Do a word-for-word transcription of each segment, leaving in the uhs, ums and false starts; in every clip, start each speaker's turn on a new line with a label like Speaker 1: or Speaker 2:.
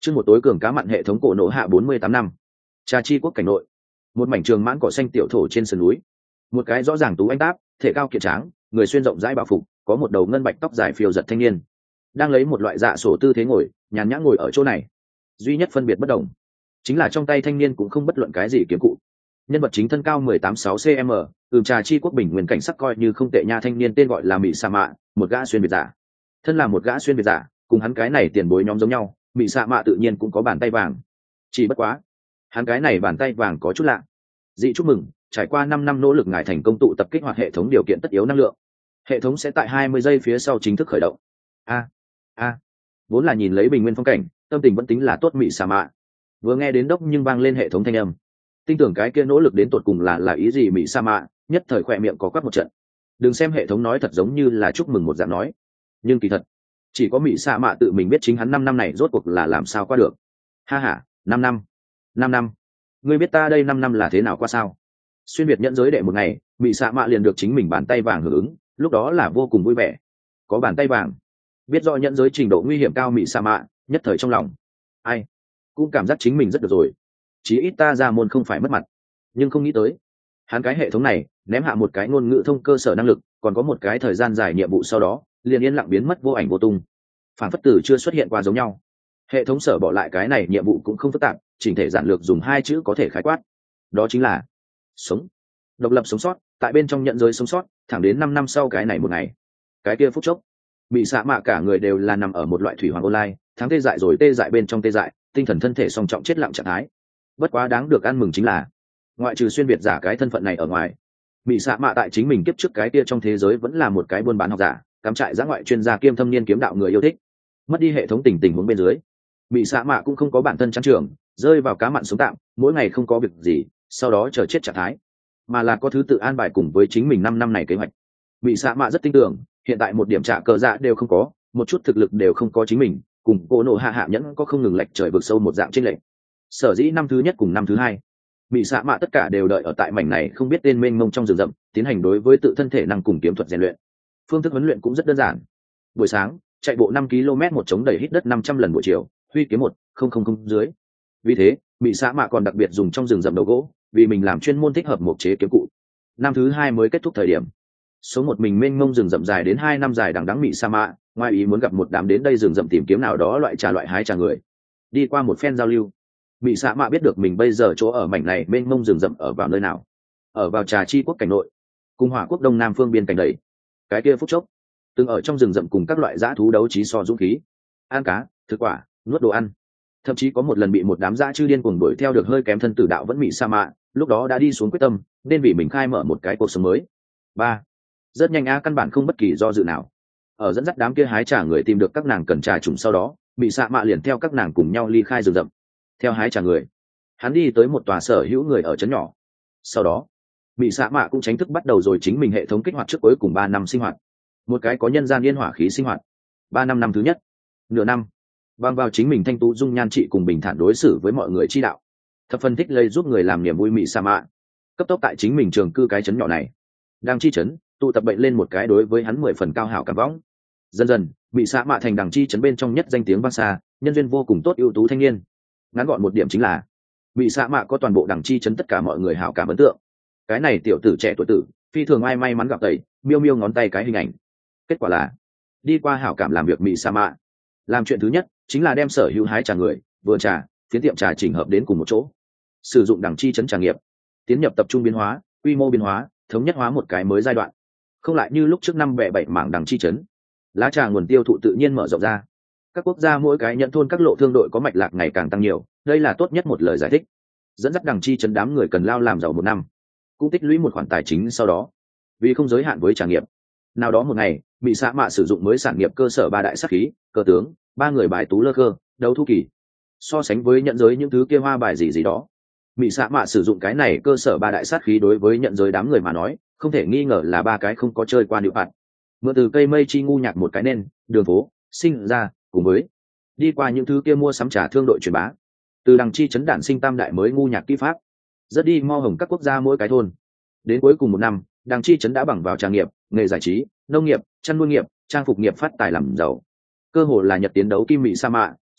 Speaker 1: Trước một tối cường cá mặn hệ thống cổ nổ hạ bốn mươi tám năm. Trà chi quốc cảnh nội, một mảnh trường mãn cỏ xanh tiểu thổ trên sườn núi, một cái rõ ràng tú anh táp, thể cao kiệt tráng, người xuyên rộng rãi bảo phục, có một đầu ngân bạch tóc dài phiêu giật thanh niên, đang lấy một loại dạ sổ tư thế ngồi, nhàn nhã ngồi ở chỗ này. Duy nhất phân biệt bất đồng chính là trong tay thanh niên cũng không bất luận cái gì kiếm cụ. Nhân vật chính thân cao mười tám sáu cm, ừm trà chi quốc bình nguyên cảnh sắc coi như không tệ nha. Thanh niên tên gọi là Mị Sa Mạ, một gã xuyên việt giả. Thân là một gã xuyên việt giả, cùng hắn cái này tiền bối nhóm giống nhau, Mị Sa Mạ tự nhiên cũng có bàn tay vàng. Chỉ bất quá, hắn cái này bàn tay vàng có chút lạ. Dị chúc mừng, trải qua năm năm nỗ lực ngài thành công tụ tập kích hoạt hệ thống điều kiện tất yếu năng lượng. Hệ thống sẽ tại hai mươi giây phía sau chính thức khởi động. A a, vốn là nhìn lấy bình nguyên phong cảnh, tâm tình vẫn tính là tốt. Mị Sa Mạ vừa nghe đến đốc nhưng vang lên hệ thống thanh âm, tin tưởng cái kia nỗ lực đến tột cùng là là ý gì. Mị Sa Mạ nhất thời khỏe miệng có quắc một trận. Đừng xem hệ thống nói thật giống như là chúc mừng một dạng nói, nhưng kỳ thật chỉ có Mị Sa Mạ tự mình biết chính hắn năm năm này rốt cuộc là làm sao qua được. Ha ha, năm năm năm năm, ngươi biết ta đây năm năm là thế nào qua sao? Xuyên việt nhẫn giới đệ một ngày, Mị Sa Mạ liền được chính mình bàn tay vàng hưởng ứng, lúc đó là vô cùng vui vẻ. Có bàn tay vàng, biết rõ nhẫn giới trình độ nguy hiểm cao. Mị Sa Mạ nhất thời trong lòng ai cũng cảm giác chính mình rất được rồi, chí ít ta ra môn không phải mất mặt. Nhưng không nghĩ tới hắn cái hệ thống này ném hạ một cái ngôn ngữ thông cơ sở năng lực, còn có một cái thời gian dài nhiệm vụ sau đó liền yên lặng biến mất vô ảnh vô tung, phản phất tử chưa xuất hiện qua giống nhau. Hệ thống sở bỏ lại cái này nhiệm vụ cũng không phức tạp, chỉnh thể giản lược dùng hai chữ có thể khái quát, đó chính là sống. Độc lập sống sót tại bên trong nhận giới sống sót thẳng đến năm năm sau cái này một ngày. Cái kia phút chốc Mị Sa Mạ cả người đều là nằm ở một loại thủy hoàng online, tháng tê dại rồi tê dại bên trong tê dại, tinh thần thân thể song trọng chết lặng trạng thái. Bất quá đáng được ăn mừng chính là, ngoại trừ xuyên việt giả cái thân phận này ở ngoài, Mị Sa Mạ tại chính mình kiếp trước cái kia trong thế giới vẫn là một cái buôn bán học giả, cắm trại giã ngoại chuyên gia kiêm thâm niên kiếm đạo người yêu thích. Mất đi hệ thống tình tình huống bên dưới, Mị Sa Mạ cũng không có bản thân chán trường, rơi vào cá mặn sống tạm, mỗi ngày không có việc gì, sau đó chờ chết trạng thái, mà là có thứ tự an bài cùng với chính mình năm năm này kế hoạch. Mị Sa Mạ rất tin tưởng, hiện tại một điểm trả cờ dạ đều không có, một chút thực lực đều không có chính mình, cùng cô nộ hạ hạ nhẫn có không ngừng lệch trời vực sâu một dạng chênh lệch. Sở dĩ năm thứ nhất cùng năm thứ hai, Mị Sa Mạ tất cả đều đợi ở tại mảnh này không biết tên mênh mông trong rừng rậm, tiến hành đối với tự thân thể năng cùng kiếm thuật rèn luyện. Phương thức huấn luyện cũng rất đơn giản. Buổi sáng, chạy bộ năm ki lô mét một chống đẩy hít đất năm trăm lần buổi chiều, huy kiếm một không không không dưới. Vì thế, Mị Sa Mạ còn đặc biệt dùng trong rừng rậm đầu gỗ, vì mình làm chuyên môn thích hợp một chế kiếm cụ. Năm thứ hai mới kết thúc thời điểm, số một mình mênh mông rừng rậm dài đến hai năm dài đằng đẵng. Mị Sa Mạ ngoài ý muốn gặp một đám đến đây rừng rậm tìm kiếm nào đó loại trà loại hái trà người. Đi qua một phen giao lưu, Mị Sa Mạ biết được mình bây giờ chỗ ở mảnh này mênh mông rừng rậm ở vào nơi nào. Ở vào Trà Chi quốc cảnh nội, cùng Hỏa quốc đông nam phương biên cảnh đầy. Cái kia phút chốc, từng ở trong rừng rậm cùng các loại dã thú đấu trí so dũng khí, ăn cá, thực quả, nuốt đồ ăn. Thậm chí có một lần bị một đám dã chư điên cuồng đuổi theo được hơi kém thân tử đạo vẫn. Mị Sa Mạ lúc đó đã đi xuống quyết tâm, nên vì mình khai mở một cái cuộc sống mới. Ba, rất nhanh a, căn bản không bất kỳ do dự nào. Ở dẫn dắt đám kia hái trà người tìm được các nàng cần trà trùng sau đó, Mị Sa Mạ liền theo các nàng cùng nhau ly khai rừng rậm. Theo hái trà người, hắn đi tới một tòa sở hữu người ở trấn nhỏ. Sau đó, Mị Sa Mạ cũng chính thức bắt đầu rồi chính mình hệ thống kích hoạt trước cuối cùng ba năm sinh hoạt. Một cái có nhân gian yên hỏa khí sinh hoạt. Ba năm năm thứ nhất, nửa năm, bằng vào chính mình thanh tú dung nhan trị cùng bình thản đối xử với mọi người chi đạo, thập phân thích lây giúp người làm niềm vui. Mị Sa Mạ cấp tốc tại chính mình trường cư cái trấn nhỏ này, đang chi trấn tụ tập bệnh lên một cái đối với hắn mười phần cao hảo cảm võng. Dần dần, Mị Sa Mạ thành đằng chi trấn bên trong nhất danh tiếng vang xa, nhân duyên vô cùng tốt, ưu tú thanh niên. Ngắn gọn một điểm chính là, Mị Sa Mạ có toàn bộ đằng chi trấn tất cả mọi người hảo cảm ấn tượng. Cái này tiểu tử trẻ tuổi tử, phi thường ai may mắn gặp tẩy, miêu miêu ngón tay cái hình ảnh. Kết quả là, đi qua hảo cảm làm việc, Mị Sa Mạ làm chuyện thứ nhất chính là đem sở hữu hái trà người, vườn trà, phiến tiệm trà chỉnh hợp đến cùng một chỗ, sử dụng đằng chi trấn trà nghiệp, tiến nhập tập trung biến hóa, quy mô biến hóa, thống nhất hóa một cái mới giai đoạn. Không lại như lúc trước năm bẻ bảy mảng đằng chi trấn, lá trà nguồn tiêu thụ tự nhiên mở rộng ra. Các quốc gia mỗi cái nhận thôn các lộ thương đội có mạch lạc ngày càng tăng nhiều, đây là tốt nhất một lời giải thích. Dẫn dắt đằng chi trấn đám người cần lao làm giàu một năm, cũng tích lũy một khoản tài chính sau đó, vì không giới hạn với trà nghiệp. Nào đó một ngày, Mị Sa Mạ sử dụng mới sản nghiệp cơ sở ba đại sát khí, cơ tướng, ba người bài tú lơ cơ, đấu thu kỳ. So sánh với nhận giới những thứ kia hoa bài gì gì đó, Mị Sa Mạ sử dụng cái này cơ sở ba đại sát khí đối với nhận giới đám người mà nói, không thể nghi ngờ là ba cái không có chơi qua nữ bạn. Mượn từ cây mây chi ngu nhạc một cái nên, đường phố, sinh ra, cùng với đi qua những thứ kia mua sắm trà thương đội truyền bá. Từ đằng chi trấn đản sinh tam đại mới ngu nhạc kỹ pháp, rất đi mo hồng các quốc gia mỗi cái thôn. Đến cuối cùng một năm, đằng chi trấn đã bằng vào trà nghiệp, nghề giải trí, nông nghiệp, chăn nuôi nghiệp, trang phục nghiệp phát tài làm giàu. Cơ hồ là nhật tiến đấu kim. Mị Sa Mạ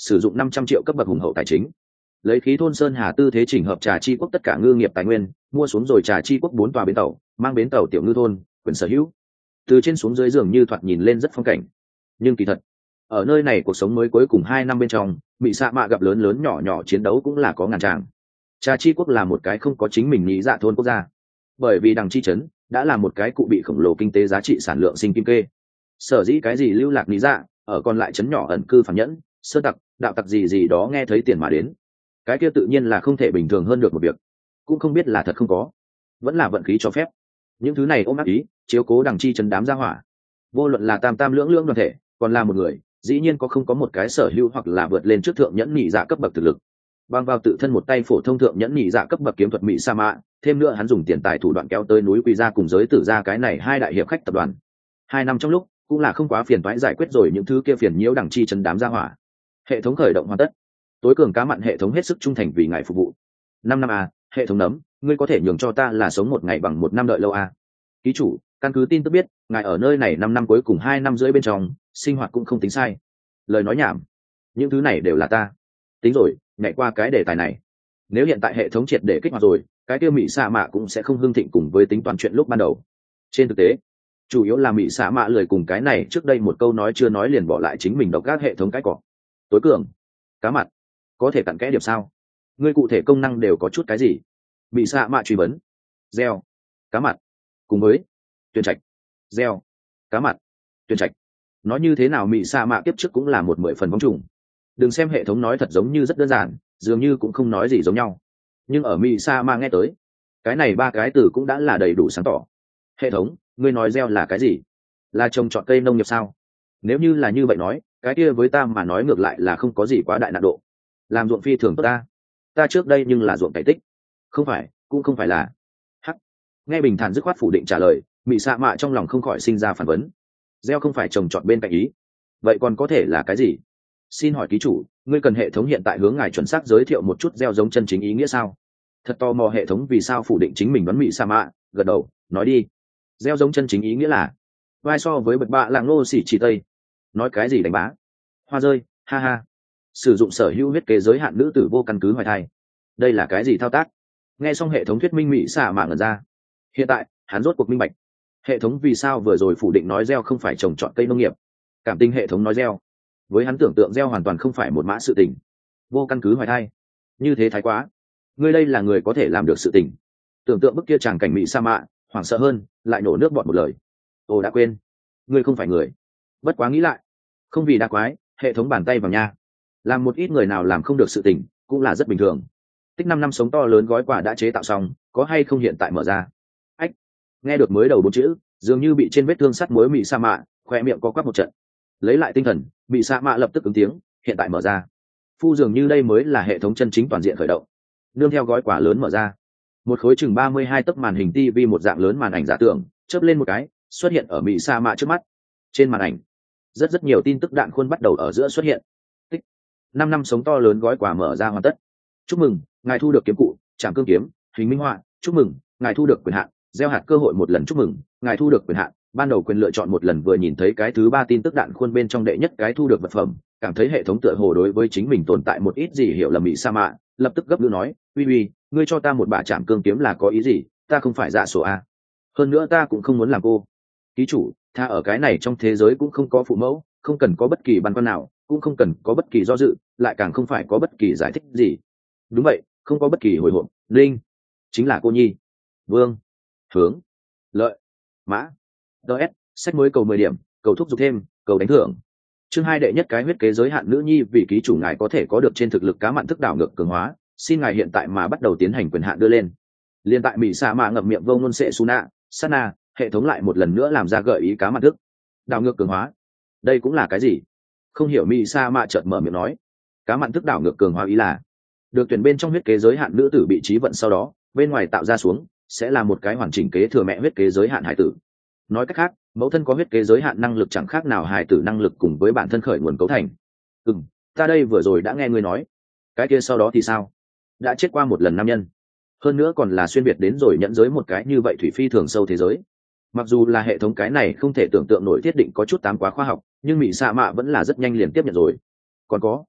Speaker 1: sử dụng năm trăm triệu cấp bậc hùng hậu tài chính, lấy khí thôn sơn hà tư thế chỉnh hợp Trà Chi quốc tất cả ngư nghiệp tài nguyên, mua xuống rồi Trà Chi quốc bốn tòa bến tàu, mang bến tàu tiểu ngư thôn quyền sở hữu. Từ trên xuống dưới dường như thoạt nhìn lên rất phong cảnh, nhưng kỳ thật ở nơi này cuộc sống mới cuối cùng hai năm bên trong, Mị Sa Mạ gặp lớn lớn nhỏ nhỏ chiến đấu cũng là có ngàn tràng. Trà Chi quốc là một cái không có chính mình nghĩ dạ thôn quốc gia, bởi vì đằng chi trấn đã là một cái cụ bị khổng lồ kinh tế giá trị sản lượng sinh kim kê. Sở dĩ cái gì lưu lạc lý dạ, ở còn lại trấn nhỏ ẩn cư phản nhẫn, sơ tặc, đạo tặc gì gì đó nghe thấy tiền mà đến, cái kia tự nhiên là không thể bình thường hơn được một việc. Cũng không biết là thật không có, vẫn là vận khí cho phép. Những thứ này ôm ác ý, chiếu cố đằng chi trấn đám gia hỏa, vô luận là tam tam lưỡng lưỡng đoàn thể, còn là một người, dĩ nhiên có không có một cái sở hữu hoặc là vượt lên trước thượng nhẫn nhị dạ cấp bậc thực lực. Bằng vào tự thân một tay phổ thông thượng nhẫn nhị dạ cấp bậc kiếm thuật Mị Sa Mạ, thêm nữa hắn dùng tiền tài thủ đoạn kéo tới núi Quỳ Gia cùng giới tử gia cái này hai đại hiệp khách tập đoàn. Hai năm trong lúc cũng là không quá phiền toái giải quyết rồi những thứ kia phiền nhiễu đằng chi trấn đám gia hỏa. Hệ thống khởi động hoàn tất, tối cường cá mặn hệ thống hết sức trung thành vì ngài phục vụ. Năm năm à, hệ thống nấm, ngươi có thể nhường cho ta là sống một ngày bằng một năm đợi lâu à? Ký chủ, căn cứ tin tức biết, ngài ở nơi này năm năm cuối cùng hai năm rưỡi bên trong, sinh hoạt cũng không tính sai. Lời nói nhảm, những thứ này đều là ta. Tính rồi, nhảy qua cái đề tài này. Nếu hiện tại hệ thống triệt để kích hoạt rồi, cái kia Mị Sa Mạ cũng sẽ không hưng thịnh cùng với tính toán chuyện lúc ban đầu. Trên thực tế, chủ yếu là Mị Sa Mạ lười cùng cái này trước đây một câu nói chưa nói liền bỏ lại chính mình độc gác hệ thống cái cỏ. Tối cường, cá mặt, có thể cặn kẽ điểm sao? Ngươi cụ thể công năng đều có chút cái gì? Mị Sa Mạ truy vấn. Gieo, cá mặt, cùng với tuyển trạch. Gieo, cá mặt, tuyển trạch. Nói như thế nào Mị Sa Mạ kiếp trước cũng là một mười phần vong trùng. Đừng xem hệ thống nói thật giống như rất đơn giản, dường như cũng không nói gì giống nhau, nhưng ở Mị Sa Mạ nghe tới, cái này ba cái từ cũng đã là đầy đủ sáng tỏ. Hệ thống, ngươi nói gieo là cái gì? Là trồng trọt cây nông nghiệp sao? Nếu như là như vậy nói, cái kia với ta mà nói ngược lại là không có gì quá đại nạn độ. Làm ruộng phi thường tốt ta. Ta trước đây nhưng là ruộng cải tích. Không phải, cũng không phải là. Hắc. Nghe bình thản dứt khoát phủ định trả lời, Mị Sa Mạ trong lòng không khỏi sinh ra phản vấn. Gieo không phải trồng trọt bên cạnh ý. Vậy còn có thể là cái gì? Xin hỏi ký chủ, ngươi cần hệ thống hiện tại hướng ngài chuẩn xác giới thiệu một chút gieo giống chân chính ý nghĩa sao? Thật tò mò hệ thống vì sao phủ định chính mình đoán Mị Sa Mạ, gật đầu, nói đi. Gieo giống chân chính ý nghĩa là vai so với bậc bạ lạng nô xỉ chỉ tây. Nói cái gì đánh bá? Hoa rơi, ha ha. Sử dụng sở hữu huyết kế giới hạn nữ tử vô căn cứ hoài thai. Đây là cái gì thao tác? Nghe xong hệ thống thuyết minh Mị Sa Mạ ngẩn ra. Hiện tại, hắn rốt cuộc minh bạch. Hệ thống vì sao vừa rồi phủ định nói gieo không phải trồng trọt cây nông nghiệp? Cảm tình hệ thống nói gieo, với hắn tưởng tượng gieo hoàn toàn không phải một mã sự tình. Vô căn cứ hoài thai, như thế thái quá. Ngươi đây là người có thể làm được sự tình. Tưởng tượng bức kia chàng cảnh Mị Sa Mạ, hoảng sợ hơn, lại nổ nước bọt một lời. Ồ đã quên, ngươi không phải người. Bất quá nghĩ lại, không vì đa quái, hệ thống bàn tay vào nha. Làm một ít người nào làm không được sự tình, cũng là rất bình thường. Tích năm năm sống to lớn gói quà đã chế tạo xong, có hay không hiện tại mở ra? Ách, nghe được mới đầu bốn chữ, dường như bị trên vết thương sắt muối Mị Sa Mạ, khoe miệng co quắp một trận. Lấy lại tinh thần, Mị Sa Mạ lập tức ứng tiếng, hiện tại mở ra. Phu dường như đây mới là hệ thống chân chính toàn diện khởi động. Nương theo gói quà lớn mở ra, một khối chừng ba mươi hai tấc màn hình ti vi một dạng lớn màn ảnh giả tưởng chớp lên một cái, xuất hiện ở Mị Sa Mạ trước mắt. Trên màn ảnh, rất rất nhiều tin tức đạn khuôn bắt đầu ở giữa xuất hiện. Tích. Năm năm sống to lớn gói quà mở ra hoàn tất. Chúc mừng, ngài thu được kiếm cụ, trảm cương kiếm, hình minh họa. Chúc mừng, ngài thu được quyền hạn, gieo hạt cơ hội một lần. Chúc mừng, ngài thu được quyền hạn, ban đầu quyền lựa chọn một lần. Vừa nhìn thấy cái thứ ba tin tức đạn khuôn bên trong đệ nhất cái thu được vật phẩm, cảm thấy hệ thống tựa hồ đối với chính mình tồn tại một ít gì hiểu lầm Mị Sa Mạ, lập tức gấp gáp nói, uy uy, ngươi cho ta một bả trảm cương kiếm là có ý gì? Ta không phải dạ sổ a, hơn nữa ta cũng không muốn làm cô. Ký chủ, tha ở cái này trong thế giới cũng không có phụ mẫu, không cần có bất kỳ băn khoăn nào, cũng không cần có bất kỳ do dự, lại càng không phải có bất kỳ giải thích gì. Đúng vậy, không có bất kỳ hồi hộp. Linh chính là cô nhi. Vương, hướng, lợi, mã. ds sách mới cầu mười điểm, cầu thúc giục thêm, cầu đánh thưởng. Chương hai đệ nhất cái huyết kế giới hạn nữ nhi vì ký chủ ngài có thể có được trên thực lực cá mặn thức đảo ngược cường hóa, xin ngài hiện tại mà bắt đầu tiến hành quyền hạn đưa lên. Liên tại Mị Sa Mạ ngậm miệng vông nôn sệ suna sana, hệ thống lại một lần nữa làm ra gợi ý cá mặn thức đảo ngược cường hóa. Đây cũng là cái gì? Không hiểu Mị Sa Mạ chợt mở miệng nói, cá mặn thức đảo ngược cường hóa ý là được tuyển bên trong huyết kế giới hạn nữ tử bị trí vận sau đó bên ngoài tạo ra xuống sẽ là một cái hoàn chỉnh kế thừa mẹ huyết kế giới hạn hải tử. Nói cách khác, mẫu thân có huyết kế giới hạn năng lực chẳng khác nào hài tử năng lực cùng với bản thân khởi nguồn cấu thành. Ừ, ta đây vừa rồi đã nghe ngươi nói. Cái kia sau đó thì sao? Đã chết qua một lần nam nhân, hơn nữa còn là xuyên biệt đến rồi nhận giới một cái như vậy thủy phi thường sâu thế giới. Mặc dù là hệ thống cái này không thể tưởng tượng nổi thiết định có chút tám quá khoa học, nhưng Mị Sa Mạ vẫn là rất nhanh liền tiếp nhận rồi. Còn có,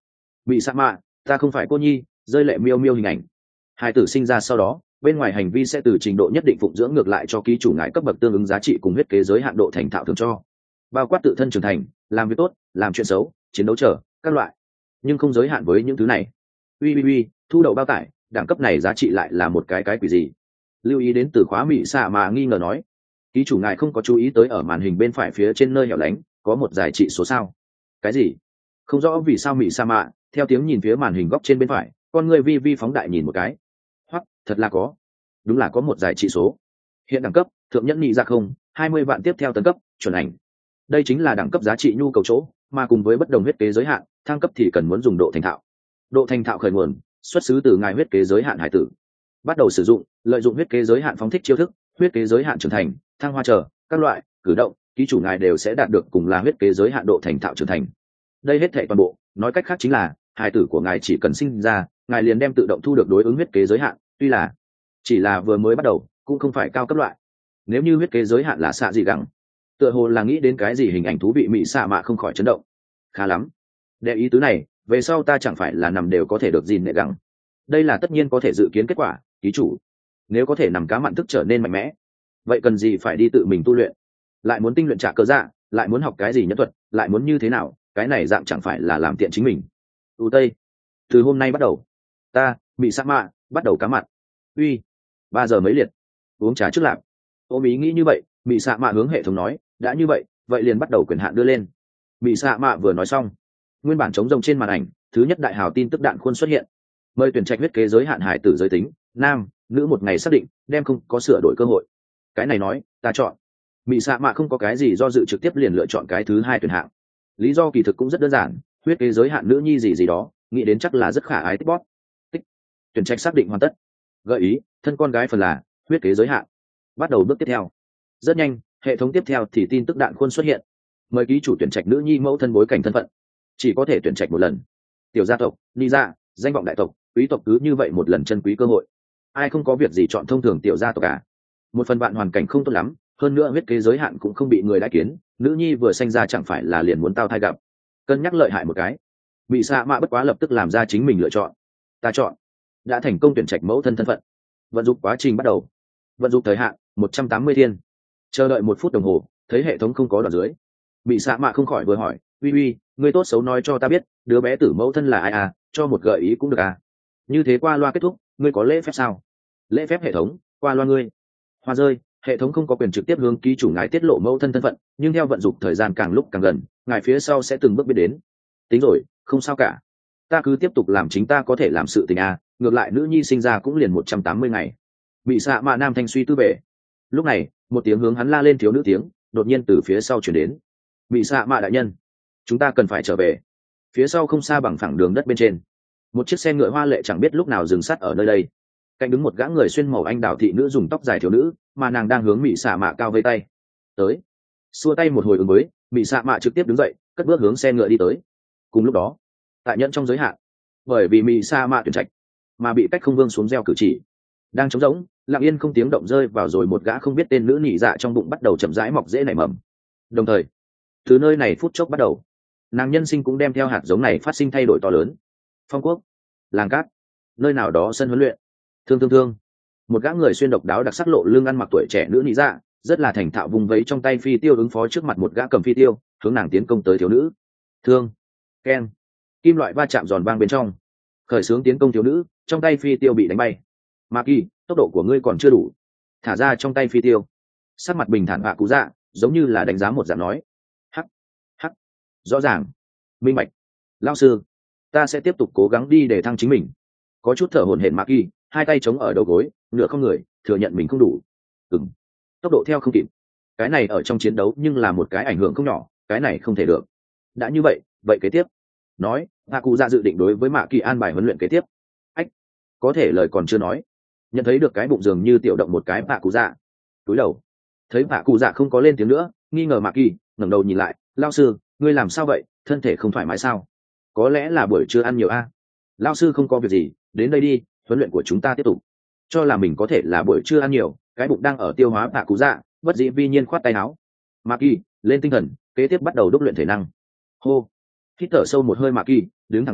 Speaker 1: Mị Sa Mạ, ta không phải cô nhi, rơi lệ miêu miêu hình ảnh. Hai tử sinh ra sau đó, bên ngoài hành vi sẽ từ trình độ nhất định phụng dưỡng ngược lại cho ký chủ ngài cấp bậc tương ứng giá trị cùng huyết kế giới hạn độ thành thạo thường cho, bao quát tự thân trưởng thành, làm việc tốt, làm chuyện xấu, chiến đấu trở các loại, nhưng không giới hạn với những thứ này. Ui ui ui, thu đậu bao tải, đẳng cấp này giá trị lại là một cái cái quỷ gì? Lưu ý đến từ khóa Mị Sa Mạ nghi ngờ nói, ký chủ ngài không có chú ý tới ở màn hình bên phải phía trên nơi hẻo lánh có một giải trị số sao? Cái gì? Không rõ vì sao Mị Sa Mạ theo tiếng nhìn phía màn hình góc trên bên phải, con người vi vi phóng đại nhìn một cái. Hoặc thật là có, đúng là có một giải trị số. Hiện đẳng cấp thượng nhẫn nhị ra không hai mươi vạn, tiếp theo tấn cấp chuẩn ảnh. Đây chính là đẳng cấp giá trị nhu cầu chỗ, mà cùng với bất đồng huyết kế giới hạn, thăng cấp thì cần muốn dùng độ thành thạo. Độ thành thạo khởi nguồn xuất xứ từ ngài huyết kế giới hạn hải tử. Bắt đầu sử dụng, lợi dụng huyết kế giới hạn phóng thích chiêu thức, huyết kế giới hạn trưởng thành, thăng hoa trở các loại cử động, ký chủ ngài đều sẽ đạt được cùng là huyết kế giới hạn độ thành thạo trưởng thành. Đây hết thảy toàn bộ, nói cách khác chính là hải tử của ngài chỉ cần sinh ra, ngài liền đem tự động thu được đối ứng huyết kế giới hạn, tuy là chỉ là vừa mới bắt đầu, cũng không phải cao cấp loại. Nếu như huyết kế giới hạn là xạ gì gẳng, tựa hồ là nghĩ đến cái gì hình ảnh thú vị, Mị Sa Mạ không khỏi chấn động. Khá lắm, đệ ý tứ này, về sau ta chẳng phải là nằm đều có thể được gìn nệ gẳng. Đây là tất nhiên có thể dự kiến kết quả, ký chủ. Nếu có thể nằm cá mặn thức trở nên mạnh mẽ, vậy cần gì phải đi tự mình tu luyện, lại muốn tinh luyện trả cơ dạ, lại muốn học cái gì nhân thuật, lại muốn như thế nào, cái này dạng chẳng phải là làm tiện chính mình. ưu tây, từ hôm nay bắt đầu, ta Mị Sa Mạ bắt đầu cá mặn. Uy, ba giờ mấy liệt, uống trà trước lạc. Ôm ý nghĩ như vậy, Mị Sa Mạ hướng hệ thống nói, đã như vậy, vậy liền bắt đầu quyền hạn đưa lên. Mị Sa Mạ vừa nói xong, nguyên bản trống rồng trên màn ảnh, thứ nhất đại hào tin tức đạn khuôn xuất hiện. Mời tuyển trạch huyết kế giới hạn hải tử giới tính, nam, nữ, một ngày xác định, đem không có sửa đổi cơ hội. Cái này nói, ta chọn. Mị Sa Mạ không có cái gì do dự, trực tiếp liền lựa chọn cái thứ hai tuyển hạng. Lý do kỳ thực cũng rất đơn giản, huyết kế giới hạn nữ nhi gì gì đó, nghĩ đến chắc là rất khả ái tích bót. Tích. Tuyển trạch xác định hoàn tất. Gợi ý, thân con gái phần là huyết kế giới hạn. Bắt đầu bước tiếp theo. Rất nhanh, hệ thống tiếp theo thì tin tức đạn khuôn xuất hiện. Mời ký chủ tuyển trạch nữ nhi mẫu thân bối cảnh thân phận, chỉ có thể tuyển trạch một lần. Tiểu gia tộc, ni gia, danh vọng đại tộc, quý tộc, cứ như vậy một lần chân quý cơ hội. Ai không có việc gì chọn thông thường tiểu gia tộc cả. Một phần bạn hoàn cảnh không tốt lắm, hơn nữa huyết kế giới hạn cũng không bị người đã kiến, nữ nhi vừa sinh ra chẳng phải là liền muốn tao thai gặp. Cân nhắc lợi hại một cái, Mị Sa Mạ bất quá lập tức làm ra chính mình lựa chọn. Ta chọn. Đã thành công tuyển trạch mẫu thân thân phận. Vận dụng quá trình bắt đầu. Vận dụng thời hạn một trăm tám mươi thiên. Chờ đợi một phút đồng hồ, thấy hệ thống không có đoạn dưới, Mị Sa Mạ không khỏi vừa hỏi, uy uy, ngươi tốt xấu nói cho ta biết, đứa bé tử mẫu thân là ai à, cho một gợi ý cũng được à. Như thế qua loa kết thúc, ngươi có lễ phép sao? Lễ phép hệ thống, qua loa ngươi. Hoa rơi, hệ thống không có quyền trực tiếp hướng ký chủ ngài tiết lộ mẫu thân thân phận, nhưng theo vận dụng thời gian càng lúc càng gần, ngài phía sau sẽ từng bước biết đến. Tính rồi, không sao cả. Ta cứ tiếp tục làm chính ta có thể làm sự tình à, ngược lại nữ nhi sinh ra cũng liền một trăm tám mươi ngày. Mị Sa Mạ nam thanh suy tư bể. Lúc này, một tiếng hướng hắn la lên thiếu nữ tiếng, đột nhiên từ phía sau chuyển đến. Mị Sa Mạ đại nhân, chúng ta cần phải trở về. Phía sau không xa bằng phẳng đường đất bên trên, một chiếc xe ngựa hoa lệ chẳng biết lúc nào dừng sắt ở nơi đây. Cạnh đứng một gã người xuyên màu anh đào thị nữ dùng tóc dài thiếu nữ, mà nàng đang hướng Mị Sa Mạ cao vây tay. Tới. Xua tay một hồi ứng với, Mị Sa Mạ trực tiếp đứng dậy, cất bước hướng xe ngựa đi tới. Cùng lúc đó, tại nhận trong giới hạn, bởi vì Mị Sa Mạ tuyển trạch, mà bị cách không vương xuống gieo cử chỉ, đang trống rỗng, lặng yên không tiếng động rơi vào rồi một gã không biết tên nữ nhị dạ trong bụng bắt đầu chậm rãi mọc rễ nảy mầm. Đồng thời, từ nơi này phút chốc bắt đầu, nàng nhân sinh cũng đem theo hạt giống này phát sinh thay đổi to lớn. Phong quốc, làng cát, nơi nào đó sân huấn luyện. Thương thương thương, một gã người xuyên độc đáo đặc sắc lộ lưng ăn mặc tuổi trẻ nữ nhị dạ, rất là thành thạo vùng vẫy trong tay phi tiêu ứng phó trước mặt một gã cầm phi tiêu, hướng nàng tiến công tới thiếu nữ. Thương, keng, kim loại va chạm giòn vang bên trong, khởi xướng tiến công thiếu nữ, trong tay phi tiêu bị đánh bay. Ma Kỳ, tốc độ của ngươi còn chưa đủ, thả ra trong tay phi tiêu. Sắc mặt bình thản hạ cụ dạ, giống như là đánh giá một dạng nói. Hắc, hắc, rõ ràng, minh bạch. Lão sư, ta sẽ tiếp tục cố gắng đi để thăng chính mình. Có chút thở hổn hển Ma Kỳ, hai tay chống ở đầu gối, nửa không người, thừa nhận mình không đủ. Ừm, tốc độ theo không kịp. Cái này ở trong chiến đấu nhưng là một cái ảnh hưởng không nhỏ, cái này không thể được. Đã như vậy, vậy kế tiếp. Nói, hạ cụ dạ dự định đối với Mạ Kỳ an bài huấn luyện kế tiếp. Ách, có thể lời còn chưa nói, nhận thấy được cái bụng dường như tiểu động một cái Mạ cụ dạ, túi đầu, thấy Mạ cụ dạ không có lên tiếng nữa, nghi ngờ Mạ Kỳ, ngẩng đầu nhìn lại, lao sư, ngươi làm sao vậy, thân thể không thoải mái sao? Có lẽ là buổi trưa ăn nhiều a. À? Lao sư không có việc gì, đến đây đi, huấn luyện của chúng ta tiếp tục. Cho là mình có thể là buổi trưa ăn nhiều, cái bụng đang ở tiêu hóa Mạ cụ dạ, bất dĩ vi nhiên khoát tay áo. Mạ Kỳ, lên tinh thần, kế tiếp bắt đầu đúc luyện thể năng. Hô, hít thở sâu một hơi Mạ Kỳ, đứng thẳng người,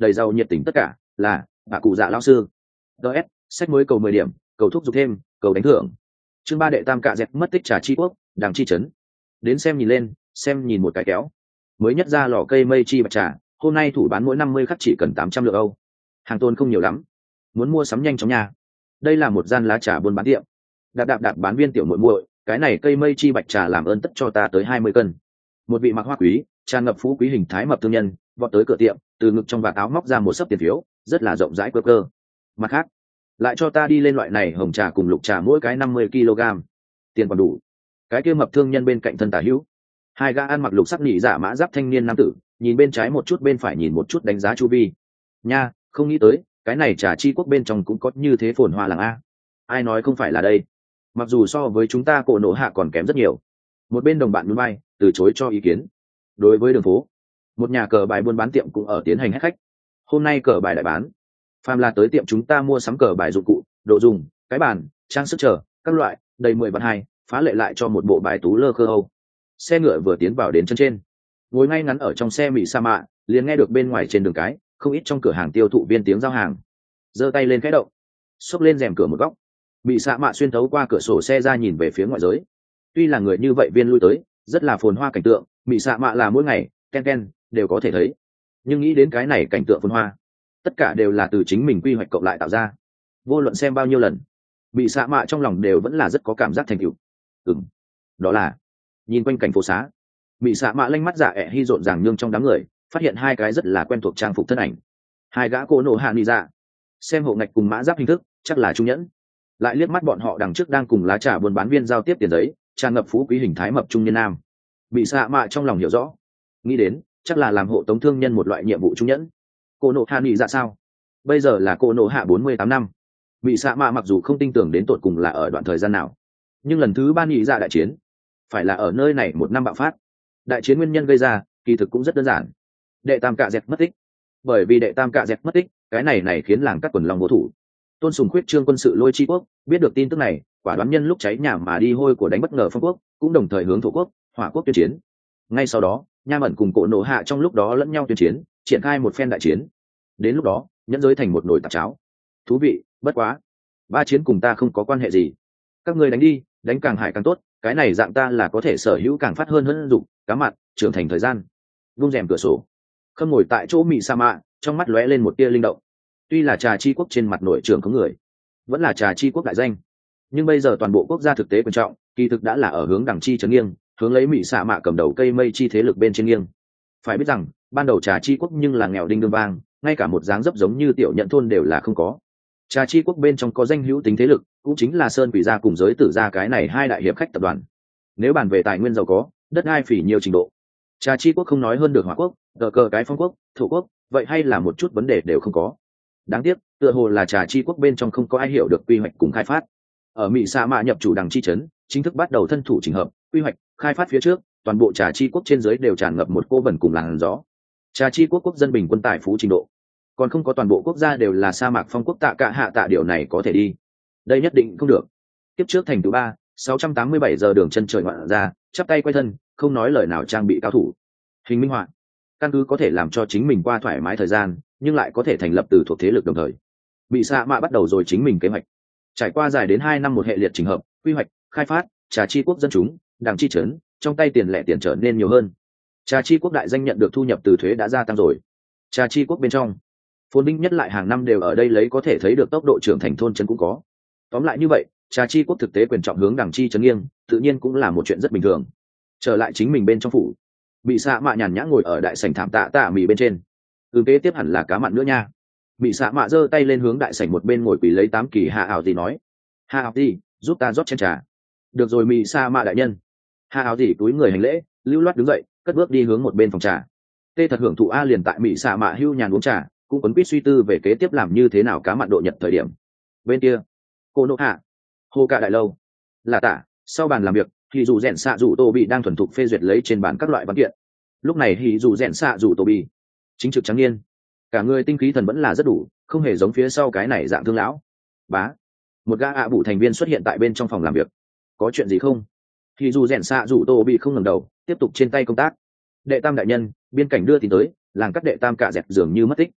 Speaker 1: đầy giàu nhiệt tình tất cả là bà cụ dạ lao sư. ts sách mới cầu mười điểm, cầu thúc giục thêm, cầu đánh thưởng. Chương ba đệ tam cạ dẹt mất tích Trà Chi Quốc, Đàng Chi Trấn. Đến xem nhìn lên, xem nhìn một cái kéo. Mới nhất ra lò cây mây chi bạch trà, hôm nay thủ bán mỗi năm mươi khắc chỉ cần tám trăm lượng Âu. Hàng tồn không nhiều lắm, muốn mua sắm nhanh chóng nha. Đây là một gian lá trà buôn bán tiệm. Đạp đạp đạp bán viên tiểu muội muội, cái này cây mây chi bạch trà làm ơn tất cho ta tới hai mươi cân. Một vị mặc hoa quý, tràn ngập phú quý hình thái mập thương nhân, vọt tới cửa tiệm, từ ngực trong vạt áo móc ra một xấp tiền phiếu, rất là rộng rãi cơ cơ. Mặt khác, lại cho ta đi lên loại này hồng trà cùng lục trà mỗi cái năm mươi ki lô gam, tiền còn đủ. Cái kia mập thương nhân bên cạnh thân tả hữu, hai gã ăn mặc lục sắc nhị giả mã giáp thanh niên nam tử, nhìn bên trái một chút bên phải nhìn một chút đánh giá chu vi. Nha, không nghĩ tới, cái này Trà Chi Quốc bên trong cũng có như thế phồn hoa làng a. Ai nói không phải là đây? Mặc dù so với chúng ta Cổ Nổ Hạ còn kém rất nhiều. Một bên đồng bạn nhún vai, từ chối cho ý kiến. Đối với đường phố, một nhà cờ bài buôn bán tiệm cũng ở tiến hành hết khách. Hôm nay cờ bài đại bán, phàm là tới tiệm chúng ta mua sắm cờ bài dụng cụ, đồ dùng, cái bàn, trang sức chờ, các loại, đầy mười vạn hai, phá lệ lại cho một bộ bài tú lơ khơ âu. Xe ngựa vừa tiến vào đến chân trên, ngồi ngay ngắn ở trong xe Mỹ Sa Mạ, liền nghe được bên ngoài trên đường cái, không ít trong cửa hàng tiêu thụ viên tiếng giao hàng. Giơ tay lên khẽ động, xốc lên rèm cửa một góc, Mỹ Sa Mạ xuyên thấu qua cửa sổ xe ra nhìn về phía ngoại giới. Tuy là người như vậy viên lui tới, rất là phồn hoa cảnh tượng, Mỹ Sa Mạ là mỗi ngày, ken ken đều có thể thấy. Nhưng nghĩ đến cái này cảnh tượng phồn hoa, tất cả đều là từ chính mình quy hoạch cộng lại tạo ra. Vô luận xem bao nhiêu lần, Mỹ Sa Mạ trong lòng đều vẫn là rất có cảm giác thành tựu. Ừm, đó là nhìn quanh cảnh phố xá, Mỹ Sa Mạ lanh mắt dạ ẹ hy rộn ràng nhương trong đám người, phát hiện hai cái rất là quen thuộc trang phục thân ảnh. Hai gã Cổ Nổ Hạ nị dạ, xem hộ ngạch cùng mã giáp hình thức, chắc là trung nhẫn. Lại liếc mắt bọn họ đằng trước đang cùng lá trà buôn bán viên giao tiếp tiền giấy, tràn ngập phú quý hình thái mập trung niên nam. Mỹ Sa Mạ trong lòng hiểu rõ, nghĩ đến chắc là làm hộ tống thương nhân một loại nhiệm vụ trung nhẫn. Cổ Nổ Hạ nị dạ sao? Bây giờ là Cổ Nổ Hạ bốn mươi tám năm. Mỹ Sa Mạ mặc dù không tin tưởng đến tột cùng là ở đoạn thời gian nào, nhưng lần thứ ba nị dạ đại chiến phải là ở nơi này một năm bạo phát. Đại chiến nguyên nhân gây ra kỳ thực cũng rất đơn giản, đệ tam cạ dẹt mất tích. Bởi vì đệ tam cạ dẹt mất tích, cái này này khiến làng các quần lòng vô thủ. Tôn Sùng khuyết trương quân sự Lôi Chi Quốc biết được tin tức này, quả đoán nhân lúc cháy nhà mà đi hôi của đánh bất ngờ Phong Quốc, cũng đồng thời hướng Thổ Quốc, Hỏa Quốc tuyên chiến. Ngay sau đó, Nha Mẫn cùng Cổ Nổ Hạ trong lúc đó lẫn nhau tuyên chiến, triển khai một phen đại chiến. Đến lúc đó, nhẫn giới thành một nồi tạp cháo. Thú vị, bất quá, ba chiến cùng ta không có quan hệ gì. Các ngươi đánh đi, đánh càng hại càng tốt, cái này dạng ta là có thể sở hữu càng phát hơn hơn dụng, cá mặt, trưởng thành thời gian. Vung rèm cửa sổ, Khâm ngồi tại chỗ Mỹ Sa Mạ, trong mắt lóe lên một tia linh động. Tuy là Trà Chi Quốc trên mặt nội trưởng có người, vẫn là Trà Chi Quốc đại danh, nhưng bây giờ toàn bộ quốc gia thực tế quan trọng, kỳ thực đã là ở hướng Đằng Chi trấn nghiêng, hướng lấy Mỹ Sa Mạ cầm đầu cây mây chi thế lực bên trên nghiêng. Phải biết rằng, ban đầu Trà Chi Quốc nhưng là nghèo đinh đương vang, ngay cả một dáng dấp giống như tiểu nhận thôn đều là không có. Trà Chi Quốc bên trong có danh hữu tính thế lực, cũng chính là Sơn Quỷ gia cùng giới tử gia cái này hai đại hiệp khách tập đoàn. Nếu bàn về tài nguyên giàu có, đất đai phỉ nhiều trình độ, Trà Chi Quốc không nói hơn được Hỏa Quốc, cờ cờ cái Phong Quốc, Thổ Quốc, vậy hay là một chút vấn đề đều không có. Đáng tiếc, tựa hồ là Trà Chi Quốc bên trong không có ai hiểu được quy hoạch cùng khai phát. Ở Mỹ Sa Mạ nhập chủ Đằng Chi trấn, chính thức bắt đầu thân thủ chỉnh hợp, quy hoạch, khai phát phía trước, toàn bộ Trà Chi Quốc trên dưới đều tràn ngập một cô vần cùng làn gió. Trà Chi Quốc quốc dân bình quân tài phú trình độ, còn không có toàn bộ quốc gia đều là sa mạc phong quốc tạ cả hạ tạ điều này có thể đi. Đây nhất định không được. Tiếp trước thành thứ ba, sáu trăm tám mươi bảy giờ đường chân trời ngoạn ra, chắp tay quay thân, không nói lời nào trang bị cao thủ. Hình minh họa, căn cứ có thể làm cho chính mình qua thoải mái thời gian, nhưng lại có thể thành lập từ thuộc thế lực đồng thời. Mỹ Sa Mạ bắt đầu rồi chính mình kế hoạch. Trải qua dài đến hai năm một hệ liệt chỉnh hợp, quy hoạch, khai phát, Trà Chi Quốc dân chúng, Đằng Chi trấn, trong tay tiền lẻ tiền trở nên nhiều hơn. Trà Chi Quốc đại danh nhận được thu nhập từ thuế đã gia tăng rồi. Trà Chi Quốc bên trong, phồn vinh nhất lại hàng năm đều ở đây lấy có thể thấy được tốc độ trưởng thành thôn trấn cũng có. Tóm lại như vậy, Trà Chi Quốc thực tế quyền trọng hướng Đằng Chi trấn nghiêng, tự nhiên cũng là một chuyện rất bình thường. Trở lại chính mình bên trong phủ, Mỹ Sa Mạ nhàn nhã ngồi ở đại sảnh thảm tạ tạ mì bên trên. Từ kế tiếp hẳn là cá mặn nữa nha. Mỹ Sa Mạ giơ tay lên hướng đại sảnh một bên ngồi quỳ lấy tám kỳ Hạ Ảo gì nói: Hạ Ảo gì, giúp ta rót chén trà. Được rồi Mỹ Sa Mạ đại nhân. Hạ Ảo gì túi người hành lễ, lưu loát đứng dậy, cất bước đi hướng một bên phòng trà. Tê thật hưởng thụ a liền tại Mỹ Sa Mạ hưu nhàn uống trà, cũng quấn quýt suy tư về kế tiếp làm như thế nào cá mặn độ nhật thời điểm. Bên kia, Cổ Nổ Hạ, Hồ Cạ đại lâu, là tạ, sau bàn làm việc, thì dù rèn xạ dù tô bị đang thuần thục phê duyệt lấy trên bàn các loại văn kiện. Lúc này thì dù rèn xạ dù tô bị chính trực trắng niên, cả người tinh khí thần vẫn là rất đủ, không hề giống phía sau cái này dạng thương lão. Bá, một gã ạ bụ thành viên xuất hiện tại bên trong phòng làm việc. Có chuyện gì không? Thì dù rèn xạ dù tô bị không ngẩng đầu, tiếp tục trên tay công tác. Đệ tam đại nhân, biên cảnh đưa tin tới, làng cắt đệ tam cạ dẹt dường như mất tích.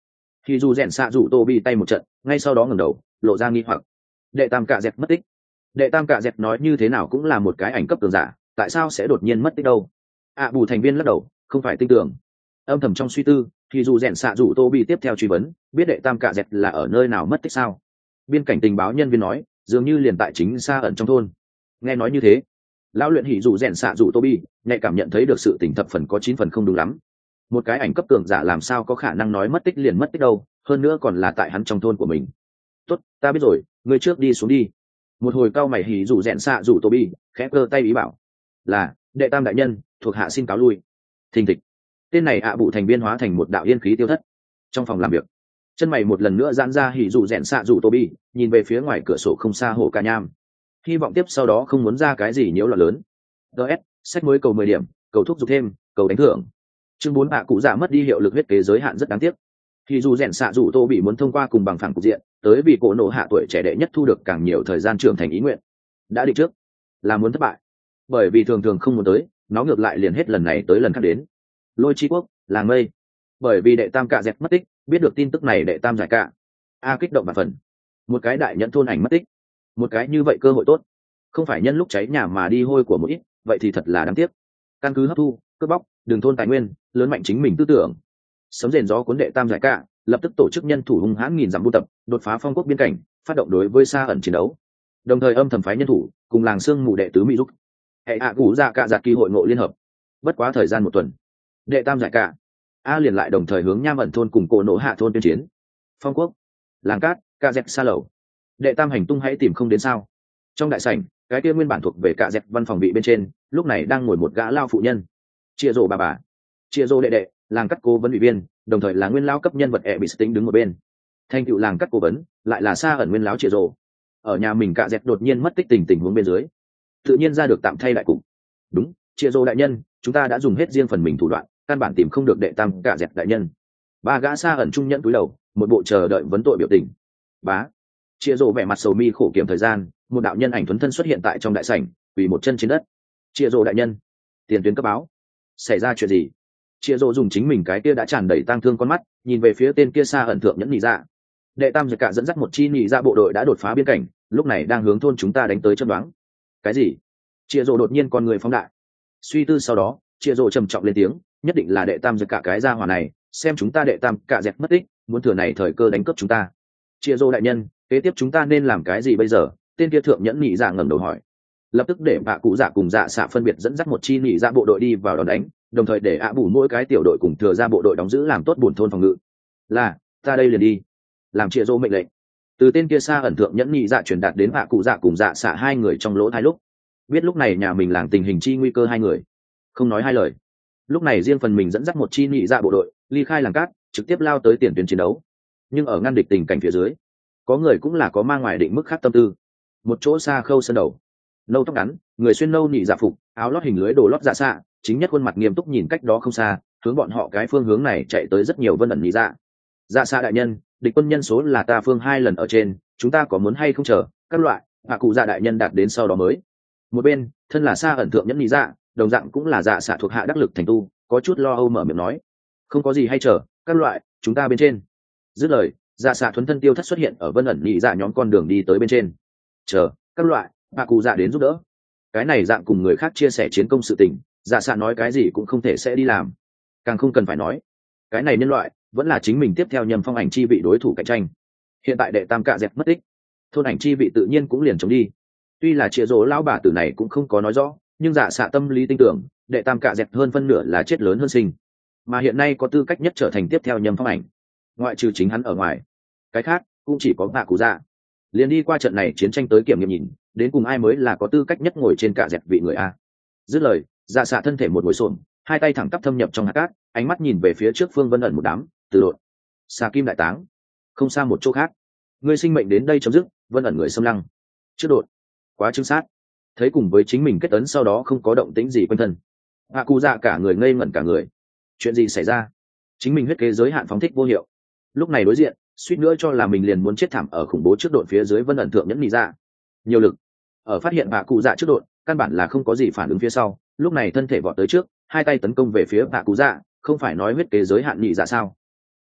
Speaker 1: Thì dù rèn xạ rủ tô bị tay một trận, ngay sau đó ngẩng đầu lộ ra nghi hoặc. Đệ tam cạ dẹt mất tích. Đệ tam cạ dẹt nói như thế nào cũng là một cái ảnh cấp cường giả, tại sao sẽ đột nhiên mất tích đâu? ạ bù thành viên lắc đầu, không phải tin tưởng. Âm thầm trong suy tư, thì dù rèn xạ rủ tô bị tiếp theo truy vấn, biết đệ tam cạ dẹt là ở nơi nào mất tích sao? Biên cảnh tình báo nhân viên nói, dường như liền tại chính xa ẩn trong thôn. Nghe nói như thế, lão luyện hỉ dù rèn xạ rủ tô bị nhạy cảm nhận thấy được sự tỉnh thập phần có chín phần không đúng lắm. Một cái ảnh cấp cường giả làm sao có khả năng nói mất tích liền mất tích đâu, hơn nữa còn là tại hắn trong thôn của mình. Tốt, ta biết rồi, ngươi trước đi xuống đi. Một hồi cao mày hỉ dù rèn xạ rủ tô bị khẽ cơ tay ý bảo, là đệ tam đại nhân, thuộc hạ xin cáo lui. Thình thịch, tên này ạ bụ thành viên hóa thành một đạo yên khí tiêu thất. Trong phòng làm việc, chân mày một lần nữa giãn ra, hỉ dù rèn xạ rủ tô bị nhìn về phía ngoài cửa sổ không xa hồ ca nham, hy vọng tiếp sau đó không muốn ra cái gì nhiễu loạn lớn. ds sách mới cầu mười điểm, cầu thúc giục thêm, cầu đánh thưởng. Chương bốn ạ cụ dạ mất đi hiệu lực huyết kế giới hạn rất đáng tiếc. Thì dù rèn xạ rủ tô bị muốn thông qua cùng bằng phẳng cục diện tới vì cổ nộ hạ tuổi trẻ đệ nhất thu được càng nhiều thời gian trưởng thành ý nguyện đã định trước là muốn thất bại, bởi vì thường thường không muốn tới, nó ngược lại liền hết lần này tới lần khác đến. Lôi chi quốc làng mây, bởi vì đệ tam cạ dẹt mất tích, biết được tin tức này đệ tam giải cạ a kích động và phần. Một cái đại nhận thôn ảnh mất tích, một cái như vậy cơ hội tốt, không phải nhân lúc cháy nhà mà đi hôi của một ít, vậy thì thật là đáng tiếc. Căn cứ hấp thu cướp bóc đường thôn tài nguyên, lớn mạnh chính mình tư tưởng, sấm rền gió cuốn đệ tam giải cạ lập tức tổ chức nhân thủ hung hãn nghìn dặm buôn tập, đột phá phong quốc biên cảnh, phát động đối với xa ẩn chiến đấu, đồng thời âm thầm phái nhân thủ cùng làng sương mù đệ tứ mỹ giúp hệ hạ cũ ra cạ giặt kỳ hội ngộ liên hợp. Bất quá thời gian một tuần, đệ tam giải cạ a liền lại đồng thời hướng nham ẩn thôn cùng cổ nổ hạ thôn tuyên chiến. Phong quốc làng cát cạ dẹt xa lầu, đệ tam hành tung hãy tìm không đến sao? Trong đại sảnh, cái kia nguyên bản thuộc về cạ dẹt văn phòng bị bên trên lúc này đang ngồi một gã lao phụ nhân, chia rổ bà bà, chia rổ đệ đệ, làng cắt cố vấn ủy viên, đồng thời là nguyên lao cấp nhân vật ẹ bị tính đứng một bên. Thành tựu làng cắt cố vấn lại là xa ẩn nguyên lão chia rổ, ở nhà mình cạ dẹt đột nhiên mất tích tình tình huống bên dưới, tự nhiên ra được tạm thay đại cục. Đúng, chia rổ đại nhân, chúng ta đã dùng hết riêng phần mình thủ đoạn, căn bản tìm không được đệ tam cạ dẹt đại nhân. Ba gã xa ẩn trung nhẫn cúi đầu, một bộ chờ đợi vấn tội biểu tình. Bá, chia rổ vẻ mặt sầu mi khổ kiểm thời gian, một đạo nhân ảnh thuần thân xuất hiện tại trong đại sảnh, quỳ một chân trên đất. Chia rổ đại nhân, tiền tuyến cấp báo, xảy ra chuyện gì? Chia rổ dùng chính mình cái kia đã tràn đầy tang thương con mắt nhìn về phía tên kia xa ẩn thượng nhẫn nhị dạ. Đệ tam giật cả dẫn dắt một chi nhị dạ bộ đội đã đột phá biên cảnh, lúc này đang hướng thôn chúng ta đánh tới chớp đoán. Cái gì? Chia rổ đột nhiên con người phóng đại. Suy tư sau đó, chia rổ trầm trọng lên tiếng, nhất định là đệ tam giật cả cái gia hỏa này, xem chúng ta đệ tam cả dẹt mất tích, muốn thừa này thời cơ đánh cướp chúng ta. Chia rổ đại nhân, kế tiếp chúng ta nên làm cái gì bây giờ? Tên kia thượng nhẫn nhị dạ ngẩng đầu hỏi. Lập tức để bạ cụ dạ cùng dạ xạ phân biệt dẫn dắt một chi nhị dạ bộ đội đi vào đón đánh, đồng thời để ạ bù mỗi cái tiểu đội cùng thừa ra bộ đội đóng giữ làm tốt buồn thôn phòng ngự. Là, ta đây liền đi. Làm chia rô mệnh lệnh. Từ tên kia xa ẩn thượng nhẫn nhị dạ truyền đạt đến bạ cụ dạ cùng dạ xạ hai người trong lỗ hai lúc, biết lúc này nhà mình làng tình hình chi nguy cơ hai người, không nói hai lời. Lúc này riêng phần mình dẫn dắt một chi nhị dạ bộ đội ly khai làng cát, trực tiếp lao tới tiền tuyến chiến đấu. Nhưng ở ngăn địch tình cảnh phía dưới, có người cũng là có mang ngoài định mức khác tâm tư. Một chỗ xa khâu sân đầu, nâu tóc ngắn, người xuyên nâu nhị dạ phục, áo lót hình lưới đồ lót dạ xạ, chính nhất khuôn mặt nghiêm túc nhìn cách đó không xa, hướng bọn họ cái phương hướng này chạy tới rất nhiều vân ẩn nhị dạ. Dạ xạ đại nhân, địch quân nhân số là ta phương hai lần ở trên, chúng ta có muốn hay không chờ các loại hạ cụ dạ đại nhân đạt đến sau đó mới. Một bên thân là xa ẩn thượng nhẫn nhị dạ, đồng dạng cũng là dạ xạ thuộc hạ đắc lực thành tu, có chút lo âu mở miệng nói, không có gì hay chờ các loại, chúng ta bên trên. Dứt lời, dạ xạ thuấn thân tiêu thất xuất hiện ở vân ẩn nhị dạ nhóm con đường đi tới bên trên. Chờ các loại hạ cụ dạ đến giúp đỡ. Cái này dạng cùng người khác chia sẻ chiến công sự tình, dạ xạ nói cái gì cũng không thể sẽ đi làm, càng không cần phải nói cái này nhân loại vẫn là chính mình tiếp theo nhầm phong ảnh chi vị đối thủ cạnh tranh. Hiện tại đệ tam cạ dẹt mất tích, thôn ảnh chi vị tự nhiên cũng liền chống đi. Tuy là chia rỗ lão bà tử này cũng không có nói rõ, nhưng dạ xạ tâm lý tin tưởng đệ tam cạ dẹt hơn phân nửa là chết lớn hơn sinh, mà hiện nay có tư cách nhất trở thành tiếp theo nhầm phong ảnh, ngoại trừ chính hắn ở ngoài, cái khác cũng chỉ có bạ cụ dạ. Liền đi qua trận này chiến tranh tới kiểm nghiệm nhìn, đến cùng ai mới là có tư cách nhất ngồi trên cạ dẹt vị người a. Dứt lời, dạ xạ thân thể một ngồi xổm, hai tay thẳng tắp thâm nhập trong hạt cát, ánh mắt nhìn về phía trước phương vân ẩn một đám từ đột xà kim đại táng, không xa một chỗ khác. Ngươi sinh mệnh đến đây chấm dứt, vân ẩn người xâm lăng trước đột quá trưng sát, thấy cùng với chính mình kết tấn sau đó không có động tĩnh gì quanh thân, hạ cụ dạ cả người ngây ngẩn cả người. Chuyện gì xảy ra? Chính mình huyết kế giới hạn phóng thích vô hiệu, lúc này đối diện suýt nữa cho là mình liền muốn chết thảm ở khủng bố trước đột phía dưới vân ẩn thượng nhẫn nhị dạ. Nhiều lực ở phát hiện hạ cụ dạ trước đột, căn bản là không có gì phản ứng phía sau, lúc này thân thể vọt tới trước, hai tay tấn công về phía hạ cụ dạ. Không phải nói huyết kế giới hạn nhị dạ sao?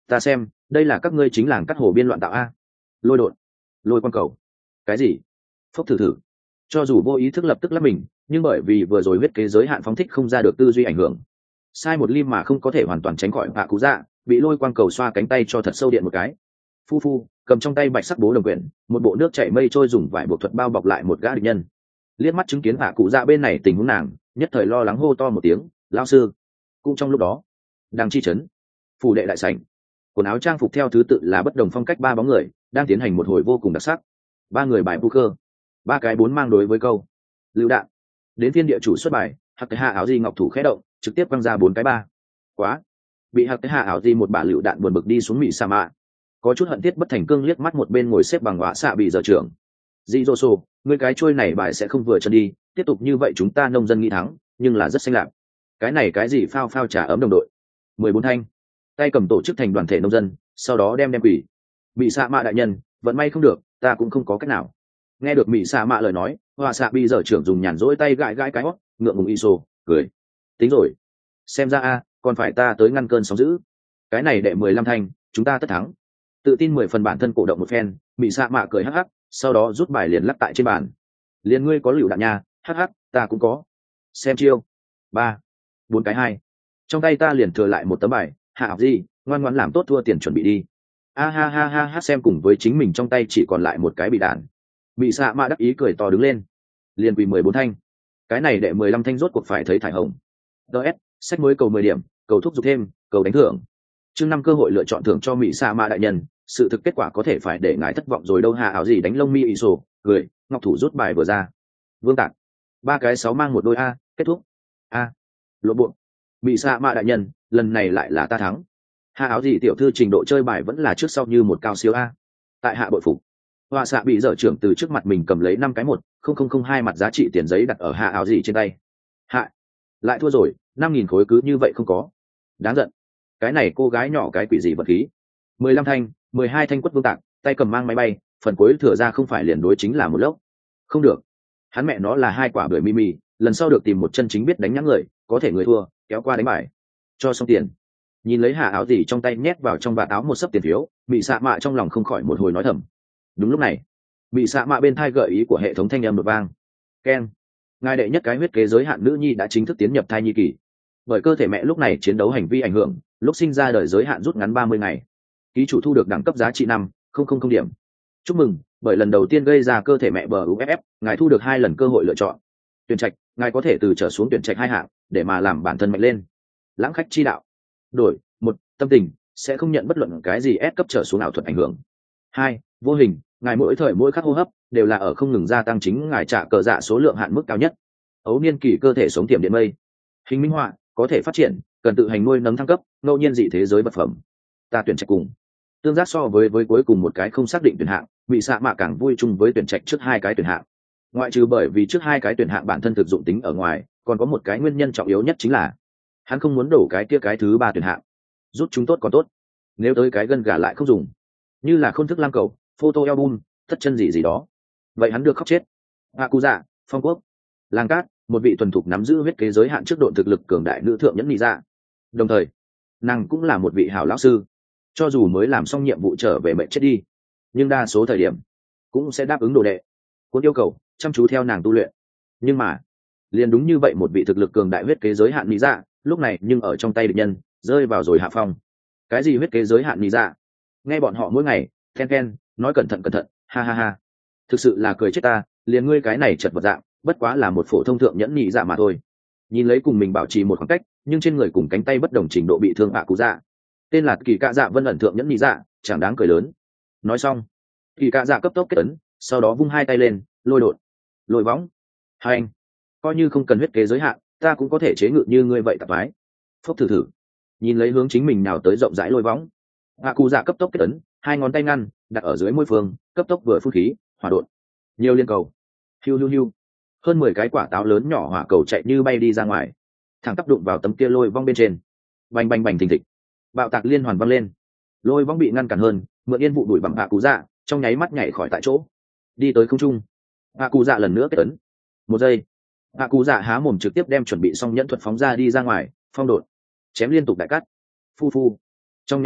Speaker 1: ta xem đây là các ngươi chính làng cắt hồ biên loạn tạo a. Lôi đột, lôi quan cầu, cái gì? Phốc thử thử. Cho dù vô ý thức lập tức lắp mình, nhưng bởi vì vừa rồi huyết kế giới hạn phóng thích không ra được tư duy ảnh hưởng, sai một lim mà không có thể hoàn toàn tránh khỏi bạ cú dạ, bị lôi quang cầu xoa cánh tay cho thật sâu điện một cái. Phu phu cầm trong tay bạch sắc bố đồng quyển, một bộ nước chảy mây trôi dùng vải buộc thuật bao bọc lại một gã địch nhân. Liếc mắt chứng kiến bạ cụ dạ bên này tình huống nàng, nhất thời lo lắng hô to một tiếng, lão sư. Cũng trong lúc đó, đang chi chấn, phủ đệ đại sảnh, quần áo trang phục theo thứ tự là bất đồng phong cách ba bóng người đang tiến hành một hồi vô cùng đặc sắc. Ba người bài poker, ba cái bốn mang đối với câu lựu đạn. Đến phiên địa chủ xuất bài, hạc cái hạ áo gì ngọc thủ khẽ động, trực tiếp quăng ra bốn cái ba. Quá, bị hạc cái hạ áo gì một bả lựu đạn buồn bực đi xuống mỹ sa mạ, có chút hận thiết bất thành cương liếc mắt một bên ngồi xếp bằng họa xạ bị giờ trưởng. Dị dô sô, ngươi cái trôi này bài sẽ không vừa chân đi, tiếp tục như vậy chúng ta nông dân nghĩ thắng, nhưng là rất xanh lạc. Cái này cái gì phao phao trà ấm đồng đội. Mười bốn thanh, tay cầm tổ chức thành đoàn thể nông dân, sau đó đem đem quỷ. Bị xạ mạ đại nhân, vẫn may không được, ta cũng không có cách nào. Nghe được mỹ xạ mạ lời nói, họa xạ bị giờ trưởng dùng nhàn rỗi tay gãi gãi cái hót, ngượng ngùng iso, cười. Tính rồi, xem ra a, còn phải ta tới ngăn cơn sóng dữ. Cái này đệ mười lăm thanh, chúng ta tất thắng. Tự tin mười phần bản thân cổ động một phen, mỹ xạ mạ cười hắc hắc, sau đó rút bài liền lắc tại trên bàn. Liền ngươi có lựu đạn nha, hắc hắc, ta cũng có. Xem chiêu. Ba, bốn cái hai. Trong tay ta liền thừa lại một tấm bài, hạ học gì, ngoan ngoãn làm tốt thua tiền chuẩn bị đi. A ha ha ha ha, xem cùng với chính mình trong tay chỉ còn lại một cái bị đạn. Mỹ xạ mạ đắc ý cười to đứng lên. Liền quỳ mười bốn thanh. Cái này đệ mười lăm thanh rốt cuộc phải thấy thải hồng. ds sách mới cầu mười điểm, cầu thúc giục thêm, cầu đánh thưởng. Chương năm cơ hội lựa chọn thưởng cho mỹ sa mạ đại nhân, sự thực kết quả có thể phải để ngài thất vọng rồi đâu. Hà áo gì đánh lông mi iso, cười, ngọc thủ rút bài vừa ra. Vương tạc, ba cái sáu mang một đôi a, kết thúc. A, lộ bộ. Mỹ sa mạ đại nhân, lần này lại là ta thắng. Hà áo gì tiểu thư trình độ chơi bài vẫn là trước sau như một cao siêu a. Tại hạ bội phục. Họa xạ bị dở trưởng từ trước mặt mình cầm lấy năm cái một không không không hai mặt giá trị tiền giấy đặt ở hạ áo gì trên tay. Hạ, lại thua rồi, năm nghìn khối cứ như vậy không có. Đáng giận. Cái này cô gái nhỏ cái quỷ gì vật khí. Mười lăm thanh, mười hai thanh quất vương tạc, tay cầm mang máy bay, phần cuối thừa ra không phải liền đối chính là một lốc. Không được. Hắn mẹ nó là hai quả bưởi mimi, lần sau được tìm một chân chính biết đánh nhãn người, có thể người thua, kéo qua đánh bài. Cho xong tiền. Nhìn lấy hạ áo gì trong tay nhét vào trong vạt áo một sấp tiền phiếu, bị xạ mạ trong lòng không khỏi một hồi nói thầm. Đúng lúc này, bị xạ mạ bên thai gợi ý của hệ thống thanh âm đột vang. Keng, ngài đệ nhất cái huyết kế giới hạn nữ nhi đã chính thức tiến nhập thai nhi kỳ. Bởi cơ thể mẹ lúc này chiến đấu hành vi ảnh hưởng, lúc sinh ra đời giới hạn rút ngắn ba mươi ngày. Ký chủ thu được đẳng cấp giá trị năm không không không điểm. Chúc mừng, bởi lần đầu tiên gây ra cơ thể mẹ bờ u ép ép, ngài thu được hai lần cơ hội lựa chọn. Tuyển trạch, ngài có thể từ trở xuống tuyển trạch hai hạng để mà làm bản thân mạnh lên. Lãng khách chi đạo. Đổi, một, tâm tình, sẽ không nhận bất luận cái gì ép cấp trở xuống ảo thuật ảnh hưởng. Hai, vô hình, ngài mỗi thời mỗi khắc hô hấp đều là ở không ngừng gia tăng chính ngài trả cờ dạ số lượng hạn mức cao nhất. Ấu niên kỳ cơ thể sống tiềm điện mây. Hình minh họa, có thể phát triển, cần tự hành nuôi nấng thăng cấp, ngẫu nhiên dị thế giới vật phẩm. Ta tuyển trạch cùng. Tương giác so với với cuối cùng một cái không xác định tuyển hạng, bị xạ mạ càng vui chung với tuyển trạch trước hai cái tuyển hạng. Ngoại trừ bởi vì trước hai cái tuyển hạng bản thân thực dụng tính ở ngoài, còn có một cái nguyên nhân trọng yếu nhất chính là hắn không muốn đổ cái kia cái thứ ba tuyển hạng. Rút chúng tốt còn tốt, nếu tới cái gân gà lại không dùng, như là không thức lam cầu, photo album, thất chân gì gì đó, vậy hắn được khóc chết. A cụ dạ, phong quốc, làng cát, một vị thuần thục nắm giữ huyết kế giới hạn trước độ thực lực cường đại nữ thượng nhẫn nhị dạ, đồng thời nàng cũng là một vị hảo lão sư, cho dù mới làm xong nhiệm vụ trở về mệnh chết đi, nhưng đa số thời điểm cũng sẽ đáp ứng đồ đệ cuốn yêu cầu chăm chú theo nàng tu luyện. Nhưng mà liền đúng như vậy một vị thực lực cường đại huyết kế giới hạn nhị dạ, lúc này nhưng ở trong tay địch nhân rơi vào rồi hạ phong. Cái gì huyết kế giới hạn nhị dạ? Nghe bọn họ mỗi ngày ken ken nói cẩn thận cẩn thận, ha ha ha, thực sự là cười chết ta. Liền ngươi cái này chật vật dạng, bất quá là một phổ thông thượng nhẫn nhị dạ mà thôi. Nhìn lấy cùng mình bảo trì một khoảng cách nhưng trên người cùng cánh tay bất đồng trình độ bị thương ạ cụ dạ, tên là kỳ cạ dạ vân ẩn thượng nhẫn nhị dạ, chẳng đáng cười lớn. Nói xong, kỳ cạ dạ cấp tốc kết ấn, sau đó vung hai tay lên, lôi đột, lôi võng. Hai anh, coi như không cần huyết kế giới hạn, ta cũng có thể chế ngự như ngươi vậy tạp mái. Phốc thử thử. Nhìn lấy hướng chính mình nào tới rộng rãi lôi võng, ạ cụ dạ cấp tốc kết ấn, hai ngón tay ngăn đặt ở dưới môi phương, cấp tốc vừa phun khí hỏa đột, nhiều liên cầu, hiu hiu hiu, hơn mười cái quả táo lớn nhỏ hỏa cầu chạy như bay đi ra ngoài, thẳng tắp đụng vào tấm kia lôi vong bên trên, bành bành bành thình thịch, bạo tạc liên hoàn văng lên. Lôi vong bị ngăn cản hơn, mượn yên vụ đuổi bằng ạ cụ dạ, trong nháy mắt nhảy khỏi tại chỗ, đi tới không trung. ạ cụ dạ lần nữa kết ấn, một giây, ạ cụ dạ há mồm trực tiếp đem chuẩn bị xong nhẫn thuật phóng ra đi ra ngoài, phong đột, chém liên tục đại cắt. Phu phu, trong nháy mắt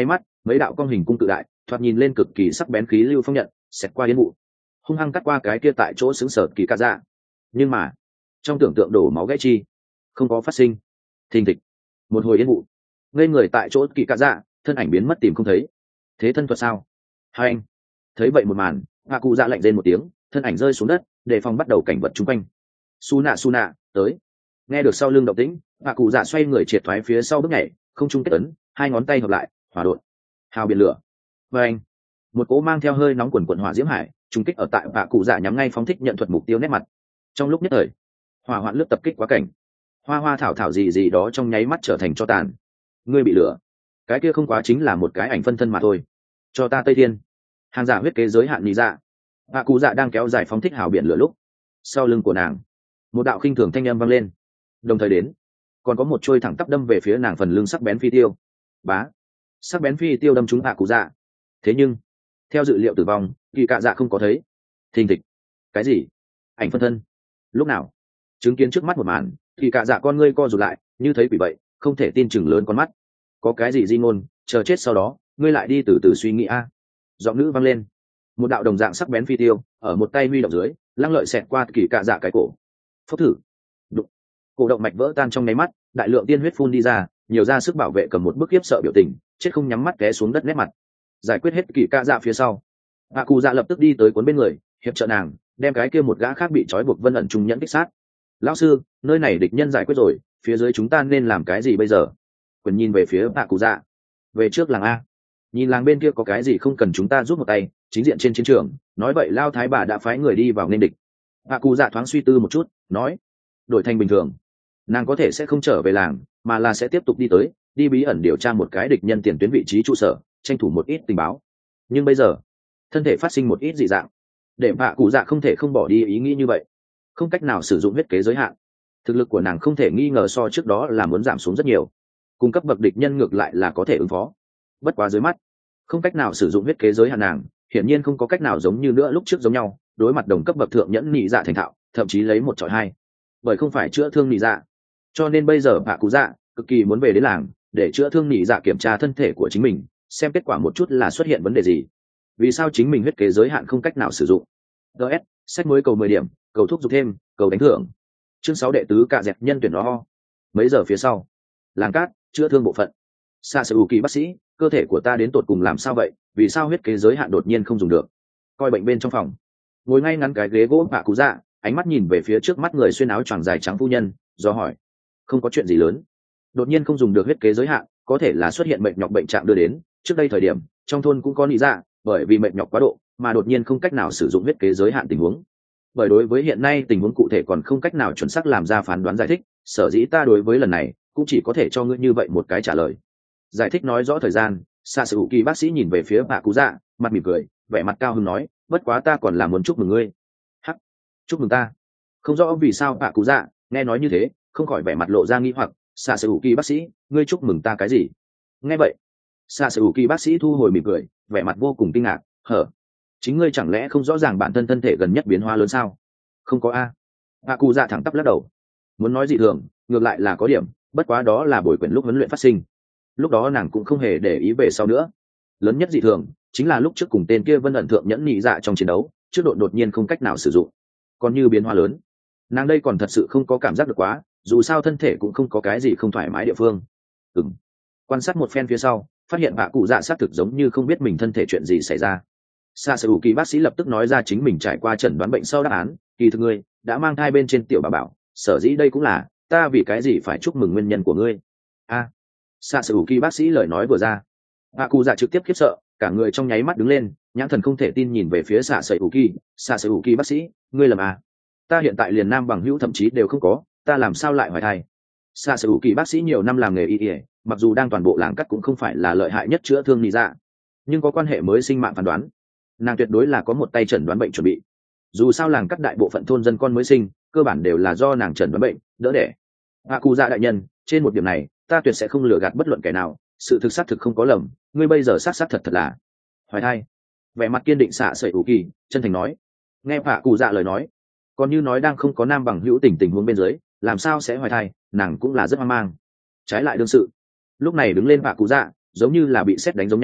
Speaker 1: mấy đạo cong hình cung tự đại thoạt nhìn lên cực kỳ sắc bén khí lưu phong nhận xẹt qua yên vụ, hung hăng cắt qua cái kia tại chỗ xứng sở kỳ ca dạ. Nhưng mà trong tưởng tượng đổ máu gãy chi không có phát sinh. Thình thịch, một hồi yên vụ, ngây người tại chỗ kỳ ca dạ, thân ảnh biến mất tìm không thấy. Thế thân thuật sao? Hai anh thấy vậy một màn, hạ cụ dạ lạnh lên một tiếng, thân ảnh rơi xuống đất, đề phòng bắt đầu cảnh vật chung quanh. Su nạ su nạ tới. Nghe được sau lưng động tĩnh, hạ cụ dạ xoay người triệt thoái phía sau bước nhảy, không trung kết ấn, hai ngón tay hợp lại, hỏa đột, hào biển lửa. Và anh, một cỗ mang theo hơi nóng quần quần hỏa diễm hải trùng kích ở tại hạ cụ dạ nhắm ngay phóng thích nhận thuật mục tiêu nét mặt. Trong lúc nhất thời, hỏa hoạn lướt tập kích quá cảnh, hoa hoa thảo thảo gì gì đó trong nháy mắt trở thành cho tàn. Ngươi bị lửa, cái kia không quá chính là một cái ảnh phân thân mà thôi. Cho ta Tây Thiên, hàng giả huyết kế giới hạn lý dạ. Hạ cụ dạ đang kéo dài phóng thích hào biển lửa lúc, sau lưng của nàng một đạo khinh thường thanh âm vang lên, đồng thời đến còn có một trôi thẳng tắp đâm về phía nàng phần lưng sắc bén phi tiêu. Bá, sắc bén phi tiêu đâm trúng hạ cụ dạ. Thế nhưng theo dự liệu tử vong, kỳ cạ dạ không có thấy. Thình thịch, cái gì? Ảnh phân thân? Lúc nào chứng kiến trước mắt một màn, kỳ cạ dạ con ngươi co rụt lại như thấy quỷ vậy, không thể tin chừng lớn con mắt. Có cái gì di ngôn, chờ chết sau đó ngươi lại đi từ từ suy nghĩ a. Giọng nữ vang lên, một đạo đồng dạng sắc bén phi tiêu ở một tay huy động dưới lăng lợi xẹt qua kỳ cạ dạ cái cổ. Phốc thử, đụng, cổ động mạch vỡ tan trong nháy mắt, đại lượng tiên huyết phun đi ra, nhiều ra sức bảo vệ cầm một bức khiếp sợ biểu tình, chết không nhắm mắt té xuống đất nét mặt. Giải quyết hết kỳ cạ dạ phía sau, hạ cụ dạ lập tức đi tới cuốn bên người hiệp trợ nàng đem cái kia một gã khác bị trói buộc vân ẩn trung nhẫn kích sát. Lão sư, nơi này địch nhân giải quyết rồi, phía dưới chúng ta nên làm cái gì bây giờ? Quyền nhìn về phía hạ cụ dạ. Về trước làng a, nhìn làng bên kia có cái gì không cần chúng ta giúp một tay, chính diện trên chiến trường. Nói vậy lao thái bà đã phái người đi vào nên địch. Hạ cụ dạ thoáng suy tư một chút, nói đổi thành bình thường nàng có thể sẽ không trở về làng, mà là sẽ tiếp tục đi tới đi bí ẩn điều tra một cái địch nhân tiền tuyến vị trí trụ sở, tranh thủ một ít tình báo. Nhưng bây giờ thân thể phát sinh một ít dị dạng, để hạ cụ dạ không thể không bỏ đi ý nghĩ như vậy, không cách nào sử dụng huyết kế giới hạn. Thực lực của nàng không thể nghi ngờ so trước đó là muốn giảm xuống rất nhiều, cung cấp bậc địch nhân ngược lại là có thể ứng phó. Bất quá dưới mắt không cách nào sử dụng huyết kế giới hạn nàng hiển nhiên không có cách nào giống như nữa lúc trước giống nhau đối mặt đồng cấp bậc thượng nhẫn nhị dạ thành thạo, thậm chí lấy một chọi hai, bởi không phải chữa thương nhị dạ. Cho nên bây giờ hạ cụ dạ cực kỳ muốn về đến làng để chữa thương nhị dạ, kiểm tra thân thể của chính mình, xem kết quả một chút là xuất hiện vấn đề gì, vì sao chính mình huyết kế giới hạn không cách nào sử dụng. gs sách mới cầu mười điểm, cầu thúc giục thêm, cầu đánh thưởng. Chương sáu đệ tứ cạ dẹt nhân tuyển đó. Mấy giờ phía sau, làng cát chữa thương bộ phận. Sa Sư Kỳ bác sĩ, cơ thể của ta đến tột cùng làm sao vậy, vì sao huyết kế giới hạn đột nhiên không dùng được? Coi bệnh bên trong phòng, ngồi ngay ngắn cái ghế gỗ bạ cụ dạ, ánh mắt nhìn về phía trước mắt người xuyên áo choàng dài trắng phu nhân, do hỏi. Không có chuyện gì lớn, đột nhiên không dùng được huyết kế giới hạn, có thể là xuất hiện mệt nhọc bệnh trạng đưa đến. Trước đây thời điểm trong thôn cũng có nghĩ ra, bởi vì mệt nhọc quá độ mà đột nhiên không cách nào sử dụng huyết kế giới hạn tình huống. Bởi đối với hiện nay tình huống cụ thể còn không cách nào chuẩn xác làm ra phán đoán giải thích, sở dĩ ta đối với lần này cũng chỉ có thể cho ngươi như vậy một cái trả lời. Giải thích nói rõ thời gian, Sa Sư Kỳ bác sĩ nhìn về phía bà cụ dạ, mặt mỉm cười, vẻ mặt cao hứng nói, bất quá ta còn là muốn chúc mừng ngươi. Hắc, chúc mừng ta? Không rõ vì sao bà cụ dạ nghe nói như thế không khỏi vẻ mặt lộ ra nghi hoặc. Sa Sư Kỳ bác sĩ, ngươi chúc mừng ta cái gì? Nghe vậy, Sa Sư Kỳ bác sĩ thu hồi mỉm cười, vẻ mặt vô cùng kinh ngạc, hở, chính ngươi chẳng lẽ không rõ ràng bản thân thân thể gần nhất biến hóa lớn sao? Không có a. Bà cụ dạ thẳng tắp lắc đầu. Muốn nói dị thường ngược lại là có điểm, bất quá đó là buổi quyển lúc huấn luyện phát sinh, lúc đó nàng cũng không hề để ý về sau nữa. Lớn nhất dị thường chính là lúc trước cùng tên kia vân ẩn thượng nhẫn nhị dạ trong chiến đấu, trước độ đột nhiên không cách nào sử dụng, còn như biến hóa lớn, nàng đây còn thật sự không có cảm giác được quá, dù sao thân thể cũng không có cái gì không thoải mái địa phương. Ừm. Quan sát một phen phía sau, phát hiện bà cụ dạ xác thực giống như không biết mình thân thể chuyện gì xảy ra. Sa Sư Kỳ bác sĩ lập tức nói ra chính mình trải qua chẩn đoán bệnh sau đáp án, kỳ thực ngươi đã mang thai bên trên tiểu bà bảo, sở dĩ đây cũng là ta vì cái gì phải chúc mừng nguyên nhân của ngươi. A. À, Sa Sư Kỳ bác sĩ lời nói vừa ra, bà cụ dạ trực tiếp khiếp sợ, cả người trong nháy mắt đứng lên, nhãn thần không thể tin nhìn về phía Sa Sư Kỳ. Sa Sư Kỳ bác sĩ, ngươi lầm à? Ta hiện tại liền nam bằng hữu thậm chí đều không có, ta làm sao lại hoài thai? Sa Sư Kỳ bác sĩ nhiều năm làm nghề y y, mặc dù đang toàn bộ làng cắt cũng không phải là lợi hại nhất chữa thương lý dạ, nhưng có quan hệ mới sinh mạng phán đoán, nàng tuyệt đối là có một tay chẩn đoán bệnh chuẩn bị. Dù sao làng cắt đại bộ phận thôn dân con mới sinh cơ bản đều là do nàng chẩn đoán bệnh đỡ đẻ. Hạ cụ dạ đại nhân, trên một điểm này ta tuyệt sẽ không lừa gạt bất luận kẻ nào, sự thực xác thực không có lầm, ngươi bây giờ xác xác thật thật là hoài thai. Vẻ mặt kiên định xạ sợi ủ kỳ chân thành nói. Nghe hạ cụ dạ lời nói, còn như nói đang không có nam bằng hữu tình tình huống bên dưới làm sao sẽ hoài thai, nàng cũng là rất hoang mang. Trái lại đương sự lúc này đứng lên hạ cụ dạ giống như là bị sét đánh giống nhau,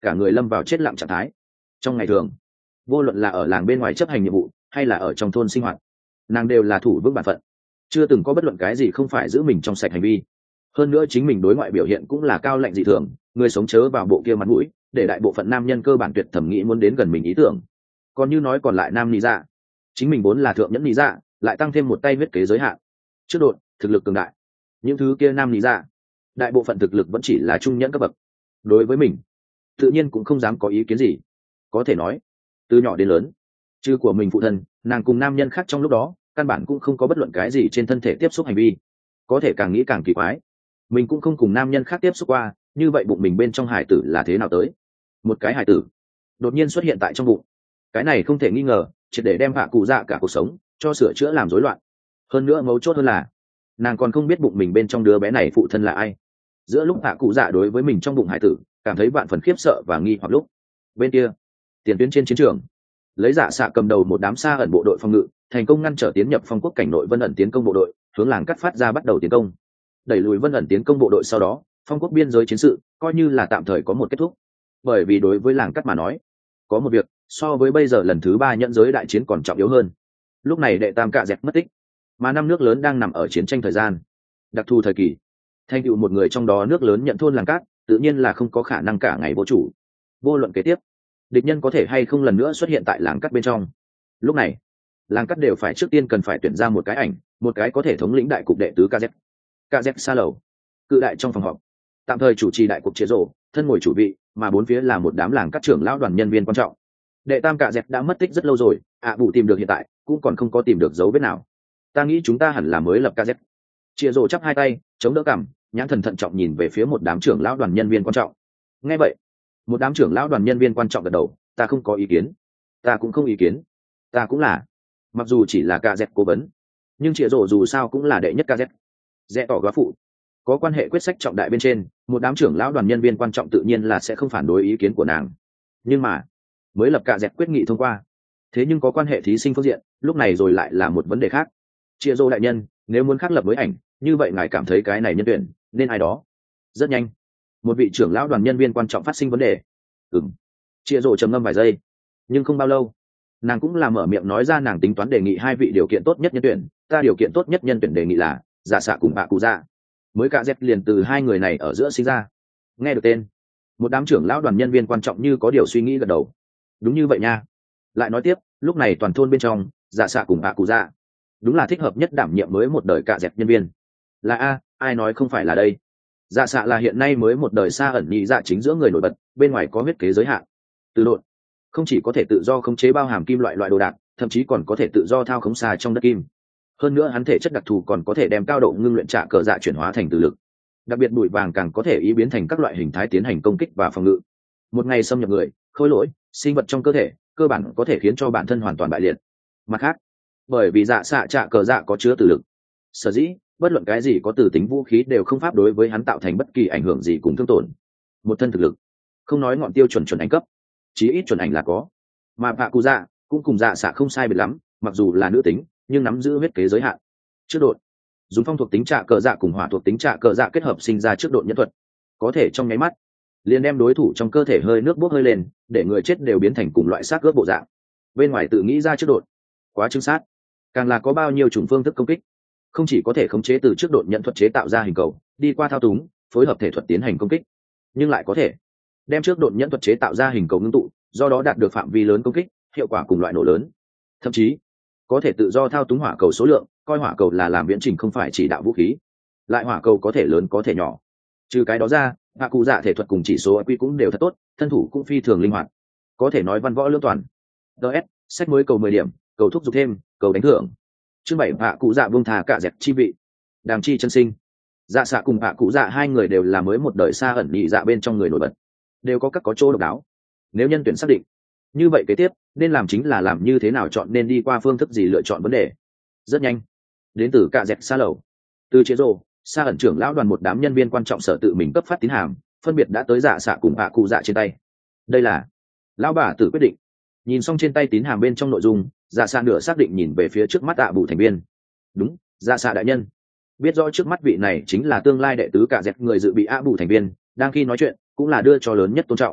Speaker 1: cả người lâm vào chết lặng trạng thái. Trong ngày thường, vô luận là ở làng bên ngoài chấp hành nhiệm vụ hay là ở trong thôn sinh hoạt, nàng đều là thủ vững bản phận, chưa từng có bất luận cái gì không phải giữ mình trong sạch hành vi. Hơn nữa chính mình đối ngoại biểu hiện cũng là cao lạnh dị thường, người sống chớ vào bộ kia mặt mũi, để đại bộ phận nam nhân cơ bản tuyệt thẩm nghĩ muốn đến gần mình ý tưởng. Còn như nói còn lại nam lý dạ, chính mình vốn là thượng nhẫn lý dạ, lại tăng thêm một tay huyết kế giới hạn, trước đột thực lực cường đại. Những thứ kia nam lý dạ, đại bộ phận thực lực vẫn chỉ là trung nhẫn cấp bậc, đối với mình tự nhiên cũng không dám có ý kiến gì. Có thể nói từ nhỏ đến lớn, trừ của mình phụ thân, nàng cùng nam nhân khác trong lúc đó căn bản cũng không có bất luận cái gì trên thân thể tiếp xúc hành vi. Có thể càng nghĩ càng kỳ quái, mình cũng không cùng nam nhân khác tiếp xúc qua, như vậy bụng mình bên trong hải tử là thế nào tới? Một cái hải tử đột nhiên xuất hiện tại trong bụng, cái này không thể nghi ngờ triệt để đem hạ cụ dạ cả cuộc sống cho sửa chữa làm rối loạn. Hơn nữa mấu chốt hơn là nàng còn không biết bụng mình bên trong đứa bé này phụ thân là ai. Giữa lúc hạ cụ dạ đối với mình trong bụng hải tử cảm thấy vạn phần khiếp sợ và nghi hoặc lúc, bên kia tiền tuyến trên chiến trường, lấy Dạ Xạ cầm đầu một đám xa ẩn bộ đội phòng ngự thành công ngăn trở tiến nhập phong quốc cảnh nội Vân ẩn tiến công bộ đội, hướng làng cắt phát ra bắt đầu tiến công. Đẩy lùi Vân ẩn tiến công bộ đội sau đó, phong quốc biên giới chiến sự coi như là tạm thời có một kết thúc. Bởi vì đối với làng cắt mà nói, có một việc so với bây giờ lần thứ ba nhận giới đại chiến còn trọng yếu hơn. Lúc này đệ tam cạ dẹt mất tích, mà năm nước lớn đang nằm ở chiến tranh thời gian đặc thù thời kỳ. Thành tựu một người trong đó nước lớn nhận thôn làng cát, tự nhiên là không có khả năng cả ngày vô chủ. Vô luận kế tiếp địch nhân có thể hay không lần nữa xuất hiện tại làng cát bên trong, lúc này làng cát đều phải trước tiên cần phải tuyển ra một cái ảnh, một cái có thể thống lĩnh đại cục đệ tứ kz kz xa lầu cự đại trong phòng họp, tạm thời chủ trì đại cuộc chế rổ, thân ngồi chủ vị, mà bốn phía là một đám làng cát trưởng lão đoàn nhân viên quan trọng. Đệ tam cạ dẹt đã mất tích rất lâu rồi, ạ à, bụ tìm được hiện tại cũng còn không có tìm được dấu vết nào. Ta nghĩ chúng ta hẳn là mới lập kz. Chia rổ chắp hai tay chống đỡ cằm, nhãn thần thận trọng nhìn về phía một đám trưởng lão đoàn nhân viên quan trọng. Nghe vậy, một đám trưởng lão đoàn nhân viên quan trọng gật đầu, ta không có ý kiến. Ta cũng không ý kiến. Ta cũng là. Mặc dù chỉ là kz cố vấn, nhưng chia rổ dù sao cũng là đệ nhất kz. Rẽ tỏ góa phụ, có quan hệ quyết sách trọng đại bên trên, một đám trưởng lão đoàn nhân viên quan trọng tự nhiên là sẽ không phản đối ý kiến của nàng. Nhưng mà mới lập cạ dẹt quyết nghị thông qua, thế nhưng có quan hệ thí sinh phương diện, lúc này rồi lại là một vấn đề khác. Chia rô đại nhân, nếu muốn khác lập với ảnh, như vậy ngài cảm thấy cái này nhân tuyển nên ai đó? Rất nhanh, một vị trưởng lão đoàn nhân viên quan trọng phát sinh vấn đề. Ừm. Chia rô trầm ngâm vài giây, nhưng không bao lâu, nàng cũng là mở miệng nói ra nàng tính toán đề nghị hai vị điều kiện tốt nhất nhân tuyển. Ta điều kiện tốt nhất nhân tuyển đề nghị là Dạ Xạ cùng Bạ Cụ Dạ. Mới cạ dẹt liền từ hai người này ở giữa sinh ra. Nghe được tên, một đám trưởng lão đoàn nhân viên quan trọng như có điều suy nghĩ gật đầu. Đúng như vậy nha. Lại nói tiếp, lúc này toàn thôn bên trong, Dạ Xạ cùng Bạ Cụ Dạ đúng là thích hợp nhất đảm nhiệm mới một đời cạ dẹt nhân viên. Là a, ai nói không phải là đây. Dạ Xạ là hiện nay mới một đời xa ẩn nhị dạ chính giữa người nổi bật, bên ngoài có huyết kế giới hạn. Từ độn, không chỉ có thể tự do khống chế bao hàm kim loại loại đồ đạc, thậm chí còn có thể tự do thao khống xa trong đất kim. Hơn nữa hắn thể chất đặc thù còn có thể đem cao độ ngưng luyện trả cờ dạ chuyển hóa thành từ lực. Đặc biệt bụi vàng càng có thể ý biến thành các loại hình thái tiến hành công kích và phòng ngự. Một ngày xâm nhập người, khối lỗi, sinh vật trong cơ thể, cơ bản có thể khiến cho bản thân hoàn toàn bại liệt. Mặt khác, bởi vì dạ xạ trả cờ dạ có chứa từ lực, sở dĩ bất luận cái gì có từ tính vũ khí đều không pháp đối với hắn tạo thành bất kỳ ảnh hưởng gì cùng thương tổn. Một thân thực lực, không nói ngọn tiêu chuẩn chuẩn ảnh cấp, chí ít chuẩn ảnh là có. Mà Bạ Cụ Dạ cũng cùng dạ xạ không sai biệt lắm, mặc dù là nữ tính nhưng nắm giữ huyết kế giới hạn. Trước độn, dùng phong thuộc tính trả cờ dạ cùng hỏa thuộc tính trả cờ dạ kết hợp sinh ra trước độn nhân thuật, có thể trong nháy mắt liền đem đối thủ trong cơ thể hơi nước bốc hơi lên, để người chết đều biến thành cùng loại xác ướp bộ dạng. Bên ngoài tự nghĩ ra trước độn, quá chứng sát, càng là có bao nhiêu chủng phương thức công kích, không chỉ có thể khống chế từ trước độn nhận thuật chế tạo ra hình cầu, đi qua thao túng phối hợp thể thuật tiến hành công kích, nhưng lại có thể đem trước độn nhẫn thuật chế tạo ra hình cầu ngưng tụ, do đó đạt được phạm vi lớn công kích, hiệu quả cùng loại nổ lớn. Thậm chí có thể tự do thao túng hỏa cầu số lượng, coi hỏa cầu là làm viễn trình không phải chỉ đạo vũ khí. Lại hỏa cầu có thể lớn có thể nhỏ. Trừ cái đó ra, Bạ Cụ Dạ thể thuật cùng chỉ số i kiu cũng đều thật tốt, thân thủ cũng phi thường linh hoạt, có thể nói văn võ lưỡng toàn. ds sách mới cầu mười điểm, cầu thúc giục thêm, cầu đánh thưởng. Chương bảy Bạ Cụ Dạ buông thà cả dẹp chi vị. Đàm chi chân sinh. Dạ xạ cùng Bạ Cụ Dạ hai người đều là mới một đời xa ẩn nhị dạ bên trong người nổi bật, đều có các có chỗ độc đáo. Nếu nhân tuyển xác định, như vậy kế tiếp nên làm chính là làm như thế nào chọn, nên đi qua phương thức gì lựa chọn vấn đề. Rất nhanh, đến từ cạ dẹt xa lầu, từ chế rô xa ẩn trưởng lão đoàn một đám nhân viên quan trọng sở tự mình cấp phát tín hàm, phân biệt đã tới Dạ xạ cùng Bạ Cụ Dạ trên tay. Đây là lão bà tử quyết định. Nhìn xong trên tay tín hàm bên trong nội dung, Dạ xạ nửa xác định nhìn về phía trước mắt ạ bù thành viên. Đúng, Dạ xạ đại nhân biết rõ trước mắt vị này chính là tương lai đệ tứ cạ dẹt người dự bị ạ bù thành viên, đang khi nói chuyện cũng là đưa cho lớn nhất tôn trọng.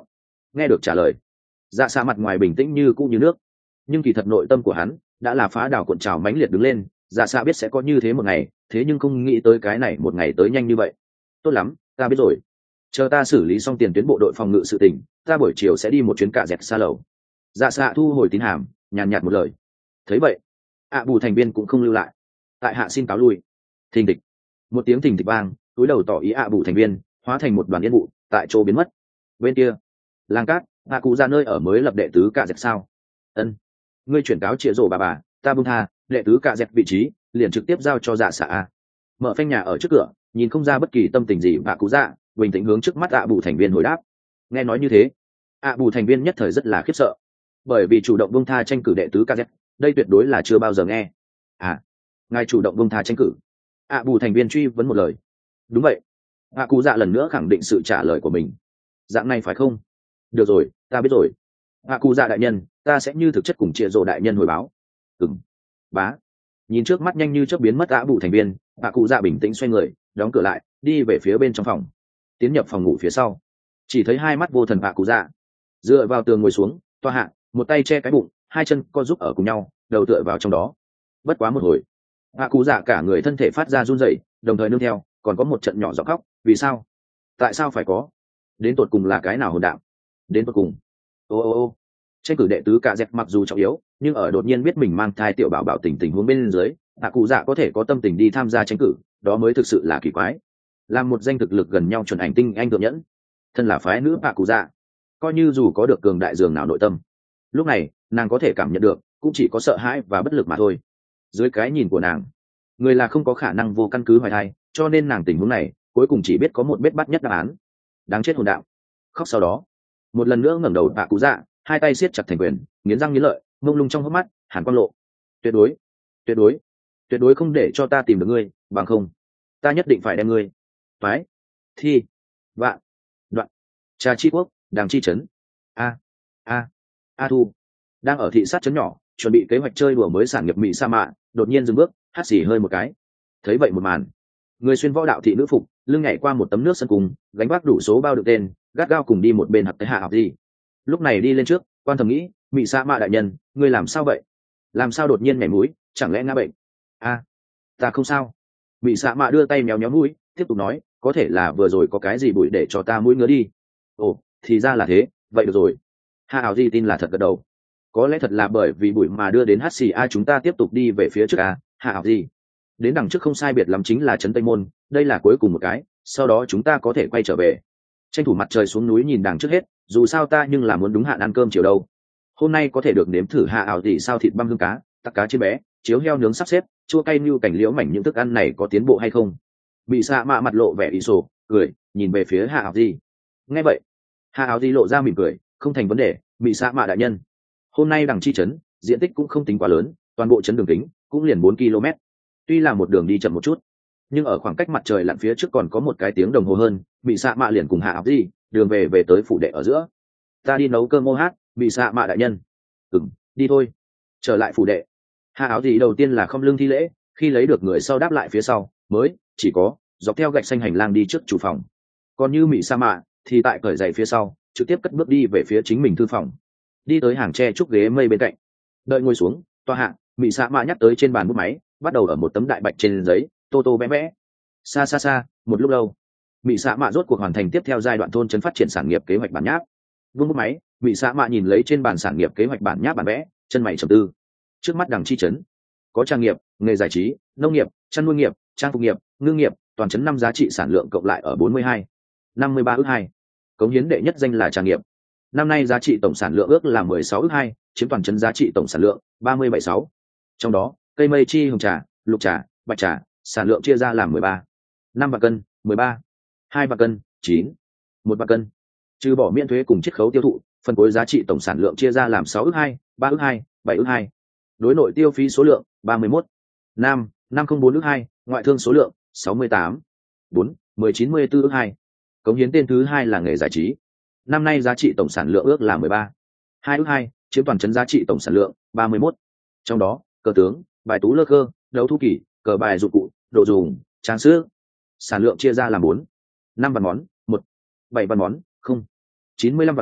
Speaker 1: nghe được trả lời, dạ xạ mặt ngoài bình tĩnh như cũ như nước, nhưng kỳ thật nội tâm của hắn đã là phá đảo cuộn trào mãnh liệt đứng lên. Dạ xạ biết sẽ có như thế một ngày, thế nhưng không nghĩ tới cái này một ngày tới nhanh như vậy. Tốt lắm, ta biết rồi, chờ ta xử lý xong tiền tuyến bộ đội phòng ngự sự tình, ta buổi chiều sẽ đi một chuyến cạ dẹt xa lầu. Dạ xạ thu hồi tín hàm, nhàn nhạt một lời. Thấy vậy, ạ bù thành viên cũng không lưu lại, tại hạ xin cáo lui. Thình thịch, một tiếng thình thịch vang, túi đầu tỏ ý ạ bù thành viên hóa thành một đoàn yên vụ tại chỗ biến mất. Bên kia làng cát, ạ cụ ra nơi ở mới lập đệ tứ cạ dẹt sao? Ân, ngươi chuyển cáo chĩa rổ bà bà, ta buông tha đệ tứ cạ dẹt vị trí, liền trực tiếp giao cho dạ xạ a. Mở phanh nhà ở trước cửa, nhìn không ra bất kỳ tâm tình gì, ạ cụ dạ bình tĩnh hướng trước mắt ạ bù thành viên hồi đáp. Nghe nói như thế, ạ bù thành viên nhất thời rất là khiếp sợ, bởi vì chủ động buông tha tranh cử đệ tứ ca z, đây tuyệt đối là chưa bao giờ nghe. À, ngài chủ động buông tha tranh cử? ạ bù thành viên truy vấn một lời. Đúng vậy, ạ cụ dạ lần nữa khẳng định sự trả lời của mình. Dạng này phải không? Được rồi, ta biết rồi. ạ cụ dạ đại nhân, ta sẽ như thực chất cùng chia rộ đại nhân hồi báo. Ừng, bá. Nhìn trước mắt nhanh như chớp biến mất ạ bù thành viên, ạ cụ dạ bình tĩnh xoay người, đóng cửa lại, đi về phía bên trong phòng. Tiến nhập phòng ngủ phía sau, chỉ thấy hai mắt vô thần ạ cụ dạ dựa vào tường ngồi xuống, toa hạ, một tay che cái bụng, hai chân co giúp ở cùng nhau, đầu tựa vào trong đó. Bất quá một hồi, ạ cụ dạ cả người thân thể phát ra run rẩy, đồng thời nương theo còn có một trận nhỏ giọng khóc. Vì sao? Tại sao phải có? Đến tột cùng là cái nào hồn đạo? Đến tột cùng, ô ô ô tranh cử đệ tứ cạ dẹt mặc dù trọng yếu, nhưng ở đột nhiên biết mình mang thai tiểu bảo bảo tình tình huống bên dưới, ạ cụ dạ có thể có tâm tình đi tham gia tranh cử, đó mới thực sự là kỳ quái. Làm một danh thực lực gần nhau chuẩn ảnh tinh anh thượng nhẫn, thân là phái nữ ạ cụ dạ, coi như dù có được cường đại dường nào nội tâm, lúc này nàng có thể cảm nhận được cũng chỉ có sợ hãi và bất lực mà thôi. Dưới cái nhìn của nàng, người là không có khả năng vô căn cứ hoài thai, cho nên nàng tình huống này cuối cùng chỉ biết có một bết bắt nhất đáp án. Đáng chết hồn đạo. Khóc sau đó, một lần nữa ngẩng đầu ạ cụ dạ, hai tay siết chặt thành quyền, nghiến răng nghiến lợi, mông lung trong hốc mắt hàn quang lộ. Tuyệt đối, tuyệt đối, tuyệt đối không để cho ta tìm được ngươi, bằng không ta nhất định phải đem ngươi phái thi vạn đoạn trà chi quốc đàng chi trấn. A a a thu đang ở thị sát trấn nhỏ chuẩn bị kế hoạch chơi đùa mới sản nghiệp mỹ sa mạ, đột nhiên dừng bước, hắt xì hơi một cái. Thấy vậy một màn, người xuyên võ đạo thị nữ phục lưng nhảy qua một tấm nước sân cùng gánh vác đủ số bao được tên, gắt gao cùng đi một bên hạt tới hạ học gì. Lúc này đi lên trước, quan thầm nghĩ, mỹ sa mạ đại nhân, ngươi làm sao vậy? Làm sao đột nhiên nhảy mũi, chẳng lẽ ngã bệnh? A, ta không sao. Mỹ sa mạ đưa tay méo méo mũi, tiếp tục nói, có thể là vừa rồi có cái gì bụi để cho ta mũi ngứa đi. Ồ, thì ra là thế, vậy được rồi. Hạ ảo gì tin là thật gật đầu. Có lẽ thật là bởi vì bụi mà đưa đến hát xì a, chúng ta tiếp tục đi về phía trước a. Hạ ảo gì đến đằng trước không sai biệt lắm chính là trấn Tây Môn, đây là cuối cùng một cái, sau đó chúng ta có thể quay trở về. Tranh thủ mặt trời xuống núi nhìn đằng trước hết, dù sao ta nhưng là muốn đúng hạn ăn cơm chiều đâu. Hôm nay có thể được nếm thử hạ ảo gì sao thịt băm hương cá, tắc cá chiên bé, chiếu heo nướng sắp xếp, chua cay như cảnh liễu mảnh, những thức ăn này có tiến bộ hay không? Bị xạ mạ mặt lộ vẻ ý sổ, cười, nhìn về phía hạ ảo gì. Nghe vậy, hạ ảo gì lộ ra mỉm cười, không thành vấn đề, bị xạ mạ đại nhân. Hôm nay đằng chi trấn diện tích cũng không tính quá lớn, toàn bộ trấn đường kính cũng liền bốn ki lô mét. Tuy là một đường đi chậm một chút, nhưng ở khoảng cách mặt trời lặn phía trước còn có một cái tiếng đồng hồ hơn, bị xạ mạ liền cùng hạ ảo gì đường về về tới phủ đệ ở giữa. Ta đi nấu cơm ô hát, bị xạ mạ đại nhân. Ừm, đi thôi. Trở lại phủ đệ, hạ áo gì đầu tiên là không lưng thi lễ, khi lấy được người sau đáp lại phía sau mới chỉ có dọc theo gạch xanh hành lang đi trước chủ phòng. Còn như mỹ sa mạ thì tại cởi giày phía sau trực tiếp cất bước đi về phía chính mình thư phòng, đi tới hàng tre trúc ghế mây bên cạnh, đợi ngồi xuống toa hạ. Mỹ sa mạ nhắc tới trên bàn bút máy, bắt đầu ở một tấm đại bạch trên giấy tô tô vẽ vẽ. Xa xa xa một lúc lâu, mỹ sa mạ rốt cuộc hoàn thành tiếp theo giai đoạn thôn trấn phát triển sản nghiệp kế hoạch bản nháp. Vung bút máy, mỹ sa mạ nhìn lấy trên bàn sản nghiệp kế hoạch bản nháp bản vẽ, chân mày trầm tư. Trước mắt đằng chi trấn có trang nghiệp, nghề giải trí, nông nghiệp, chăn nuôi nghiệp, trang phục nghiệp, ngư nghiệp, toàn trấn năm giá trị sản lượng cộng lại ở bốn mươi hai năm mươi ba ước hai. Cống hiến đệ nhất danh là trang nghiệp, năm nay giá trị tổng sản lượng ước là mười sáu ước hai, chiếm toàn trấn giá trị tổng sản lượng ba mươi bảy sáu. Trong đó cây mây chi hồng trà, lục trà, bạch trà sản lượng chia ra làm mười ba năm vạn cân, mười ba hai vạn cân, chín một vạn cân. Trừ bỏ miễn thuế cùng chiết khấu tiêu thụ, phần cuối giá trị tổng sản lượng chia ra làm sáu ước hai, ba ước hai, bảy ước hai. Đối nội tiêu phí số lượng ba mươi mốt năm năm không bốn ước hai, ngoại thương số lượng sáu mươi tám bốn mười chín mươi bốn ước hai. Cống hiến tên thứ hai là nghề giải trí, năm nay giá trị tổng sản lượng ước là mười ba hai ước hai, chiếm toàn trấn giá trị tổng sản lượng ba mươi mốt. Trong đó cờ tướng, bài tú lơ cơ, đấu thu kỷ, cờ bài dụng cụ, đồ dùng, trang sức sản lượng chia ra làm bốn năm vạn món, một bảy vạn món, không chín mươi lăm vạn món,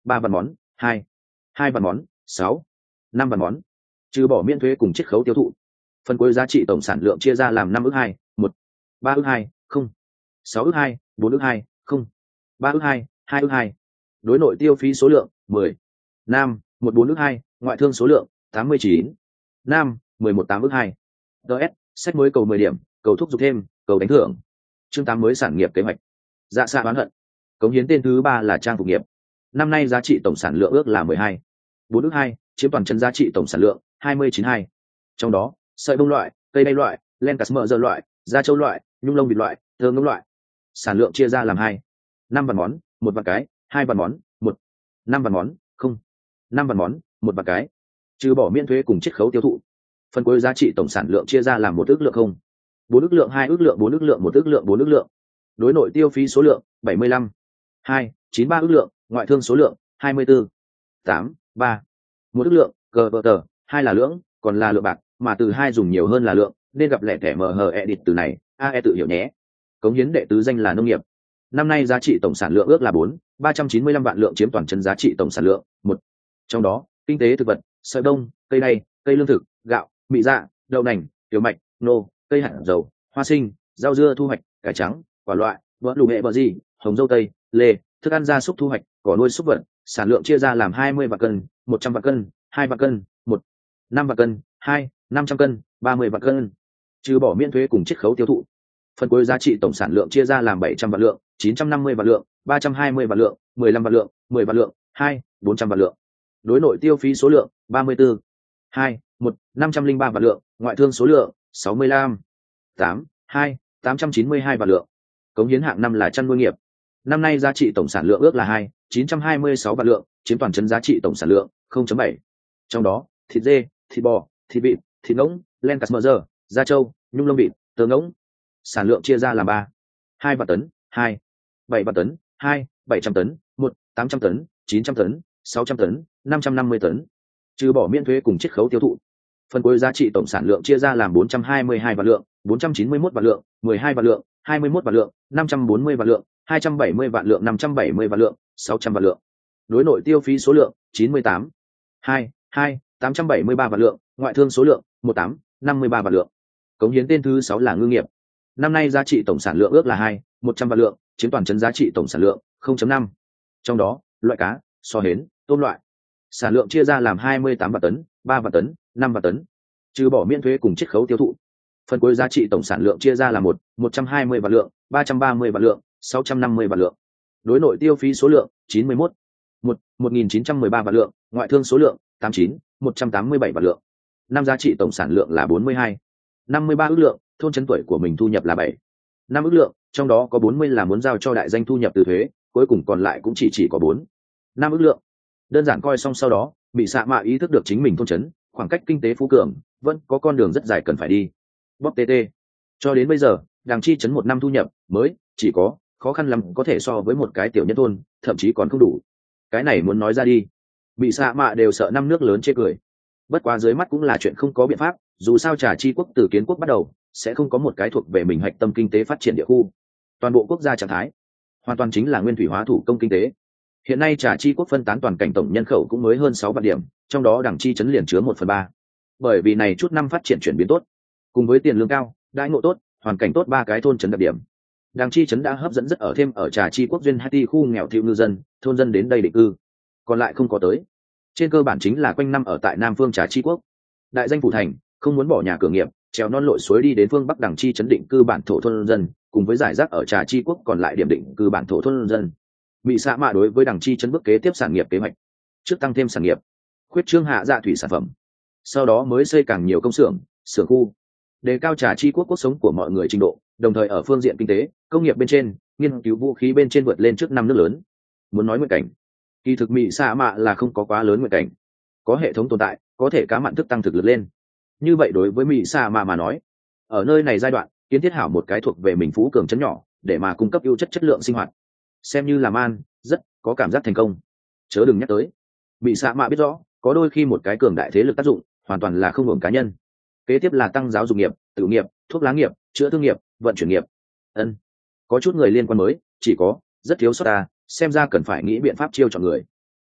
Speaker 1: ba vạn món, hai hai vạn món, sáu năm vạn món. Trừ bỏ miễn thuế cùng chiết khấu tiêu thụ, phần cuối giá trị tổng sản lượng chia ra làm năm ước hai, một, ba ước hai, không, sáu ước hai, bốn ước hai, không, ba ước hai, hai ước hai. Đối nội tiêu phí số lượng mười, nam một bốn ước hai, ngoại thương số lượng tám mươi chín, nam mười một tám ước hai. ds sách mới cầu mười điểm, cầu thúc giục thêm, cầu đánh thưởng. Chương tám mới sản nghiệp kế hoạch. Dạ xạ oán hận. Cống hiến tên thứ ba là trang phục nghiệp. Năm nay giá trị tổng sản lượng ước là mười hai, bốn ước hai, chiếm toàn chân giá trị tổng sản lượng hai mươi chín hai. Trong đó sợi bông loại, cây đay loại, len cắt mỡ dơ loại, da trâu loại, nhung lông vịt loại, thơ ngỗng loại. Sản lượng chia ra làm hai, năm vạn món, một vạn cái, hai vạn món, một, năm vạn món, không, năm vạn món, một vạn cái. Trừ bỏ miễn thuế cùng chiết khấu tiêu thụ, phần cuối giá trị tổng sản lượng chia ra làm một ước lượng không, bốn ước lượng, hai ước lượng, bốn ước lượng, một ước lượng, bốn ước lượng. Đối nội tiêu phí số lượng bảy mươi lăm, hai chín ba ước lượng, ngoại thương số lượng hai mươi bốn, tám ba. Một ước lượng, cờ vợ tờ, hai là lưỡng, còn là lượng bạc, mà từ hai dùng nhiều hơn là lượng, nên gặp lẻ thẻ mờ hờ edit từ này, ae tự hiểu nhé. Cống hiến đệ tứ danh là nông nghiệp. Năm nay giá trị tổng sản lượng ước là bốn, ba trăm chín mươi lăm vạn lượng, chiếm toàn chân giá trị tổng sản lượng một. Trong đó kinh tế thực vật, sợi đông, cây đay, cây lương thực, gạo, mị dạ, đậu nành, tiểu mạch, nô, cây hạt dầu, hoa sinh, rau dưa thu hoạch, cải trắng, quả loại, vỡ lù hệ bờ gì, hồng dâu tây, lê, thức ăn gia súc thu hoạch, cỏ nuôi súc vật. Sản lượng chia ra làm hai mươi vạn cân, một trăm vạn cân, hai vạn cân, một, năm vạn cân, hai, năm trăm cân, ba mươi vạn cân. Trừ bỏ miễn thuế cùng chiết khấu tiêu thụ, phần cuối giá trị tổng sản lượng chia ra làm bảy trăm vạn lượng, chín trăm năm mươi vạn lượng, ba trăm hai mươi vạn lượng, mười lăm vạn lượng, mười vạn lượng, hai, bốn trăm vạn lượng. Đối nội tiêu phí số lượng ba mươi tư, hai, một, năm trăm linh ba vạn lượng, ngoại thương số lượng sáu mươi lăm, tám, hai, tám trăm chín mươi hai vạn lượng. Cống hiến hạng năm là chăn nuôi nghiệp. Năm nay giá trị tổng sản lượng ước là hai, chín trăm hai mươi sáu vạn lượng, chiếm toàn chân giá trị tổng sản lượng không chấm bảy. Trong đó thịt dê, thịt bò, thịt vịt, thịt ngỗng, len cắt mỡ dơ, da trâu, nhung lông vịt, tơ ngỗng. Sản lượng chia ra làm ba, hai vạn tấn, hai, bảy vạn tấn, hai, bảy trăm tấn, một, tám trăm tấn, chín trăm tấn, sáu trăm tấn, năm trăm năm mươi tấn. Trừ bỏ miễn thuế cùng chiết khấu tiêu thụ, phần cuối giá trị tổng sản lượng chia ra làm bốn trăm hai mươi hai vạn lượng, bốn trăm chín mươi mốt vạn lượng, mười hai vạn lượng, hai mươi mốt vạn lượng, năm trăm bốn mươi vạn lượng, hai trăm bảy mươi vạn lượng, năm trăm bảy mươi vạn lượng, sáu trăm vạn lượng. Đối nội tiêu phí số lượng chín mươi tám, hai, hai, tám trăm bảy mươi ba vạn lượng, ngoại thương số lượng một tám, năm mươi ba vạn lượng. Cống hiến tên thứ sáu là ngư nghiệp. Năm nay giá trị tổng sản lượng ước là hai, một trăm vạn lượng, chiếm toàn chân giá trị tổng sản lượng không chấm năm. Trong đó loại cá, so hến, tôm loại. Sản lượng chia ra làm hai mươi tám vạn tấn, ba vạn tấn, năm vạn tấn. Trừ bỏ miễn thuế cùng chiết khấu tiêu thụ, phần cuối giá trị tổng sản lượng chia ra là một, một trăm hai mươi vạn lượng, ba trăm ba mươi vạn lượng, sáu trăm năm mươi vạn lượng. Đối nội tiêu phí số lượng chín mươi mốt, một, một nghìn chín trăm mười ba vạn lượng, ngoại thương số lượng tám mươi chín, một trăm tám mươi bảy vạn lượng. Năm giá trị tổng sản lượng là bốn mươi hai, năm mươi ba ước lượng, thôn trấn tuổi của mình thu nhập là bảy, năm ước lượng, trong đó có bốn mươi là muốn giao cho đại danh thu nhập từ thuế, cuối cùng còn lại cũng chỉ chỉ có bốn, năm ước lượng. Đơn giản coi xong sau đó, bị xạ mạ ý thức được chính mình thôn trấn khoảng cách kinh tế phú cường vẫn có con đường rất dài cần phải đi. Bóp tt. Cho đến bây giờ, Đàng Chi trấn một năm thu nhập mới chỉ có khó khăn lắm có thể so với một cái tiểu nhân thôn, thậm chí còn không đủ. Cái này muốn nói ra đi, bị xạ mạ đều sợ năm nước lớn chê cười. Bất quá dưới mắt cũng là chuyện không có biện pháp, dù sao Trà Chi quốc từ kiến quốc bắt đầu sẽ không có một cái thuộc về mình hạch tâm kinh tế phát triển địa khu. Toàn bộ quốc gia trạng thái hoàn toàn chính là nguyên thủy hóa thủ công kinh tế. Hiện nay Trà Chi quốc phân tán toàn cảnh tổng nhân khẩu cũng mới hơn sáu vạn điểm, trong đó Đàng Chi trấn liền chứa một phần ba. Bởi vì này chút năm phát triển chuyển biến tốt, cùng với tiền lương cao, đãi ngộ tốt, hoàn cảnh tốt ba cái thôn trấn đặc điểm, Đàng Chi trấn đã hấp dẫn rất ở thêm ở Trà Chi quốc duyên hai ti khu nghèo thiểu ngư dân, thôn dân đến đây định cư. Còn lại không có tới. Trên cơ bản chính là quanh năm ở tại Nam phương Trà Chi quốc. Đại danh phủ thành, không muốn bỏ nhà cửa nghiệp, trèo non lội suối đi đến phương Bắc Đàng Chi trấn định cư bản thổ thôn dân, cùng với giải rác ở Trà Chi quốc còn lại điểm định cư bản thổ thôn dân. Bị xạ mạ đối với Đàng Chi trấn bước kế tiếp sản nghiệp kế hoạch, trước tăng thêm sản nghiệp, khuyết trương hạ dạ thủy sản phẩm, sau đó mới xây càng nhiều công xưởng, xưởng khu, đề cao Trà Chi quốc cuộc sống của mọi người trình độ, đồng thời ở phương diện kinh tế, công nghiệp bên trên, nghiên cứu vũ khí bên trên vượt lên trước năm nước lớn. Muốn nói nguyện cảnh, kỳ thực Mỹ xạ mạ là không có quá lớn nguyện cảnh, có hệ thống tồn tại, có thể cá mặn thức tăng thực lực lên. Như vậy đối với Mỹ xạ mạ mà nói, ở nơi này giai đoạn kiến thiết hảo một cái thuộc về mình phú cường trấn nhỏ, để mà cung cấp ưu chất chất lượng sinh hoạt, xem như làm an, rất có cảm giác thành công. Chớ đừng nhắc tới, Mỹ xạ mạ biết rõ, có đôi khi một cái cường đại thế lực tác dụng hoàn toàn là không hưởng cá nhân. Kế tiếp là tăng giáo dục nghiệp, tự nghiệp, thuốc lá nghiệp, chữa thương nghiệp, vận chuyển nghiệp. Ân, có chút người liên quan mới, chỉ có rất thiếu sót ta, xem ra cần phải nghĩ biện pháp chiêu chọn người.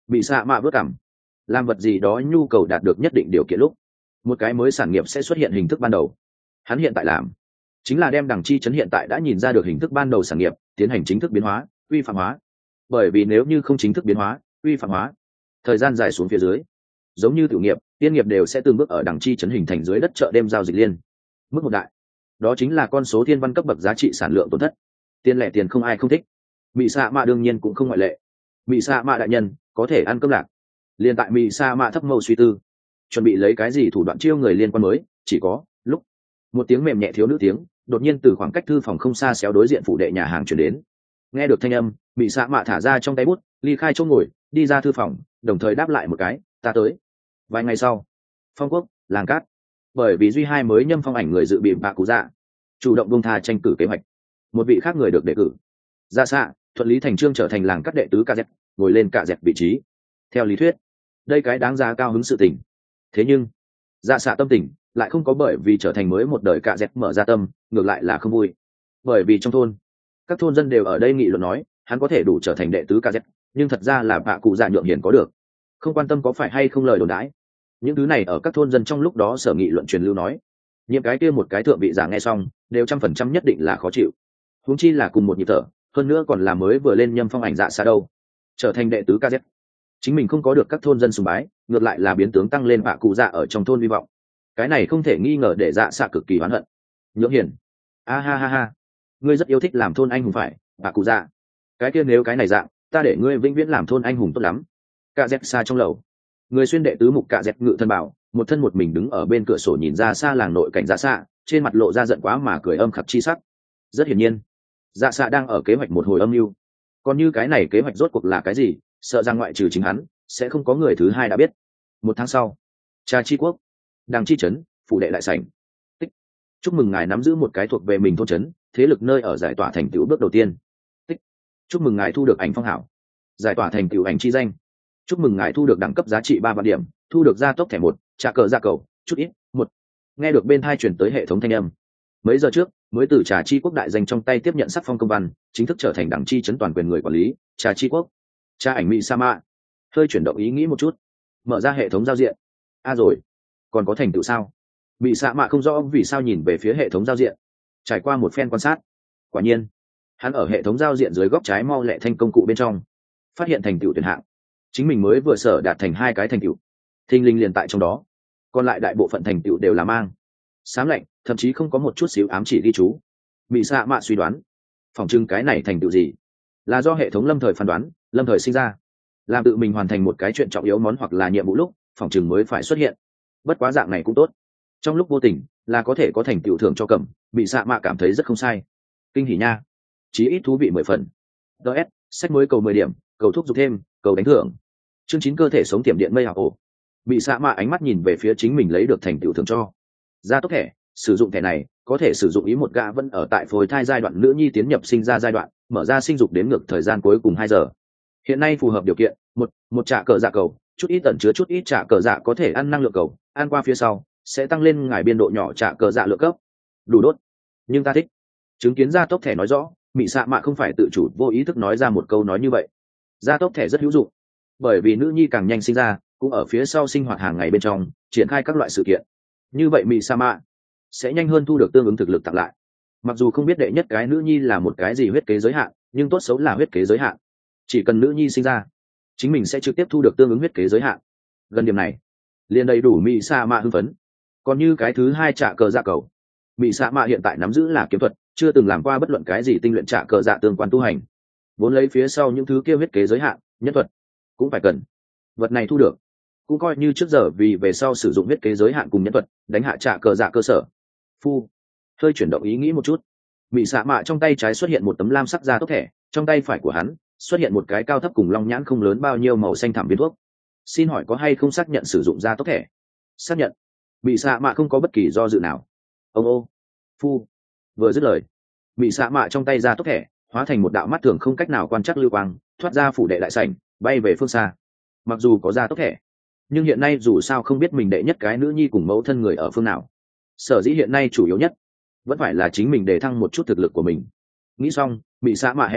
Speaker 1: Bị xạ mạ vớt cảm, làm vật gì đó nhu cầu đạt được nhất định điều kiện lúc một cái mới sản nghiệp sẽ xuất hiện hình thức ban đầu. Hắn hiện tại làm chính là đem đằng chi chấn hiện tại đã nhìn ra được hình thức ban đầu sản nghiệp tiến hành chính thức biến hóa, uy phạm hóa. Bởi vì nếu như không chính thức biến hóa, uy phạm hóa, thời gian dài xuống phía dưới, giống như tự nghiệp, tiên nghiệp đều sẽ từng bước ở đằng chi chấn hình thành dưới đất chợ đêm giao dịch liên. Mức một đại, đó chính là con số thiên văn cấp bậc giá trị sản lượng tổn thất. Tiền lẻ tiền không ai không thích, Mị Sa Mạ đương nhiên cũng không ngoại lệ. Mị Sa Mạ đại nhân có thể ăn cơm lạc. Liên tại Mị Sa Mạ thấp mâu suy tư, chuẩn bị lấy cái gì thủ đoạn chiêu người liên quan mới, chỉ có lúc một tiếng mềm nhẹ thiếu nữ tiếng đột nhiên từ khoảng cách thư phòng không xa xéo đối diện phủ đệ nhà hàng chuyển đến. Nghe được thanh âm, Mị Sa Mạ thả ra trong tay bút, ly khai chỗ ngồi, đi ra thư phòng, đồng thời đáp lại một cái, ta tới. Vài ngày sau, Phong Quốc, làng cát, bởi vì duy hai mới nhâm phong ảnh người dự bị bạ cụ dạ, chủ động buông tha tranh cử kế hoạch. Một vị khác người được đề cử, Dạ Xạ, thuận lý thành trương trở thành làng cát đệ tứ ca dẹp, ngồi lên cả dẹp vị trí. Theo lý thuyết, đây cái đáng giá cao hứng sự tình. Thế nhưng, Dạ Xạ tâm tình lại không có bởi vì trở thành mới một đời cả dẹp mở ra tâm, ngược lại là không vui. Bởi vì trong thôn, các thôn dân đều ở đây nghị luận nói, hắn có thể đủ trở thành đệ tứ ca dẹp, nhưng thật ra là bạ cụ dạ nhượng hiển có được, không quan tâm có phải hay không lời đồn đãi. Những thứ này ở các thôn dân trong lúc đó sở nghị luận truyền lưu nói, nhiệm cái kia một cái thượng vị giả nghe xong đều trăm phần trăm nhất định là khó chịu. Huống chi là cùng một nhịp thở, hơn nữa còn là mới vừa lên nhâm phong ảnh Dạ Xạ đâu, trở thành đệ tứ ca dép, chính mình không có được các thôn dân sùng bái, ngược lại là biến tướng tăng lên bạ cụ dạ ở trong thôn hy vọng. Cái này không thể nghi ngờ để Dạ Xạ cực kỳ oán hận. Nhượng hiển, a ha ha ha, ngươi rất yêu thích làm thôn anh hùng phải, bạ cụ dạ. Cái kia nếu cái này dạng, ta để ngươi vĩnh viễn làm thôn anh hùng tốt lắm. Cả dép xa trong lầu, người xuyên đệ tứ mục cả dép ngự thân bảo, một thân một mình đứng ở bên cửa sổ nhìn ra xa làng nội cảnh Dạ Xạ, trên mặt lộ ra giận quá mà cười âm khắc chi sắc. Rất hiển nhiên, Dạ Xạ đang ở kế hoạch một hồi âm mưu. Còn như cái này kế hoạch rốt cuộc là cái gì, sợ rằng ngoại trừ chính hắn sẽ không có người thứ hai đã biết. Một tháng sau, Trà Chi Quốc, Đằng Chi trấn, phủ đệ đại sảnh. Tích. Chúc mừng ngài nắm giữ một cái thuộc về mình thôn trấn, thế lực nơi ở giải tỏa thành tựu bước đầu tiên. Tích. Chúc mừng ngài thu được ảnh phong hảo, giải tỏa thành tựu ảnh chi danh. Chúc mừng ngài thu được đẳng cấp giá trị ba vạn điểm, thu được gia tốc thẻ một, trả cờ gia cầu, chút ít, một. Nghe được bên tai truyền tới hệ thống thanh âm. Mấy giờ trước, mới từ Trà Chi Quốc đại danh trong tay tiếp nhận sắc phong công văn, chính thức trở thành Đằng Chi trấn toàn quyền người quản lý, Trà Chi Quốc. Cha ảnh Mị Sa Mạ hơi chuyển động ý nghĩ một chút, mở ra hệ thống giao diện. A à rồi, còn có thành tựu sao? Mị Sa Mạ không rõ vì sao nhìn về phía hệ thống giao diện. Trải qua một phen quan sát, quả nhiên, hắn ở hệ thống giao diện dưới góc trái mau lẹ thanh công cụ bên trong, phát hiện thành tựu tuyển hạng. Chính mình mới vừa sở đạt thành hai cái thành tựu, thinh linh liền tại trong đó. Còn lại đại bộ phận thành tựu đều là mang xám lạnh, thậm chí không có một chút xíu ám chỉ ghi chú. Mị Sa Mạ suy đoán, phỏng chừng cái này thành tựu gì, là do hệ thống lâm thời phán đoán, lâm thời sinh ra, làm tự mình hoàn thành một cái chuyện trọng yếu món hoặc là nhiệm vụ lúc phỏng chừng mới phải xuất hiện. Bất quá dạng này cũng tốt, trong lúc vô tình là có thể có thành tựu thưởng cho Cẩm. Mị Sa Mạ cảm thấy rất không sai, kinh hỉ nha, chí ít thú vị mười phần. ds sách mới cầu mười điểm, cầu thúc giục thêm, cầu đánh thưởng. Chương chín cơ thể sống tiềm điện mây học ổ. Mị Sa Mạ ánh mắt nhìn về phía chính mình lấy được thành tựu thưởng cho gia tốc thẻ. Sử dụng thẻ này có thể sử dụng ý một gã vẫn ở tại phôi thai giai đoạn nữ nhi tiến nhập sinh ra giai đoạn, mở ra sinh dục đến ngược thời gian cuối cùng hai giờ. Hiện nay phù hợp điều kiện, một một trạ cờ dạ cầu, chút ít tẩn chứa chút ít trạ cờ dạ có thể ăn năng lượng cầu, ăn qua phía sau sẽ tăng lên ngài biên độ nhỏ trạ cờ dạ lượng cấp. Đủ đốt. Nhưng ta thích. Chứng kiến gia tốc thẻ nói rõ, Mị Sa Mạ không phải tự chủ vô ý thức nói ra một câu nói như vậy. Gia tốc thẻ rất hữu dụng, bởi vì nữ nhi càng nhanh sinh ra, cũng ở phía sau sinh hoạt hàng ngày bên trong triển khai các loại sự kiện. Như vậy Mị Sa Mạ sẽ nhanh hơn thu được tương ứng thực lực tặng lại. Mặc dù không biết đệ nhất cái nữ nhi là một cái gì huyết kế giới hạn, nhưng tốt xấu là huyết kế giới hạn. Chỉ cần nữ nhi sinh ra, chính mình sẽ trực tiếp thu được tương ứng huyết kế giới hạn. Gần điểm này, liền đầy đủ Mị Sa Mạ hưng phấn. Còn như cái thứ hai trạ cờ dạ cầu, Mị Sa Mạ hiện tại nắm giữ là kiếm thuật, chưa từng làm qua bất luận cái gì tinh luyện trạ cờ dạ tương quan tu hành. Vốn lấy phía sau những thứ kia huyết kế giới hạn, nhân thuật cũng phải cần. Vật này thu được, cũng coi như trước giờ vì về sau sử dụng huyết kế giới hạn cùng nhân thuật đánh hạ trạ cờ dạ cơ sở. Phu hơi chuyển động ý nghĩ một chút, Mị Sa Mạ trong tay trái xuất hiện một tấm lam sắc da tốc thẻ, trong tay phải của hắn xuất hiện một cái cao thấp cùng long nhãn không lớn bao nhiêu màu xanh thẳm viên thuốc. Xin hỏi có hay không xác nhận sử dụng da tốc thẻ? Xác nhận. Mị Sa Mạ không có bất kỳ do dự nào. Ông ô phu vừa dứt lời, Mị Sa Mạ trong tay da tốc thẻ hóa thành một đạo mắt thường không cách nào quan trắc lưu quang, thoát ra phủ đệ đại sảnh, bay về phương xa. Mặc dù có da tốc thẻ, nhưng hiện nay dù sao không biết mình đệ nhất cái nữ nhi cùng mẫu thân người ở phương nào. Sở dĩ hiện nay chủ yếu nhất vẫn phải là chính mình để thăng một chút thực lực của mình. Nghĩ xong, Mị Sa Mạ hé miệng,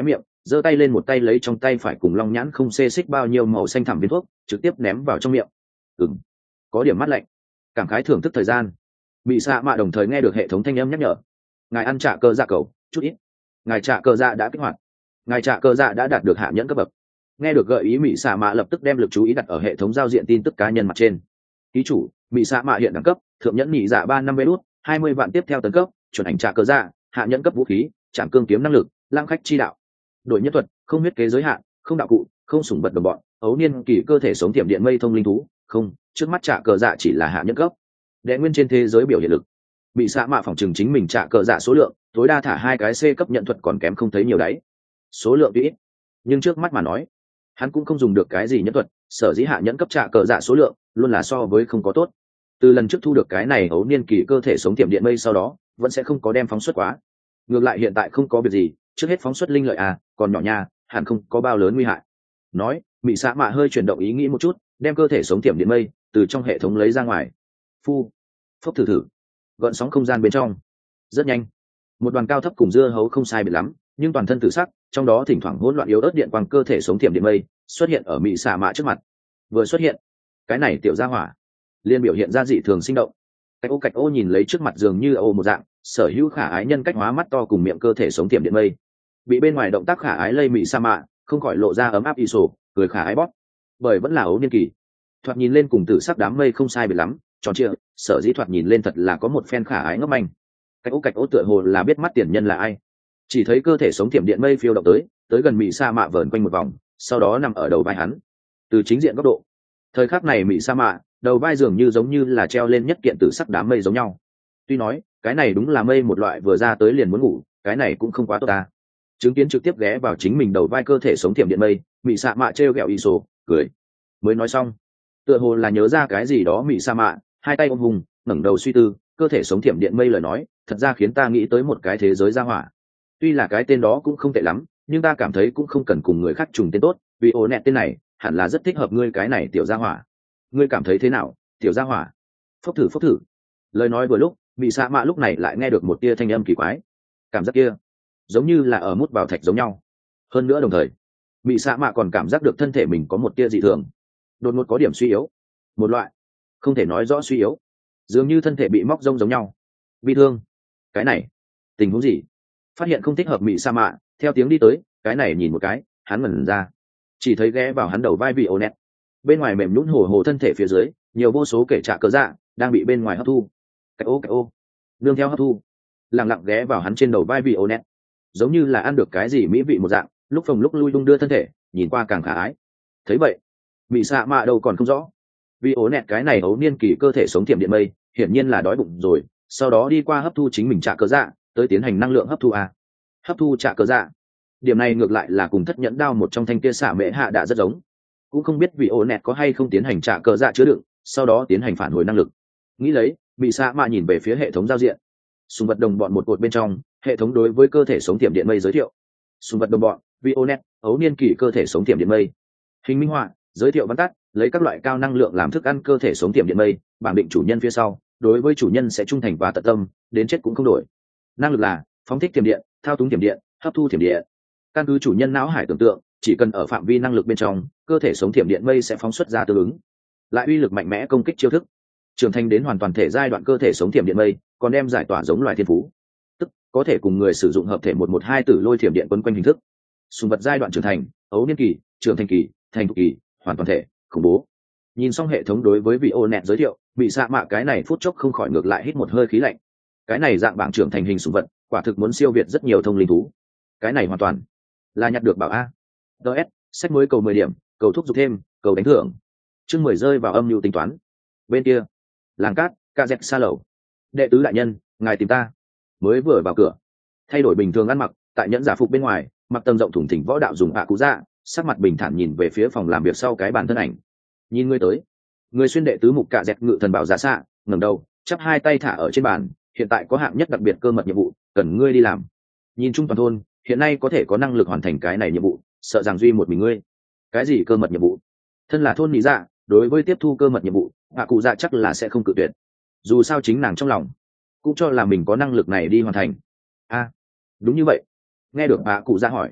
Speaker 1: giơ tay lên một tay lấy trong tay phải cùng long nhãn không xê xích bao nhiêu màu xanh thẳm viên thuốc trực tiếp ném vào trong miệng. Ừm, có điểm mát lạnh. Cảm khái thưởng thức thời gian, Mị Xạ Mạ đồng thời nghe được hệ thống thanh âm nhắc nhở. Ngài ăn trả cơ dạ cầu chút ít. Ngài trả cơ dạ đã kích hoạt. Ngài trả cơ dạ đã đạt được hạ nhẫn cấp bậc. Nghe được gợi ý, Mị Xạ Mạ lập tức đem lực chú ý đặt ở hệ thống giao diện tin tức cá nhân mặt trên. Ký chủ Mị Xạ Mạ hiện đẳng cấp thượng nhẫn nhị dạ ba năm vê đốt hai mươi vạn tiếp theo tấn cấp chuẩn ảnh trả cơ dạ hạ nhẫn cấp vũ khí trảm cương kiếm năng lực lang khách chi đạo đổi nhất thuật không huyết kế giới hạn không đạo cụ không sủng bật đồng bọn ấu niên kỳ cơ thể sống tiệm điện mây thông linh thú không trước mắt trả cờ dạ chỉ là hạ nhẫn cấp đệ nguyên trên thế giới biểu hiện lực. Bị Xạ Mạ phỏng chừng chính mình trả cờ dạ số lượng tối đa thả hai cái C cấp nhận thuật còn kém không thấy nhiều đấy, số lượng tuy ít nhưng trước mắt mà nói hắn cũng không dùng được cái gì nhẫn thuật, sở dĩ hạ nhẫn cấp trả cờ dạ số lượng luôn là so với không có tốt. Từ lần trước thu được cái này ấu niên kỳ cơ thể sống tiệm điện mây sau đó vẫn sẽ không có đem phóng xuất quá, ngược lại hiện tại không có việc gì, trước hết phóng xuất linh lợi à, còn nhỏ nha hẳn không có bao lớn nguy hại. Nói Mị Xạ Mạ hơi chuyển động ý nghĩ một chút, đem cơ thể sống tiệm điện mây từ trong hệ thống lấy ra ngoài. Phu phốc thử thử gợn sóng không gian bên trong rất nhanh, một đoàn cao thấp cùng dưa hấu không sai biệt lắm nhưng toàn thân tử sắc, trong đó thỉnh thoảng hỗn loạn yếu ớt điện quang cơ thể sống tiệm điện mây xuất hiện ở Mị Xạ Mạ trước mặt. Vừa xuất hiện, cái này tiểu gia hỏa liên biểu hiện ra dị thường sinh động. Cách ô cạch ô nhìn lấy trước mặt dường như ô một dạng sở hữu khả ái nhân cách hóa mắt to cùng miệng cơ thể sống tiệm điện mây, bị bên ngoài động tác khả ái lây Mị Xạ Mạ không khỏi lộ ra ấm áp y sổ cười khả ái bóp, bởi vẫn là ấu niên kỳ, thoạt nhìn lên cùng tử sắc đám mây không sai biệt lắm, tròn trịa, sở dĩ thoạt nhìn lên thật là có một phen khả ái ngấp manh. Cách ô cạch ô tựa hồ là biết mắt tiền nhân là ai, chỉ thấy cơ thể sống tiệm điện mây phiêu động tới tới gần Mị Xạ Mạ vờn quanh một vòng, sau đó nằm ở đầu vai hắn. Từ chính diện góc độ, thời khắc này Mị Xạ Mạ đầu vai dường như giống như là treo lên nhất kiện tử sắc đám mây giống nhau. Tuy nói cái này đúng là mây một loại vừa ra tới liền muốn ngủ, cái này cũng không quá tốt ta. Chứng kiến trực tiếp ghé vào chính mình đầu vai cơ thể sống tiệm điện mây, Mị Xạ Mạ trêu ghẹo y sổ cười. Mới nói xong, tựa hồ là nhớ ra cái gì đó, Mị Xạ Mạ hai tay ôm hùng ngẩng đầu suy tư, cơ thể sống tiệm điện mây lời nói thật ra khiến ta nghĩ tới một cái thế giới gia hỏa. Tuy là cái tên đó cũng không tệ lắm, nhưng ta cảm thấy cũng không cần cùng người khác trùng tên tốt, vì ổ nẹt tên này hẳn là rất thích hợp ngươi cái này tiểu gia hỏa. Ngươi cảm thấy thế nào tiểu gia hỏa? Phốc thử phốc thử. Lời nói vừa lúc, Mị Xạ Mạ lúc này lại nghe được một tia thanh âm kỳ quái, cảm giác kia giống như là ở mút vào thạch giống nhau. Hơn nữa đồng thời Mị Xạ Mạ còn cảm giác được thân thể mình có một tia dị thường, đột ngột có điểm suy yếu, một loại không thể nói rõ suy yếu, dường như thân thể bị móc rông giống nhau. Bị thương? Cái này tình huống gì? Phát hiện không thích hợp, Mị Xạ Mạ theo tiếng đi tới, cái này nhìn một cái, hắn ngẩn ra, chỉ thấy ghé vào hắn đầu vai vị ô nẹt, bên ngoài mềm nhũn hồ hồ thân thể phía dưới nhiều vô số kể trả cớ dạ đang bị bên ngoài hấp thu. Cái ô cái ô nương theo hấp thu, lặng lặng ghé vào hắn trên đầu vai vị ô nẹt, giống như là ăn được cái gì mỹ vị một dạng, lúc phồng lúc lui đung đưa thân thể, nhìn qua càng khả ái. Thấy vậy, Mị Xạ Mạ đâu còn không rõ, vì ố nẹt cái này ấu niên kỳ cơ thể sống tiệm điện mây hiển nhiên là đói bụng rồi, sau đó đi qua hấp thu chính mình trả cớ dạ tới tiến hành năng lượng hấp thu a hấp thu trả cớ dạ. Điểm này ngược lại là cùng thất nhẫn đao một trong thanh kia xả mễ hạ đã rất giống, cũng không biết vì ố nẹt có hay không tiến hành trả cớ dạ chứa đựng, sau đó tiến hành phản hồi năng lực. Nghĩ lấy, Mị Xạ Mạ nhìn về phía hệ thống giao diện, sùng vật đồng bọn một cột bên trong, hệ thống đối với cơ thể sống tiệm điện mây giới thiệu. Sùng vật đồng bọn vì ố nẹt ấu niên kỳ cơ thể sống tiệm điện mây. Hình minh họa giới thiệu văn tắt, lấy các loại cao năng lượng làm thức ăn cơ thể sống tiệm điện mây, bảng định chủ nhân phía sau, đối với chủ nhân sẽ trung thành và tận tâm, đến chết cũng không đổi. Năng lực là phóng thích tiềm điện, thao túng tiềm điện, hấp thu tiềm điện. Căn cứ chủ nhân não hải tưởng tượng, chỉ cần ở phạm vi năng lực bên trong, cơ thể sống tiềm điện mây sẽ phóng xuất ra tương ứng lại uy lực mạnh mẽ công kích chiêu thức. Trưởng thành đến hoàn toàn thể giai đoạn cơ thể sống tiềm điện mây còn đem giải tỏa giống loài thiên phú, tức có thể cùng người sử dụng hợp thể một một hai tử lôi thiểm điện quấn quanh hình thức. Sùng vật giai đoạn trưởng thành, ấu niên kỳ, trưởng thành kỳ, thành thục kỳ, hoàn toàn thể, khủng bố. Nhìn xong hệ thống đối với vị ô nẹt giới thiệu, Bị Xạ Mạ cái này phút chốc không khỏi ngược lại hít một hơi khí lạnh. Cái này dạng bảng trưởng thành hình sùng vật quả thực muốn siêu việt rất nhiều thông linh thú. Cái này hoàn toàn là nhặt được bảo a. ds sách mới cầu mười điểm, cầu thúc giục thêm, cầu đánh thưởng. Chương mười rơi vào âm mưu tính toán. Bên kia làng cát, ca dẹt xa lầu. Đệ tứ đại nhân, ngài tìm ta. Mới vừa vào cửa, thay đổi bình thường ăn mặc, tại nhẫn giả phục bên ngoài, mặc tầng rộng thủng thỉnh võ đạo dùng ạ cú dạ, sắc mặt bình thản nhìn về phía phòng làm việc sau cái bàn thân ảnh. Nhìn ngươi tới. Người xuyên đệ tứ mục cạ dẹt ngự thần bảo giả xạ, ngẩng đầu, chắp hai tay thả ở trên bàn, hiện tại có hạng nhất đặc biệt cơ mật nhiệm vụ, cần ngươi đi làm. Nhìn chung toàn thôn, hiện nay có thể có năng lực hoàn thành cái này nhiệm vụ, sợ rằng duy một mình ngươi. Cái gì cơ mật nhiệm vụ? Thân là thôn lý dạ, đối với tiếp thu cơ mật nhiệm vụ, ạ cụ dạ chắc là sẽ không cự tuyệt. Dù sao chính nàng trong lòng cũng cho là mình có năng lực này đi hoàn thành. A, đúng như vậy. Nghe được ạ cụ dạ hỏi,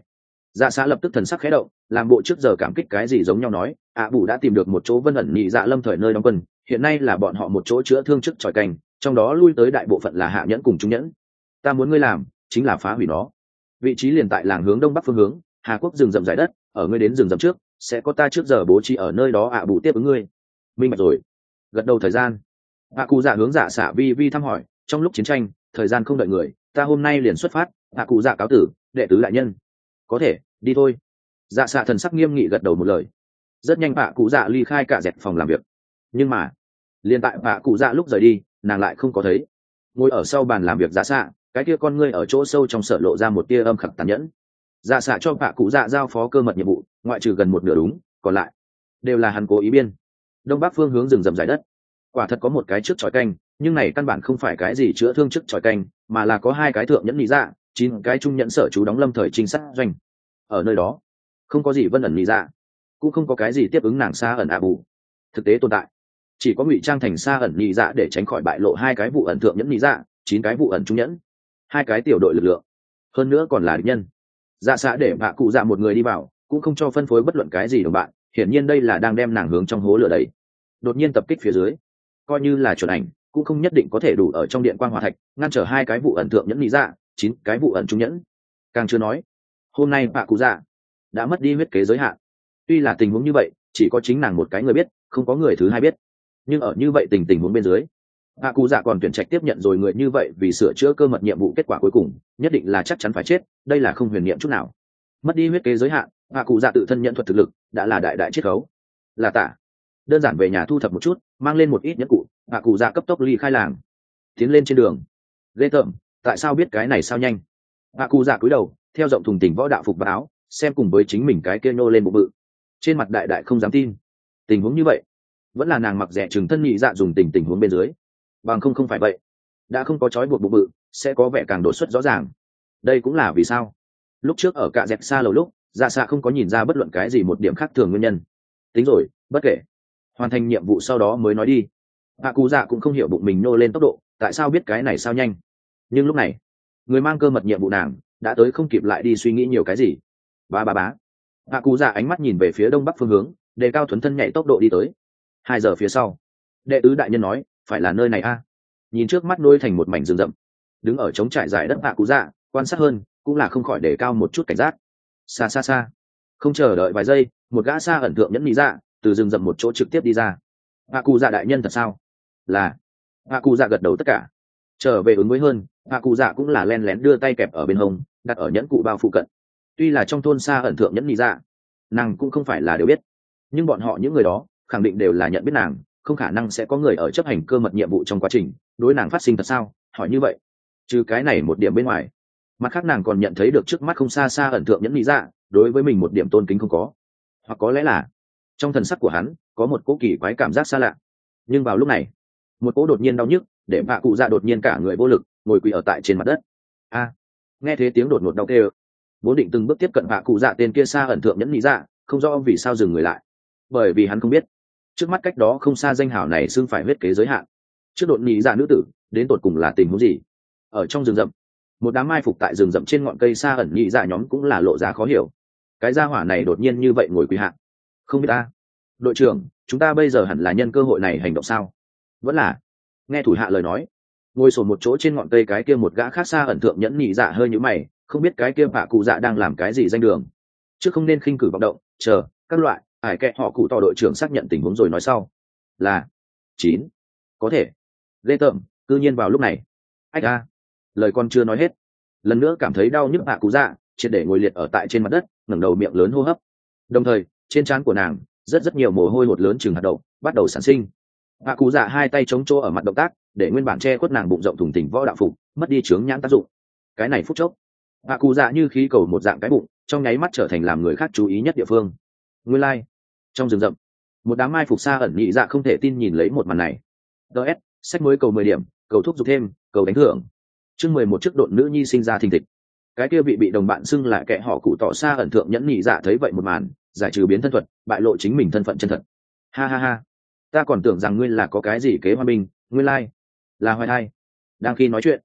Speaker 1: Dạ xạ lập tức thần sắc khẽ động, làm bộ trước giờ cảm kích cái gì giống nhau nói, ạ bù đã tìm được một chỗ vân ẩn nhị dạ lâm thời nơi đóng quân, hiện nay là bọn họ một chỗ chữa thương chức tròi canh, trong đó lui tới đại bộ phận là hạ nhẫn cùng trung nhẫn. Ta muốn ngươi làm chính là phá hủy nó. Vị trí liền tại làng hướng đông bắc phương hướng, Hà Quốc rừng rậm rải đất, ở ngươi đến rừng rậm trước sẽ có ta trước giờ bố trí ở nơi đó ạ bù tiếp ứng ngươi. Minh bạch rồi. Gật đầu thời gian, ạ cụ dạ hướng dạ xạ vi vi thăm hỏi, trong lúc chiến tranh thời gian không đợi người, ta hôm nay liền xuất phát. ạ cụ dạ cáo tử, đệ tứ đại nhân. Có thể đi thôi. Dạ xạ thần sắc nghiêm nghị gật đầu một lời. Rất nhanh ạ cụ dạ ly khai cả dẹp phòng làm việc, nhưng mà liền tại ạ cụ dạ lúc rời đi, nàng lại không có thấy. Ngồi ở sau bàn làm việc dạ xạ, cái kia con ngươi ở chỗ sâu trong sở lộ ra một tia âm khắc tàn nhẫn. Dạ xạ cho ạ cụ dạ giao phó cơ mật nhiệm vụ, ngoại trừ gần một nửa đúng, còn lại đều là hắn cố ý biên. Đông bắc phương hướng rừng rậm rải đất, quả thật có một cái trước tròi canh, nhưng này căn bản không phải cái gì chữa thương trước tròi canh, mà là có hai cái thượng nhẫn lý dạ, chín cái trung nhẫn sở chú đóng lâm thời trinh sát doanh. Ở nơi đó không có gì vân ẩn lý dạ, cũng không có cái gì tiếp ứng nàng xa ẩn ạ bù thực tế tồn tại, chỉ có ngụy trang thành xa ẩn lý dạ để tránh khỏi bại lộ hai cái vụ ẩn thượng nhẫn lý dạ, chín cái vụ ẩn trung nhẫn, hai cái tiểu đội lực lượng, hơn nữa còn là địch nhân. Dạ xã để ạ cụ dạ một người đi vào, cũng không cho phân phối bất luận cái gì đồng bạn, hiển nhiên đây là đang đem nàng hướng trong hố lửa đấy. Đột nhiên tập kích phía dưới, coi như là chuẩn ảnh cũng không nhất định có thể đủ ở trong điện quang hỏa thạch ngăn trở hai cái vụ ẩn thượng nhẫn lý dạ, chín cái vụ ẩn trung nhẫn. Càng chưa nói hôm nay ạ cụ dạ đã mất đi huyết kế giới hạn. Tuy là tình huống như vậy chỉ có chính nàng một cái người biết, không có người thứ hai biết, nhưng ở như vậy tình tình huống bên dưới, ạ cụ dạ còn tuyển trạch tiếp nhận rồi người như vậy vì sửa chữa cơ mật nhiệm vụ, kết quả cuối cùng nhất định là chắc chắn phải chết, đây là không huyền niệm chút nào. Mất đi huyết kế giới hạn, ạ cụ dạ tự thân nhận thuật thực lực đã là đại đại chiết khấu. Là tả đơn giản về nhà thu thập một chút, mang lên một ít nhẫn cụ, ạ cụ dạ cấp tốc ly khai làng, tiến lên trên đường. Ghê tởm, tại sao biết cái này sao nhanh? ạ cụ dạ cúi đầu theo rộng thùng tình võ đạo phục và áo, xem cùng với chính mình cái kia nhô lên bụng bự, trên mặt đại đại không dám tin. Tình huống như vậy vẫn là nàng mặc rẻ chừng thân nhị dạ dùng tình tình huống bên dưới, bằng không không phải vậy, đã không có trói buộc bụng bự sẽ có vẻ càng đột xuất rõ ràng. Đây cũng là vì sao lúc trước ở cạ dẹp xa lầu lúc dạ xạ không có nhìn ra bất luận cái gì một điểm khác thường nguyên nhân. Tính rồi, bất kể, hoàn thành nhiệm vụ sau đó mới nói đi. Hạ cụ dạ cũng không hiểu bụng mình nô lên tốc độ tại sao biết cái này sao nhanh, nhưng lúc này người mang cơ mật nhiệm vụ nàng đã tới, không kịp lại đi suy nghĩ nhiều cái gì. Ba ba bá, Hạ cụ dạ ánh mắt nhìn về phía đông bắc phương hướng, đề cao thuấn thân nhảy tốc độ đi tới. Hai giờ phía sau, đệ tứ đại nhân nói phải là nơi này a. À? Nhìn trước mắt nối thành một mảnh rừng rậm, đứng ở trống trải dài đất Hạ cụ dạ quan sát hơn cũng là không khỏi đề cao một chút cảnh giác. Xa xa xa, không chờ đợi vài giây, một gã xa ẩn thượng nhẫn lý dạ từ rừng rậm một chỗ trực tiếp đi ra. Hạ cụ dạ đại nhân thật sao? Là. Hạ cụ dạ gật đầu tất cả. Trở về ứng với hơn, Hạ cụ dạ cũng là len lén đưa tay kẹp ở bên hông, đặt ở nhẫn cụ bao phụ cận. Tuy là trong thôn xa ẩn thượng nhẫn lý dạ, nàng cũng không phải là đều biết, nhưng bọn họ những người đó khẳng định đều là nhận biết nàng, không khả năng sẽ có người ở chấp hành cơ mật nhiệm vụ trong quá trình đối nàng phát sinh thật sao? Hỏi như vậy, trừ cái này một điểm bên ngoài, mặt khác nàng còn nhận thấy được trước mắt không xa xa ẩn thượng nhẫn lý dạ đối với mình một điểm tôn kính không có, hoặc có lẽ là trong thần sắc của hắn có một cỗ kỳ quái cảm giác xa lạ. Nhưng vào lúc này, một cỗ đột nhiên đau nhức để Hạ cụ dạ đột nhiên cả người vô lực ngồi quỳ ở tại trên mặt đất. A, nghe thấy tiếng đột ngột đau kêu, vốn định từng bước tiếp cận Hạ cụ dạ tên kia xa ẩn thượng nhẫn lý dạ không rõ vì sao dừng người lại, bởi vì hắn không biết trước mắt cách đó không xa danh hào này xưng phải huyết kế giới hạn trước đột nhị dạ nữ tử đến tột cùng là tình huống gì. Ở trong rừng rậm, một đám mai phục tại rừng rậm trên ngọn cây xa ẩn nhị dạ nhóm cũng là lộ ra khó hiểu, cái gia hỏa này đột nhiên như vậy ngồi quỳ hạ. Không biết ta, đội trưởng, chúng ta bây giờ hẳn là nhân cơ hội này hành động sao? Vẫn là nghe thủ hạ lời nói, ngồi sổ một chỗ trên ngọn cây cái kia một gã khác xa ẩn thượng nhẫn nhị dạ hơi nhũ mày, không biết cái kia Hạ cụ dạ đang làm cái gì danh đường, chứ không nên khinh cử vọng động, chờ các loại ải kệ họ cụ tỏ đội trưởng xác nhận tình huống rồi nói sau. Là chín, có thể. Ghê tởm, cư nhiên vào lúc này. Ách a, lời con chưa nói hết, lần nữa cảm thấy đau nhức Hạ cụ dạ triệt để ngồi liệt ở tại trên mặt đất, ngẩng đầu miệng lớn hô hấp, đồng thời trên trán của nàng rất rất nhiều mồ hôi hột lớn chừng hạt đậu bắt đầu sản sinh. Hạ cụ dạ hai tay chống chỗ ở mặt động tác để nguyên bản che khuất nàng bụng rộng thùng thình võ đạo phục mất đi chướng nhãn tác dụng. Cái này phút chốc, Hạ cụ dạ như khí cầu một dạng cái bụng trong nháy mắt trở thành làm người khác chú ý nhất địa phương. Nguyên lai, like, trong rừng rậm, một đám mai phục xa ẩn nhị dạ không thể tin nhìn lấy một màn này. ds sách mới cầu mười điểm, cầu thúc giục thêm, cầu đánh thưởng. Chương mười một, trước độn nữ nhi sinh ra thình thịch. Cái kia bị bị đồng bạn xưng là kẻ họ cụ tỏ xa ẩn thượng nhẫn nhị dạ thấy vậy một màn, giải trừ biến thân thuật, bại lộ chính mình thân phận chân thật. Ha ha ha, ta còn tưởng rằng ngươi là có cái gì kế hoa binh, nguyên lai là hoài thai. Đang khi nói chuyện,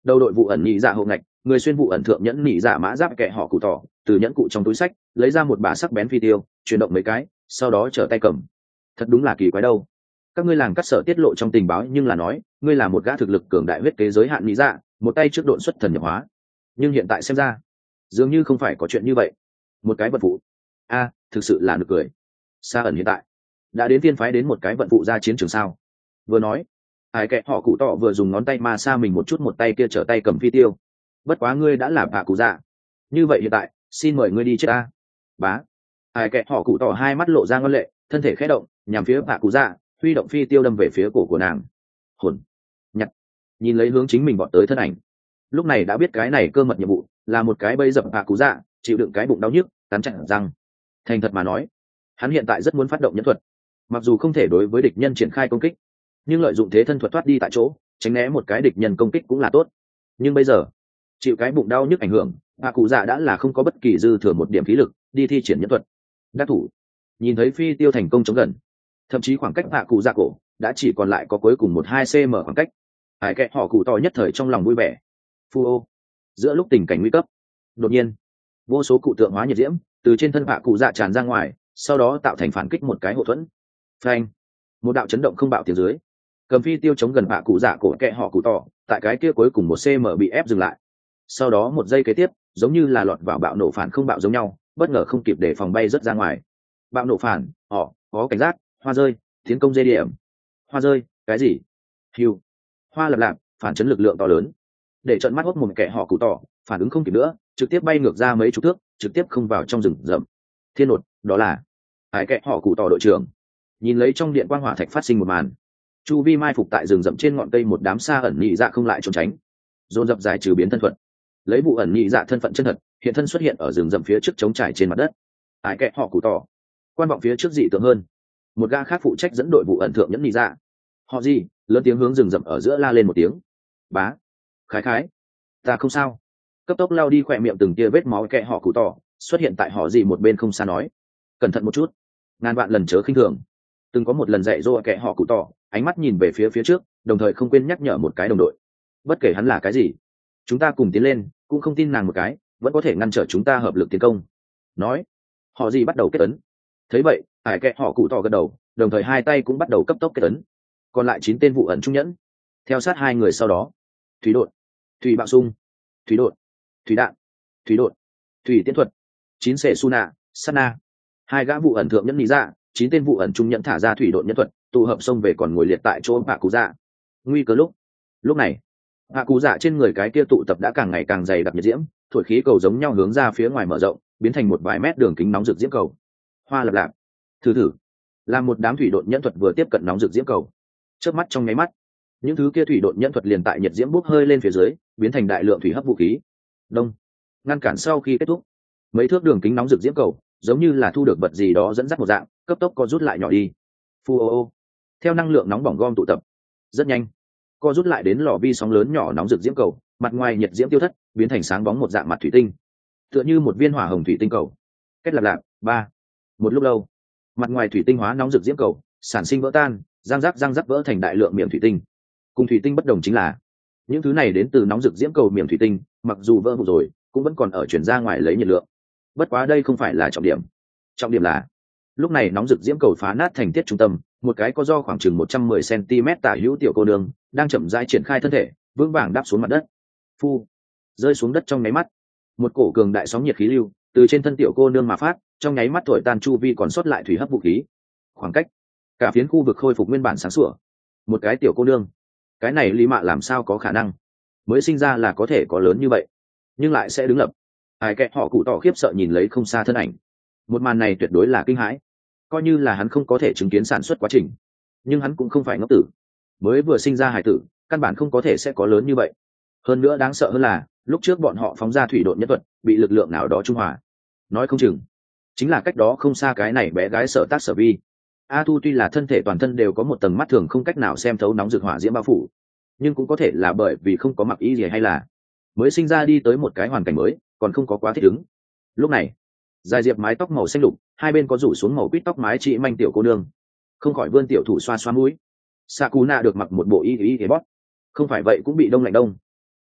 Speaker 1: đầu đội vụ ẩn nhị dạ hộ ngạch, người xuyên vụ ẩn thượng nhẫn nhị dạ mã giáp kệ họ cụ tỏ từ nhẫn cụ trong túi sách lấy ra một bả sắc bén phi tiêu, chuyển động mấy cái sau đó trở tay cầm. Thật đúng là kỳ quái đâu, các ngươi làng cắt sở tiết lộ trong tình báo nhưng là nói ngươi là một gã thực lực cường đại huyết kế giới hạn nhị dạ, một tay trước độn xuất thần nhập hóa, nhưng hiện tại xem ra dường như không phải có chuyện như vậy. Một cái vận phụ a, thực sự là nực cười. Sa ẩn hiện tại đã đến tiên phái đến một cái vận phụ ra chiến trường sao? Vừa nói ai kệ họ cụ tọ vừa dùng ngón tay ma xa mình một chút, một tay kia trở tay cầm phi tiêu. Bất quá ngươi đã là bạ cụ dạ, như vậy hiện tại xin mời ngươi đi chết ta. Bá ai kệ họ cụ tọ hai mắt lộ ra ngân lệ, thân thể khẽ động nhằm phía bạ cụ dạ, huy động phi tiêu đâm về phía cổ của nàng. Hồn nhặt nhìn lấy hướng chính mình bọn tới thân ảnh, lúc này đã biết cái này cơ mật nhiệm vụ là một cái bẫy dập bạ cụ dạ, chịu đựng cái bụng đau nhức cắn chặt răng. Thành thật mà nói, hắn hiện tại rất muốn phát động nhẫn thuật, mặc dù không thể đối với địch nhân triển khai công kích, nhưng lợi dụng thế thân thuật thoát đi tại chỗ, tránh né một cái địch nhân công kích cũng là tốt. Nhưng bây giờ chịu cái bụng đau nhức ảnh hưởng, hạ cụ dạ đã là không có bất kỳ dư thừa một điểm khí lực đi thi triển nhẫn thuật. Đắc thủ nhìn thấy phi tiêu thành công chống gần, thậm chí khoảng cách hạ cụ dạ cổ đã chỉ còn lại có cuối cùng một hai cm khoảng cách. Hải kệ họ cụ to nhất thời trong lòng vui vẻ. Phu ô, giữa lúc tình cảnh nguy cấp, đột nhiên vô số cụ tượng hóa nhiệt diễm từ trên thân hạ cụ dạ tràn ra ngoài, sau đó tạo thành phản kích một cái hậu thuẫn. Phanh, một đạo chấn động không bạo tiếng dưới, cầm phi tiêu chống gần hạ cụ dạ cổ kệ họ cụ to tại cái kia cuối cùng một cm bị ép dừng lại. Sau đó một giây kế tiếp giống như là lọt vào bạo nổ phản không bạo giống nhau, bất ngờ không kịp để phòng bay rất ra ngoài. Bạo nổ phản họ có cảnh giác, hoa rơi tiến công dây điểm. Hoa rơi cái gì? Hiu, hoa lập lạp phản chấn lực lượng to lớn, để trận mắt hốt một kẻ họ cụ tỏ phản ứng không kịp nữa, trực tiếp bay ngược ra mấy chục thước, trực tiếp không vào trong rừng rậm. Thiên nột, đó là hải kẻ họ cụ tỏ đội trưởng. Nhìn lấy trong điện quang hỏa thạch phát sinh một màn, chu vi mai phục tại rừng rậm trên ngọn cây một đám xa ẩn nhị dạ không lại trốn tránh, dồn dập giải trừ biến thân thuật, lấy vụ ẩn nhị dạ thân phận chân thật hiện thân xuất hiện ở rừng rậm phía trước trống trải trên mặt đất. Hải kẻ họ cụ tỏ quan vọng phía trước dị tượng hơn, một gã khác phụ trách dẫn đội vụ ẩn thượng nhẫn nhị dạ. Họ gì lớn tiếng hướng rừng rậm ở giữa la lên một tiếng. Bá khái khái ta không sao, cấp tốc lao đi khỏe miệng từng tia vết máu kẹ họ cụ tỏ xuất hiện tại họ gì một bên không xa nói. Cẩn thận một chút, ngàn vạn lần chớ khinh thường. Từng có một lần dạy dỗ kẹ họ cụ tỏ, ánh mắt nhìn về phía phía trước, đồng thời không quên nhắc nhở một cái đồng đội, bất kể hắn là cái gì, chúng ta cùng tiến lên, cũng không tin nàng một cái vẫn có thể ngăn trở chúng ta hợp lực tiến công. Nói họ gì bắt đầu kết ấn. Thấy vậy ải kẹ họ cụ tỏ gật đầu, đồng thời hai tay cũng bắt đầu cấp tốc kết ấn. Còn lại chín tên vụ ẩn trung nhẫn theo sát hai người sau đó. Thủy đột, thủy bạo sung, thủy đột, thủy đạn, thủy đột, thủy tiến thuật, chín sệ su nạ sana. Hai gã vụ ẩn thượng nhẫn lý ra, chín tên vụ ẩn trung nhẫn thả ra thủy đột nhân thuật, tụ hợp xông về còn ngồi liệt tại chỗ bạ cụ dạ. Nguy cơ lúc lúc này bạ cụ dạ trên người cái kia tụ tập đã càng ngày càng dày đặc nhiệt diễm, thổi khí cầu giống nhau hướng ra phía ngoài mở rộng, biến thành một vài mét đường kính nóng rực diễm cầu. Hoa lập lạp thử thử làm một đám thủy đột nhẫn thuật vừa tiếp cận nóng rực diễm cầu, chớp mắt trong nháy mắt, những thứ kia thủy đột nhẫn thuật liền tại nhiệt diễm bốc hơi lên phía dưới, biến thành đại lượng thủy hấp vũ khí. Đông ngăn cản sau khi kết thúc, mấy thước đường kính nóng rực diễm cầu giống như là thu được vật gì đó dẫn dắt một dạng, cấp tốc co rút lại nhỏ đi. Phu ô ô theo năng lượng nóng bỏng gom tụ tập, rất nhanh co rút lại đến lò vi sóng lớn nhỏ nóng rực diễm cầu, mặt ngoài nhiệt diễm tiêu thất, biến thành sáng bóng một dạng mặt thủy tinh, tựa như một viên hỏa hồng thủy tinh cầu. Kết lạp lạp ba một lúc lâu, mặt ngoài thủy tinh hóa nóng rực diễm cầu sản sinh vỡ tan, răng rắc răng rắc vỡ thành đại lượng miệng thủy tinh. Cùng thủy tinh bất đồng chính là những thứ này đến từ nóng rực diễm cầu miệng thủy tinh, mặc dù vỡ vụn rồi cũng vẫn còn ở chuyển ra ngoài lấy nhiệt lượng. Bất quá đây không phải là trọng điểm, trọng điểm là lúc này nóng rực diễm cầu phá nát thành tiết trung tâm, một cái có do khoảng chừng một trăm mười xăng-ti-mét tả hữu tiểu cô nương đang chậm rãi triển khai thân thể, vững vàng đáp xuống mặt đất. Phu rơi xuống đất trong nháy mắt, một cổ cường đại sóng nhiệt khí lưu từ trên thân tiểu cô nương mà phát, trong nháy mắt thổi tan chu vi còn sót lại thủy hấp vũ khí. Khoảng cách cả phiến khu vực khôi phục nguyên bản sáng sủa. Một cái tiểu cô nương, cái này lý mạ làm sao có khả năng mới sinh ra là có thể có lớn như vậy, nhưng lại sẽ đứng lập. Ai kệ họ cụ tỏ khiếp sợ nhìn lấy không xa thân ảnh, một màn này tuyệt đối là kinh hãi. Coi như là hắn không có thể chứng kiến sản xuất quá trình, nhưng hắn cũng không phải ngốc tử, mới vừa sinh ra hải tử căn bản không có thể sẽ có lớn như vậy. Hơn nữa đáng sợ hơn là lúc trước bọn họ phóng ra thủy độn nhất thuật bị lực lượng nào đó trung hòa, nói không chừng chính là cách đó không xa cái này bé gái Sở Tác Sở Vi. A Thu tuy là thân thể toàn thân đều có một tầng mắt thường không cách nào xem thấu nóng rực hỏa diễm bao phủ, nhưng cũng có thể là bởi vì không có mặc ý gì, hay là mới sinh ra đi tới một cái hoàn cảnh mới, còn không có quá thích ứng. Lúc này dài diệp mái tóc màu xanh lục, hai bên có rủ xuống màu quýt tóc mái chị manh tiểu cô nương không khỏi vươn tiểu thủ xoa xoa mũi. Sakuna được mặc một bộ y y y bót, không phải vậy cũng bị đông lạnh đông.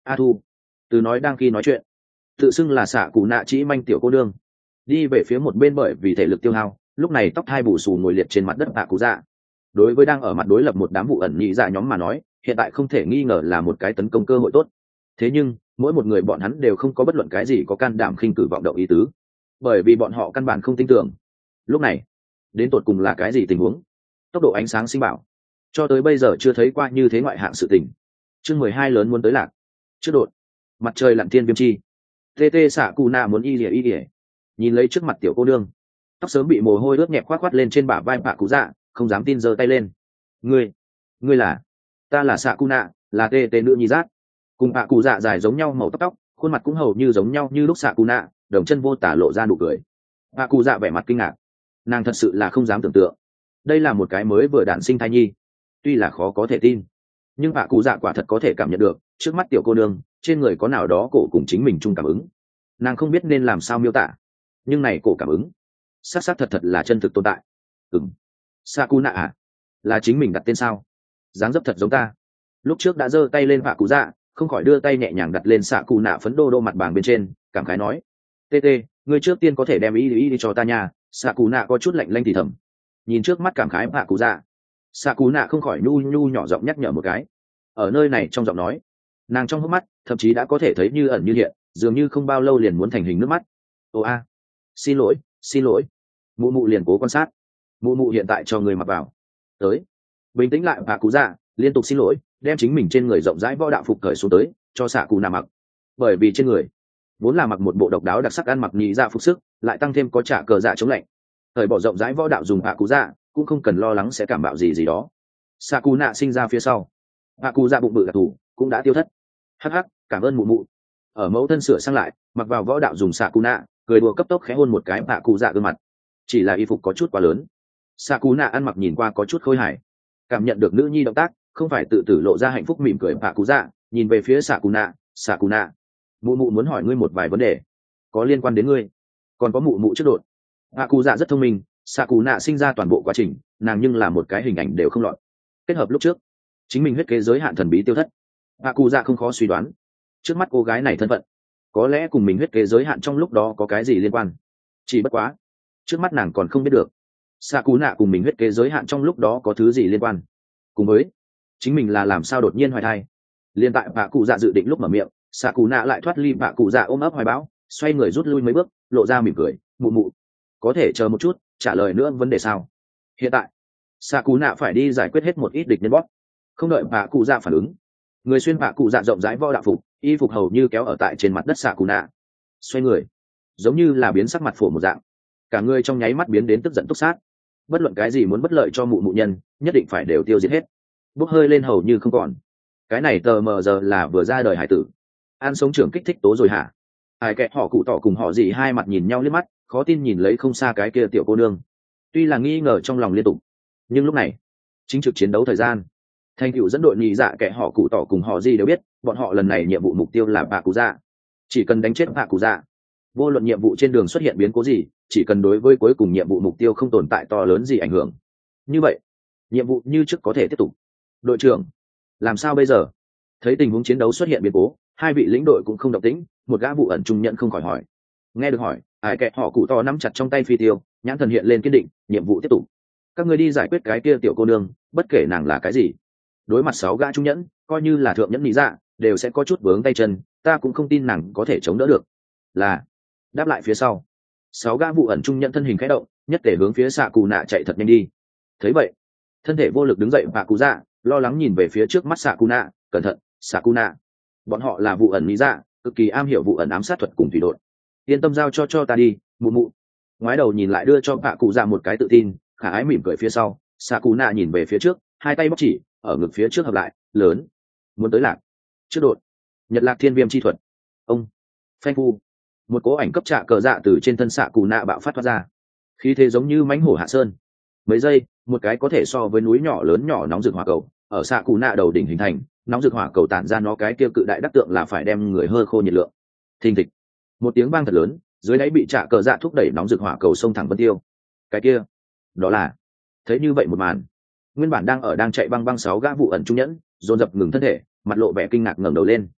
Speaker 1: a thu từ nói đang khi nói chuyện tự xưng là xạ cụ nạ chỉ manh tiểu cô đương đi về phía một bên bởi vì thể lực tiêu hao lúc này tóc hai bù xù ngồi liệt trên mặt đất bạ cụ dạ. Đối với đang ở mặt đối lập một đám vụ ẩn nhị dạ nhóm mà nói hiện tại không thể nghi ngờ là một cái tấn công cơ hội tốt. Thế nhưng mỗi một người bọn hắn đều không có bất luận cái gì có can đảm khinh cử vọng động ý tứ, bởi vì bọn họ căn bản không tin tưởng lúc này đến tột cùng là cái gì tình huống. Tốc độ ánh sáng sinh bảo cho tới bây giờ chưa thấy qua như thế ngoại hạng sự tình. Chương mười hai lớn muốn tới lạc trước đột mặt trời lặn thiên viêm chi tê tê xạ cụ nạ muốn y lìa y lìa nhìn lấy trước mặt tiểu cô nương tóc sớm bị mồ hôi ướt nhẹp khoác khoát lên trên bả vai bạ cụ dạ không dám tin giơ tay lên. Ngươi ngươi là ta là xạ cụ nạ là tê tê nữ nhi giác cùng bạ cụ dạ dài giống nhau màu tóc tóc khuôn mặt cũng hầu như giống nhau như lúc xạ cụ nạ đồng chân vô tả lộ ra nụ cười. Bạ cụ dạ vẻ mặt kinh ngạc nàng thật sự là không dám tưởng tượng đây là một cái mới vừa đản sinh thai nhi. Tuy là khó có thể tin nhưng bạ cụ dạ quả thật có thể cảm nhận được trước mắt tiểu cô nương trên người có nào đó cổ cùng chính mình chung cảm ứng. Nàng không biết nên làm sao miêu tả nhưng này cổ cảm ứng xác xác thật thật là chân thực tồn tại. Ừng Sakuna à là chính mình đặt tên sao? Dáng dấp thật giống ta. Lúc trước đã giơ tay lên bạ cụ dạ không khỏi đưa tay nhẹ nhàng đặt lên Sakuna phấn đô đô mặt bàn bên trên cảm khái nói tê tê người trước tiên có thể đem ý ý đi cho ta nha. Sakuna có chút lạnh lanh thì thầm nhìn trước mắt cảm khái bạ cụ dạ. Sakuna không khỏi nhu nhu nhỏ giọng nhắc nhở một cái. Ở nơi này trong giọng nói nàng trong hốc mắt thậm chí đã có thể thấy như ẩn như hiện dường như không bao lâu liền muốn thành hình nước mắt. Ô a xin lỗi xin lỗi mụ mụ liền cố quan sát mụ mụ hiện tại cho người mặc vào tới. Bình tĩnh lại bà cụ dạ liên tục xin lỗi đem chính mình trên người rộng rãi võ đạo phục cởi xuống tới cho xạ cụ nạ mặc, bởi vì trên người vốn là mặc một bộ độc đáo đặc sắc ăn mặc nhị dạ phục sức lại tăng thêm có trả cờ dạ chống lạnh. Thời bỏ rộng rãi võ đạo dùng bà cụ dạ cũng không cần lo lắng sẽ cảm bạo gì gì đó. Xạ cụ nạ sinh ra phía sau bà cụ dạ bụng bự đặc thù cũng đã tiêu thất. Hắc hắc cảm ơn mụ mụ. Ở mẫu thân sửa sang lại mặc vào võ đạo dùng xạ cụ nạ cười đùa cấp tốc khẽ hôn một cái bà cụ dạ gương mặt. Chỉ là y phục có chút quá lớn xạ cụ nạ ăn mặc nhìn qua có chút khôi hài cảm nhận được nữ nhi động tác không phải tự tử lộ ra hạnh phúc mỉm cười bà cụ dạ nhìn về phía xạ cụ nạ. Xạ cụ nạ mụ mụ muốn hỏi ngươi một vài vấn đề có liên quan đến ngươi còn có mụ mụ trước đột. Bà cụ dạ rất thông minh xạ cụ nạ sinh ra toàn bộ quá trình nàng nhưng là một cái hình ảnh đều không lọt. Kết hợp lúc trước chính mình huyết kế giới hạn thần bí tiêu thất bà cụ dạ không khó suy đoán trước mắt cô gái này thân phận có lẽ cùng mình huyết kế giới hạn trong lúc đó có cái gì liên quan. Chỉ bất quá trước mắt nàng còn không biết được xạ cú nạ cùng mình huyết kế giới hạn trong lúc đó có thứ gì liên quan cùng với chính mình là làm sao đột nhiên hoài thai. Liên tại bà cụ dạ dự định lúc mở miệng xạ cú nạ lại thoát ly bà cụ dạ ôm ấp hoài bão xoay người rút lui mấy bước lộ ra mỉm cười. Mụ mụ có thể chờ một chút trả lời nữa vấn đề sao? Hiện tại xạ cú nạ phải đi giải quyết hết một ít địch nhân bóp không đợi bà cụ dạ phản ứng người xuyên bà cụ dạ rộng rãi võ đạo phục y phục hầu như kéo ở tại trên mặt đất xạ cú nạ xoay người giống như là biến sắc mặt phổ một dạng cả người trong nháy mắt biến đến tức giận túc sát. Bất luận cái gì muốn bất lợi cho mụ mụ nhân nhất định phải đều tiêu diệt hết bốc hơi lên hầu như không còn. Cái này tờ mờ giờ là vừa ra đời hải tử ăn sống trưởng kích thích tố rồi hả? Ai kệ họ cụ tỏ cùng họ gì hai mặt nhìn nhau liếc mắt khó tin nhìn lấy không xa cái kia tiểu cô nương. Tuy là nghi ngờ trong lòng liên tục nhưng lúc này chính trực chiến đấu thời gian thành tựu dẫn đội nhị dạ kệ họ cụ tỏ cùng họ gì đều biết bọn họ lần này nhiệm vụ mục tiêu là bà cụ dạ. Chỉ cần đánh chết bà cụ dạ vô luận nhiệm vụ trên đường xuất hiện biến cố gì chỉ cần đối với cuối cùng nhiệm vụ mục tiêu không tồn tại to lớn gì ảnh hưởng như vậy nhiệm vụ như trước có thể tiếp tục. Đội trưởng làm sao bây giờ? Thấy tình huống chiến đấu xuất hiện biến cố hai vị lĩnh đội cũng không động tĩnh một gã vụ ẩn trung nhận không khỏi hỏi. Nghe được hỏi ai kệ họ cụ to nắm chặt trong tay phi tiêu nhãn thần hiện lên kiên định. Nhiệm vụ tiếp tục các người đi giải quyết cái kia tiểu cô nương bất kể nàng là cái gì. Đối mặt sáu gã trung nhẫn coi như là thượng nhẫn lý dạ đều sẽ có chút vướng tay chân ta cũng không tin nàng có thể chống đỡ được. Là đáp lại phía sau sáu gã vụ ẩn trung nhận thân hình khẽ động nhất để hướng phía xạ cù nạ chạy thật nhanh đi. Thấy vậy thân thể vô lực đứng dậy bà cụ dạ lo lắng nhìn về phía trước mắt xạ cù nạ. Cẩn thận xạ cù nạ bọn họ là vụ ẩn lý dạ cực kỳ am hiểu vụ ẩn ám sát thuật cùng thủy đội yên tâm giao cho cho ta đi mụ mụ. Ngoái đầu nhìn lại đưa cho bà cụ dạ một cái tự tin khả ái mỉm cười phía sau xạ cù nạ nhìn về phía trước hai tay bóc chỉ ở ngực phía trước hợp lại lớn muốn tới lạc trước đột nhật lạc thiên viêm chi thuật. Ông phanh phu một cố ảnh cấp trạ cờ dạ từ trên thân xạ cù nạ bạo phát thoát ra khí thế giống như mãnh hổ hạ sơn. Mấy giây một cái có thể so với núi nhỏ lớn nhỏ nóng rực hỏa cầu ở xạ cù nạ đầu đỉnh hình thành nóng rực hỏa cầu tản ra nó cái kia cự đại đắc tượng là phải đem người hơ khô nhiệt lượng. Thình thịch một tiếng vang thật lớn dưới đáy bị trạ cờ dạ thúc đẩy nóng rực hỏa cầu xông thẳng vân tiêu. Cái kia đó là thấy như vậy một màn nguyên bản đang ở đang chạy băng băng sáu gã vụ ẩn trung nhẫn dồn dập ngừng thân thể mặt lộ vẻ kinh ngạc ngẩng đầu lên.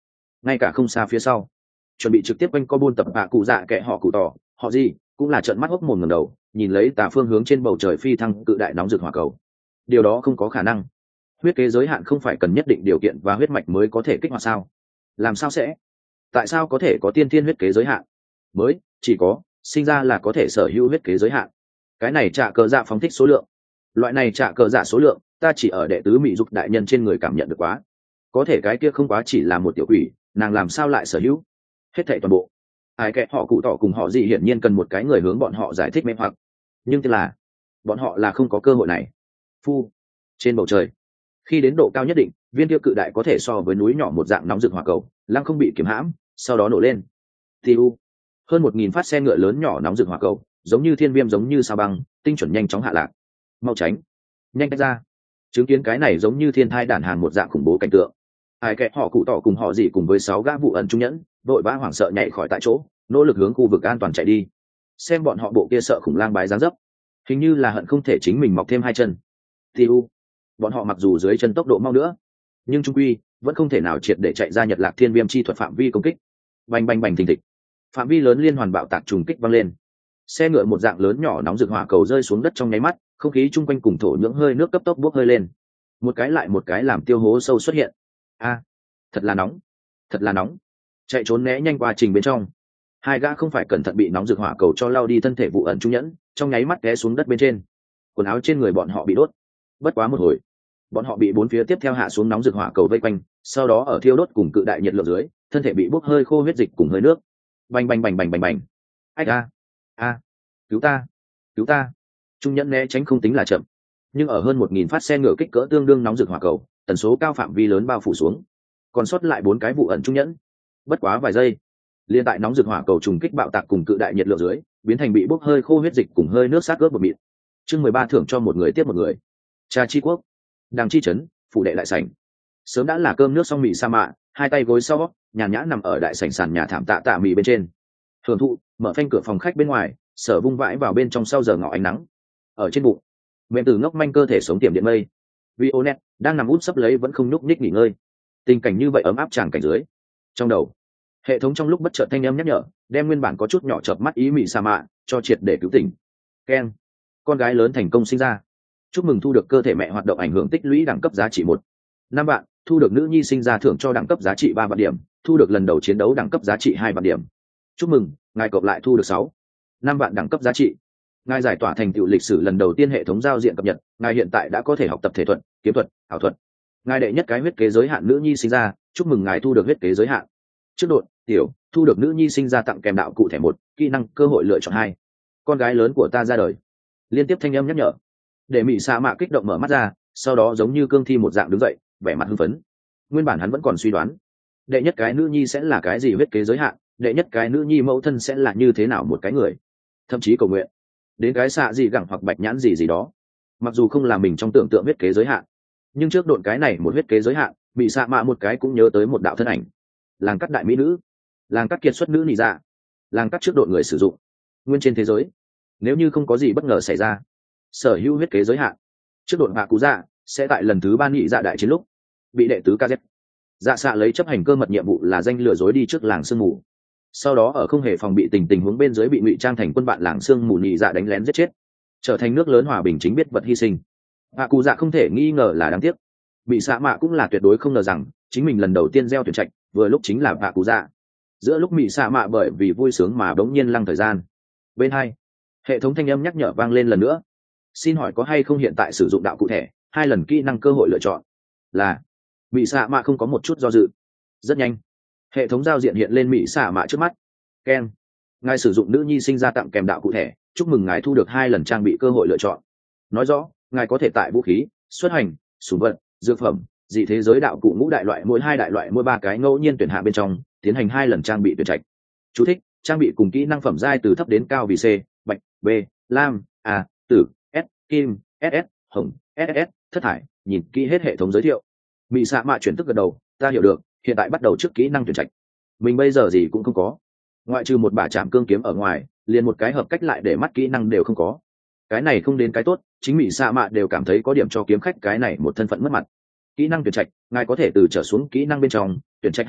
Speaker 1: ngay cả không xa phía sau chuẩn bị trực tiếp quanh co buôn tập hạ cụ dạ kệ họ cụ tỏ họ gì cũng là trợn mắt hốc mồm ngầm đầu nhìn lấy tà phương hướng trên bầu trời phi thăng cự đại nóng rực hỏa cầu. Điều đó không có khả năng. Huyết kế giới hạn không phải cần nhất định điều kiện và huyết mạch mới có thể kích hoạt sao? Làm sao sẽ? Tại sao có thể có tiên thiên huyết kế giới hạn? Mới chỉ có sinh ra là có thể sở hữu huyết kế giới hạn. Cái này trả cờ dạ phóng thích số lượng. Loại này trả cờ dạ số lượng, ta chỉ ở đệ tứ mỹ dục đại nhân trên người cảm nhận được quá. Có thể cái kia không quá chỉ là một tiểu quỷ, nàng làm sao lại sở hữu? Hết thảy toàn bộ. Ai kệ họ cụ tỏ cùng họ gì hiển nhiên cần một cái người hướng bọn họ giải thích mê hoặc. Nhưng tức là bọn họ là không có cơ hội này. Phu trên bầu trời, khi đến độ cao nhất định, viên tiêu cự đại có thể so với núi nhỏ một dạng nóng rực hỏa cầu lăng không bị kiếm hãm, sau đó nổ lên. Tiu hơn một nghìn phát xe ngựa lớn nhỏ nóng rực hỏa cầu, giống như thiên viêm giống như sao băng, tinh chuẩn nhanh chóng hạ lạc. Mau tránh, nhanh tách ra. Chứng kiến cái này giống như thiên thai đản hàn một dạng khủng bố cảnh tượng, ai kệ họ cụ tỏ cùng họ gì cùng với sáu gã vụ ẩn trung nhẫn vội vã hoảng sợ nhảy khỏi tại chỗ, nỗ lực hướng khu vực an toàn chạy đi. Xem bọn họ bộ kia sợ khủng lang bái dáng dấp, hình như là hận không thể chính mình mọc thêm hai chân. Tiu bọn họ mặc dù dưới chân tốc độ mau nữa, nhưng trung quy vẫn không thể nào triệt để chạy ra nhật lạc thiên viêm chi thuật phạm vi công kích. Bành bành bành thình thịch, phạm vi lớn liên hoàn bạo tạc trùng kích văng lên. Xe ngựa một dạng lớn nhỏ nóng rực hỏa cầu rơi xuống đất trong nháy mắt, không khí chung quanh cùng thổ nhưỡng hơi nước cấp tốc bốc hơi lên, một cái lại một cái làm tiêu hố sâu xuất hiện. A thật là nóng, thật là nóng. Chạy trốn né nhanh qua trình bên trong, hai gã không phải cẩn thận bị nóng rực hỏa cầu cho lao đi thân thể vụ ẩn trung nhẫn trong nháy mắt té xuống đất bên trên. Quần áo trên người bọn họ bị đốt. Bất quá một hồi, bọn họ bị bốn phía tiếp theo hạ xuống nóng rực hỏa cầu vây quanh, sau đó ở thiêu đốt cùng cự đại nhiệt lượng dưới, thân thể bị bốc hơi khô huyết dịch cùng hơi nước. Bành bành bành bành bành bành. Ách a a cứu ta, cứu ta. Trung nhẫn né tránh không tính là chậm, nhưng ở hơn một nghìn phát xe ngựa kích cỡ tương đương nóng rực hỏa cầu, tần số cao phạm vi lớn bao phủ xuống, còn sót lại bốn cái vụ ẩn trung nhẫn. Bất quá vài giây, liên tại nóng rực hỏa cầu trùng kích bạo tạc cùng cự đại nhiệt lượng dưới, biến thành bị bốc hơi khô huyết dịch cùng hơi nước sát ướt một mịn. Chương mười ba thưởng cho một người tiếp một người. Cha chi quốc, đàng chi trấn, phủ đệ đại sảnh. Sớm đã là cơm nước xong mì sa mạ, hai tay gối sau, nhàn nhã nằm ở đại sảnh sàn nhà thảm tạ tạ mì bên trên. Hưởng thụ, mở phanh cửa phòng khách bên ngoài, Sở vung vãi vào bên trong sau giờ ngọ ánh nắng. Ở trên bụng, mềm từ ngốc manh cơ thể sống tiềm điện mây. Violet đang nằm út sấp lấy vẫn không nhúc nhích nghỉ ngơi. Tình cảnh như vậy ấm áp tràn cảnh dưới. Trong đầu, hệ thống trong lúc bất chợt thanh âm nhắc nhở, đem nguyên bản có chút nhỏ chợp mắt ý mị sa mạ cho triệt để cứu tỉnh. Ken, con gái lớn thành công sinh ra. Chúc mừng thu được cơ thể mẹ hoạt động ảnh hưởng tích lũy đẳng cấp giá trị một năm vạn, thu được nữ nhi sinh ra thưởng cho đẳng cấp giá trị ba vạn điểm, thu được lần đầu chiến đấu đẳng cấp giá trị hai vạn điểm. Chúc mừng, ngài cộng lại thu được sáu năm vạn đẳng cấp giá trị. Ngài giải tỏa thành tựu lịch sử lần đầu tiên hệ thống giao diện cập nhật, ngài hiện tại đã có thể học tập thể thuật, kiếm thuật, ảo thuật. Ngài đệ nhất cái huyết kế giới hạn nữ nhi sinh ra, chúc mừng ngài thu được huyết kế giới hạn. Trước đột, tiểu, thu được nữ nhi sinh ra tặng kèm đạo cụ thể một, kỹ năng cơ hội lựa chọn hai. Con gái lớn của ta ra đời. Liên tiếp thanh âm nhắc nhở. Để Mị Sa Mạ kích động mở mắt ra, sau đó giống như cương thi một dạng đứng dậy, vẻ mặt hưng phấn. Nguyên bản hắn vẫn còn suy đoán, đệ nhất cái nữ nhi sẽ là cái gì huyết kế giới hạn, đệ nhất cái nữ nhi mẫu thân sẽ là như thế nào một cái người, thậm chí cầu nguyện đến cái xạ gì gẳng hoặc bạch nhãn gì gì đó. Mặc dù không là mình trong tưởng tượng huyết kế giới hạn, nhưng trước độn cái này một huyết kế giới hạn, Mị Sa Mạ một cái cũng nhớ tới một đạo thân ảnh, làng cắt đại mỹ nữ, làng cắt kiệt xuất nữ nị dạ, làng cắt trước độn người sử dụng. Nguyên trên thế giới, nếu như không có gì bất ngờ xảy ra, sở hữu huyết kế giới hạn trước độn hạ cú dạ sẽ tại lần thứ ba nghị dạ đại chiến lúc bị đệ tứ kz dạ xạ lấy chấp hành cơ mật nhiệm vụ là danh lừa dối đi trước làng sương mù, sau đó ở không hề phòng bị tình tình huống bên dưới bị ngụy trang thành quân bạn làng sương mù nghị dạ đánh lén giết chết, trở thành nước lớn hòa bình chính biết vật hy sinh. Hạ cú dạ không thể nghi ngờ là đáng tiếc. Bị xạ mạ cũng là tuyệt đối không ngờ rằng chính mình lần đầu tiên gieo tuyển trạch vừa lúc chính là hạ cú dạ. Giữa lúc Mị Sa Mạ bởi vì vui sướng mà bỗng nhiên lăng thời gian, bên hai hệ thống thanh âm nhắc nhở vang lên lần nữa. Xin hỏi có hay không hiện tại sử dụng đạo cụ thể hai lần kỹ năng cơ hội lựa chọn. Là. Mị Sa Mạ không có một chút do dự. Rất nhanh, hệ thống giao diện hiện lên Mị Sa Mạ trước mắt. Ken, ngài sử dụng nữ nhi sinh ra tặng kèm đạo cụ thể, chúc mừng ngài thu được hai lần trang bị cơ hội lựa chọn. Nói rõ ngài có thể tại vũ khí, xuất hành, súng vật, dược phẩm, dị thế giới đạo cụ ngũ đại loại mỗi hai đại loại mỗi ba cái ngẫu nhiên tuyển hạ bên trong tiến hành hai lần trang bị tuyển trạch. Chú thích: trang bị cùng kỹ năng phẩm giai từ thấp đến cao vì C, bạch, B, lam, A, tử, S, kim, ét ét, hồng, ét ét, thất thải. Nhìn kỹ hết hệ thống giới thiệu, Mị Sa Mạ chuyển tức gật đầu. Ta hiểu được, hiện tại bắt đầu trước kỹ năng tuyển trạch. Mình bây giờ gì cũng không có, ngoại trừ một bả chạm cương kiếm ở ngoài, liền một cái hợp cách lại để mắt kỹ năng đều không có. Cái này không đến cái tốt, chính Mị Sa Mạ đều cảm thấy có điểm cho kiếm khách cái này một thân phận mất mặt. Kỹ năng tuyển trạch, ngài có thể từ trở xuống kỹ năng bên trong tuyển trạch hai hạng,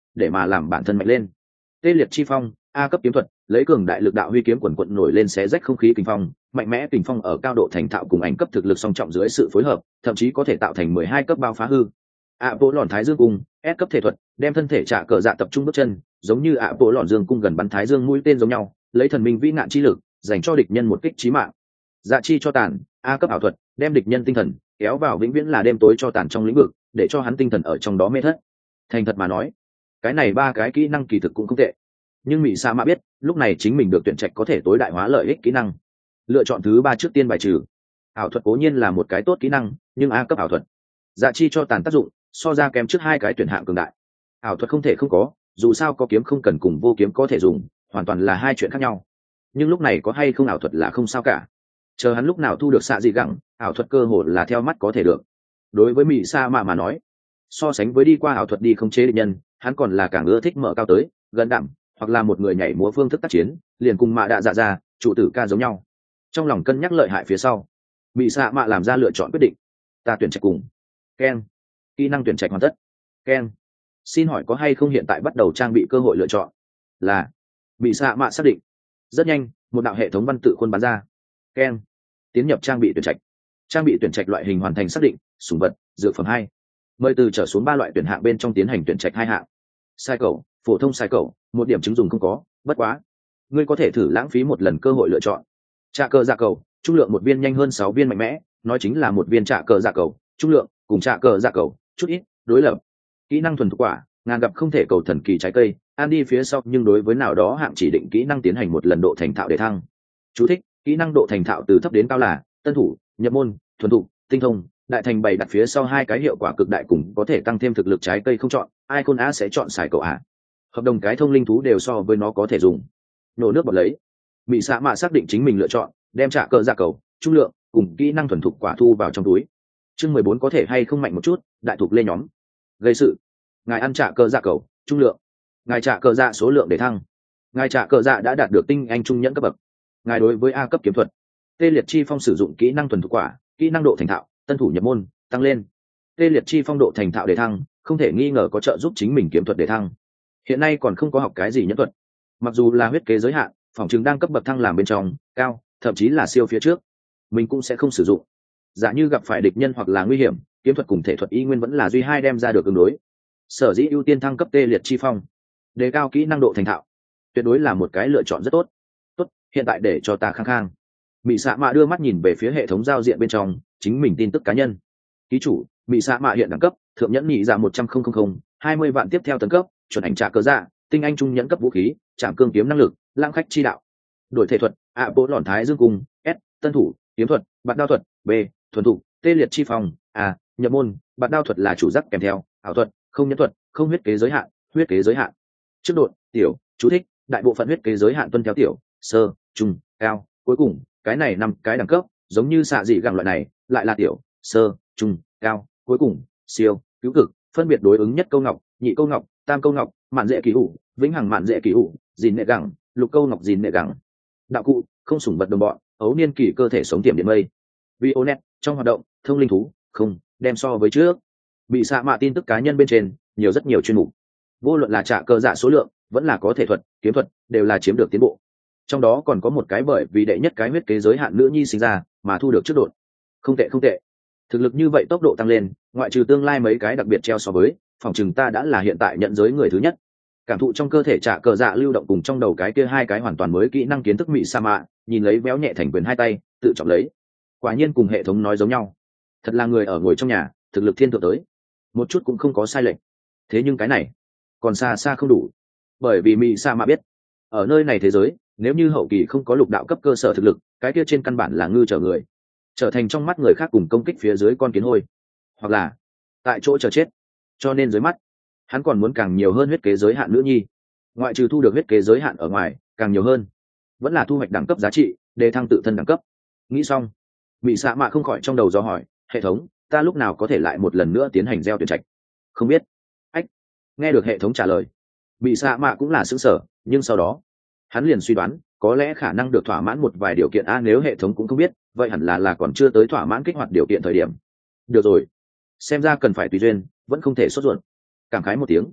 Speaker 1: để mà làm bản thân mạnh lên. Tê liệt chi phong, A cấp kiếm thuật, lấy cường đại lực đạo huy kiếm quần quận nổi lên xé rách không khí kình phong, mạnh mẽ kình phong ở cao độ thành thạo cùng ảnh cấp thực lực song trọng dưới sự phối hợp, thậm chí có thể tạo thành mười hai cấp bao phá hư. ạ bộ lòn thái dương cung, S cấp thể thuật, đem thân thể trả cờ dạ tập trung bước chân, giống như ạ bộ lòn dương cung gần bắn thái dương mũi tên giống nhau, lấy thần minh vĩ ngạn chi lực, dành cho địch nhân một kích chí mạng. Dạ chi cho tàn, A cấp ảo thuật, đem địch nhân tinh thần kéo vào vĩnh viễn là đêm tối cho tàn trong lĩnh vực, để cho hắn tinh thần ở trong đó mê thất. Thành thật mà nói, cái này ba cái kỹ năng kỳ thực cũng không tệ, nhưng mỹ sa mạ biết lúc này chính mình được tuyển trạch có thể tối đại hóa lợi ích kỹ năng. Lựa chọn thứ ba trước tiên bài trừ. Ảo thuật cố nhiên là một cái tốt kỹ năng, nhưng A cấp ảo thuật, dạ chi cho tàn tác dụng so ra kém trước hai cái tuyển hạng cường đại. Ảo thuật không thể không có, dù sao có kiếm không cần cùng vô kiếm có thể dùng, hoàn toàn là hai chuyện khác nhau. Nhưng lúc này có hay không ảo thuật là không sao cả, chờ hắn lúc nào thu được xạ dị gẳng, ảo thuật cơ hội là theo mắt có thể được. Đối với mỹ sa mạ mà nói, so sánh với đi qua ảo thuật đi khống chế địch nhân, hắn còn là càng ưa thích mở cao tới gần đạm, hoặc là một người nhảy múa phương thức tác chiến, liền cùng mạ đạ dạ ra trụ tử ca giống nhau. Trong lòng cân nhắc lợi hại phía sau, mỹ sa mạ làm ra lựa chọn quyết định. Ta tuyển trạch cùng ken kỹ năng tuyển trạch hoàn tất. Ken, xin hỏi có hay không hiện tại bắt đầu trang bị cơ hội lựa chọn? Là. Mỹ sa mạ xác định. Rất nhanh, một đạo hệ thống văn tự khuôn bắn ra. Ken, tiến nhập trang bị tuyển trạch. Trang bị tuyển trạch loại hình hoàn thành xác định, sủng vật, dược phẩm hai. Mời từ trở xuống ba loại tuyển hạng bên trong tiến hành tuyển trạch hai hạng. Sai cầu, phổ thông sai cầu, một điểm chứng dùng không có, bất quá. Ngươi có thể thử lãng phí một lần cơ hội lựa chọn. Trả cờ dạ cầu, trung lượng một viên nhanh hơn sáu viên mạnh mẽ, nói chính là một viên trả cờ dạ cầu, trung lượng, cùng trả cờ dạ cầu, chút ít, đối lập. Kỹ năng thuần thục quả, ngàn gặp không thể cầu thần kỳ trái cây, ăn đi phía sau nhưng đối với nào đó hạng chỉ định kỹ năng tiến hành một lần độ thành thạo để thăng. Chú thích, kỹ năng độ thành thạo từ thấp đến cao là tân thủ, nhập môn, thuần thục, tinh thông, đại thành bày đặt phía sau hai cái hiệu quả cực đại cùng có thể tăng thêm thực lực trái cây không chọn, ai khôn á sẽ chọn xài cậu ạ. Hợp đồng cái thông linh thú đều so với nó có thể dùng. Nổ nước bọt lấy. Mỹ xã mạ xác định chính mình lựa chọn, đem trả cờ dạ cầu, trung lượng, cùng kỹ năng thuần thục quả thu vào trong túi. Chương mười bốn có thể hay không mạnh một chút, đại thục lên nhóm. Gây sự. Ngài ăn trả cờ dạ cầu, trung lượng. Ngài trả cờ dạ số lượng để thăng. Ngài trả cờ dạ đã đạt được tinh anh trung nhẫn cấp bậc. Ngài đối với A cấp kiếm thuật. Tê liệt chi phong sử dụng kỹ năng thuần thục quả, kỹ năng độ thành thạo, tân thủ nhập môn, tăng lên. Tê liệt chi phong độ thành thạo để thăng, không thể nghi ngờ có trợ giúp chính mình kiếm thuật để thăng. Hiện nay còn không có học cái gì nhẫn thuật. Mặc dù là huyết kế giới hạn, phòng chứng đang cấp bậc thăng làm bên trong, cao, thậm chí là siêu phía trước, mình cũng sẽ không sử dụng. Giả như gặp phải địch nhân hoặc là nguy hiểm, kiếm thuật cùng thể thuật y nguyên vẫn là duy hai đem ra được ứng đối. Sở dĩ ưu tiên thăng cấp tê liệt chi phong, đề cao kỹ năng độ thành thạo, tuyệt đối là một cái lựa chọn rất tốt. Tốt, hiện tại để cho ta khang khang. Mị Sạ Mạ đưa mắt nhìn về phía hệ thống giao diện bên trong chính mình tin tức cá nhân. Ký chủ Mị Sạ Mạ hiện đẳng cấp thượng nhẫn nhị dạ một trăm nghìn hai mươi vạn tiếp theo tấn cấp, chuẩn ảnh trả cờ dạ, tinh anh trung nhẫn cấp vũ khí, trảm cương kiếm năng lực, lãng khách chi đạo. Đổi thể thuật ạ bộ lòn thái dương cung, S tân thủ, kiếm thuật, bạt đao thuật, B thuần thục, tê liệt chi phong, A nhập môn, bạt đao thuật là chủ giác kèm theo, ảo thuật, không nhẫn thuật, không huyết kế giới hạn, huyết kế giới hạn. Trước đột, tiểu, chú thích, đại bộ phận huyết kế giới hạn tuân theo tiểu, sơ, trung, cao, cuối cùng cái này năm cái đẳng cấp giống như xạ dị gẳng loại này lại là tiểu, sơ, trung, cao, cuối cùng siêu, cứu cực, phân biệt đối ứng nhất câu ngọc, nhị câu ngọc, tam câu ngọc, mạn dễ kỳ hủ, vĩnh hằng mạn dễ kỳ hủ, dìn nệ gẳng, lục câu ngọc dìn nệ gẳng. Đạo cụ không sủng vật đồng bọn, ấu niên kỳ cơ thể sống tiềm điện mây. Vionet trong hoạt động thông linh thú không đem so với trước. Bị xạ mạ tin tức cá nhân bên trên nhiều rất nhiều chuyên mục, vô luận là trả cơ dạ số lượng vẫn là có thể thuật kiếm thuật đều là chiếm được tiến bộ. Trong đó còn có một cái bởi vì đệ nhất cái huyết kế giới hạn nữ nhi sinh ra mà thu được trước đột. Không tệ không tệ, thực lực như vậy tốc độ tăng lên, ngoại trừ tương lai mấy cái đặc biệt treo so với, phòng chừng ta đã là hiện tại nhận giới người thứ nhất. Cảm thụ trong cơ thể trả cờ dạ lưu động cùng trong đầu cái kia hai cái hoàn toàn mới kỹ năng kiến thức mị sa mạ, nhìn lấy véo nhẹ thành quyền hai tay tự trọng lấy. Quả nhiên cùng hệ thống nói giống nhau, thật là người ở ngồi trong nhà, thực lực thiên thượng tới, một chút cũng không có sai lệch. Thế nhưng cái này còn xa xa không đủ, bởi vì mị sa mạ biết ở nơi này thế giới, nếu như hậu kỳ không có lục đạo cấp cơ sở thực lực, cái kia trên căn bản là ngư trở người, trở thành trong mắt người khác cùng công kích phía dưới con kiến hôi, hoặc là tại chỗ chờ chết. Cho nên dưới mắt hắn còn muốn càng nhiều hơn huyết kế giới hạn nữ nhi, ngoại trừ thu được huyết kế giới hạn ở ngoài, càng nhiều hơn vẫn là thu hoạch đẳng cấp giá trị, để thăng tự thân đẳng cấp. Nghĩ xong, Mị Sạ Mạ không khỏi trong đầu do hỏi, hệ thống, ta lúc nào có thể lại một lần nữa tiến hành gieo tuyển trạch? Không biết. Ách. Nghe được hệ thống trả lời, Mị Sạ Mạ cũng là sững sờ, nhưng sau đó hắn liền suy đoán, có lẽ khả năng được thỏa mãn một vài điều kiện a, nếu hệ thống cũng không biết, vậy hẳn là là còn chưa tới thỏa mãn kích hoạt điều kiện thời điểm. Được rồi, xem ra cần phải tùy duyên, vẫn không thể sốt ruột. Cảm khái một tiếng,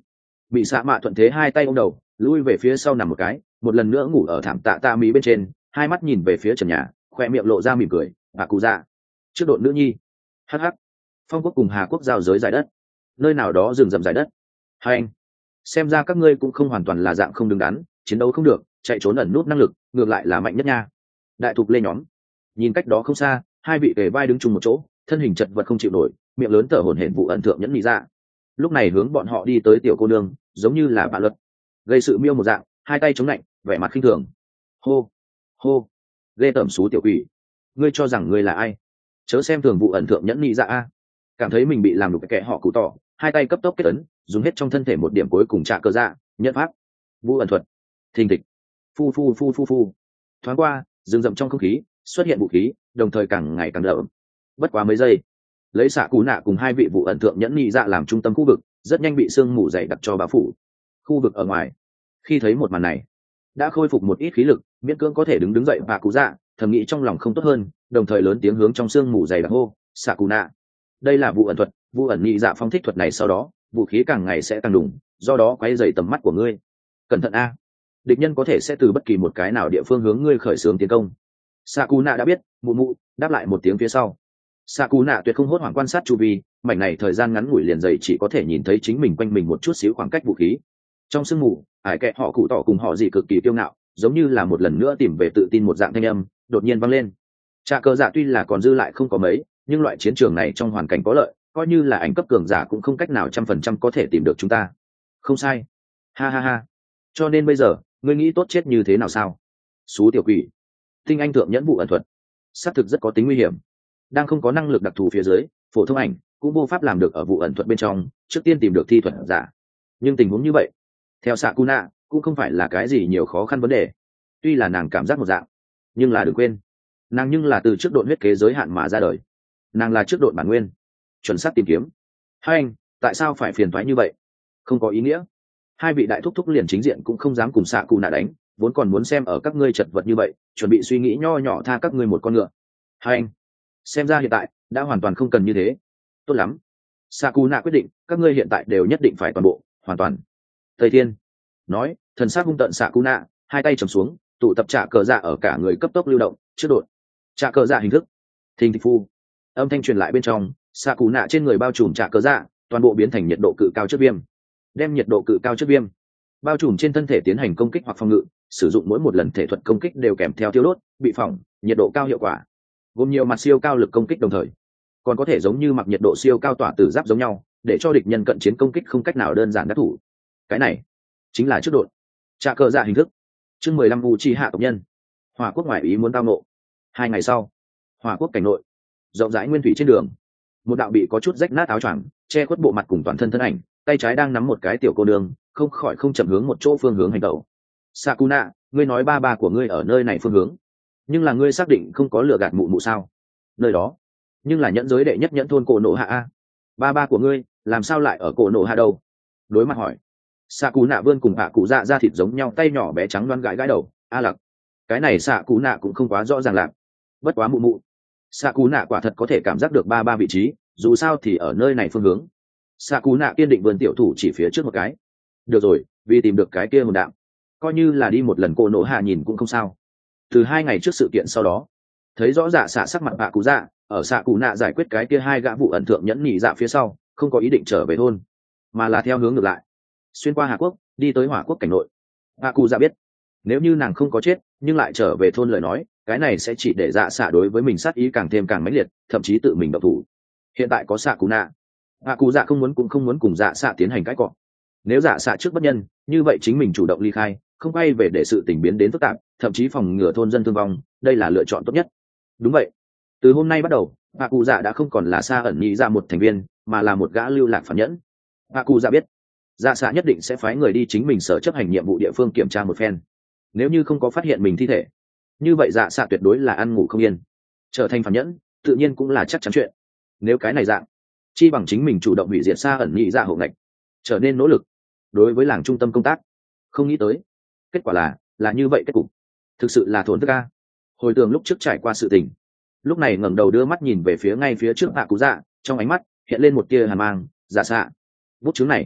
Speaker 1: bị xạ mạ thuận thế hai tay ôm đầu lui về phía sau nằm một cái, một lần nữa ngủ ở thảm tạ tạ mỹ bên trên, hai mắt nhìn về phía trần nhà, khoe miệng lộ ra mỉm cười. Bà cụ dạ trước đội nữ nhi. Hh. Phong quốc cùng Hà quốc giao giới giải đất, nơi nào đó rừng rậm giải đất. Hai anh, xem ra các ngươi cũng không hoàn toàn là dạng không đứng đắn, chiến đấu không được, chạy trốn ẩn nút năng lực ngược lại là mạnh nhất nha. Đại thục lê nhóm nhìn cách đó không xa, hai vị kề vai đứng chung một chỗ, thân hình chật vật không chịu nổi, miệng lớn thở hổn hển vụ ẩn thượng nhẫn nghĩ ra. Lúc này hướng bọn họ đi tới tiểu cô nương, giống như là bạn luật gây sự miêu một dạng, hai tay chống lạnh, vẻ mặt khinh thường. Hô hô, ghê tởm xú tiểu quỷ, ngươi cho rằng ngươi là ai? Chớ xem thường vụ ẩn thượng nhẫn nghĩ ra a. Cảm thấy mình bị làm đục kẻ họ cụ tỏ, hai tay cấp tốc kết ấn, dùng hết trong thân thể một điểm cuối cùng trả cơ dạ, nhận pháp vụ ẩn thuật. Thình thịch, phu phu phu phu phu. Thoáng qua, rừng rậm trong không khí xuất hiện vũ khí, đồng thời càng ngày càng đậm. Bất quá mấy giây, lấy xạ cú nạ cùng hai vị vụ ẩn thượng nhẫn nhị dạ làm trung tâm khu vực, rất nhanh bị sương mù dày đặc cho bao phủ. Khu vực ở ngoài, khi thấy một màn này, đã khôi phục một ít khí lực, miễn cưỡng có thể đứng đứng dậy và cú dạ, thầm nghĩ trong lòng không tốt hơn, đồng thời lớn tiếng hướng trong sương mù dày đặc hô, xạ cú nạ. Đây là vụ ẩn thuật, vụ ẩn nhị dạ phong thích thuật này, sau đó vũ khí càng ngày sẽ càng đùng, do đó quay dày tầm mắt của ngươi. Cẩn thận a, địch nhân có thể sẽ từ bất kỳ một cái nào địa phương hướng ngươi khởi xướng tiến công. Sakuna đã biết, mụ mụ đáp lại một tiếng phía sau. Sakuna tuyệt không hốt hoảng quan sát chu vi, mảnh này thời gian ngắn ngủi liền dày chỉ có thể nhìn thấy chính mình quanh mình một chút xíu khoảng cách vũ khí. Trong sương mù, ải kệ họ cụ tỏ cùng họ gì cực kỳ kiêu ngạo, giống như là một lần nữa tìm về tự tin một dạng thanh âm, đột nhiên vang lên. Trà cờ dạ tuy là còn dư lại không có mấy, nhưng loại chiến trường này trong hoàn cảnh có lợi, coi như là ảnh cấp cường giả cũng không cách nào trăm phần trăm có thể tìm được chúng ta. Không sai. Ha ha ha. Cho nên bây giờ, ngươi nghĩ tốt chết như thế nào sao? Xú tiểu quỷ. Tinh anh thượng nhẫn vụ ẩn thuật, xác thực rất có tính nguy hiểm. Đang không có năng lực đặc thù phía dưới, phổ thông ảnh cũng vô pháp làm được ở vụ ẩn thuật bên trong, trước tiên tìm được thi thuật giả. Nhưng tình huống như vậy, theo Sakuna, cũng không phải là cái gì nhiều khó khăn vấn đề. Tuy là nàng cảm giác một dạng, nhưng là đừng quên, nàng nhưng là từ trước đội huyết kế giới hạn mà ra đời. Nàng là trước đội bản nguyên, chuẩn xác tìm kiếm. Hai anh, tại sao phải phiền toái như vậy? Không có ý nghĩa. Hai vị đại thúc thúc liền chính diện cũng không dám cùng Sakuna đánh, vốn còn muốn xem ở các ngươi chật vật như vậy, chuẩn bị suy nghĩ nho nhỏ tha các ngươi một con ngựa. Hai anh, xem ra hiện tại đã hoàn toàn không cần như thế. Tốt lắm, Sakuna quyết định, các ngươi hiện tại đều nhất định phải toàn bộ, hoàn toàn. Tây Thiên nói, thần sắc hung tợn Sakuna, hai tay trầm xuống, tụ tập trả cờ dạ ở cả người cấp tốc lưu động, trước đội. Trả cờ dạ hình thức, thình thịch phu. Âm thanh truyền lại bên trong, Sakuna trên người bao trùm trả cờ dạ, toàn bộ biến thành nhiệt độ cự cao trước viêm. Đem nhiệt độ cự cao trước viêm bao trùm trên thân thể tiến hành công kích hoặc phòng ngự, sử dụng mỗi một lần thể thuật công kích đều kèm theo thiêu đốt, bị phỏng, nhiệt độ cao hiệu quả, gồm nhiều mặt siêu cao lực công kích đồng thời còn có thể giống như mặc nhiệt độ siêu cao tỏa tử giáp giống nhau, để cho địch nhân cận chiến công kích không cách nào đơn giản đắc thủ. Cái này chính là trước đội trả cờ dạ hình thức. Chương mười lăm u chi hạ tộc nhân, Hỏa quốc ngoại ý muốn tao nộ. Hai ngày sau, Hỏa quốc cảnh nội, rộng rãi nguyên thủy trên đường, một đạo bị có chút rách nát áo choàng che khuất bộ mặt cùng toàn thân thân ảnh, tay trái đang nắm một cái tiểu cô nương, không khỏi không chậm hướng một chỗ phương hướng hành tẩu. Sakuna, ngươi nói ba ba của ngươi ở nơi này phương hướng, nhưng là ngươi xác định không có lừa gạt mụ mụ sao? Nơi đó nhưng là nhẫn giới đệ nhất nhẫn thôn cổ nộ hạ a. Ba ba của ngươi làm sao lại ở cổ nộ hạ đâu? Đối mặt hỏi, Sakuna vươn cùng hạ cụ dạ ra thịt giống nhau tay nhỏ bé trắng đoan gãi gãi đầu. A lặc, cái này Sakuna cũng không quá rõ ràng lạc. Bất quá mụ mụ, Sakuna quả thật có thể cảm giác được ba ba vị trí, dù sao thì ở nơi này phương hướng. Sakuna kiên định vươn tiểu thủ chỉ phía trước một cái. Được rồi, vì tìm được cái kia hồn đạm, coi như là đi một lần cô nộ hạ nhìn cũng không sao. Từ hai ngày trước sự kiện sau đó, thấy rõ dạ xạ sắc mặt bạ cụ dạ, ở xạ cụ nạ giải quyết cái kia hai gã vụ ẩn thượng nhẫn nhị dạ phía sau, không có ý định trở về thôn, mà là theo hướng ngược lại, xuyên qua Hà Quốc, đi tới Hỏa quốc cảnh nội. Bạ cụ dạ biết, nếu như nàng không có chết, nhưng lại trở về thôn lời nói, cái này sẽ chỉ để dạ xạ đối với mình sát ý càng thêm càng mãnh liệt, thậm chí tự mình độc thủ. Hiện tại có xạ cụ nạ, bạ cụ dạ không muốn cũng không muốn cùng dạ xạ tiến hành cãi cọ. Nếu dạ xạ trước bất nhân, như vậy chính mình chủ động ly khai, không quay về để sự tình biến đến phức tạp, thậm chí phòng ngừa thôn dân thương vong, đây là lựa chọn tốt nhất. Đúng vậy, từ hôm nay bắt đầu, bà cụ dạ đã không còn là xa ẩn nhị ra một thành viên, mà là một gã lưu lạc phản nhẫn. Bà cụ dạ biết, dạ xạ nhất định sẽ phái người đi chính mình sở chấp hành nhiệm vụ địa phương kiểm tra một phen. Nếu như không có phát hiện mình thi thể, như vậy dạ xạ tuyệt đối là ăn ngủ không yên, trở thành phản nhẫn tự nhiên cũng là chắc chắn chuyện. Nếu cái này dạng, chi bằng chính mình chủ động hủy diệt xa ẩn nhị ra hộ ngạch, trở nên nỗ lực đối với làng trung tâm công tác. Không nghĩ tới kết quả là là như vậy kết cục, thực sự là thốn thức ca. Hồi tưởng lúc trước trải qua sự tình, lúc này ngẩng đầu đưa mắt nhìn về phía ngay phía trước hạ cú dạ, trong ánh mắt hiện lên một tia hàn mang. Dạ xạ, bút chứng này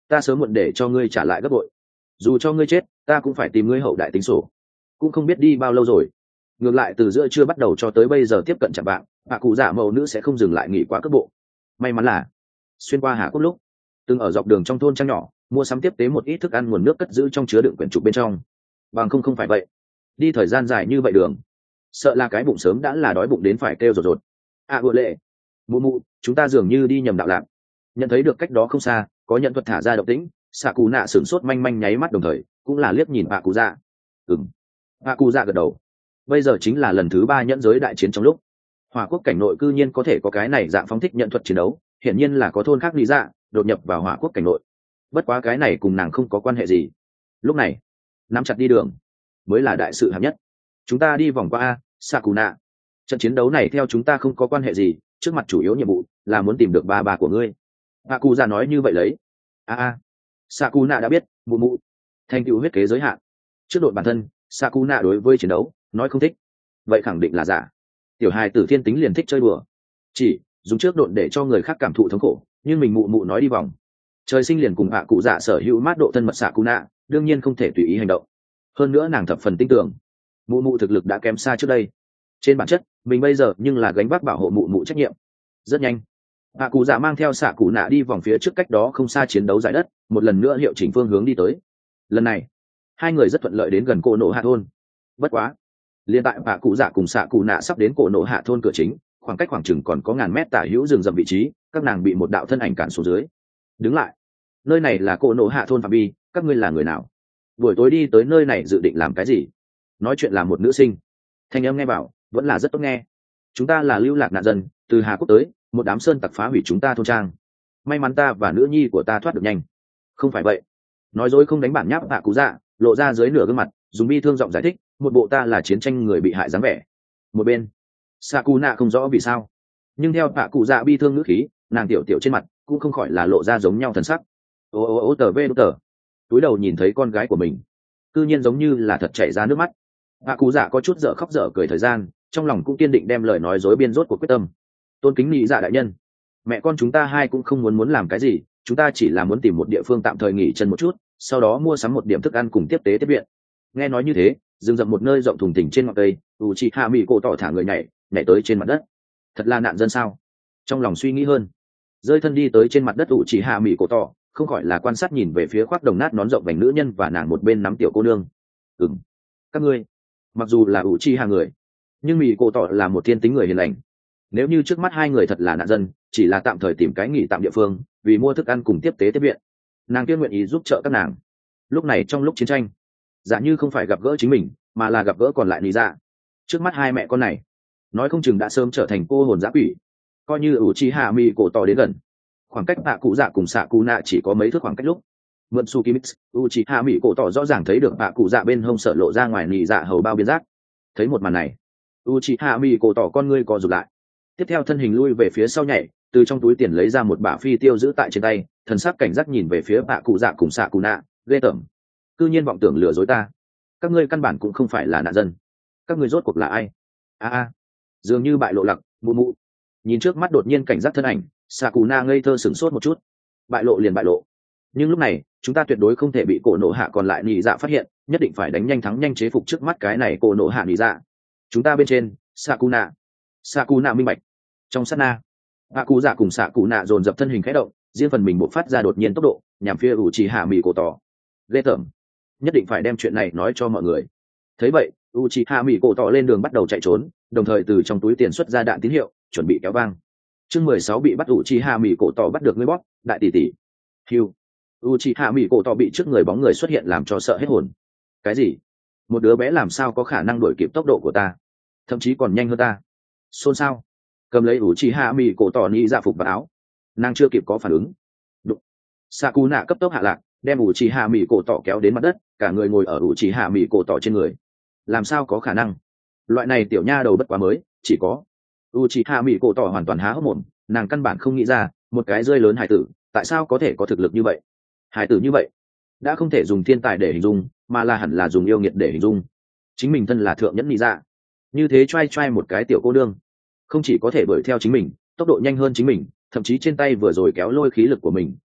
Speaker 1: ta sớm muộn để cho ngươi trả lại gấp bội. Dù cho ngươi chết ta cũng phải tìm ngươi hậu đại tính sổ. Cũng không biết đi bao lâu rồi, ngược lại từ giữa trưa bắt đầu cho tới bây giờ tiếp cận chạm bạn, bà cụ dạ mẫu nữ sẽ không dừng lại nghỉ quá cước bộ. May mắn là xuyên qua Hà Quốc lúc từng ở dọc đường trong thôn trang nhỏ mua sắm tiếp tế một ít thức ăn nguồn nước cất giữ trong chứa đựng quyển trục bên trong, bằng không không phải vậy đi thời gian dài như vậy đường sợ là cái bụng sớm đã là đói bụng đến phải kêu rột rột. À vừa lệ mụ mụ, chúng ta dường như đi nhầm đạo lạc. Nhận thấy được cách đó không xa có nhận thuật thả ra động tĩnh, xạ cù nạ sửng sốt manh manh nháy mắt, đồng thời cũng là liếc nhìn bà cụ dạ. Ừm, bà cụ dạ gật đầu. Bây giờ chính là lần thứ ba nhẫn giới đại chiến trong lúc Hỏa Quốc cảnh nội cư nhiên có thể có cái này dạng phóng thích nhận thuật chiến đấu, hiển nhiên là có thôn khác lý dạ đột nhập vào Hỏa Quốc cảnh nội. Bất quá cái này cùng nàng không có quan hệ gì. Lúc này nắm chặt đi đường mới là đại sự hạng nhất. Chúng ta đi vòng qua a, Sakuna. Trận chiến đấu này theo chúng ta không có quan hệ gì, trước mặt chủ yếu nhiệm vụ là muốn tìm được ba ba của ngươi. Bà cụ già nói như vậy lấy. A a, Sakuna đã biết, mụ mụ. Thành tựu huyết kế giới hạn. Trước đội bản thân, Sakuna đối với chiến đấu nói không thích. Vậy khẳng định là giả. Tiểu hài tử thiên tính liền thích chơi đùa, chỉ dùng trước độn để cho người khác cảm thụ thống khổ, nhưng mình mụ mụ nói đi vòng. Trời sinh liền cùng hạ cụ dạ sở hữu mát độ thân mật Sakuna, đương nhiên không thể tùy ý hành động. Hơn nữa nàng thập phần tin tưởng mụ mụ thực lực đã kém xa trước đây. Trên bản chất mình bây giờ nhưng là gánh vác bảo hộ mụ mụ trách nhiệm. Rất nhanh hạ cụ dạ mang theo xạ cụ nạ đi vòng phía trước cách đó không xa chiến đấu giải đất, một lần nữa hiệu chỉnh phương hướng đi tới. Lần này hai người rất thuận lợi đến gần cổ nổ hạ thôn. Bất quá liên tại hạ cụ dạ cùng xạ cụ nạ sắp đến cổ nổ hạ thôn cửa chính, khoảng cách khoảng chừng còn có ngàn mét tả hữu rừng rậm vị trí, các nàng bị một đạo thân ảnh cản xuống dưới. Đứng lại, nơi này là cổ nổ hạ thôn phạm vi, các ngươi là người nào? Buổi tối đi tới nơi này dự định làm cái gì? Nói chuyện là một nữ sinh, thanh âm nghe bảo vẫn là rất tốt nghe. Chúng ta là lưu lạc nạn dân từ Hà Quốc tới, một đám sơn tặc phá hủy chúng ta thôn trang, may mắn ta và nữ nhi của ta thoát được nhanh. Không phải vậy, nói dối không đánh bản nháp hạ cú dạ, lộ ra dưới nửa gương mặt dùng bi thương giọng giải thích, một bộ ta là chiến tranh người bị hại dáng vẻ. Một bên Sakuna không rõ vì sao, nhưng theo hạ cụ dạ bi thương ngữ khí, nàng tiểu tiểu trên mặt cũng không khỏi là lộ ra giống nhau thần sắc. Ô ô ô tờ vê tờ, túi đầu nhìn thấy con gái của mình cư nhiên giống như là thật chảy ra nước mắt. Hạ cụ dạ có chút dở khóc dở cười thời gian, trong lòng cũng kiên định đem lời nói dối biên rốt của quyết tâm. Tôn kính nghĩ dạ đại nhân, mẹ con chúng ta hai cũng không muốn muốn làm cái gì, chúng ta chỉ là muốn tìm một địa phương tạm thời nghỉ chân một chút, sau đó mua sắm một điểm thức ăn cùng tiếp tế tiếp viện. Nghe nói như thế, dừng dậm một nơi rộng thùng thình trên ngọn cây, u chị hạ mỹ cổ tỏ thả người nhảy nhảy tới trên mặt đất. Thật là nạn dân sao? Trong lòng suy nghĩ hơn, rơi thân đi tới trên mặt đất u chị hạ mỹ cổ tỏ, không khỏi là quan sát nhìn về phía khoác đồng nát nón rộng vành nữ nhân và nàng một bên nắm tiểu cô nương. Ừm, các ngươi mặc dù là u chi hạ người, nhưng mỹ cổ tỏ là một thiên tính người hiền lành. Nếu như trước mắt hai người thật là nạn dân, chỉ là tạm thời tìm cái nghỉ tạm địa phương vì mua thức ăn cùng tiếp tế tiếp viện, nàng tiên nguyện ý giúp trợ các nàng. Lúc này trong lúc chiến tranh, giả như không phải gặp gỡ chính mình mà là gặp gỡ còn lại lý dạ, trước mắt hai mẹ con này nói không chừng đã sớm trở thành cô hồn giã quỷ. Coi như u chi hạ mỹ cổ tỏ đến gần, khoảng cách tạ cụ dạ cùng xạ cụ nạ chỉ có mấy thước khoảng cách lúc mượn su kimix, u chi hạ mỹ cổ tỏ rõ ràng thấy được tạ cụ dạ bên hông sợ lộ ra ngoài nị dạ hầu bao biên giác. Thấy một màn này, u chi hạ mỹ cổ tỏ con ngươi co rụt lại, tiếp theo thân hình lui về phía sau nhảy, từ trong túi tiền lấy ra một bả phi tiêu giữ tại trên tay, thần sắc cảnh giác nhìn về phía tạ cụ dạ cùng xạ cụ nạ, ghê tởm, cư nhiên vọng tưởng lừa dối ta. Các ngươi căn bản cũng không phải là nạn dân, các ngươi rốt cuộc là ai? A a, dường như bại lộ lặc, mụ mụ. Nhìn trước mắt đột nhiên cảnh giác thân ảnh, Sakuna ngây thơ sửng sốt một chút. Bại lộ liền bại lộ, nhưng lúc này chúng ta tuyệt đối không thể bị cổ nổ hạ còn lại nhị dạ phát hiện, nhất định phải đánh nhanh thắng nhanh chế phục trước mắt cái này cổ nổ hạ nhị dạ. Chúng ta bên trên, Sakuna. Sakuna minh bạch. Trong sát na, hạ cụ dạ cùng Sakuna dồn dập thân hình khẽ động, riêng phần mình bộc phát ra đột nhiên tốc độ, nhằm phía Uchiha Mị cổ tỏ. Ghê tởm, nhất định phải đem chuyện này nói cho mọi người. Thấy vậy, Uchiha Mị cổ tỏ lên đường bắt đầu chạy trốn, đồng thời từ trong túi tiền xuất ra đạn tín hiệu, chuẩn bị kéo vang. Chương mười sáu bị bắt Uchiha Mị cổ tỏ bắt được ngươi bóp, đại tỷ tỷ. Hưu. Uchiha Mị cổ tỏ bị trước người bóng người xuất hiện làm cho sợ hết hồn. Cái gì? Một đứa bé làm sao có khả năng đuổi kịp tốc độ của ta, thậm chí còn nhanh hơn ta? Xôn xao. Cầm lấy Uchiha Mị cổ tỏ ni dạ phục và áo. Nàng chưa kịp có phản ứng. Đụng. Sakuna cấp tốc hạ lạc, đem Uchiha Mị cổ tỏ kéo đến mặt đất, cả người ngồi ở Uchiha Mị cổ tỏ trên người. Làm sao có khả năng? Loại này tiểu nha đầu bất quá mới, chỉ có Uchiha Mị cổ tỏ hoàn toàn há hốc mồm, nàng căn bản không nghĩ ra, một cái rơi lớn hải tử, tại sao có thể có thực lực như vậy? Hải tử như vậy, đã không thể dùng thiên tài để hình dung, mà là hẳn là dùng yêu nghiệt để hình dung. Chính mình thân là thượng nhẫn nhị dạ, như thế trai trai một cái tiểu cô nương, không chỉ có thể đuổi theo chính mình, tốc độ nhanh hơn chính mình, thậm chí trên tay vừa rồi kéo lôi khí lực của mình,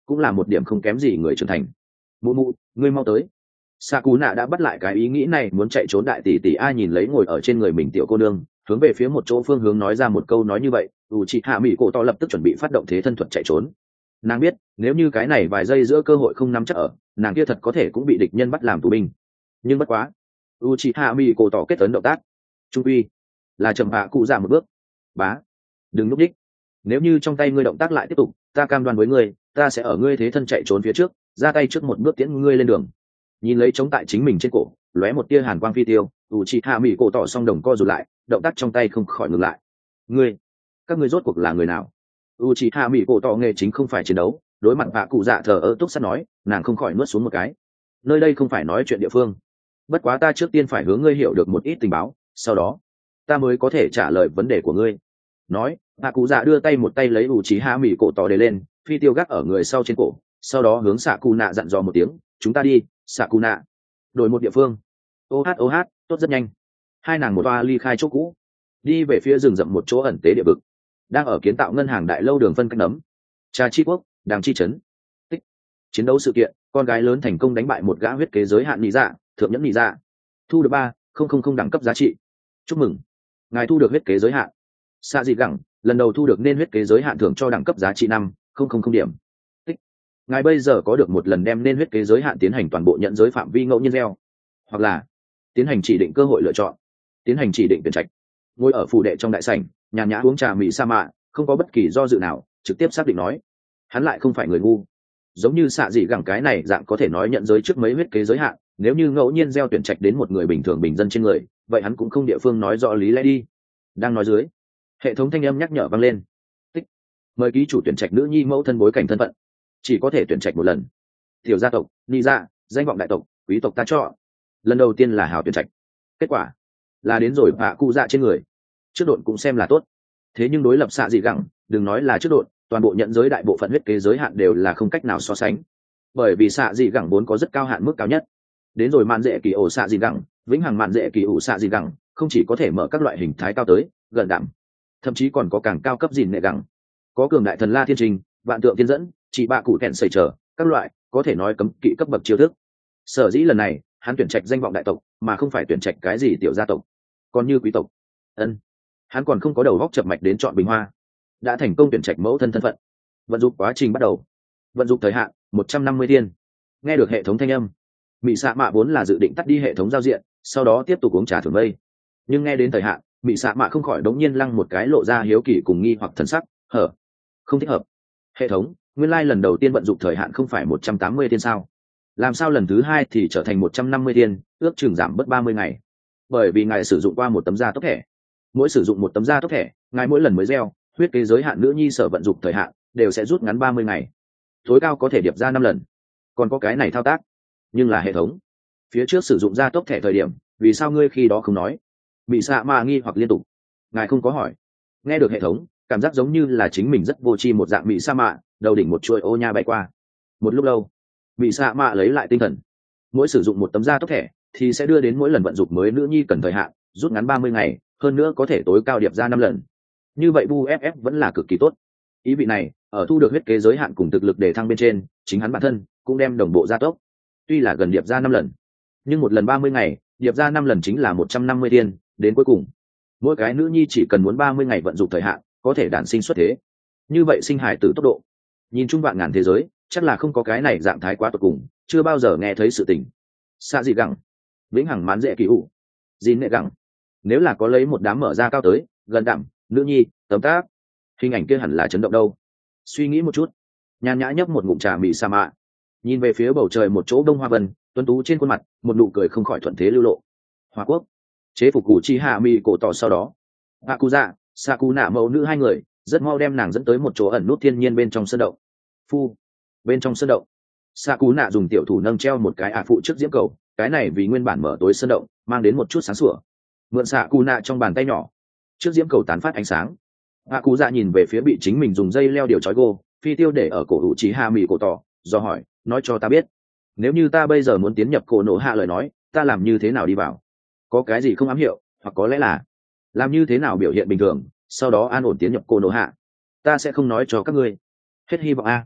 Speaker 1: cũng là một điểm không kém gì người trưởng thành. Mụ mụ, ngươi mau tới. Xạ cú nạ đã bắt lại cái ý nghĩ này, muốn chạy trốn đại tỷ tỷ a nhìn lấy ngồi ở trên người mình tiểu cô nương, hướng về phía một chỗ phương hướng nói ra một câu nói như vậy. U chị hạ mỹ cổ to lập tức chuẩn bị phát động thế thân thuật chạy trốn. Nàng biết nếu như cái này vài giây giữa cơ hội không nắm chắc ở, nàng kia thật có thể cũng bị địch nhân bắt làm tù binh. Nhưng bất quá, u chị hạ mỹ cổ tỏ kết ấn động tác trung uy là chậm hạ cụ ra một bước. Bá, đừng núp đích. Nếu như trong tay ngươi động tác lại tiếp tục, ta cam đoan với ngươi, ta sẽ ở ngươi thế thân chạy trốn phía trước, ra tay trước một bước tiễn ngươi lên đường. Nhìn lấy chống tại chính mình trên cổ, lóe một tia hàn quang phi tiêu, u chị hạ mỹ cổ tỏ song đồng co rụt lại, động tác trong tay không khỏi ngừng lại. Ngươi, các ngươi rốt cuộc là người nào? u chị hạ mỹ cổ tỏ nghề chính không phải chiến đấu, đối mặt hạ cụ dạ thờ ơ túc sắt nói, nàng không khỏi nuốt xuống một cái. Nơi đây không phải nói chuyện địa phương, bất quá ta trước tiên phải hướng ngươi hiểu được một ít tình báo, sau đó ta mới có thể trả lời vấn đề của ngươi. Nói, hạ cụ dạ đưa tay một tay lấy u chị hạ mỹ cổ tỏ để lên, phi tiêu gác ở người sau trên cổ, sau đó hướng xạ cụ nạ dặn dò một tiếng, chúng ta đi. Xạ cụ nạ đổi một địa phương. Ô hát ô hát, tốt rất nhanh. Hai nàng một toa ly khai chỗ cũ, đi về phía rừng rậm một chỗ ẩn tế địa vực, đang ở kiến tạo ngân hàng đại lâu đường phân cách nấm. Trà chi quốc, đàng chi trấn. Tích. Chiến đấu sự kiện, con gái lớn thành công đánh bại một gã huyết kế giới hạn nị dạ, thượng nhẫn nị dạ, thu được ba không không không đẳng cấp giá trị. Chúc mừng, ngài thu được huyết kế giới hạn. Xạ dị gẳng, lần đầu thu được nên huyết kế giới hạn thưởng cho đẳng cấp giá trị năm không không không điểm. Tích. Ngài bây giờ có được một lần đem nên huyết kế giới hạn tiến hành toàn bộ nhận giới phạm vi ngẫu nhiên gieo, hoặc là tiến hành chỉ định cơ hội lựa chọn, tiến hành chỉ định tuyển trạch. Ngồi ở phủ đệ trong đại sảnh, nhàn nhã uống trà mỹ sa mạ, không có bất kỳ do dự nào, trực tiếp xác định nói, hắn lại không phải người ngu. Giống như xạ dị gẳng cái này dạng có thể nói nhận giới trước mấy huyết kế giới hạn, nếu như ngẫu nhiên gieo tuyển trạch đến một người bình thường bình dân trên người, vậy hắn cũng không địa phương nói rõ lý lẽ đi. Đang nói dưới, hệ thống thanh âm nhắc nhở vang lên. Tích. Mời ký chủ tuyển trạch nữ nhi mẫu thân bối cảnh thân phận, chỉ có thể tuyển trạch một lần. Tiểu gia tộc, nị dạ, danh vọng đại tộc, quý tộc ta cho. Lần đầu tiên là hào tuyển trạch. Kết quả là đến rồi hạ cụ dạ trên người. Trước độn cũng xem là tốt, thế nhưng đối lập xạ dị gẳng, đừng nói là trước độn, toàn bộ nhận giới đại bộ phận huyết kế giới hạn đều là không cách nào so sánh, bởi vì xạ dị gẳng vốn có rất cao hạn mức cao nhất. Đến rồi mạn dễ kỳ ổ xạ dị gẳng, vĩnh hằng mạn dễ kỳ ủ xạ dị gẳng, không chỉ có thể mở các loại hình thái cao tới gần đảm, thậm chí còn có càng cao cấp dìn nệ gẳng, có cường đại thần la thiên trình, vạn tượng thiên dẫn, chỉ bạ cụ kẹn sầy trở các loại, có thể nói cấm kỵ cấp bậc chiêu thức. Sở dĩ lần này hắn tuyển trạch danh vọng đại tộc, mà không phải tuyển trạch cái gì tiểu gia tộc. Còn như quý tộc, ân, hắn còn không có đầu góc chập mạch đến chọn bình hoa, đã thành công tuyển trạch mẫu thân thân phận. Vận dụng quá trình bắt đầu. Vận dụng thời hạn một trăm năm mươi thiên. Nghe được hệ thống thanh âm, mị xạ mạ vốn là dự định tắt đi hệ thống giao diện, sau đó tiếp tục uống trà thưởng mây, nhưng nghe đến thời hạn, mị xạ mạ không khỏi đống nhiên lăng một cái, lộ ra hiếu kỳ cùng nghi hoặc thần sắc. Hở, không thích hợp. Hệ thống, nguyên lai lần đầu tiên vận dụng thời hạn không phải một trăm tám mươi thiên sao? Làm sao lần thứ hai thì trở thành một trăm năm mươi thiên, ước chừng giảm bớt ba mươi ngày? Bởi vì ngài sử dụng qua một tấm da tốc thẻ, mỗi sử dụng một tấm da tốc thẻ, ngài mỗi lần mới gieo huyết kế giới hạn nữ nhi sở vận dụng thời hạn đều sẽ rút ngắn ba mươi ngày, tối cao có thể điệp ra năm lần. Còn có cái này thao tác, nhưng là hệ thống phía trước sử dụng da tốc thẻ thời điểm, vì sao ngươi khi đó không nói? Bị xạ mà nghi hoặc liên tục. Ngài không có hỏi. Nghe được hệ thống, cảm giác giống như là chính mình rất vô tri một dạng. Bị sa mạ đầu đỉnh một chuỗi ô nha bay qua. Một lúc lâu, bị sa mạ lấy lại tinh thần. Mỗi sử dụng một tấm da tốc thẻ thì sẽ đưa đến mỗi lần vận dụng mới nữ nhi cần thời hạn rút ngắn ba mươi ngày, hơn nữa có thể tối cao điệp ra năm lần. Như vậy bu ép ép vẫn là cực kỳ tốt. Ý vị này ở thu được huyết kế giới hạn cùng thực lực để thăng bên trên, chính hắn bản thân cũng đem đồng bộ gia tốc. Tuy là gần điệp ra năm lần, nhưng một lần ba mươi ngày điệp ra năm lần chính là một trăm năm mươi thiên. Đến cuối cùng, mỗi cái nữ nhi chỉ cần muốn ba mươi ngày vận dụng thời hạn có thể đản sinh xuất thế. Như vậy sinh hải tử tốc độ, nhìn chung vạn ngàn thế giới chắc là không có cái này dạng thái quá tột cùng, chưa bao giờ nghe thấy sự tình. Xạ dị gẳng, vĩnh hằng mán dễ kỳ ủ, dìn nệ gẳng, nếu là có lấy một đám mở ra cao tới gần đạm nữ nhi tấm tác, hình ảnh kia hẳn là chấn động đâu. Suy nghĩ một chút, nhàn nhã nhấp một ngụm trà mì sa mạ, nhìn về phía bầu trời một chỗ đông hoa vân, tuấn tú trên khuôn mặt một nụ cười không khỏi thuận thế lưu lộ. Hoa quốc chế phục cụ chi hạ mi cổ tỏ, sau đó hạ cụ dạ xạ cụ nạ mẫu nữ hai người rất mau đem nàng dẫn tới một chỗ ẩn nút thiên nhiên bên trong sơn động. Phu, bên trong sơn động, xạ cụ nạ dùng tiểu thủ nâng treo một cái ả phụ trước diễm cầu, cái này vì nguyên bản mở tối sơn động mang đến một chút sáng sủa. Mượn xạ cụ nạ trong bàn tay nhỏ, trước diễm cầu tán phát ánh sáng. Hạ cụ dạ nhìn về phía bị chính mình dùng dây leo điều trói gô phi tiêu để ở cổ hữu trí hạ mỹ cổ tỏ, do hỏi, nói cho ta biết, nếu như ta bây giờ muốn tiến nhập cổ nổ hạ lời nói, ta làm như thế nào đi vào? Có cái gì không ám hiệu, hoặc có lẽ là làm như thế nào biểu hiện bình thường, sau đó an ổn tiến nhập cổ nổ hạ? Ta sẽ không nói cho các ngươi. Hết hy vọng a.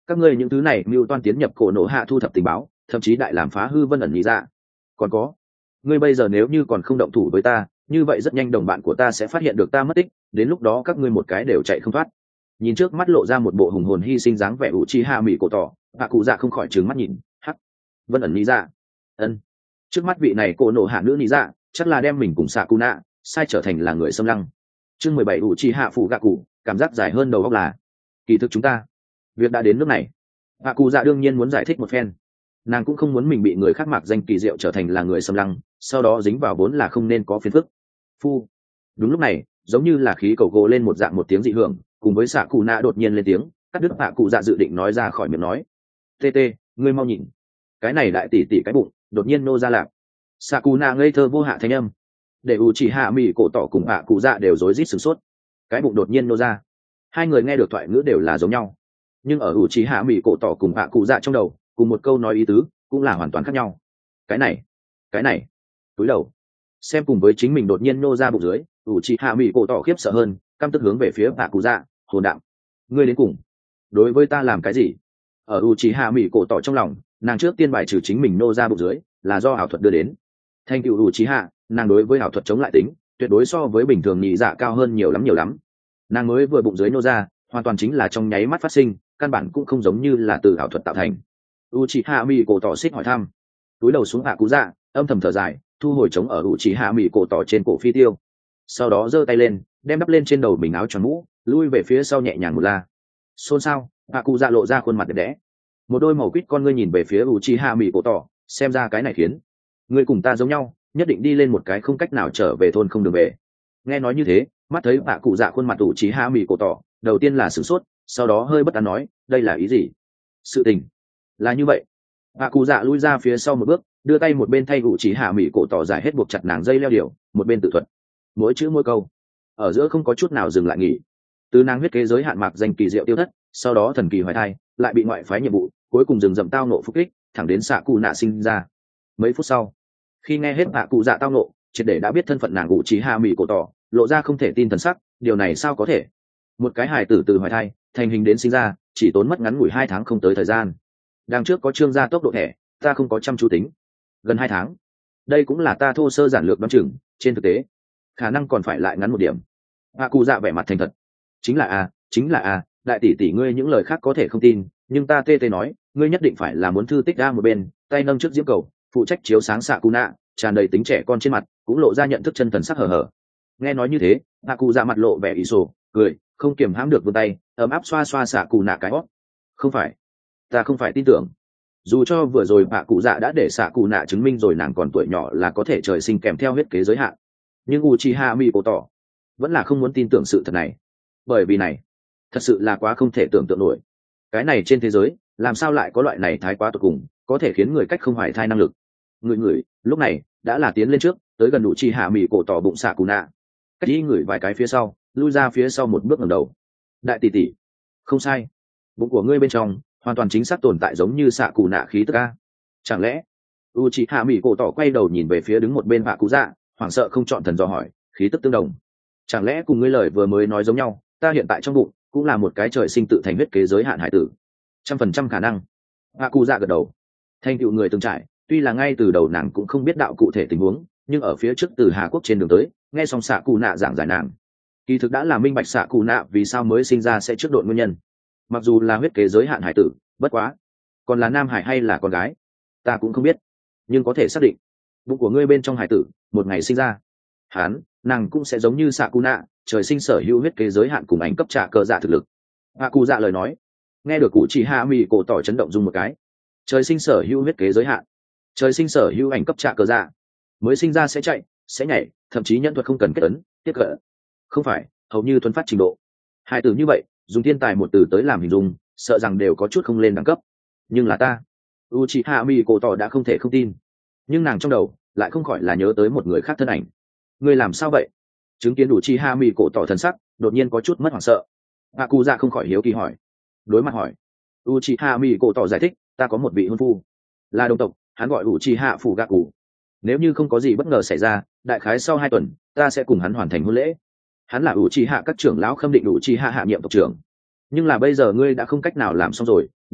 Speaker 1: các ngươi những thứ này mưu toan tiến nhập cổ nổ hạ thu thập tình báo, thậm chí đại làm phá hư Vân ẩn lý dạ. Còn có, ngươi bây giờ nếu như còn không động thủ với ta, như vậy rất nhanh đồng bạn của ta sẽ phát hiện được ta mất tích, đến lúc đó các ngươi một cái đều chạy không thoát. Nhìn trước mắt lộ ra một bộ hùng hồn hy sinh dáng vẻ Uchiha Mỹ cổ tỏ, hạ cụ dạ không khỏi trừng mắt nhìn. Hắc, Vân ẩn lý dạ. Ân, trước mắt vị này cổ nổ hạ nữ lý dạ chắc là đem mình cùng Sakuna sai trở thành là người xâm lăng. Chương mười bảy Uchiha phụ gạ cụ, cảm giác dài hơn đầu óc là. Kỳ thực chúng ta, việc đã đến nước này. Hạ cụ dạ đương nhiên muốn giải thích một phen. Nàng cũng không muốn mình bị người khác mặc danh kỳ diệu trở thành là người xâm lăng, sau đó dính vào vốn là không nên có phiền phức. Phu. Đúng lúc này, giống như là khí cầu gỗ lên một dạng một tiếng dị hưởng, cùng với Sakuna đột nhiên lên tiếng, cắt đứt hạ cụ dạ dự định nói ra khỏi miệng nói. Tê tê, ngươi mau nhìn, cái này đại tỷ tỷ cái bụng đột nhiên nô ra lạc. Sakuna ngây thơ vô hạ thanh âm, để Uchiha Mỹ cổ tỏ cùng hạ cụ dạ đều rối rít sửng sốt. Cái bụng đột nhiên nô ra. Hai người nghe được thoại ngữ đều là giống nhau, nhưng ở Uchiha Mỹ cổ tỏ cùng hạ cụ dạ trong đầu, cùng một câu nói ý tứ cũng là hoàn toàn khác nhau. Cái này, cái này, túi đầu xem cùng với chính mình đột nhiên nô ra bụng dưới, Uchiha Mỹ cổ tỏ khiếp sợ hơn, căm tức hướng về phía hạ cụ dạ, hồn đạm, ngươi đến cùng đối với ta làm cái gì? Ở Uchiha Mỹ cổ tỏ trong lòng, nàng trước tiên bài trừ chính mình nô ra bụng dưới là do ảo thuật đưa đến. Thành tựu Uchiha, nàng đối với ảo thuật chống lại tính tuyệt đối so với bình thường nhị dạ cao hơn nhiều lắm nhiều lắm. Nàng mới vừa bụng dưới nô ra, hoàn toàn chính là trong nháy mắt phát sinh, căn bản cũng không giống như là từ ảo thuật tạo thành. Uchiha Mỹ cổ tỏ xích hỏi thăm, túi đầu xuống hạ cú dạ, âm thầm thở dài, thu hồi chống ở Uchiha Mỹ cổ tỏ trên cổ phi tiêu, sau đó giơ tay lên, đem đắp lên trên đầu mình áo choàng mũ, lui về phía sau nhẹ nhàng một la. Xôn xao, hạ cú dạ lộ ra khuôn mặt đẹp đẽ, một đôi màu quýt con ngươi nhìn về phía Uchiha Mỹ cổ tỏ, xem ra cái này khiến ngươi cùng ta giống nhau, nhất định đi lên một cái không cách nào trở về thôn không đường về. Nghe nói như thế, mắt thấy hạ cụ dạ khuôn mặt Uchiha Mỹ cổ tỏ, đầu tiên là sửng sốt, sau đó hơi bất an nói, đây là ý gì? Sự tình là như vậy. Hạ cụ dạ lui ra phía sau một bước, đưa tay một bên thay Uchiha Mỹ cổ tỏ giải hết buộc chặt nàng dây leo điều, một bên tự thuật, mỗi chữ mỗi câu ở giữa không có chút nào dừng lại nghỉ. Từ nàng huyết kế giới hạn mạc danh kỳ diệu tiêu thất, sau đó thần kỳ hoài thai, lại bị ngoại phái nhiệm vụ, cuối cùng dừng dậm tao nộ phục kích, thẳng đến xạ cụ nạ sinh ra. Mấy phút sau, khi nghe hết hạ cụ dạ tao nộ, triệt để đã biết thân phận nàng Uchiha Mỹ cổ tỏ, lộ ra không thể tin thần sắc, điều này sao có thể? Một cái hài tử từ hoài thai thành hình đến sinh ra, chỉ tốn mất ngắn ngủi hai tháng không tới thời gian. Đằng trước có trương gia tốc độ thẻ, ta không có chăm chú tính, gần hai tháng. Đây cũng là ta thô sơ giản lược đoán chừng, trên thực tế khả năng còn phải lại ngắn một điểm. Hạ cụ dạ vẻ mặt thành thật, chính là a, chính là a, đại tỷ tỷ ngươi những lời khác có thể không tin, nhưng ta tê tê nói, ngươi nhất định phải là muốn thư tích ra một bên, tay nâng trước diễm cầu, phụ trách chiếu sáng xạ cụ nạ, tràn đầy tính trẻ con trên mặt, cũng lộ ra nhận thức chân thần sắc hở hở. Nghe nói như thế, hạ cụ dạ mặt lộ vẻ ý sổ, cười, không kiềm hãm được vươn tay, ấm áp xoa xoa xạ cụ nạ cái hót. Không phải, ta không phải tin tưởng. Dù cho vừa rồi hạ cụ dạ đã để xạ cụ nạ chứng minh rồi nàng còn tuổi nhỏ là có thể trời sinh kèm theo huyết kế giới hạn, nhưng Uchiha Mỹ cổ tỏ vẫn là không muốn tin tưởng sự thật này, bởi vì này thật sự là quá không thể tưởng tượng nổi. Cái này trên thế giới làm sao lại có loại này thái quá tột cùng, có thể khiến người cách không hoài thai năng lực. Người người lúc này đã là tiến lên trước, tới gần Uchiha Mỹ cổ tỏ bụng xạ cụ nạ, cách đi người vài cái phía sau, lui ra phía sau một bước ngẩng đầu. Đại tỷ tỷ, không sai, bụng của ngươi bên trong hoàn toàn chính xác tồn tại giống như xạ cụ nạ khí tức a. Chẳng lẽ? Uchiha Mỹ cổ tỏ quay đầu nhìn về phía đứng một bên hạ cụ dạ, hoảng sợ không chọn thần dò hỏi, khí tức tương đồng, chẳng lẽ cùng ngươi lời vừa mới nói giống nhau? Ta hiện tại trong bụng cũng là một cái trời sinh tự thành huyết kế giới hạn hải tử, trăm phần trăm khả năng. Hạ cụ dạ gật đầu. Thành tựu người từng trải, tuy là ngay từ đầu nàng cũng không biết đạo cụ thể tình huống, nhưng ở phía trước từ Hà Quốc trên đường tới, nghe xong xạ cụ nạ giảng giải nàng, kỳ thực đã là minh bạch xạ cụ nạ vì sao mới sinh ra sẽ trước đội nguyên nhân. Mặc dù là huyết kế giới hạn hải tử, bất quá còn là nam hải hay là con gái ta cũng không biết, nhưng có thể xác định bụng của ngươi bên trong hải tử một ngày sinh ra, hán nàng cũng sẽ giống như xạ cụ nạ, trời sinh sở hữu huyết kế giới hạn cùng ảnh cấp trả cơ dạ thực lực. Hạ cụ dạ lời nói nghe được cụ chỉ hạ mì cổ tỏ chấn động dung một cái. Trời sinh sở hữu huyết kế giới hạn, trời sinh sở hữu ảnh cấp trả cơ dạ, mới sinh ra sẽ chạy sẽ nhảy, thậm chí nhân thuật không cần kết ấn tiếp cận, không phải hầu như thuần phát trình độ. Hải tử như vậy dùng thiên tài một từ tới làm hình dung, sợ rằng đều có chút không lên đẳng cấp. Nhưng là ta, Uchiha Mỹ cổ tỏ đã không thể không tin, nhưng nàng trong đầu lại không khỏi là nhớ tới một người khác thân ảnh. Ngươi làm sao vậy? Chứng kiến Uchiha Mỹ cổ tỏ thần sắc đột nhiên có chút mất hoảng sợ. Hạ cụ dạ không khỏi hiếu kỳ hỏi. Đối mặt hỏi, Uchiha Mỹ cổ tỏ giải thích, ta có một vị hôn phu, là đồng tộc, hắn gọi Uchiha phủ gạ cụ. Nếu như không có gì bất ngờ xảy ra, đại khái sau hai tuần ta sẽ cùng hắn hoàn thành hôn lễ. Hắn là Uchiha các trưởng lão khâm định Uchiha hạ nhiệm tộc trưởng, nhưng là bây giờ ngươi đã không cách nào làm xong rồi,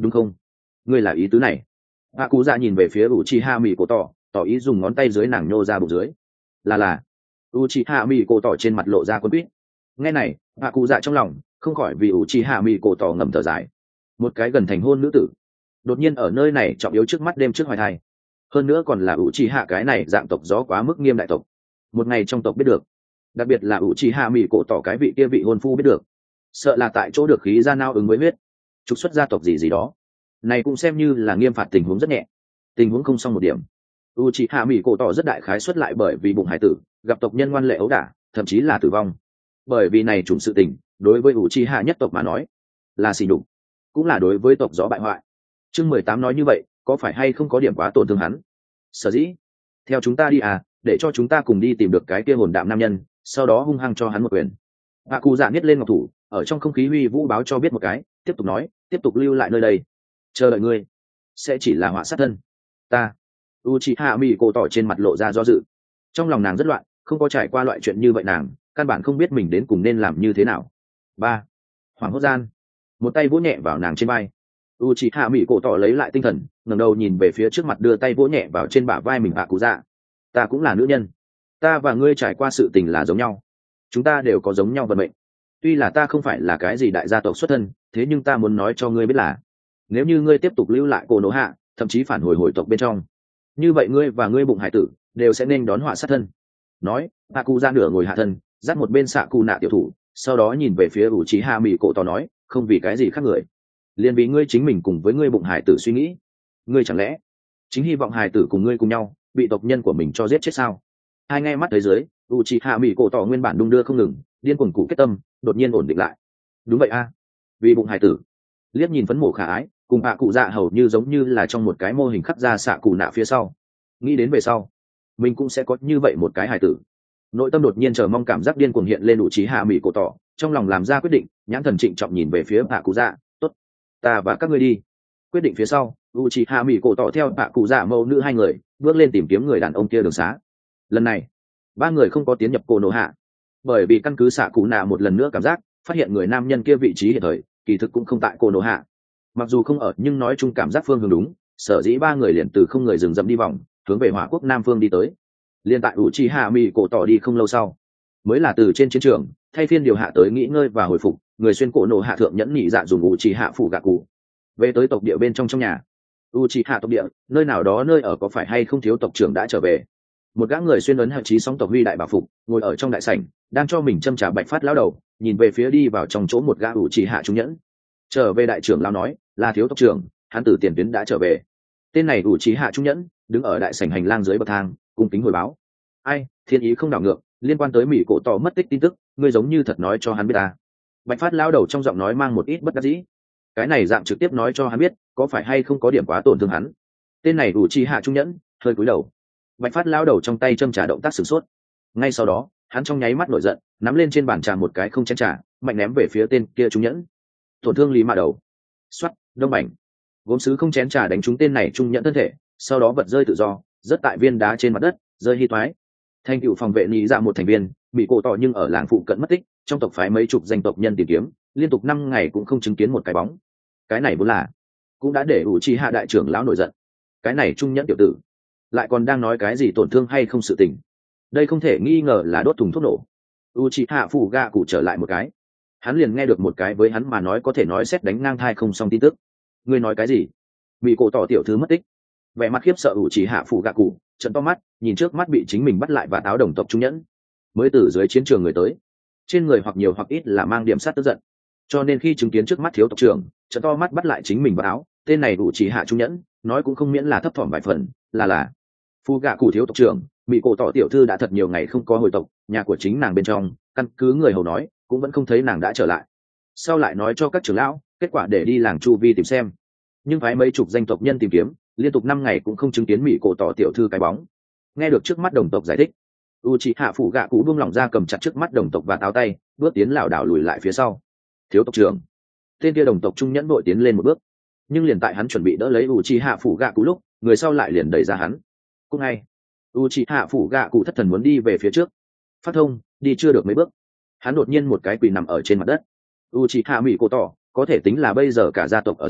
Speaker 1: đúng không? Ngươi là ý tứ này? Hạ cụ dạ nhìn về phía u chi hạ mỹ cổ tỏ, tỏ ý dùng ngón tay dưới nàng nhô ra bụng dưới. Là là. u chi hạ mỹ cổ tỏ trên mặt lộ ra quân quýt. Nghe này, hạ cụ dạ trong lòng không khỏi vì u chi hạ mỹ cổ tỏ ngầm thở dài. Một cái gần thành hôn nữ tử, đột nhiên ở nơi này trọng yếu trước mắt đêm trước hoài thai, hơn nữa còn là u chi hạ cái này dạng tộc gió quá mức nghiêm đại tộc. Một ngày trong tộc biết được, đặc biệt là u chi hạ mỹ cổ tỏ cái vị kia vị hôn phu biết được, sợ là tại chỗ được khí ra nao ứng với huyết, trục xuất gia tộc gì gì đó, này cũng xem như là nghiêm phạt tình huống rất nhẹ. Tình huống không xong một điểm, u chi hạ mỹ cổ tỏ rất đại khái xuất lại bởi vì bụng hải tử gặp tộc nhân ngoan lệ ấu đả, thậm chí là tử vong. Bởi vì này trùng sự tình đối với u chi hạ nhất tộc mà nói là xỉ nhục, cũng là đối với tộc gió bại hoại. Chương mười tám nói như vậy có phải hay không có điểm quá tổn thương hắn? Sở dĩ theo chúng ta đi à, để cho chúng ta cùng đi tìm được cái kia hồn đạm nam nhân, sau đó hung hăng cho hắn một quyền. Hạ cụ dạ biết lên ngọc thủ ở trong không khí huy vũ báo cho biết một cái, tiếp tục nói, tiếp tục lưu lại nơi đây chờ đợi ngươi sẽ chỉ là họa sát thân. Ta Uchiha Miko tỏ trên mặt lộ ra do dự, trong lòng nàng rất loạn, không có trải qua loại chuyện như vậy nàng căn bản không biết mình đến cùng nên làm như thế nào. Ba Hoàng hốt gian, một tay vỗ nhẹ vào nàng trên vai. Uchiha Miko tỏ lấy lại tinh thần, ngẩng đầu nhìn về phía trước mặt, đưa tay vỗ nhẹ vào trên bả vai mình. Hạ cụ dạ, ta cũng là nữ nhân, ta và ngươi trải qua sự tình là giống nhau, chúng ta đều có giống nhau vận mệnh. Tuy là ta không phải là cái gì đại gia tộc xuất thân, thế nhưng ta muốn nói cho ngươi biết là nếu như ngươi tiếp tục lưu lại Cô Nô Hạ, thậm chí phản hồi hồi tộc bên trong, như vậy ngươi và ngươi bụng hải tử đều sẽ nên đón họa sát thân. Nói, Hạ cụ ra nửa ngồi hạ thân, dắt một bên xạ cụ nạ tiểu thủ, sau đó nhìn về phía Uchiha Mikoto nói, không vì cái gì khác người, liền vì ngươi chính mình cùng với ngươi bụng hải tử suy nghĩ. Ngươi chẳng lẽ chính hy vọng hải tử cùng ngươi cùng nhau bị tộc nhân của mình cho giết chết sao? Hai ngay mắt thấy dưới, Uchiha Mikoto nguyên bản đung đưa không ngừng, điên cuồng cụ kết tâm, đột nhiên ổn định lại. Đúng vậy a, vì bụng hải tử. Liếc nhìn phấn mổ khả ái, cùng Hạ cụ dạ hầu như giống như là trong một cái mô hình khắc ra xạ cụ nạ phía sau, nghĩ đến về sau mình cũng sẽ có như vậy một cái hải tử. Nội tâm đột nhiên chờ mong cảm giác điên cuồng hiện lên. Đủ trí hạ mỹ cổ tỏ trong lòng làm ra quyết định, nhãn thần trịnh trọng nhìn về phía Hạ cụ dạ. Tốt, ta và các ngươi đi. Quyết định phía sau, Uchiha Mỹ cổ tỏ theo Hạ cụ dạ mẫu nữ hai người bước lên tìm kiếm người đàn ông kia đường xá. Lần này ba người không có tiến nhập Cô Nô Hạ, bởi vì căn cứ xạ cụ nạ một lần nữa cảm giác phát hiện người nam nhân kia vị trí hiện thời kỳ thực cũng không tại Cô Nô Hạ. Mặc dù không ở nhưng nói chung cảm giác phương hướng đúng, sở dĩ ba người liền từ không người rừng rậm đi vòng hướng về Hỏa Quốc Nam phương đi tới. Liên tại Uchiha Mỹ cổ tỏ đi không lâu sau, mới là từ trên chiến trường thay phiên điều hạ tới nghỉ ngơi và hồi phục người xuyên Cô Nô Hạ thượng nhẫn nhị dạ dùng Uchiha phủ gạ cụ về tới tộc địa bên trong trong nhà. Uchiha tộc địa nơi nào đó nơi ở có phải hay không thiếu tộc trưởng đã trở về. Một gã người xuyên ấn hạ trí sóng tộc huy đại bảo phục ngồi ở trong đại sảnh, đang cho mình châm trà bạch phát lão đầu, nhìn về phía đi vào trong chỗ một gã Uchiha trung nhẫn. Trở về đại trưởng lão nói là thiếu tộc trưởng, hắn từ tiền tuyến đã trở về. Tên này Uchiha trung nhẫn đứng ở đại sảnh hành lang dưới bậc thang cung kính hồi báo. Ai, thiên ý không đảo ngược, liên quan tới Mỹ cổ tỏ mất tích tin tức, ngươi giống như thật nói cho hắn biết ta. Bạch phát lão đầu trong giọng nói mang một ít bất đắc dĩ. Cái này dạng trực tiếp nói cho hắn biết, có phải hay không có điểm quá tổn thương hắn. Tên này Uchiha trung nhẫn hơi cúi đầu. Bạch phát lão đầu trong tay châm trà động tác sửng sốt. Ngay sau đó hắn trong nháy mắt nổi giận, nắm lên trên bàn trà một cái không chén trà, mạnh ném về phía tên kia trung nhẫn. Tổn thương lý mạ đầu. Xoắt, đông bảnh. Gốm sứ không chén trà đánh trúng tên này trung nhẫn thân thể, sau đó vật rơi tự do, rớt tại viên đá trên mặt đất, rơi hi toái. Thành cựu phòng vệ nhị dạ một thành viên, bị cổ tỏ nhưng ở làng phụ cận mất tích, trong tộc phái mấy chục danh tộc nhân tìm kiếm, liên tục năm ngày cũng không chứng kiến một cái bóng. Cái này vốn là cũng đã để Uchiha đại trưởng lão nổi giận. Cái này trung nhẫn tiểu tử lại còn đang nói cái gì tổn thương hay không sự tình, đây không thể nghi ngờ là đốt thùng thuốc nổ. Uchiha phủ ga cụ trở lại một cái, hắn liền nghe được một cái với hắn mà nói có thể nói xét đánh ngang thai không xong tin tức. Ngươi nói cái gì? Bị cổ tỏ tiểu thư mất tích. Vẻ mặt khiếp sợ Uchiha phủ ga cụ trợn to mắt nhìn trước mắt bị chính mình bắt lại và táo đồng tộc trung nhẫn, mới từ dưới chiến trường người tới, trên người hoặc nhiều hoặc ít là mang điểm sát tức giận, cho nên khi chứng kiến trước mắt thiếu tộc trưởng trợn to mắt bắt lại chính mình và áo, tên này Uchiha trung nhẫn nói cũng không miễn là thấp thỏm vài phần, là là phu gạ cụ thiếu tộc trưởng, bị cổ tỏ tiểu thư đã thật nhiều ngày không có hồi tộc, nhà của chính nàng bên trong căn cứ người hầu nói cũng vẫn không thấy nàng đã trở lại. Sau lại nói cho các trưởng lão kết quả để đi làng chu vi tìm xem, nhưng phái mấy chục danh tộc nhân tìm kiếm liên tục năm ngày cũng không chứng kiến mỹ cổ tỏ tiểu thư cái bóng. Nghe được trước mắt đồng tộc giải thích, Uchiha phủ gạ cụ buông lỏng ra cầm chặt trước mắt đồng tộc và táo tay, bước tiến lảo đảo lùi lại phía sau. Thiếu tộc trưởng, tên kia đồng tộc trung nhẫn đội tiến lên một bước, nhưng liền tại hắn chuẩn bị đỡ lấy Uchiha phủ gạ cụ lúc, người sau lại liền đẩy ra hắn. Cũng ngay Uchiha phủ gạ cụ thất thần muốn đi về phía trước, phát thông đi chưa được mấy bước, hắn đột nhiên một cái quỳ nằm ở trên mặt đất. Uchiha Mikoto có thể tính là bây giờ cả gia tộc ở giữa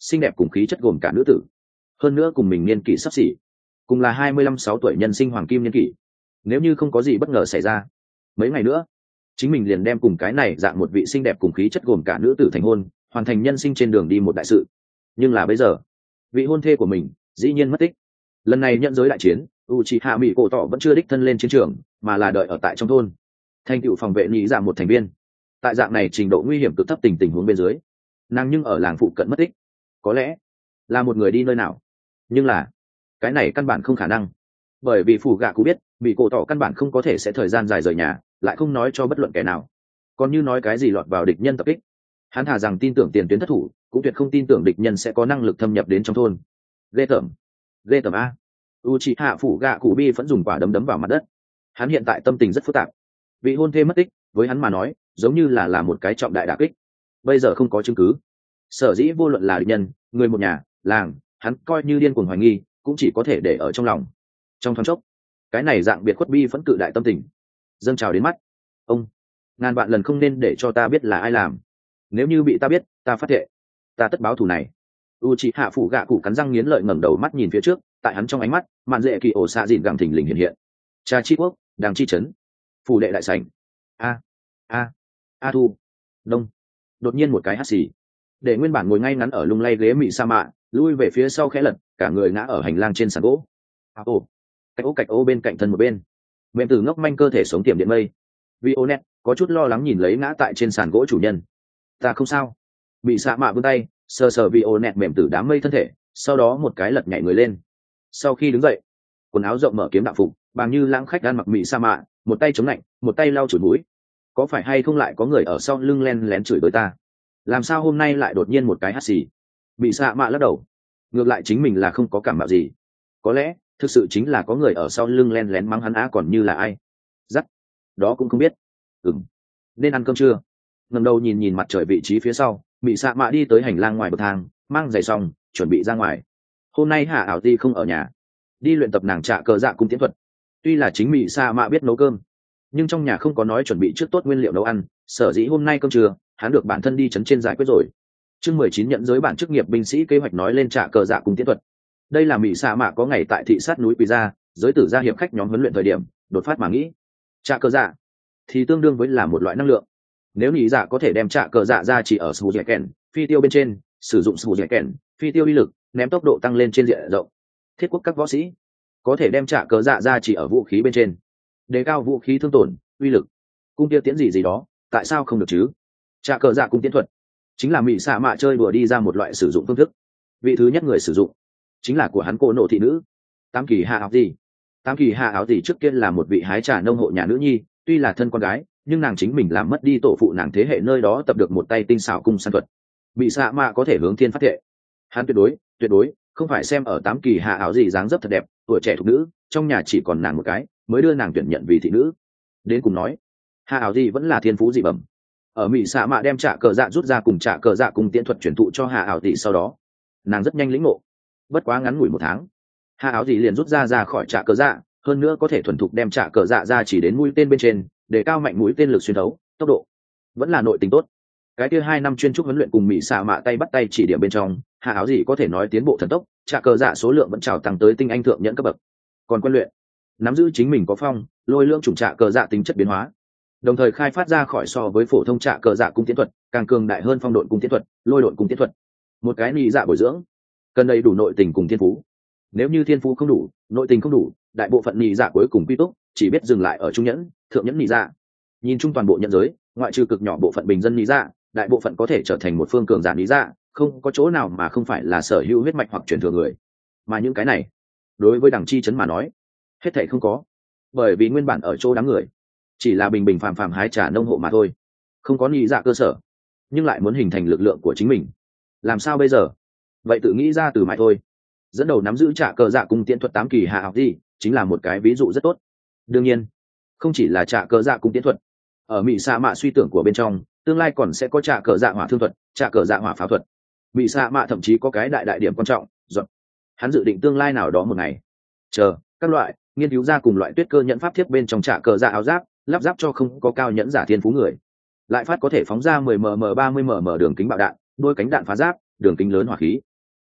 Speaker 1: xinh đẹp cùng khí chất gồm cả nữ tử, hơn nữa cùng mình niên kỷ sắp xỉ, cùng là hai mươi lăm sáu tuổi nhân sinh hoàng kim niên kỷ. Nếu như không có gì bất ngờ xảy ra, mấy ngày nữa chính mình liền đem cùng cái này dạng một vị xinh đẹp cùng khí chất gồm cả nữ tử thành hôn, hoàn thành nhân sinh trên đường đi một đại sự. Nhưng là bây giờ vị hôn thê của mình dĩ nhiên mất tích. Lần này nhận giới đại chiến, Uchiha Mikoto vẫn chưa đích thân lên chiến trường, mà là đợi ở tại trong thôn, thành tựu phòng vệ nhị dạ một thành viên. Tại dạng này trình độ nguy hiểm cực thấp tình tình huống bên dưới, nàng nhưng ở làng phụ cận mất tích, có lẽ là một người đi nơi nào. Nhưng là cái này căn bản không khả năng, bởi vì phủ gạ cũng biết bị cổ tỏ căn bản không có thể sẽ thời gian dài rời nhà, lại không nói cho bất luận kẻ nào. Còn như nói cái gì lọt vào địch nhân tập kích, hắn thà rằng tin tưởng tiền tuyến thất thủ, cũng tuyệt không tin tưởng địch nhân sẽ có năng lực thâm nhập đến trong thôn. Ghê tởm, ghê tởm a. Uchiha phủ gạ cụ bi vẫn dùng quả đấm đấm vào mặt đất. Hắn hiện tại tâm tình rất phức tạp. Vị hôn thê mất tích với hắn mà nói giống như là là một cái trọng đại đả kích. Bây giờ không có chứng cứ, sở dĩ vô luận là địch nhân, người một nhà, làng, hắn coi như điên cuồng hoài nghi cũng chỉ có thể để ở trong lòng. Trong thoáng chốc, cái này dạng biệt khuất bi phẫn cự đại tâm tình dâng trào đến mắt. Ông, ngàn vạn lần không nên để cho ta biết là ai làm. Nếu như bị ta biết, ta phát thệ, ta tất báo thù này. Uchiha phủ gạ cụ cắn răng nghiến lợi ngẩng đầu mắt nhìn phía trước, tại hắn trong ánh mắt mạn dễ kỳ ổ xạ dịn gẳng thình lình hiện hiện. Cha chi quốc, đàng chi trấn, phủ đệ đại sảnh. A a a thu đông. Đột nhiên một cái hắt xì, để nguyên bản ngồi ngay ngắn ở lung lay ghế mị sa mạ lui về phía sau khẽ lật, cả người ngã ở hành lang trên sàn gỗ. À, ồ, cách ố cạch ố bên cạnh thân một bên, mềm từ ngốc manh cơ thể sống tiềm điện mây. Vionet có chút lo lắng nhìn lấy ngã tại trên sàn gỗ chủ nhân. Ta không sao. Bị xạ mạ vươn tay sờ sờ Vionet mềm từ đám mây thân thể, sau đó một cái lật nhảy người lên. Sau khi đứng dậy, quần áo rộng mở kiếm đạo phục, bằng như lãng khách ăn mặc mị sa mạ, một tay chống lạnh, một tay lau chùi mũi. Có phải hay không lại có người ở sau lưng len lén chửi tới ta? Làm sao hôm nay lại đột nhiên một cái hắt xì? Mị sa mạ lắc đầu, ngược lại chính mình là không có cảm mạo gì. Có lẽ thực sự chính là có người ở sau lưng len lén mắng hắn á, còn như là ai dắt đó cũng không biết. Ừm, nên ăn cơm chưa? Ngẩng đầu nhìn nhìn mặt trời vị trí phía sau, Mị Sạ Mạ đi tới hành lang ngoài bậc thang, mang giày xong chuẩn bị ra ngoài. Hôm nay Hạ ảo ti không ở nhà, đi luyện tập nàng trạ cờ dạ cung tiến thuật. Tuy là chính Mị Sạ Mạ biết nấu cơm, nhưng trong nhà không có nói chuẩn bị trước tốt nguyên liệu nấu ăn, sở dĩ hôm nay cơm trưa hắn được bản thân đi chấn trên giải quyết rồi. Chương mười chín nhận giới bản chức nghiệp binh sĩ kế hoạch nói lên trạ cờ dạ cung tiến thuật. Đây là Mị Sạ Mạ có ngày tại thị sát núi Quỳ Gia, giới tử gia hiệp khách nhóm huấn luyện thời điểm đột phát mà nghĩ, trạ cờ dạ thì tương đương với là một loại năng lượng. Nếu nhị dạ có thể đem trạ cờ dạ ra chỉ ở sù dẻ kèn phi tiêu bên trên, sử dụng sù dẻ kèn phi tiêu uy lực ném tốc độ tăng lên trên diện rộng. Thiết quốc các võ sĩ có thể đem trạ cờ dạ ra chỉ ở vũ khí bên trên, đề cao vũ khí thương tổn uy lực. Cung tiêu tiễn gì gì đó tại sao không được chứ? Trạ cờ dạ cung tiễn thuật chính là Mị Sạ Mạ chơi đùa đi ra một loại sử dụng phương thức. Vị thứ nhất người sử dụng chính là của hắn cô nộ thị nữ tam kỳ hạ áo gì. Tam kỳ hạ áo gì trước kia là một vị hái trà nông hộ nhà nữ nhi, tuy là thân con gái nhưng nàng chính mình làm mất đi tổ phụ nàng thế hệ nơi đó tập được một tay tinh xảo cung săn thuật. Mị Sạ Mạ có thể hướng thiên phát thệ, hắn tuyệt đối tuyệt đối không phải xem ở tám kỳ hạ áo gì dáng dấp thật đẹp, tuổi trẻ thục nữ, trong nhà chỉ còn nàng một cái, mới đưa nàng tuyển nhận vì thị nữ. Đến cùng nói, hạ áo gì vẫn là thiên phú dị bẩm. Ở Mị Sạ Mạ đem trạ cờ dạ rút ra cùng trạ cờ dạ cùng tiễn thuật truyền thụ cho hạ áo gì sau đó, nàng rất nhanh lĩnh ngộ. Bất quá ngắn ngủi một tháng, hạ áo gì liền rút ra ra khỏi trạ cờ dạ, hơn nữa có thể thuần thục đem trạ cờ dạ ra chỉ đến mũi tên bên trên, để cao mạnh mũi tên lực xuyên thấu, tốc độ vẫn là nội tình tốt. Cái kia hai năm chuyên trúc huấn luyện cùng Mị Sạ Mạ tay bắt tay chỉ điểm bên trong, hạ áo gì có thể nói tiến bộ thần tốc, trạ cờ dạ số lượng vẫn trào tăng tới tinh anh thượng nhẫn cấp bậc. Còn quen luyện, nắm giữ chính mình có phong lôi lượng chủng trạ cờ dạ tính chất biến hóa, đồng thời khai phát ra khỏi so với phổ thông trạ cờ dạ cung tiến thuật càng cường đại hơn phong độn cung tiến thuật, lôi độn cung tiến thuật. Một cái nhị dạ bồi dưỡng cần đầy đủ nội tình cùng thiên phú. Nếu như thiên phú không đủ, nội tình không đủ, đại bộ phận nhị dạ cuối cùng quy túc chỉ biết dừng lại ở trung nhẫn thượng nhẫn nhị dạ. Nhìn chung toàn bộ nhận giới, ngoại trừ cực nhỏ bộ phận bình dân nhị dạ, đại bộ phận có thể trở thành một phương cường giả nhị dạ, không có chỗ nào mà không phải là sở hữu huyết mạch hoặc truyền thừa người. Mà những cái này đối với đẳng chi trấn mà nói hết thảy không có, bởi vì nguyên bản ở chỗ đám người chỉ là bình bình phàm phàm hái trà nông hộ mà thôi, không có nhị dạ cơ sở, nhưng lại muốn hình thành lực lượng của chính mình. Làm sao bây giờ? Vậy tự nghĩ ra từ mãi thôi. Dẫn đầu nắm giữ trạ cờ dạ cung tiễn thuật tám kỳ hạ học gì chính là một cái ví dụ rất tốt. Đương nhiên không chỉ là trạ cờ dạ cung tiễn thuật, ở Mị Sạ Mạ suy tưởng của bên trong tương lai còn sẽ có trạ cờ dạ hỏa thương thuật, trạ cờ dạ hỏa pháo thuật. Mị Sạ Mạ thậm chí có cái đại đại điểm quan trọng, dọn hắn dự định tương lai nào đó một ngày chờ các loại nghiên cứu ra cùng loại tuyết cơ nhẫn pháp thiếp bên trong trạ cờ dạ áo giáp, lắp ráp cho không có cao nhẫn giả thiên phú người, lại phát có thể phóng ra mười mm ba mươi mm đường kính bạo đạn, đôi cánh đạn phá giáp, đường kính lớn hỏa khí,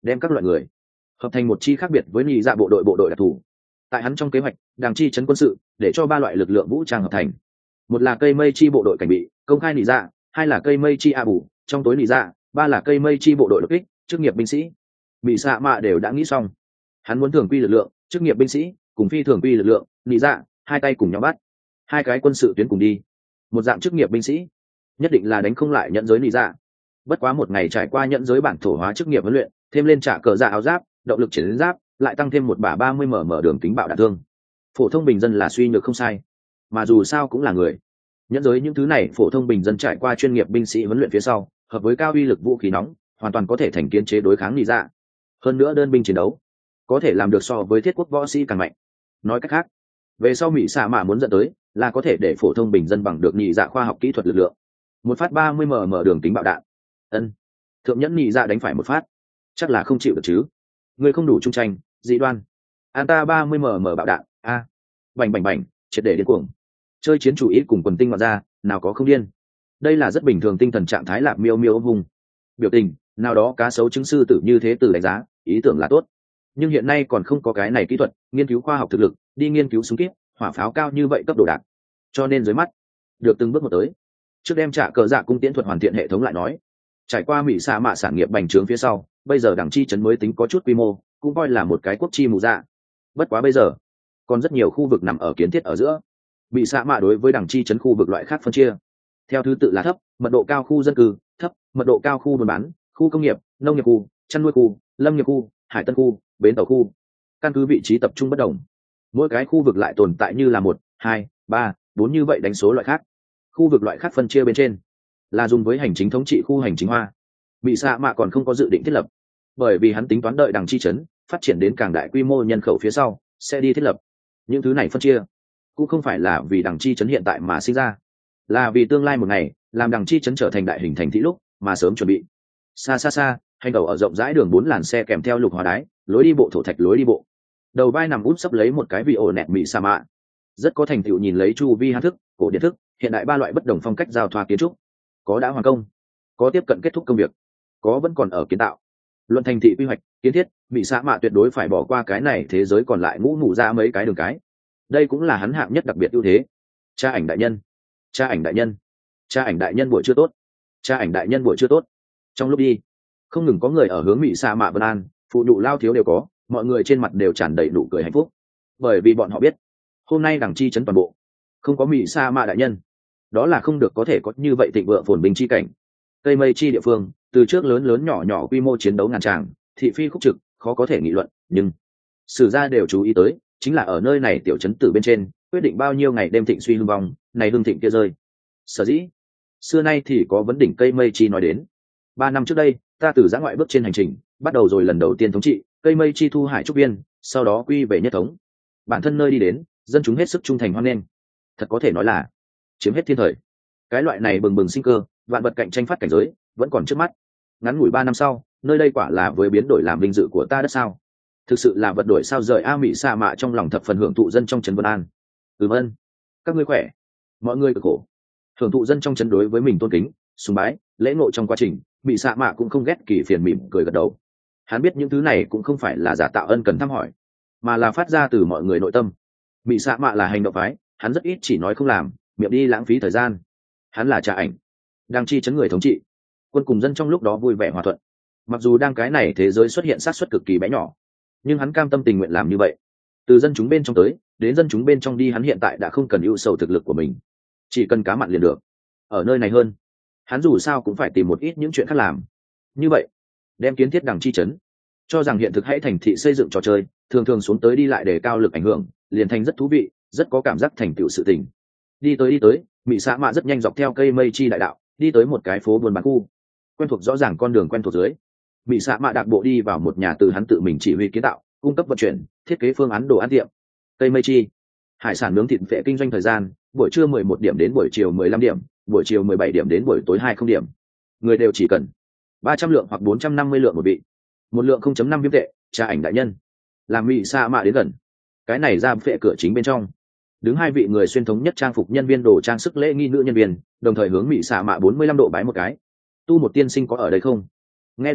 Speaker 1: đem các loại người hợp thành một chi khác biệt với nhị dạ bộ đội bộ đội đặc thù. Tại hắn trong kế hoạch đàng chi trấn quân sự để cho ba loại lực lượng vũ trang hợp thành. Một là cây mây chi bộ đội cảnh bị công khai nhị dạ, hai là cây mây chi a bù trong tối nhị dạ, ba là cây mây chi bộ đội đột kích chức nghiệp binh sĩ. Bị xạ mạ đều đã nghĩ xong, hắn muốn thường quy lực lượng chức nghiệp binh sĩ cùng phi thường quy lực lượng nhị dạ hai tay cùng nhau bắt, hai cái quân sự tuyến cùng đi. Một dạng chức nghiệp binh sĩ nhất định là đánh không lại nhận giới nhị dạ. Bất quá một ngày trải qua nhận giới bản thổ hóa chức nghiệp huấn luyện, thêm lên trả cờ dạ áo giáp động lực chiến giáp, lại tăng thêm một bả ba mươi mm đường kính bạo đạn thương, phổ thông bình dân là suy nhược không sai, mà dù sao cũng là người. Nhẫn giới những thứ này phổ thông bình dân trải qua chuyên nghiệp binh sĩ huấn luyện phía sau, hợp với cao uy lực vũ khí nóng, hoàn toàn có thể thành kiến chế đối kháng nhị dạ. Hơn nữa đơn binh chiến đấu có thể làm được so với thiết quốc võ sĩ càng mạnh. Nói cách khác, về sau mỹ xạ mạ muốn dẫn tới là có thể để phổ thông bình dân bằng được nhị dạ khoa học kỹ thuật lực lượng. Một phát ba mươi mm đường kính bạo đạn, ân thượng nhẫn nhị dạ đánh phải một phát chắc là không chịu được chứ. Người không đủ trung tranh dị đoan, an ta ba mươi mm bạo đạn a à. Bành bành bành, triệt để điên cuồng. Chơi chiến chủ ý cùng quần tinh ngoạn ra, nào có không điên. Đây là rất bình thường tinh thần trạng thái lạc miêu miêu ôm hùng biểu tình nào đó cá sấu chứng sư tử như thế từ đánh giá ý tưởng là tốt, nhưng hiện nay còn không có cái này kỹ thuật nghiên cứu khoa học thực lực đi nghiên cứu súng kíp hỏa pháo cao như vậy cấp độ đạn, cho nên dưới mắt được từng bước một tới. Trước đem trả cờ dạ cung tiễn thuật hoàn thiện hệ thống lại nói, trải qua mỹ xạ mạ sản nghiệp bành trướng phía sau, bây giờ đảng chi trấn mới tính có chút quy mô, cũng coi là một cái quốc chi mù dạ. Bất quá bây giờ còn rất nhiều khu vực nằm ở kiến thiết ở giữa. Bị xạ mạ đối với đảng chi trấn khu vực loại khác phân chia theo thứ tự là thấp mật độ cao khu dân cư, thấp mật độ cao khu buôn bán, khu công nghiệp, nông nghiệp khu, chăn nuôi khu, lâm nghiệp khu, hải tân khu, bến tàu khu. Căn cứ vị trí tập trung bất đồng, mỗi cái khu vực lại tồn tại như là một hai ba bốn như vậy đánh số loại khác. Khu vực loại khác phân chia bên trên là dùng với hành chính thống trị khu hành chính hoa. Bị xạ mạ còn không có dự định thiết lập, bởi vì hắn tính toán đợi đằng chi trấn phát triển đến càng đại quy mô nhân khẩu phía sau sẽ đi thiết lập. Những thứ này phân chia cũng không phải là vì đằng chi trấn hiện tại mà sinh ra, là vì tương lai một ngày làm đằng chi trấn trở thành đại hình thành thị lúc mà sớm chuẩn bị. Xa xa xa, hành đầu ở rộng rãi đường bốn làn xe kèm theo lục hóa đái, lối đi bộ thổ thạch lối đi bộ. Đầu vai nằm úp sấp lấy một cái vị ổ nẹt mỹ sa mạ, rất có thành tựu nhìn lấy chu vi hán thức, cổ điện thức, hiện đại ba loại bất đồng phong cách giao thoa kiến trúc. Có đã hoàn công, có tiếp cận kết thúc công việc, có vẫn còn ở kiến tạo. Luận thành thị quy hoạch kiến thiết, mỹ sa mạ tuyệt đối phải bỏ qua cái này thế giới còn lại ngũ mù ra mấy cái đường cái. Đây cũng là hắn hạng nhất đặc biệt ưu thế. Cha ảnh đại nhân, cha ảnh đại nhân, cha ảnh đại nhân buổi chưa tốt, cha ảnh đại nhân buổi chưa tốt. Trong lúc đi, không ngừng có người ở hướng mỹ sa mạ vân an, phụ nhụ lao thiếu đều có, mọi người trên mặt đều tràn đầy nụ cười hạnh phúc, bởi vì bọn họ biết hôm nay đằng chi trấn toàn bộ không có mỹ sa mạ đại nhân, đó là không được có thể có như vậy thịnh vượng phồn bình chi cảnh. Cây mây chi địa phương từ trước lớn lớn nhỏ nhỏ quy mô chiến đấu ngàn tràng, thị phi khúc trực, khó có thể nghị luận, nhưng sử gia đều chú ý tới chính là ở nơi này tiểu trấn tử bên trên quyết định bao nhiêu ngày đêm thịnh suy hưng vong, này hưng thịnh kia rơi. Sở dĩ xưa nay thì có vấn đỉnh cây mây chi nói đến. Ba năm trước đây ta từ giã ngoại bước trên hành trình, bắt đầu rồi lần đầu tiên thống trị cây mây chi thu hải trúc viên, sau đó quy về nhất thống. Bản thân nơi đi đến dân chúng hết sức trung thành hoan nghênh, thật có thể nói là chiếm hết thiên thời. Cái loại này bừng bừng sinh cơ, vạn vật cạnh tranh phát cảnh giới vẫn còn trước mắt. Ngắn ngủi ba năm sau, nơi đây quả là với biến đổi làm vinh dự của ta đất sao. Thực sự là vật đổi sao rời a mỹ sa mạ trong lòng thập phần hưởng thụ dân trong trấn Vân An. Ừm ơn, các ngươi khỏe, mọi người cực khổ. Hưởng thụ dân trong trấn đối với mình tôn kính, sùng bái, lễ ngộ trong quá trình, mỹ sa mạ cũng không ghét kỳ phiền mỉm cười gật đầu. Hắn biết những thứ này cũng không phải là giả tạo ân cần thăm hỏi, mà là phát ra từ mọi người nội tâm. Mỹ sa mạ là hành động phái, hắn rất ít chỉ nói không làm, miệng đi lãng phí thời gian. Hắn là cha ảnh, đang chi chấn người thống trị, quân cùng dân trong lúc đó vui vẻ hòa thuận. Mặc dù đang cái này thế giới xuất hiện sát suất cực kỳ bé nhỏ, nhưng hắn cam tâm tình nguyện làm như vậy. Từ dân chúng bên trong tới đến dân chúng bên trong đi, hắn hiện tại đã không cần ưu sầu thực lực của mình, chỉ cần cá mặn liền được. Ở nơi này hơn, hắn dù sao cũng phải tìm một ít những chuyện khác làm. Như vậy đem kiến thiết đằng chi chấn cho rằng hiện thực hãy thành thị xây dựng trò chơi, thường thường xuống tới đi lại để cao lực ảnh hưởng, liền thành rất thú vị, rất có cảm giác thành tựu sự tình. Đi tới đi tới, mỹ xã mạ rất nhanh dọc theo cây mây chi đại đạo đi tới một cái phố buôn bán khu. Quen thuộc rõ ràng con đường quen thuộc dưới, mỹ xã mạ đạp bộ đi vào một nhà từ hắn tự mình chỉ huy kiến tạo, cung cấp vận chuyển, thiết kế phương án đồ ăn tiệm. Cây mây chi hải sản nướng thịt phệ kinh doanh thời gian buổi trưa mười một điểm đến buổi chiều mười lăm điểm, buổi chiều mười bảy điểm đến buổi tối hai không điểm. Người đều chỉ cần ba trăm lượng hoặc bốn trăm năm mươi lượng một vị, một lượng không chấm năm viêm tệ. Cha ảnh đại nhân, làm mỹ sa mạ đến gần cái này ra phệ cửa chính bên trong đứng hai vị người xuyên thống nhất trang phục nhân viên đồ trang sức lễ nghi nữ nhân viên, đồng thời hướng mỹ sa mạ bốn mươi lăm độ bái một cái. Tu một tiên sinh có ở đây không? Nghe được hỏi,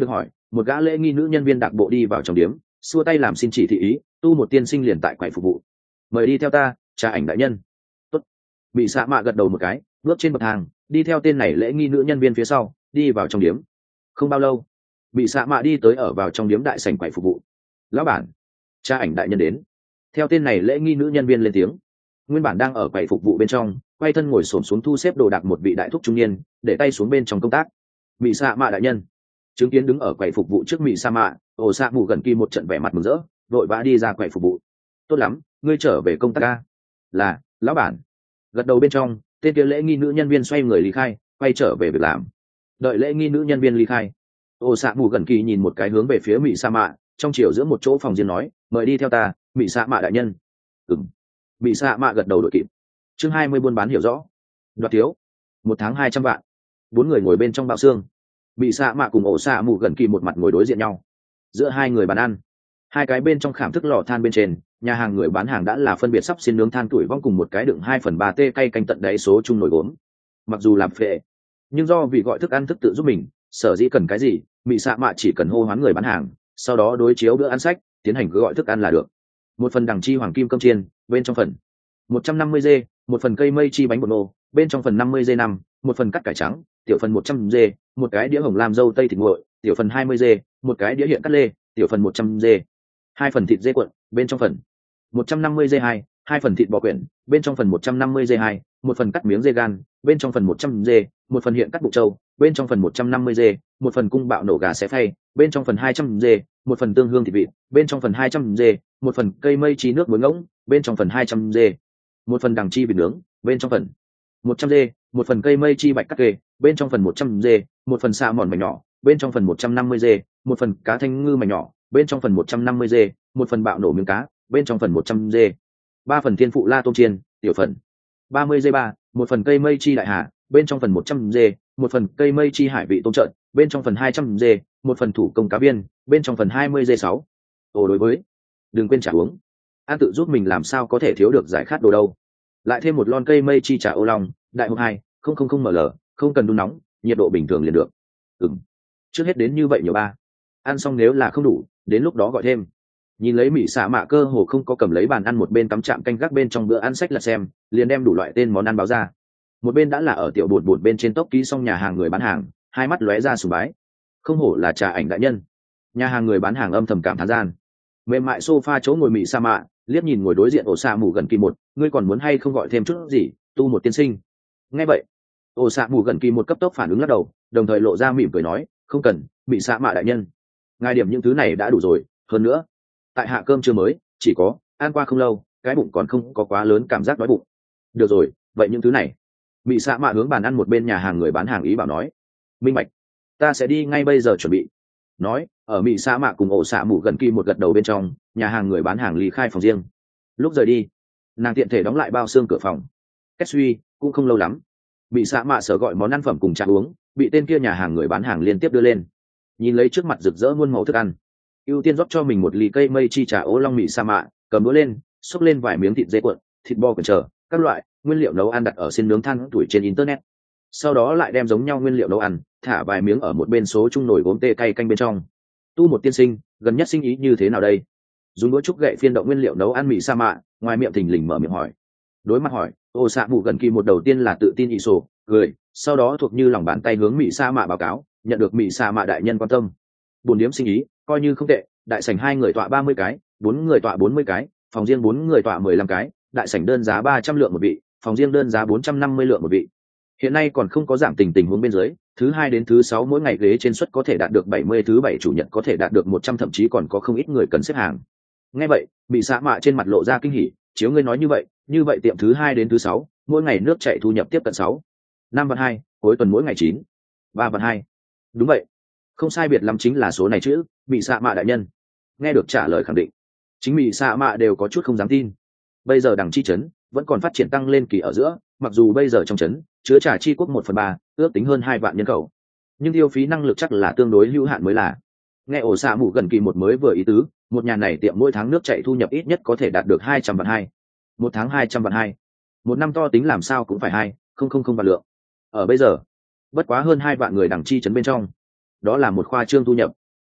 Speaker 1: một gã lễ nghi nữ nhân viên đặc bộ đi vào trong điếm, xua tay làm xin chỉ thị ý, tu một tiên sinh liền tại quầy phục vụ. Mời đi theo ta, trà ảnh đại nhân. Tốt. Bị xạ mạ gật đầu một cái, bước trên bậc thang, đi theo tên này lễ nghi nữ nhân viên phía sau, đi vào trong điếm. Không bao lâu, bị xạ mạ đi tới ở vào trong điếm đại sảnh quầy phục vụ. Lão bản, trà ảnh đại nhân đến. Theo tên này lễ nghi nữ nhân viên lên tiếng. Nguyên bản đang ở quầy phục vụ bên trong, quay thân ngồi xổm xuống thu xếp đồ đạc một vị đại thúc trung niên, để tay xuống bên trong công tác. Bị xạ mạ đại nhân. Chứng kiến đứng ở quầy phục vụ trước mỹ sa mạ, ổ xạ mù gần kỳ một trận vẻ mặt mừng rỡ, vội vã đi ra quầy phục vụ. Tốt lắm, ngươi trở về công tác ca. Là, lão bản. Gật đầu bên trong, tên kia lễ nghi nữ nhân viên xoay người ly khai, quay trở về việc làm. Đợi lễ nghi nữ nhân viên ly khai, ổ xạ mù gần kỳ nhìn một cái hướng về phía mỹ sa mạ, trong chiều giữa một chỗ phòng riêng nói, mời đi theo ta, mỹ sa mạ đại nhân. Ừm. Mỹ sa mạ gật đầu đội kịp. Chương hai mươi buôn bán hiểu rõ. Đoạt thiếu. Một tháng hai trăm vạn. Bốn người ngồi bên trong bạo xương. Bị xạ mạ cùng ổ xạ mù gần kỳ một mặt ngồi đối diện nhau. Giữa hai người bàn ăn, hai cái bên trong khảm thức lò than bên trên, nhà hàng người bán hàng đã là phân biệt sắp xin nướng than tuổi vong cùng một cái đựng hai phần ba tê cay canh tận đáy số chung nồi gốm. Mặc dù làm phệ, nhưng do vì gọi thức ăn thức tự giúp mình, sở dĩ cần cái gì, Mị xạ mạ chỉ cần hô hoán người bán hàng, sau đó đối chiếu bữa ăn sách, tiến hành gọi thức ăn là được. Một phần đằng chi hoàng kim cơm chiên, bên trong phần một trăm năm mươi dê, một phần cây mây chi bánh bột nô, bên trong phần năm mươi dê năm, một phần cắt cải trắng, tiểu phần một trăm dê, một cái đĩa hồng lam dâu tây thịt nguội, tiểu phần hai mươi dê, một cái đĩa hiện cắt lê, tiểu phần một trăm dê, hai phần thịt dê cuộn, bên trong phần một trăm năm mươi dê hai, hai phần thịt bò quyển, bên trong phần một trăm năm mươi dê hai, một phần cắt miếng dê gan, bên trong phần một trăm dê, một phần hiện cắt bụng trâu, bên trong phần một trăm năm mươi dê, một phần cung bạo nổ gà xé phay, bên trong phần hai trăm dê, một phần tương hương thịt vịt, bên trong phần hai trăm dê, một phần cây mây trí nước muối ngỗng, bên trong phần hai trăm dê, một phần đằng chi vịt nướng, bên trong phần một trăm dê, một phần cây mây chi bạch cắt kê, bên trong phần một trăm dê, một phần xạ mòn mảnh nhỏ, bên trong phần một trăm năm mươi dê, một phần cá thanh ngư mảnh nhỏ, bên trong phần một trăm năm mươi dê, một phần bạo nổ miếng cá, bên trong phần một trăm dê, ba phần thiên phụ la tôm chiên, tiểu phần ba mươi dê ba, một phần cây mây chi đại hà, bên trong phần một trăm dê, một phần cây mây chi hải vị tôm trợn, bên trong phần hai trăm dê, một phần thủ công cá viên, bên trong phần hai mươi dê sáu. Ồ đối với, đừng quên trả uống. Ăn tự giúp mình làm sao có thể thiếu được giải khát đồ đâu. Lại thêm một lon cây mây chi trà ô long, đại hộp hai, không không không ml, không cần đun nóng, nhiệt độ bình thường liền được. Ừm. Trước hết đến như vậy nhiều ba. Ăn xong nếu là không đủ, đến lúc đó gọi thêm. Nhìn lấy Mỹ xạ mạ cơ hồ không có cầm lấy bàn ăn, một bên cắm chạm canh gác bên trong bữa ăn sách là xem, liền đem đủ loại tên món ăn báo ra. Một bên đã là ở tiểu bột bột bên trên tốc ký xong nhà hàng người bán hàng, hai mắt lóe ra sùng bái. Không hổ là trà ảnh đại nhân. Nhà hàng người bán hàng âm thầm cảm thán gian. Mềm mại sofa chỗ ngồi Mỹ xạ mạ, liếc nhìn ngồi đối diện ổ xạ mù gần kỳ một, ngươi còn muốn hay không gọi thêm chút gì, tu một tiên sinh. Nghe vậy, ổ xạ mù gần kỳ một cấp tốc phản ứng lắc đầu, đồng thời lộ ra mỉm cười nói, không cần, Mỹ xạ mạ đại nhân, ngài điểm những thứ này đã đủ rồi. Hơn nữa, tại hạ cơm chưa mới, chỉ có ăn qua không lâu, cái bụng còn không có quá lớn cảm giác đói bụng. Được rồi, vậy những thứ này. Mỹ xạ mạ hướng bàn ăn một bên nhà hàng người bán hàng ý bảo nói, minh bạch, ta sẽ đi ngay bây giờ chuẩn bị. Nói, ở Mỹ xạ mạ cùng ổ xạ mù gần kỳ một gật đầu bên trong, nhà hàng người bán hàng ly khai phòng riêng. Lúc rời đi, nàng tiện thể đóng lại bao xương cửa phòng. Kết suy cũng không lâu lắm, Mỹ xạ mạ sở gọi món ăn phẩm cùng trà uống bị tên kia nhà hàng người bán hàng liên tiếp đưa lên. Nhìn lấy trước mặt rực rỡ muôn màu thức ăn, ưu tiên rót cho mình một ly cây mây chi trà ố long Mỹ xạ mạ cầm đũa lên, xúc lên vài miếng thịt dê cuộn, thịt bò cuộn chờ các loại nguyên liệu nấu ăn đặt ở xin nướng than tuổi trên internet. Sau đó lại đem giống nhau nguyên liệu nấu ăn thả vài miếng ở một bên số chung nồi gốm tê cay canh bên trong. Tu một tiên sinh, gần nhất sinh ý như thế nào đây? Dùng đũa trúc gậy phiên động nguyên liệu nấu ăn Mỹ sa mạ, ngoài miệng thình lình mở miệng hỏi. Đối mặt hỏi, ô xạ mù gần kỳ một đầu tiên là tự tin ỷ sổ cười, sau đó thuộc như lòng bàn tay hướng Mỹ sa mạ báo cáo, nhận được Mỹ sa mạ đại nhân quan tâm. Bốn điểm sinh ý coi như không tệ, đại sảnh hai người tọa ba mươi cái, bốn người tọa bốn mươi cái, phòng riêng bốn người tọa mười lăm cái, đại sảnh đơn giá ba trăm lượng một vị, phòng riêng đơn giá bốn trăm năm mươi lượng một vị. Hiện nay còn không có giảm tình tình huống bên dưới, thứ hai đến thứ sáu mỗi ngày ghế trên suất có thể đạt được bảy mươi, thứ bảy chủ nhật có thể đạt được một trăm, thậm chí còn có không ít người cần xếp hàng. Nghe vậy, Bị Sa Mạ trên mặt lộ ra kinh hỉ, chiếu ngươi nói như vậy, như vậy tiệm thứ hai đến thứ sáu, mỗi ngày nước chảy thu nhập tiếp cận sáu, năm vạn hai, cuối tuần mỗi ngày chín, ba vạn hai. Đúng vậy, không sai biệt lắm chính là số này chứ, Bị Sa Mạ đại nhân. Nghe được trả lời khẳng định, chính Bị Sa Mạ đều có chút không dám tin. Bây giờ đằng chi trấn vẫn còn phát triển tăng lên kỳ ở giữa, mặc dù bây giờ trong trấn chứa trà chi quốc một phần ba, ước tính hơn hai vạn nhân khẩu, nhưng tiêu phí năng lực chắc là tương đối hữu hạn mới là. Nghe ổ xạ mù gần kỳ một mới vừa ý tứ, một nhà này tiệm mỗi tháng nước chảy thu nhập ít nhất có thể đạt được hai trăm vạn hai, một tháng hai trăm vạn hai, một năm to tính làm sao cũng phải hai không không không vạn lượng. Ở bây giờ bất quá hơn hai vạn người đằng chi trấn bên trong, đó là một khoa trương thu nhập.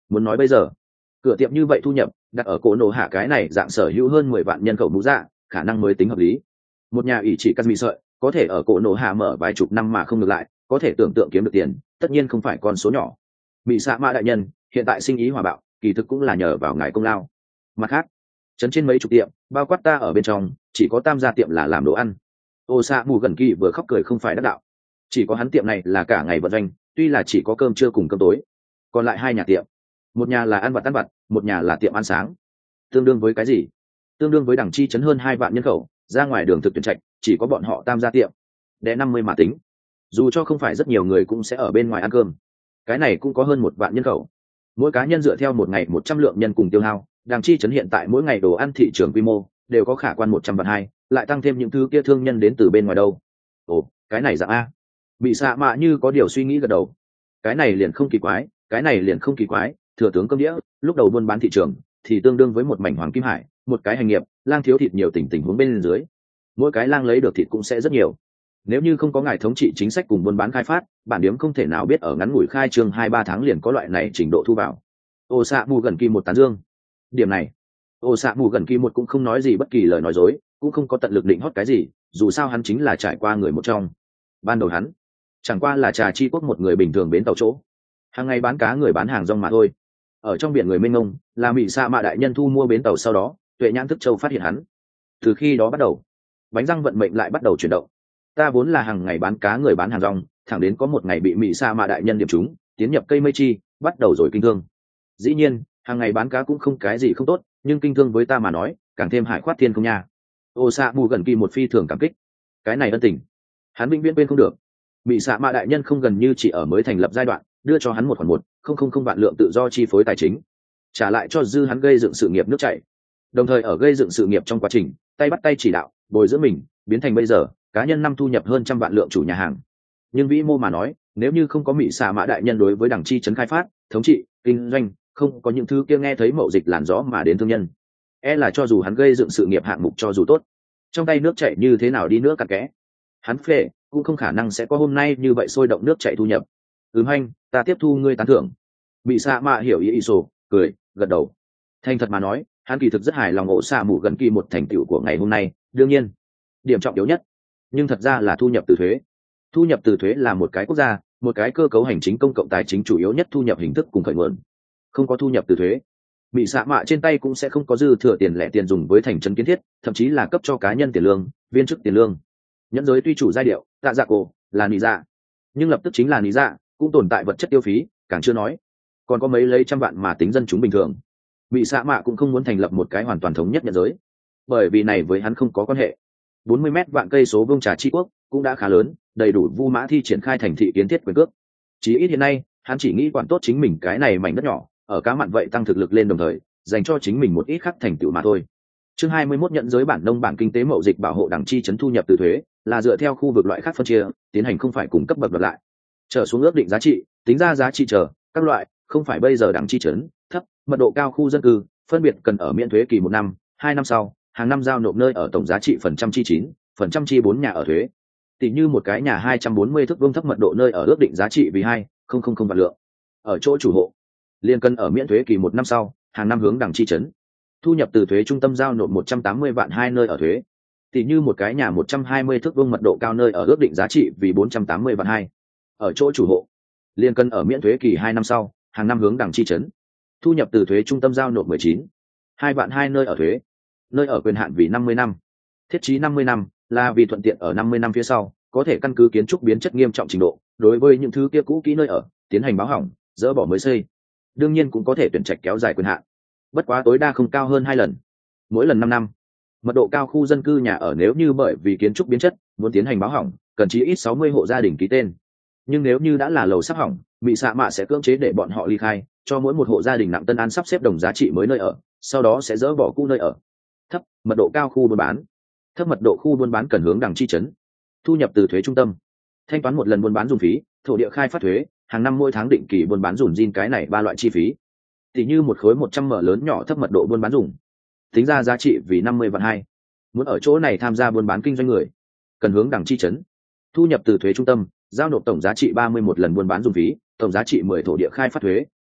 Speaker 1: Muốn nói bây giờ cửa tiệm như vậy thu nhập đặt ở cổ nổ hạ cái này dạng sở hữu hơn mười vạn nhân khẩu mũ dạ khả năng mới tính hợp lý. Một nhà ỷ chỉ cắt mì sợi có thể ở cổ nổ hạ mở vài chục năm mà không ngược lại, có thể tưởng tượng kiếm được tiền, tất nhiên không phải con số nhỏ. Mỹ xạ mạ đại nhân hiện tại sinh ý hòa bạo, kỳ thực cũng là nhờ vào ngài công lao. Mặt khác trấn trên mấy chục tiệm bao quát ta ở bên trong, chỉ có tam gia tiệm là làm đồ ăn. Ô xạ mù gần kỳ vừa khóc cười không phải đắc đạo, chỉ có hắn tiệm này là cả ngày vận doanh, tuy là chỉ có cơm trưa cùng cơm tối, còn lại hai nhà tiệm, một nhà là ăn vặt ăn vặt, một nhà là tiệm ăn sáng. Tương đương với cái gì? Tương đương với đẳng chi trấn hơn hai vạn nhân khẩu, ra ngoài đường thực tuyển trạch chỉ có bọn họ tam gia tiệm, đẻ năm mươi mà tính, dù cho không phải rất nhiều người cũng sẽ ở bên ngoài ăn cơm. Cái này cũng có hơn một vạn nhân khẩu, mỗi cá nhân dựa theo một ngày một trăm lượng nhân cùng tiêu hao, đàng chi trấn hiện tại mỗi ngày đồ ăn thị trường quy mô đều có khả quan một trăm vạn hai, lại tăng thêm những thứ kia thương nhân đến từ bên ngoài đâu. Ồ, cái này dạng a. Bị xạ mạ như có điều suy nghĩ gật đầu. Cái này liền không kỳ quái, cái này liền không kỳ quái, thừa tướng cơm đĩa, lúc đầu buôn bán thị trường thì tương đương với một mảnh hoàng kim hải, một cái hành nghiệp, lang thiếu thịt nhiều tình tình huống bên dưới. Mỗi cái lang lấy được thịt cũng sẽ rất nhiều. Nếu như không có ngài thống trị chính sách cùng buôn bán khai phát, bản điếm không thể nào biết ở ngắn ngủi khai trương hai ba tháng liền có loại này trình độ thu vào. Ô xạ mù gần kỳ một tán dương. Điểm này ô xạ mù gần kỳ một cũng không nói gì bất kỳ lời nói dối, cũng không có tận lực định hót cái gì, dù sao hắn chính là trải qua người một trong. Ban đầu hắn chẳng qua là trà chi quốc một người bình thường bến tàu chỗ, hàng ngày bán cá người bán hàng rong mà thôi. Ở trong biển người mênh mông, là mỹ xạ mạ đại nhân thu mua bến tàu, sau đó tuệ nhãn thức châu phát hiện hắn. Từ khi đó bắt đầu, bánh răng vận mệnh lại bắt đầu chuyển động. Ta vốn là hàng ngày bán cá người bán hàng rong, thẳng đến có một ngày bị mỹ xạ mạ đại nhân điểm trúng, tiến nhập cây mây chi, bắt đầu rồi kinh thương. Dĩ nhiên hàng ngày bán cá cũng không cái gì không tốt, nhưng kinh thương với ta mà nói càng thêm hải khoát thiên không nha. Ô xạ mù gần kỳ một phi thường cảm kích, cái này ân tình hắn vĩnh viễn quên không được. Bị xạ mạ đại nhân không gần như chỉ ở mới thành lập giai đoạn đưa cho hắn một khoản một không không không vạn lượng tự do chi phối tài chính, trả lại cho dư hắn gây dựng sự nghiệp nước chảy, đồng thời ở gây dựng sự nghiệp trong quá trình tay bắt tay chỉ đạo bồi dưỡng mình, biến thành bây giờ cá nhân năm thu nhập hơn trăm vạn lượng chủ nhà hàng. Nhưng vĩ mô mà nói, nếu như không có mỹ xạ mạ đại nhân đối với đảng chi trấn khai phát, thống trị, kinh doanh, không có những thứ kia nghe thấy mậu dịch làn gió mà đến thương nhân, e là cho dù hắn gây dựng sự nghiệp hạng mục cho dù tốt, trong tay nước chảy như thế nào đi nữa cặn kẽ, hắn phê cũng không khả năng sẽ có hôm nay như vậy sôi động nước chảy thu nhập. Ừm hanh, ta tiếp thu ngươi tán thưởng. Bị xạ mạ hiểu ý ý sổ, cười gật đầu. Thành thật mà nói, hắn kỳ thực rất hài lòng ổ xạ mù gần kỳ một thành tựu của ngày hôm nay. Đương nhiên điểm trọng yếu nhất nhưng thật ra là thu nhập từ thuế. Thu nhập từ thuế là một cái quốc gia, một cái cơ cấu hành chính công cộng tài chính chủ yếu nhất thu nhập hình thức cùng khởi nguồn. Không có thu nhập từ thuế, bị xạ mạ trên tay cũng sẽ không có dư thừa tiền lẻ tiền dùng với thành trấn kiến thiết, thậm chí là cấp cho cá nhân tiền lương, viên chức tiền lương. Nhẫn giới tuy chủ giai điệu tạ dạ cổ là nị dạ, nhưng lập tức chính là nị dạ cũng tồn tại vật chất tiêu phí, càng chưa nói còn có mấy lấy trăm vạn mà tính dân chúng bình thường. Bị xạ mạ cũng không muốn thành lập một cái hoàn toàn thống nhất nhận giới, bởi vì này với hắn không có quan hệ. Bốn mươi mét vạn cây số vuông trà chi quốc cũng đã khá lớn, đầy đủ vu mã thi triển khai thành thị kiến thiết quyền cước. Chí ít hiện nay hắn chỉ nghĩ quản tốt chính mình cái này mảnh đất nhỏ, ở cá mặn vậy tăng thực lực lên, đồng thời dành cho chính mình một ít khắc thành tựu mà thôi. Chương hai mươi mốt nhận giới bản nông bản kinh tế mậu dịch bảo hộ đảng chi trấn thu nhập từ thuế là dựa theo khu vực loại khác phân chia tiến hành, không phải cùng cấp bậc lại trở xuống ước định giá trị tính ra giá trị chờ các loại, không phải bây giờ đảng chi trấn thấp mật độ cao khu dân cư phân biệt cần ở miễn thuế kỳ một năm, hai năm sau hàng năm giao nộp nơi ở tổng giá trị phần trăm chi chín phần trăm chi bốn nhà ở thuế. Tỷ như một cái nhà hai trăm bốn mươi thước vuông thấp mật độ nơi ở ước định giá trị vì hai không không không vạn lượng, ở chỗ chủ hộ liền cần ở miễn thuế kỳ một năm sau hàng năm hướng đảng chi trấn thu nhập từ thuế trung tâm giao nộp một trăm tám mươi vạn hai nơi ở thuế. Tỷ như một cái nhà một trăm hai mươi thước vuông mật độ cao nơi ở ước định giá trị vì bốn trăm tám mươi vạn hai, ở chỗ chủ hộ liên cân ở miễn thuế kỳ hai năm sau hàng năm hướng đảng chi trấn thu nhập từ thuế trung tâm giao nộp mười chín hai vạn hai nơi ở thuế. Nơi ở quyền hạn vì năm mươi năm, thiết trí năm mươi năm là vì thuận tiện ở năm mươi năm phía sau có thể căn cứ kiến trúc biến chất nghiêm trọng trình độ, đối với những thứ kia cũ kỹ nơi ở tiến hành báo hỏng dỡ bỏ mới xây. Đương nhiên cũng có thể tuyển trạch kéo dài quyền hạn, bất quá tối đa không cao hơn hai lần, mỗi lần năm năm. Mật độ cao khu dân cư nhà ở nếu như bởi vì kiến trúc biến chất muốn tiến hành báo hỏng, cần chí ít sáu mươi hộ gia đình ký tên. Nhưng nếu như đã là lầu sắp hỏng, bị xạ mạ sẽ cưỡng chế để bọn họ ly khai, cho mỗi một hộ gia đình nặng tân an sắp xếp đồng giá trị mới nơi ở, sau đó sẽ dỡ bỏ khu nơi ở. Thấp mật độ cao khu buôn bán, thấp mật độ khu buôn bán cần hướng đảng chi trấn thu nhập từ thuế trung tâm thanh toán một lần buôn bán dùng phí, thổ địa khai phát thuế, hàng năm mỗi tháng định kỳ buôn bán dùng zin, cái này ba loại chi phí. Tỷ như một khối một trăm mở lớn nhỏ thấp mật độ buôn bán dùng, tính ra giá trị vì năm mươi vạn hai. Muốn ở chỗ này tham gia buôn bán kinh doanh người cần hướng đảng chi trấn thu nhập từ thuế trung tâm giao nộp tổng giá trị ba mươi một lần buôn bán dùng phí, tổng giá trị mười thổ địa khai phát thuế,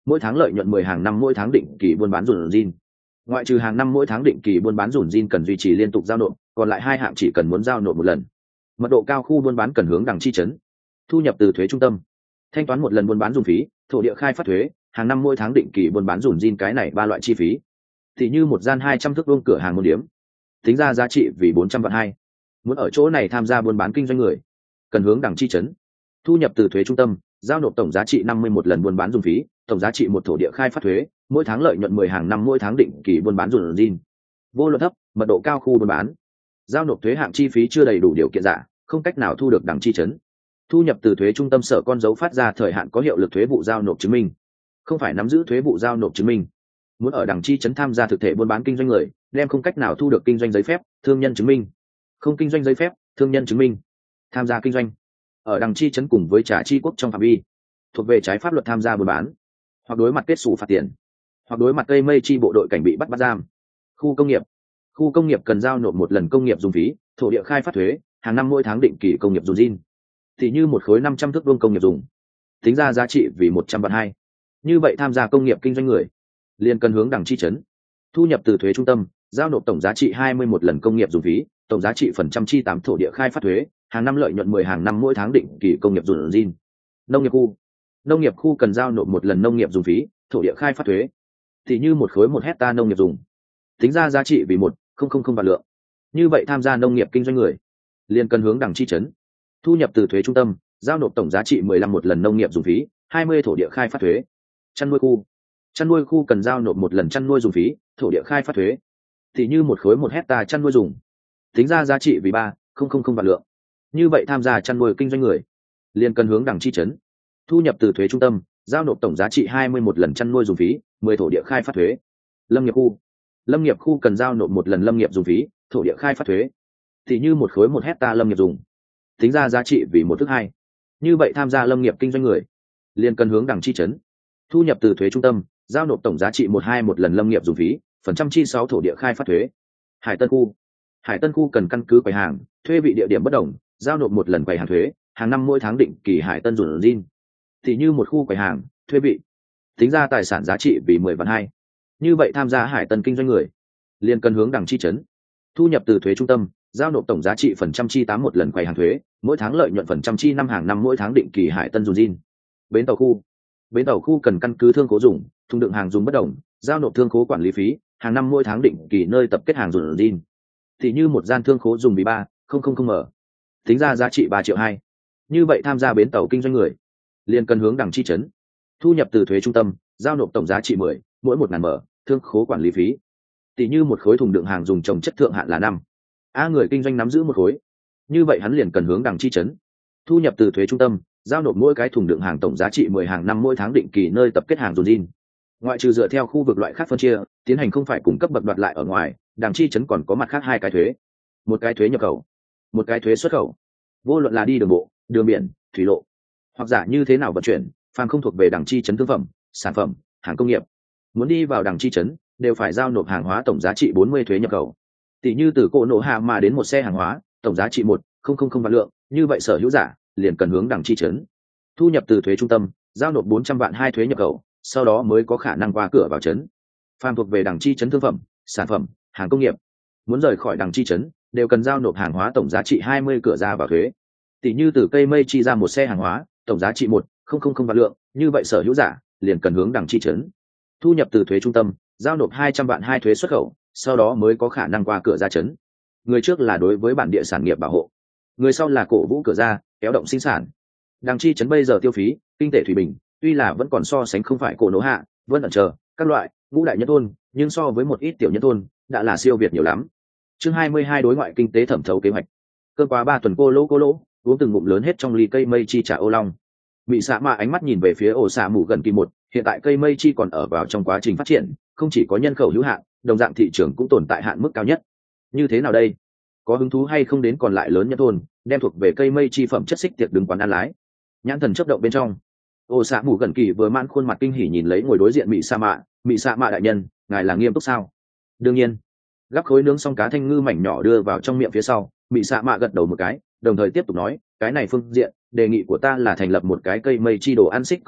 Speaker 1: mỗi tháng lợi nhuận mười hàng năm mỗi tháng định kỳ buôn bán dùn zin. Ngoại trừ hàng năm mỗi tháng định kỳ buôn bán dùn zin cần duy trì liên tục giao nộp, còn lại hai hạng chỉ cần muốn giao nộp một lần. Mật độ cao khu buôn bán cần hướng đằng chi trấn. Thu nhập từ thuế trung tâm, thanh toán một lần buôn bán dùng phí, thổ địa khai phát thuế, hàng năm mỗi tháng định kỳ buôn bán dùn zin cái này ba loại chi phí. Thì như một gian hai trăm thước vuông cửa hàng môn điếm, tính ra giá trị vì bốn trăm vạn hai. Muốn ở chỗ này tham gia buôn bán kinh doanh người, cần hướng đằng chi trấn. Thu nhập từ thuế trung tâm, giao nộp tổng giá trị năm mươi một lần buôn bán dùng phí, tổng giá trị một thổ địa khai phát thuế, mỗi tháng lợi nhuận mười hàng năm mỗi tháng định kỳ buôn bán dùn zin. Vô luận thấp, mật độ cao khu buôn bán, giao nộp thuế hạng chi phí chưa đầy đủ điều kiện giả, không cách nào thu được đằng chi trấn. Thu nhập từ thuế trung tâm sở con dấu phát ra thời hạn có hiệu lực thuế vụ giao nộp chứng minh, không phải nắm giữ thuế vụ giao nộp chứng minh. Muốn ở đằng chi trấn tham gia thực thể buôn bán kinh doanh người, đem không cách nào thu được kinh doanh giấy phép, thương nhân chứng minh, không kinh doanh giấy phép, thương nhân chứng minh. Tham gia kinh doanh ở đằng chi trấn cùng với Trà Chi quốc trong phạm vi thuộc về trái pháp luật tham gia buôn bán, hoặc đối mặt kết xù phạt tiền, hoặc đối mặt cây mây chi bộ đội cảnh bị bắt bắt giam. Khu công nghiệp, khu công nghiệp cần giao nộp một lần công nghiệp dùng phí, thổ địa khai phát thuế, hàng năm mỗi tháng định kỳ công nghiệp dùng zin. Thì như một khối năm trăm thước vuông công nghiệp dùng, tính ra giá trị vì một trăm vạn hai. Như vậy tham gia công nghiệp kinh doanh người, liền cần hướng đằng chi trấn. Thu nhập từ thuế trung tâm, giao nộp tổng giá trị hai mươi một lần công nghiệp dùng phí, tổng giá trị phần trăm chi tám thổ địa khai phát thuế, hàng năm lợi nhuận mười hàng năm mỗi tháng định kỳ công nghiệp dùng zin. Nông nghiệp khu, nông nghiệp khu cần giao nộp một lần nông nghiệp dùng phí, thổ địa khai phát thuế. Thì như một khối một hecta nông nghiệp dùng, tính ra giá trị vì một không không không vạn lượng. Như vậy tham gia nông nghiệp kinh doanh người, liền cần hướng đằng chi trấn. Thu nhập từ thuế trung tâm, giao nộp tổng giá trị mười lăm một lần nông nghiệp dùng phí, hai mươi thổ địa khai phát thuế. Chăn nuôi khu, chăn nuôi khu cần giao nộp một lần chăn nuôi dùng phí, thổ địa khai phát thuế. Thì như một khối một hecta chăn nuôi dùng, tính ra giá trị vì ba không không không vạn lượng. Như vậy tham gia chăn nuôi kinh doanh người, liền cần hướng đằng chi trấn. Thu nhập từ thuế trung tâm, giao nộp tổng giá trị hai mươi một lần chăn nuôi dùng phí, mười thổ địa khai phát thuế. Lâm nghiệp khu, lâm nghiệp khu cần giao nộp một lần lâm nghiệp dùng phí, thổ địa khai phát thuế. Thì như một khối một hecta lâm nghiệp dùng, tính ra giá trị vì một thước hai. Như vậy tham gia lâm nghiệp kinh doanh người, liền cần hướng đằng chi trấn. Thu nhập từ thuế trung tâm, giao nộp tổng giá trị một hai một lần lâm nghiệp dùng phí, phần trăm chi sáu thổ địa khai phát thuế. Hải Tân khu, hải Tân khu cần căn cứ quầy hàng, thuê vị địa điểm bất đồng, giao nộp một lần quầy hàng thuế, hàng năm mỗi tháng định kỳ Hải Tân dùn zin. Thì như một khu quầy hàng, thuê vị, tính ra tài sản giá trị vì mười vạn hai. Như vậy tham gia Hải Tân kinh doanh người, liền cần hướng đằng chi trấn. Thu nhập từ thuế trung tâm, giao nộp tổng giá trị phần trăm chi tám một lần quầy hàng thuế, mỗi tháng lợi nhuận phần trăm chi năm hàng năm mỗi tháng định kỳ Hải Tân dùn zin. Bến tàu khu, bến tàu khu cần căn cứ thương khố dùng, thùng đựng hàng dùng bất đồng, giao nộp thương khố quản lý phí, hàng năm mỗi tháng định kỳ nơi tập kết hàng dùn zin. Thì như một gian thương khố dùng vì ba không không không m, tính ra giá trị ba triệu hai. Như vậy tham gia bến tàu kinh doanh người, liền cần hướng đằng chi trấn. Thu nhập từ thuế trung tâm, giao nộp tổng giá trị mười mỗi một ngàn m, thương khố quản lý phí. Tỷ như một khối thùng đựng hàng dùng trồng chất thượng hạn là năm a, người kinh doanh nắm giữ một khối, như vậy hắn liền cần hướng đằng chi trấn. Thu nhập từ thuế trung tâm, giao nộp mỗi cái thùng đựng hàng tổng giá trị mười hàng năm mỗi tháng định kỳ nơi tập kết hàng dồn zin. Ngoại trừ dựa theo khu vực loại khác phân chia tiến hành không phải cung cấp bậc đoạt lại ở ngoài, đằng chi trấn còn có mặt khác hai cái thuế, một cái thuế nhập khẩu, một cái thuế xuất khẩu. Vô luận là đi đường bộ, đường biển, thủy lộ, hoặc giả như thế nào vận chuyển, phàm không thuộc về đằng chi trấn thương phẩm, sản phẩm, hàng công nghiệp, muốn đi vào đằng chi trấn đều phải giao nộp hàng hóa tổng giá trị bốn mươi thuế nhập khẩu. Tỷ như từ Cổ Nổ Hạ mà đến một xe hàng hóa, tổng giá trị một không không không vạn lượng, như vậy sở hữu giả liền cần hướng đằng chi trấn. Thu nhập từ thuế trung tâm, giao nộp bốn trăm vạn hai thuế nhập khẩu, sau đó mới có khả năng qua cửa vào trấn. Phàm thuộc về đằng chi trấn thương phẩm, sản phẩm, hàng công nghiệp, muốn rời khỏi đằng chi trấn đều cần giao nộp hàng hóa tổng giá trị hai mươi cửa ra vào thuế. Tỷ như từ cây mây chi ra một xe hàng hóa, tổng giá trị một không không không vạn lượng, như vậy sở hữu giả liền cần hướng đằng chi trấn. Thu nhập từ thuế trung tâm, giao nộp hai trăm vạn hai thuế xuất khẩu, sau đó mới có khả năng qua cửa ra trấn. Người trước là đối với bản địa sản nghiệp bảo hộ, người sau là cổ vũ cửa ra, kéo động sinh sản. Đằng chi trấn bây giờ tiêu phí, kinh tế thủy bình, tuy là vẫn còn so sánh không phải Cổ Nổ Hạ, Vân ẩn chờ các loại ngũ đại nhân thôn, nhưng so với một ít tiểu nhân thôn đã là siêu việt nhiều lắm. Chương hai mươi hai đối ngoại kinh tế thẩm thấu kế hoạch. Cơn qua ba tuần cô lỗ cô lỗ, uống từng ngụm lớn hết trong ly cây mây chi trà ô long. Mị Sạ Mạ ánh mắt nhìn về phía ổ xạ mù gần kỳ một, hiện tại cây mây chi còn ở vào trong quá trình phát triển, không chỉ có nhân khẩu hữu hạn, đồng dạng thị trường cũng tồn tại hạn mức cao nhất. Như thế nào đây? Có hứng thú hay không đến còn lại lớn nhất thôn, đem thuộc về cây mây chi phẩm chất xích tiệc đứng quán ăn lái. Nhãn thần chớp động bên trong, ổ xạ mù gần kỳ vừa mãn khuôn mặt kinh hỉ nhìn lấy ngồi đối diện Mị Sạ Mạ. Mị Sạ Mạ đại nhân, ngài là nghiêm túc sao? Đương nhiên. Gắp khối nướng xong cá thanh ngư mảnh nhỏ đưa vào trong miệng phía sau, Mị Sạ Mạ gật đầu một cái, đồng thời tiếp tục nói, cái này phương diện đề nghị của ta là thành lập một cái cây mây chi đồ ăn xích công ty,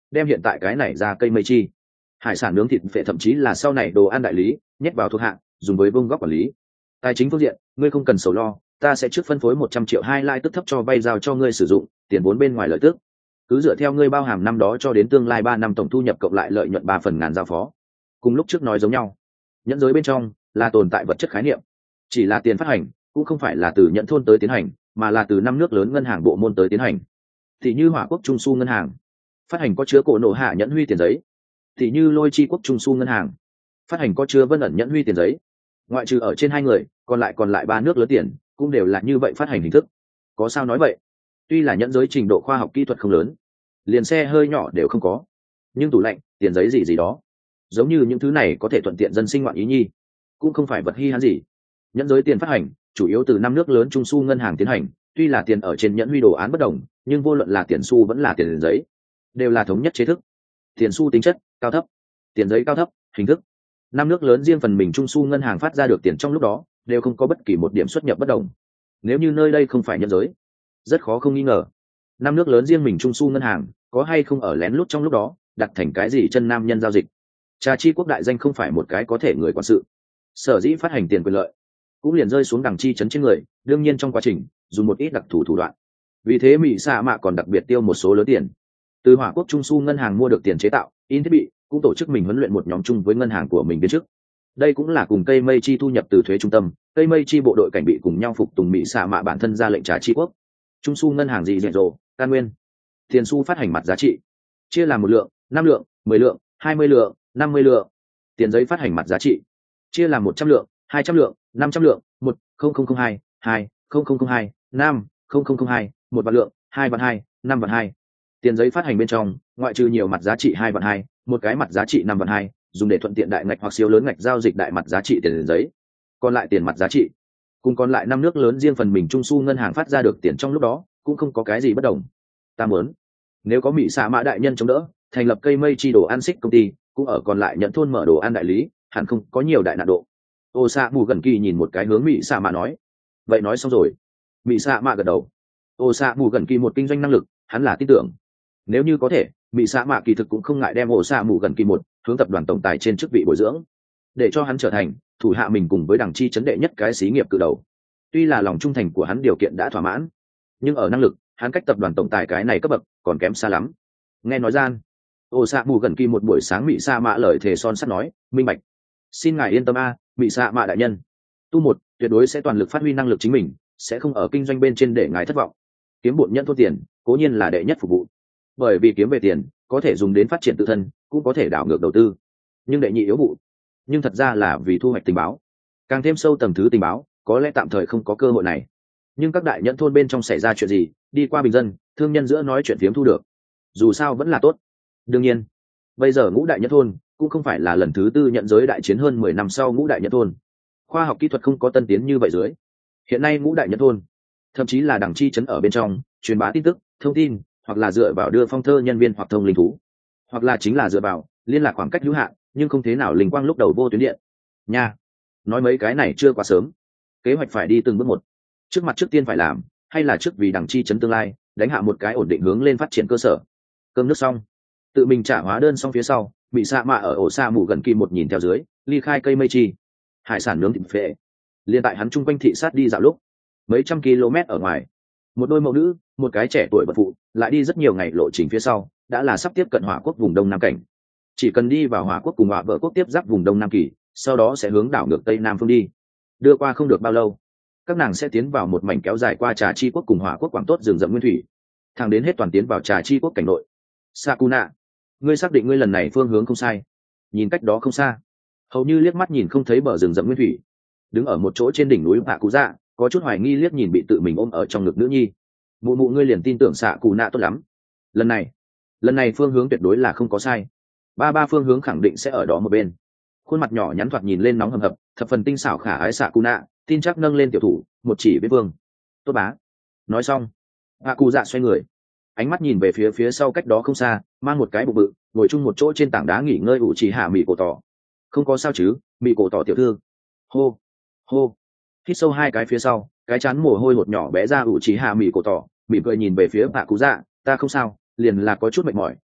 Speaker 1: đem hiện tại cái này ra cây mây chi hải sản nướng thịt phệ thậm chí là sau này đồ ăn đại lý nhét vào thuộc hạng dùng với vương góc quản lý. Tài chính phương diện ngươi không cần sầu lo, ta sẽ trước phân phối một trăm triệu hai lai tức thấp cho vay giao cho ngươi sử dụng, tiền vốn bên ngoài lợi tức cứ dựa theo ngươi bao hàm năm đó cho đến tương lai ba năm tổng thu nhập cộng lại lợi nhuận ba phần ngàn giao phó. Cùng lúc trước nói giống nhau, nhẫn giới bên trong là tồn tại vật chất khái niệm, chỉ là tiền phát hành cũng không phải là từ nhẫn thôn tới tiến hành, mà là từ năm nước lớn ngân hàng bộ môn tới tiến hành. Thì như Hỏa Quốc Trung Su ngân hàng phát hành có chứa cổ nổ hạ nhẫn huy tiền giấy, thì như Lôi Chi Quốc Trung Su ngân hàng phát hành có chứa Vân ẩn nhẫn huy tiền giấy. Ngoại trừ ở trên hai người, còn lại còn lại ba nước lớn tiền cũng đều là như vậy phát hành hình thức. Có sao nói vậy? Tuy là nhẫn giới trình độ khoa học kỹ thuật không lớn, liền xe hơi nhỏ đều không có, nhưng tủ lạnh, tiền giấy gì gì đó, giống như những thứ này có thể thuận tiện dân sinh ngoạn ý nhi, cũng không phải vật hi hán gì. Nhẫn giới tiền phát hành chủ yếu từ năm nước lớn Trung Su ngân hàng tiến hành, tuy là tiền ở trên nhẫn huy đồ án bất đồng, nhưng vô luận là tiền xu vẫn là tiền giấy, đều là thống nhất chế thức. Tiền xu tính chất cao thấp, tiền giấy cao thấp, hình thức. Năm nước lớn riêng phần mình Trung Su ngân hàng phát ra được tiền trong lúc đó đều không có bất kỳ một điểm xuất nhập bất đồng. Nếu như nơi đây không phải nhẫn giới, rất khó không nghi ngờ năm nước lớn riêng mình Trung Su ngân hàng có hay không ở lén lút trong lúc đó đặt thành cái gì chân nam nhân giao dịch. Trà chi quốc đại danh không phải một cái có thể người quản sự, sở dĩ phát hành tiền quyền lợi cũng liền rơi xuống đằng chi chấn trên người, đương nhiên trong quá trình dùng một ít đặc thù thủ đoạn. Vì thế mỹ xạ mạ còn đặc biệt tiêu một số lớn tiền từ Hỏa Quốc Trung Su ngân hàng mua được tiền chế tạo in thiết bị, cũng tổ chức mình huấn luyện một nhóm chung với ngân hàng của mình viên chức. Đây cũng là cùng cây mây chi thu nhập từ thuế trung tâm, cây mây chi bộ đội cảnh bị cùng nhau phục tùng mỹ xạ mạ bản thân ra lệnh trả chi quốc. Trung Su ngân hàng gì dạy dỗ can nguyên tiền xu phát hành mặt giá trị chia làm một lượng, năm lượng, mười lượng, hai mươi lượng, năm mươi lượng. Tiền giấy phát hành mặt giá trị chia làm một trăm lượng, hai trăm lượng, năm trăm lượng, một không không không hai, hai không không không hai, năm không không không hai, một vạn lượng, hai vạn hai, năm vạn hai. Tiền giấy phát hành bên trong ngoại trừ nhiều mặt giá trị hai vạn hai, một cái mặt giá trị năm vạn hai, dùng để thuận tiện đại ngạch hoặc siêu lớn ngạch giao dịch đại mặt giá trị tiền giấy. Còn lại tiền mặt giá trị cùng còn lại năm nước lớn riêng phần mình Trung Su ngân hàng phát ra được tiền trong lúc đó cũng không có cái gì bất đồng. Ta muốn nếu có mỹ xạ mã đại nhân chống đỡ thành lập cây mây chi đồ ăn xích công ty, cũng ở còn lại nhận thôn mở đồ ăn đại lý, hẳn không có nhiều đại nạn độ. Ô xạ mù gần kỳ nhìn một cái hướng mỹ xạ mã nói. Vậy nói xong rồi. Mỹ xạ mã gật đầu. Ô xạ mù gần kỳ một kinh doanh năng lực hắn là tin tưởng, nếu như có thể mỹ xạ mã kỳ thực cũng không ngại đem ô xạ mù gần kỳ một hướng tập đoàn tổng tài trên chức vị bồi dưỡng, để cho hắn trở thành thủ hạ mình cùng với đảng chi chấn đệ nhất cái xí nghiệp cự đầu. Tuy là lòng trung thành của hắn điều kiện đã thỏa mãn, nhưng ở năng lực hắn cách tập đoàn tổng tài cái này cấp bậc còn kém xa lắm. Nghe nói gian ô xạ mù gần kỳ một buổi sáng mỹ xạ mạ lời thề son sắt nói minh bạch, xin ngài yên tâm a mỹ xạ mạ đại nhân, tu một tuyệt đối sẽ toàn lực phát huy năng lực chính mình, sẽ không ở kinh doanh bên trên để ngài thất vọng. Kiếm bộn nhận thua tiền cố nhiên là đệ nhất phục vụ, bởi vì kiếm về tiền có thể dùng đến phát triển tự thân, cũng có thể đảo ngược đầu tư, nhưng đệ nhị yếu vụ nhưng thật ra là vì thu hoạch tình báo, càng thêm sâu tầng thứ tình báo có lẽ tạm thời không có cơ hội này, nhưng các đại nhẫn thôn bên trong xảy ra chuyện gì đi qua bình dân thương nhân giữa nói chuyện phiếm thu được, dù sao vẫn là tốt. Đương nhiên bây giờ ngũ đại nhẫn thôn cũng không phải là lần thứ tư nhận giới đại chiến hơn mười năm sau ngũ đại nhẫn thôn, khoa học kỹ thuật không có tân tiến như vậy dưới, hiện nay ngũ đại nhẫn thôn thậm chí là đảng chi chấn ở bên trong truyền bá tin tức thông tin, hoặc là dựa vào đưa phong thơ nhân viên hoặc thông linh thú, hoặc là chính là dựa vào liên lạc khoảng cách hữu hạn nhưng không thế nào linh quang lúc đầu vô tuyến điện nha. Nói mấy cái này chưa quá sớm, kế hoạch phải đi từng bước một. Trước mặt trước tiên phải làm hay là trước vì đảng chi chấn tương lai đánh hạ một cái ổn định hướng lên phát triển cơ sở. Cơm nước xong, tự mình trả hóa đơn xong phía sau, bị xạ mạ ở ổ xa mù gần kỳ một nhìn theo dưới ly khai cây mây chi hải sản nướng thịt phệ. Liên tại hắn chung quanh thị sát đi dạo lúc, mấy trăm km ở ngoài, một đôi mẫu nữ, một cái trẻ tuổi bật phụ lại đi rất nhiều ngày lộ trình phía sau đã là sắp tiếp cận Hỏa Quốc vùng đông nam cảnh. Chỉ cần đi vào Hỏa Quốc cùng Hỏa Vợ Quốc tiếp giáp vùng đông nam kỳ, sau đó sẽ hướng đảo ngược tây nam phương đi. Đưa qua không được bao lâu, các nàng sẽ tiến vào một mảnh kéo dài qua Trà Chi Quốc cùng Hỏa Quốc quảng tốt rừng rậm nguyên thủy, thẳng đến hết toàn tiến vào Trà Chi Quốc cảnh nội. Sakuna, ngươi xác định ngươi lần này phương hướng không sai? Nhìn cách đó không xa, hầu như liếc mắt nhìn không thấy bờ rừng rậm nguyên thủy, đứng ở một chỗ trên đỉnh núi Bạ Cú Dạ, có chút hoài nghi liếc nhìn bị tự mình ôm ở trong ngực nữ nhi. Mụ mụ ngươi liền tin tưởng Sakuna tốt lắm. Lần này, lần này phương hướng tuyệt đối là không có sai. Ba ba phương hướng khẳng định sẽ ở đó một bên. Khuôn mặt nhỏ nhắn thoạt nhìn lên nóng hầm hập, thập phần tinh xảo khả ái Sakuna, tin chắc nâng lên tiểu thủ, một chỉ với vương. Tốt bá. Nói xong, Bạ Cú Dạ xoay người, ánh mắt nhìn về phía phía sau cách đó không xa, mang một cái bụng bự, ngồi chung một chỗ trên tảng đá nghỉ ngơi ủ trì hạ mị cổ tỏ. Không có sao chứ, mị cổ tỏ tiểu thư. Hô, hô. Hít sâu hai cái phía sau, cái chán mồ hôi hột nhỏ bé ra ủ trì hạ mị cổ tỏ, mỉm cười nhìn về phía Bạ Cú Dạ, ta không sao, liền là có chút mệt mỏi,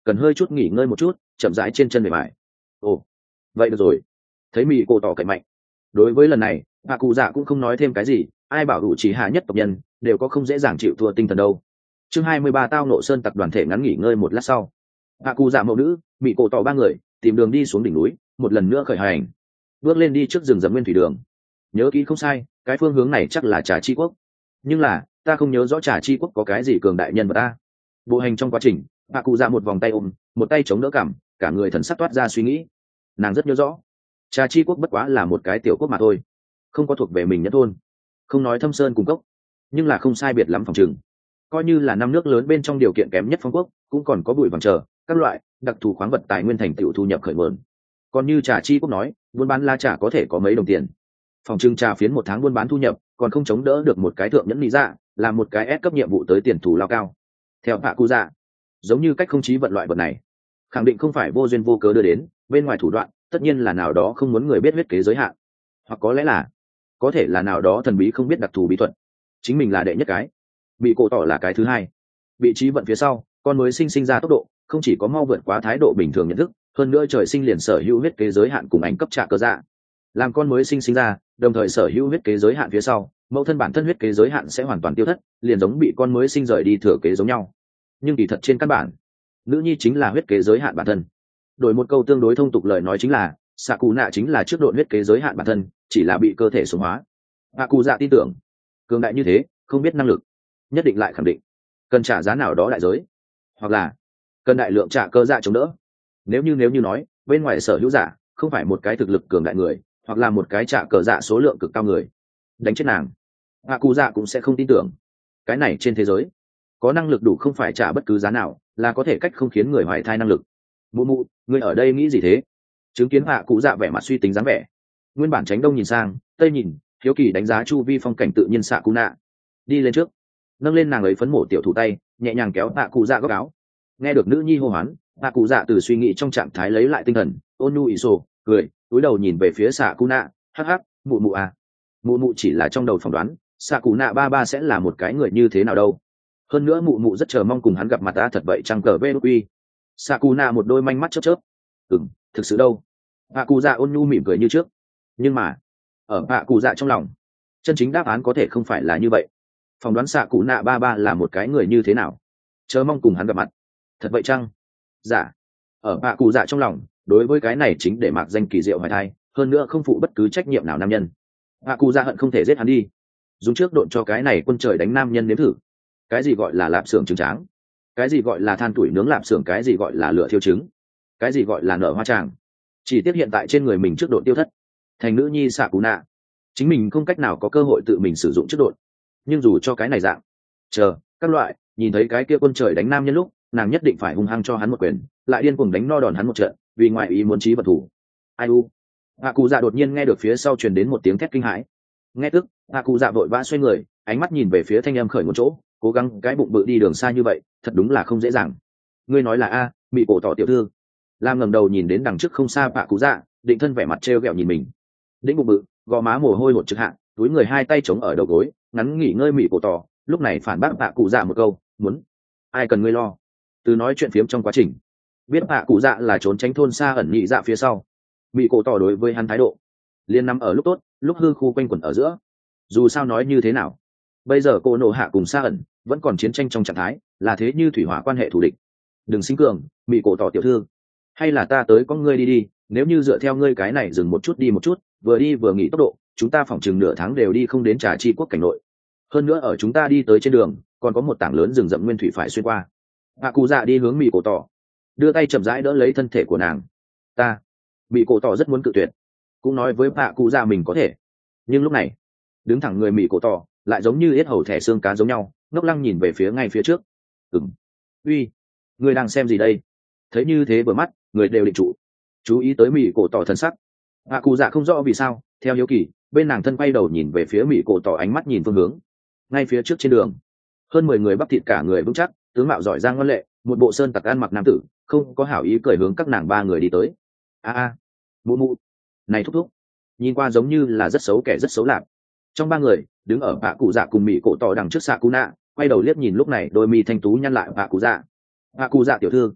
Speaker 1: cần hơi chút nghỉ ngơi một chút, chậm rãi trên chân bề mại. Ồ, vậy được rồi. Thấy mỹ cổ tỏ cậy mạnh, đối với lần này hạ cụ dạ cũng không nói thêm cái gì. Ai bảo đủ chỉ hạ nhất tộc nhân đều có không dễ dàng chịu thua tinh thần đâu. Chương hai mươi ba tao nộ sơn tặc đoàn thể ngắn nghỉ ngơi một lát sau, hạ cụ dạ mẫu nữ mỹ cổ tỏ ba người tìm đường đi xuống đỉnh núi, một lần nữa khởi hành, bước lên đi trước rừng rậm nguyên thủy đường. Nhớ kỹ không sai, cái phương hướng này chắc là Trà Chi quốc, nhưng là ta không nhớ rõ Trà Chi quốc có cái gì cường đại nhân vật ta. Bộ hành trong quá trình, hạ cụ dạ một vòng tay ôm, một tay chống đỡ cằm, cả người thần sắc toát ra suy nghĩ. Nàng rất nhớ rõ, Trà Chi quốc bất quá là một cái tiểu quốc mà thôi, không có thuộc về mình nhất thôn, không nói thâm sơn cung cốc, nhưng là không sai biệt lắm phòng chừng coi như là năm nước lớn bên trong điều kiện kém nhất phong quốc, cũng còn có bụi vàng chờ các loại đặc thù khoáng vật tài nguyên thành tựu thu nhập khởi nguồn. Còn như Trà Chi quốc nói, buôn bán la trà có thể có mấy đồng tiền, phòng trưng trà phiến một tháng buôn bán thu nhập còn không chống đỡ được một cái thượng nhẫn lý dạ làm một cái ép cấp nhiệm vụ tới tiền thù lao cao. Theo hạ cụ dạ, giống như cách không chí vận loại vật này khẳng định không phải vô duyên vô cớ đưa đến, bên ngoài thủ đoạn tất nhiên là nào đó không muốn người biết huyết kế giới hạn, hoặc có lẽ là có thể là nào đó thần bí không biết đặc thù bí thuật. Chính mình là đệ nhất cái, bị cổ tỏ là cái thứ hai, vị trí vận phía sau con mới sinh sinh ra tốc độ không chỉ có mau vượt quá thái độ bình thường nhận thức, hơn nữa trời sinh liền sở hữu huyết kế giới hạn cùng ảnh cấp trả cơ dạ. Làm con mới sinh sinh ra đồng thời sở hữu huyết kế giới hạn phía sau, mẫu thân bản thân huyết kế giới hạn sẽ hoàn toàn tiêu thất, liền giống bị con mới sinh rời đi thừa kế giống nhau. Nhưng kỳ thật trên căn bản, nữ nhi chính là huyết kế giới hạn bản thân. Đổi một câu tương đối thông tục lời nói chính là xạ cụ nạ chính là trước độ huyết kế giới hạn bản thân, chỉ là bị cơ thể số hóa. hạ cụ dạ tin tưởng cường đại như thế không biết năng lực nhất định lại khẳng định cần trả giá nào đó đại giới, hoặc là cần đại lượng trả cơ dạ chống đỡ. Nếu như nếu như nói bên ngoài sở hữu giả không phải một cái thực lực cường đại người, hoặc là một cái trả cờ dạ số lượng cực cao người, đánh chết nàng hạ cụ dạ cũng sẽ không tin tưởng cái này trên thế giới có năng lực đủ không phải trả bất cứ giá nào là có thể cách không khiến người hoài thai năng lực. Mụ mụ, người ở đây nghĩ gì thế? Chứng kiến hạ cụ dạ vẻ mặt suy tính dáng vẻ, nguyên bản tránh đông nhìn sang tây nhìn, hiếu kỳ đánh giá chu vi phong cảnh tự nhiên xạ cụ nạ đi lên trước, nâng lên nàng ấy phấn mổ tiểu thủ tay nhẹ nhàng kéo hạ cụ dạ góc áo. Nghe được nữ nhi hô hoán, hạ cụ dạ từ suy nghĩ trong trạng thái lấy lại tinh thần, ôn nhu ỷ sổ cười, cúi đầu nhìn về phía xạ cụ nạ, hắc hắc, mụ mụ à, mụ mụ chỉ là trong đầu phỏng đoán xạ cụ nạ ba ba sẽ là một cái người như thế nào đâu. Hơn nữa mụ mụ rất chờ mong cùng hắn gặp mặt ta, thật vậy chăng cờ vê uy. Xạ cụ nạ một đôi manh mắt chớp chớp, ừm, thực sự đâu. Hạ cụ dạ ôn nhu mỉm cười như trước, nhưng mà ở hạ cụ dạ trong lòng chân chính đáp án có thể không phải là như vậy. Phỏng đoán xạ cụ nạ ba ba là một cái người như thế nào, chờ mong cùng hắn gặp mặt, thật vậy chăng? Dạ. Ở hạ cụ dạ trong lòng, đối với cái này chính để mạc danh kỳ diệu hoài thai, hơn nữa không phụ bất cứ trách nhiệm nào nam nhân, hạ cụ dạ hận không thể giết hắn đi, dùng trước độn cho cái này quân trời đánh nam nhân nếm thử. Cái gì gọi là lạp xưởng trứng tráng, cái gì gọi là than tuổi nướng lạp xưởng, cái gì gọi là lửa thiêu trứng, cái gì gọi là nở hoa tràng. Chỉ tiếc hiện tại trên người mình trước độn tiêu thất, thành nữ nhi xạ cụ nạ, chính mình không cách nào có cơ hội tự mình sử dụng trước độn. Nhưng dù cho cái này dạng chờ các loại nhìn thấy cái kia quân trời đánh nam nhân lúc, nàng nhất định phải hung hăng cho hắn một quyền, lại điên cuồng đánh no đòn hắn một trận, vì ngoại ý muốn trí vật thủ. Ai u. Hạ cụ dạ đột nhiên nghe được phía sau truyền đến một tiếng thét kinh hãi. Nghe tức, hạ cụ dạ vội vã xoay người, ánh mắt nhìn về phía thanh âm khởi một chỗ, cố gắng cái bụng bự đi đường xa như vậy thật đúng là không dễ dàng. Ngươi nói là a? Bị cổ tỏ tiểu thư. Lam ngẩng đầu nhìn đến đằng trước không xa hạ cụ dạ, định thân vẻ mặt trêu ghẹo nhìn mình. Đĩnh bụng bự, gò má mồ hôi hột trực hạ, túi người hai tay chống ở đầu gối, ngắn nghỉ ngơi mị cổ tỏ, lúc này phản bác hạ cụ dạ một câu, muốn ai cần ngươi lo. Từ nói chuyện phiếm trong quá trình, biết hạ cụ dạ là trốn tránh thôn xa ẩn nhị dạ phía sau, mị cổ tỏ đối với hắn thái độ liên nằm ở lúc tốt lúc hư khu quanh quẩn ở giữa. Dù sao nói như thế nào, bây giờ cô nộ hạ cùng xa ẩn vẫn còn chiến tranh trong trạng thái, là thế như thủy hỏa quan hệ thù địch. Đừng sinh cường, mị cổ tỏ tiểu thư, hay là ta tới có ngươi đi đi, nếu như dựa theo ngươi cái này dừng một chút đi một chút, vừa đi vừa nghỉ tốc độ, chúng ta phỏng chừng nửa tháng đều đi không đến Trà Chi quốc cảnh nội. Hơn nữa ở chúng ta đi tới trên đường còn có một tảng lớn rừng rậm nguyên thủy phải xuyên qua. Hạ cụ dạ đi hướng mị cổ tỏ, đưa tay chậm rãi đỡ lấy thân thể của nàng. Ta mị cổ tỏ rất muốn cự tuyệt, cũng nói với hạ cụ dạ mình có thể, nhưng lúc này đứng thẳng người mị cổ tỏ lại giống như yết hầu thẻ xương cá giống nhau, ngốc lăng nhìn về phía ngay phía trước. Ừm, uy, người đang xem gì đây? Thấy như thế vừa mắt, người đều định trụ, chú ý tới mị cổ tỏ thân sắc. Hạ cụ dạ không rõ vì sao, theo hiếu kỳ bên nàng thân quay đầu nhìn về phía mị cổ tỏ, ánh mắt nhìn phương hướng ngay phía trước trên đường. Hơn mười người bắp thịt cả người vững chắc, tướng mạo giỏi giang ngoan lệ, một bộ sơn tặc ăn mặc nam tử, không có hảo ý cười hướng các nàng ba người đi tới. A a, mụ mụ, này thúc thúc, nhìn qua giống như là rất xấu, kẻ rất xấu lạc. Trong ba người đứng ở hạ cụ dạ cùng mị cổ tỏ đằng trước xạ cụ nạ, quay đầu liếc nhìn lúc này đôi mi thanh tú nhăn lại hạ cụ dạ. Hạ cụ dạ tiểu thư,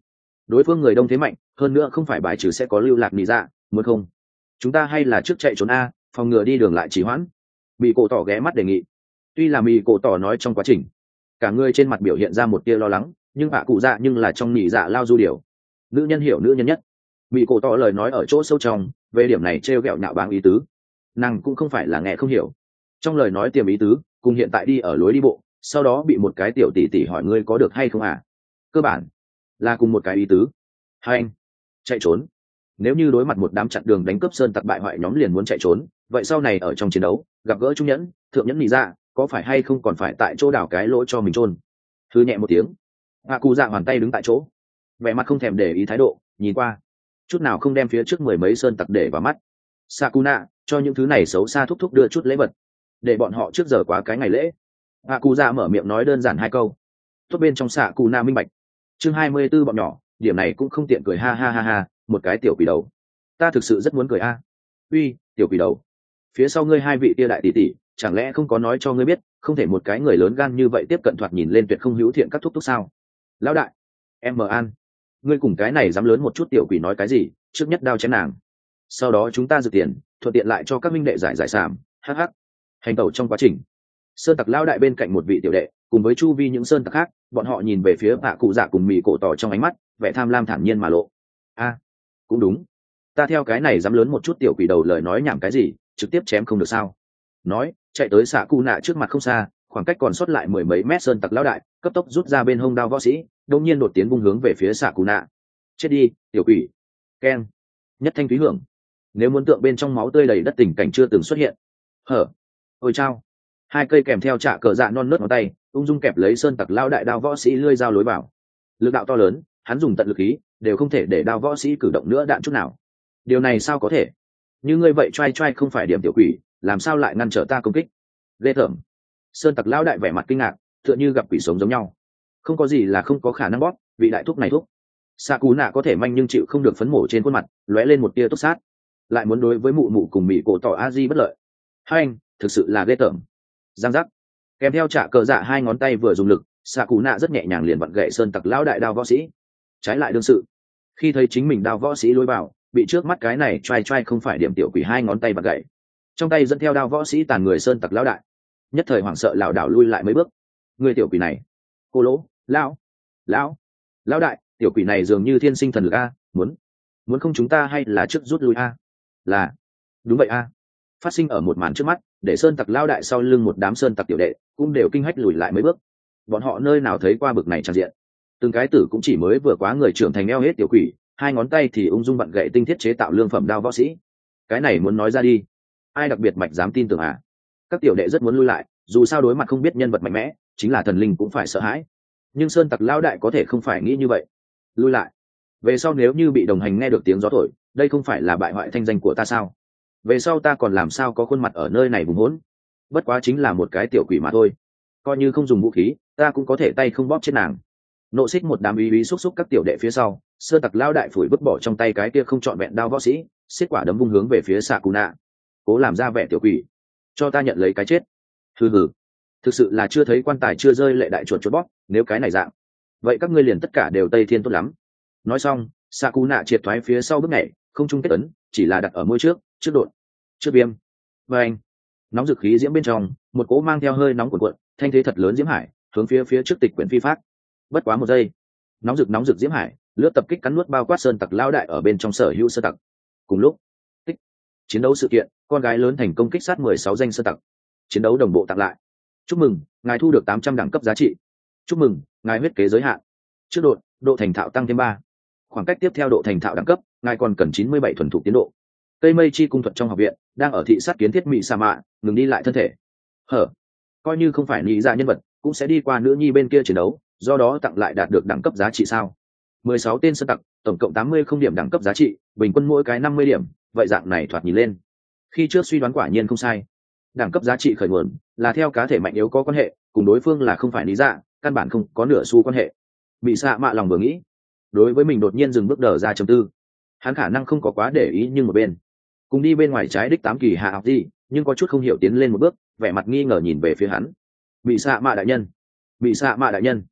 Speaker 1: đối phương người đông thế mạnh, hơn nữa không phải bài trừ sẽ có lưu lạc nị dạ, muốn không chúng ta hay là trước chạy trốn a, phòng ngừa đi đường lại trì hoãn. Bị cổ tỏ ghé mắt đề nghị. Tuy là mì cổ tỏ nói trong quá trình cả người trên mặt biểu hiện ra một tia lo lắng, nhưng hạ cụ dạ nhưng là trong nị dạ lao du điều, nữ nhân hiểu nữ nhân nhất. Mì cổ tỏ lời nói ở chỗ sâu trong về điểm này trêu ghẹo nhạo báng ý tứ, nàng cũng không phải là nghe không hiểu. Trong lời nói tiềm ý tứ cùng hiện tại đi ở lối đi bộ sau đó bị một cái tiểu tỷ tỷ hỏi ngươi có được hay không à, cơ bản là cùng một cái ý tứ. Hai anh chạy trốn, nếu như đối mặt một đám chặn đường đánh cướp sơn tặc bại hoại nhóm liền muốn chạy trốn, vậy sau này ở trong chiến đấu gặp gỡ trung nhẫn thượng nhẫn nị dạ có phải hay không còn phải tại chỗ đào cái lỗ cho mình chôn. Thư nhẹ một tiếng, hạ cụ dạ hoàn tay đứng tại chỗ, vẻ mặt không thèm để ý thái độ, nhìn qua chút nào không đem phía trước mười mấy sơn tặc để vào mắt. Sakuna cho những thứ này xấu xa thúc thúc đưa chút lễ vật để bọn họ trước giờ quá cái ngày lễ. Hạ cụ dạ mở miệng nói đơn giản hai câu, tốt bên trong Sakuna minh bạch. Chương hai mươi 24 bọn nhỏ, điểm này cũng không tiện cười ha ha ha ha, một cái tiểu quỷ đầu, ta thực sự rất muốn cười a. Uy, tiểu quỷ đầu, phía sau ngươi hai vị tia đại tỷ tỷ chẳng lẽ không có nói cho ngươi biết không thể một cái người lớn gan như vậy tiếp cận thoạt nhìn lên tuyệt không hữu thiện các thúc thúc sao? Lão đại, em mờ an, ngươi cùng cái này dám lớn một chút tiểu quỷ nói cái gì, trước nhất đao chém nàng, sau đó chúng ta dự tiền thuận tiện lại cho các minh đệ giải giải sàm. Hh. Hành tẩu trong quá trình, sơn tặc lão đại bên cạnh một vị tiểu đệ cùng với chu vi những sơn tặc khác, bọn họ nhìn về phía hạ cụ dạ cùng mì cổ tỏ trong ánh mắt vẻ tham lam thản nhiên mà lộ. A, cũng đúng, ta theo cái này dám lớn một chút tiểu quỷ đầu lời nói nhảm cái gì, trực tiếp chém không được sao? Nói chạy tới xạ cụ nạ trước mặt không xa, khoảng cách còn sót lại mười mấy mét, sơn tặc lão đại cấp tốc rút ra bên hông đao võ sĩ, đột nhiên đột tiến vung hướng về phía xạ cụ nạ. Chết đi tiểu quỷ. Keng, nhất thanh thúy hưởng, nếu muốn tượng bên trong máu tươi đầy đất tình cảnh chưa từng xuất hiện. Hở, ôi chao, hai cây kèm theo trạ cờ dạ non nớt ngón tay ung dung kẹp lấy sơn tặc lão đại đao võ sĩ lưỡi dao lối vào, lực đạo to lớn, hắn dùng tận lực khí đều không thể để đao võ sĩ cử động nữa đạn chút nào. Điều này sao có thể, như ngươi vậy trai trai không phải điểm tiểu quỷ làm sao lại ngăn trở ta công kích? Ghê tởm. Sơn tặc lão đại vẻ mặt kinh ngạc, tựa như gặp quỷ sống giống nhau. Không có gì là không có khả năng bóp, vị đại thúc này thúc. Xạ cú nạ có thể manh nhưng chịu không được phấn mổ trên khuôn mặt lóe lên một tia túc sát, lại muốn đối với mụ mụ cùng mị cổ tỏ a di bất lợi. Hai anh thực sự là ghê tởm. Giang giác, kèm theo trả cờ dạ hai ngón tay vừa dùng lực, xạ cú nạ rất nhẹ nhàng liền vặn gậy sơn tặc lão đại đao võ sĩ. Trái lại đương sự, khi thấy chính mình đao võ sĩ lôi vào bị trước mắt cái này trai trai không phải điểm tiểu quỷ hai ngón tay vặn gậy, trong tay dẫn theo đao võ sĩ tàn người sơn tặc lão đại nhất thời hoảng sợ lảo đảo lui lại mấy bước. Người tiểu quỷ này, cô lỗ lão lão lão đại, tiểu quỷ này dường như thiên sinh thần lực a, muốn muốn không chúng ta hay là trước rút lui a? Là, đúng vậy a. Phát sinh ở một màn trước mắt để sơn tặc lão đại sau lưng một đám sơn tặc tiểu đệ cũng đều kinh hách lùi lại mấy bước. Bọn họ nơi nào thấy qua bực này tràn diện, từng cái tử cũng chỉ mới vừa quá người trưởng thành eo hết tiểu quỷ, hai ngón tay thì ung dung vặn gậy tinh thiết chế tạo lương phẩm đao võ sĩ. Cái này muốn nói ra đi, ai đặc biệt mạch dám tin tưởng à? Các tiểu đệ rất muốn lui lại, dù sao đối mặt không biết nhân vật mạnh mẽ chính là thần linh cũng phải sợ hãi, nhưng sơn tặc lão đại có thể không phải nghĩ như vậy. Lui lại về sau nếu như bị đồng hành nghe được tiếng gió thổi, đây không phải là bại hoại thanh danh của ta sao? Về sau ta còn làm sao có khuôn mặt ở nơi này vùng hỗn. Bất quá chính là một cái tiểu quỷ mà thôi, coi như không dùng vũ khí ta cũng có thể tay không bóp chết nàng. Nộ xích một đám ý ý xúc xúc các tiểu đệ phía sau, sơn tặc lão đại phủi vứt bỏ trong tay cái kia không trọn vẹn đao võ sĩ, xiết quả đấm vung hướng về phía xạ cù nạ, cố làm ra vẻ tiểu quỷ, cho ta nhận lấy cái chết. Hừ hừ, thực sự là chưa thấy quan tài chưa rơi lệ đại chuột chốt bóp, nếu cái này dạng vậy các ngươi liền tất cả đều tây thiên tốt lắm. Nói xong xạ cù nạ triệt thoái phía sau bước nhảy, không trung kết ấn chỉ là đặt ở môi trước, trước đột trước viêm và anh nóng dực khí diễm bên trong một cỗ mang theo hơi nóng cuộn cuộn thanh thế thật lớn diễm hải hướng phía phía trước tịch quyển phi phát. Bất quá một giây, nóng rực nóng rực diễm hải lướt tập kích cắn nuốt bao quát sơn tặc lao đại ở bên trong sở hữu sơn tặc. Cùng lúc tích chiến đấu sự kiện, con gái lớn thành công kích sát mười sáu danh sơn tặc, chiến đấu đồng bộ tặng lại. Chúc mừng ngài thu được tám trăm đẳng cấp giá trị. Chúc mừng ngài huyết kế giới hạn trước độ độ thành thạo tăng thêm ba. Khoảng cách tiếp theo độ thành thạo đẳng cấp ngài còn cần chín mươi bảy thuần thục tiến độ. Cây mây chi cung thuật trong học viện đang ở thị sát kiến thiết mỹ sa mạ, ngừng đi lại thân thể. Hở, coi như không phải nghĩ ra nhân vật cũng sẽ đi qua nữ nhi bên kia chiến đấu, do đó tặng lại đạt được đẳng cấp giá trị sao? mười sáu tên sơn tặc, tổng cộng tám mươi không điểm đẳng cấp giá trị, bình quân mỗi cái năm mươi điểm, vậy dạng này thoạt nhìn lên, khi trước suy đoán quả nhiên không sai. Đẳng cấp giá trị khởi nguồn là theo cá thể mạnh yếu có quan hệ, cùng đối phương là không phải lý dạ, căn bản không có nửa xu quan hệ. Bị xạ mạ lòng vừa nghĩ, đối với mình đột nhiên dừng bước đờ ra chấm tư, hắn khả năng không có quá để ý, nhưng một bên cùng đi bên ngoài trái đích tám kỳ hạ học gì, nhưng có chút không hiểu tiến lên một bước, vẻ mặt nghi ngờ nhìn về phía hắn. Bị xạ mạ đại nhân, bị xạ mạ đại nhân.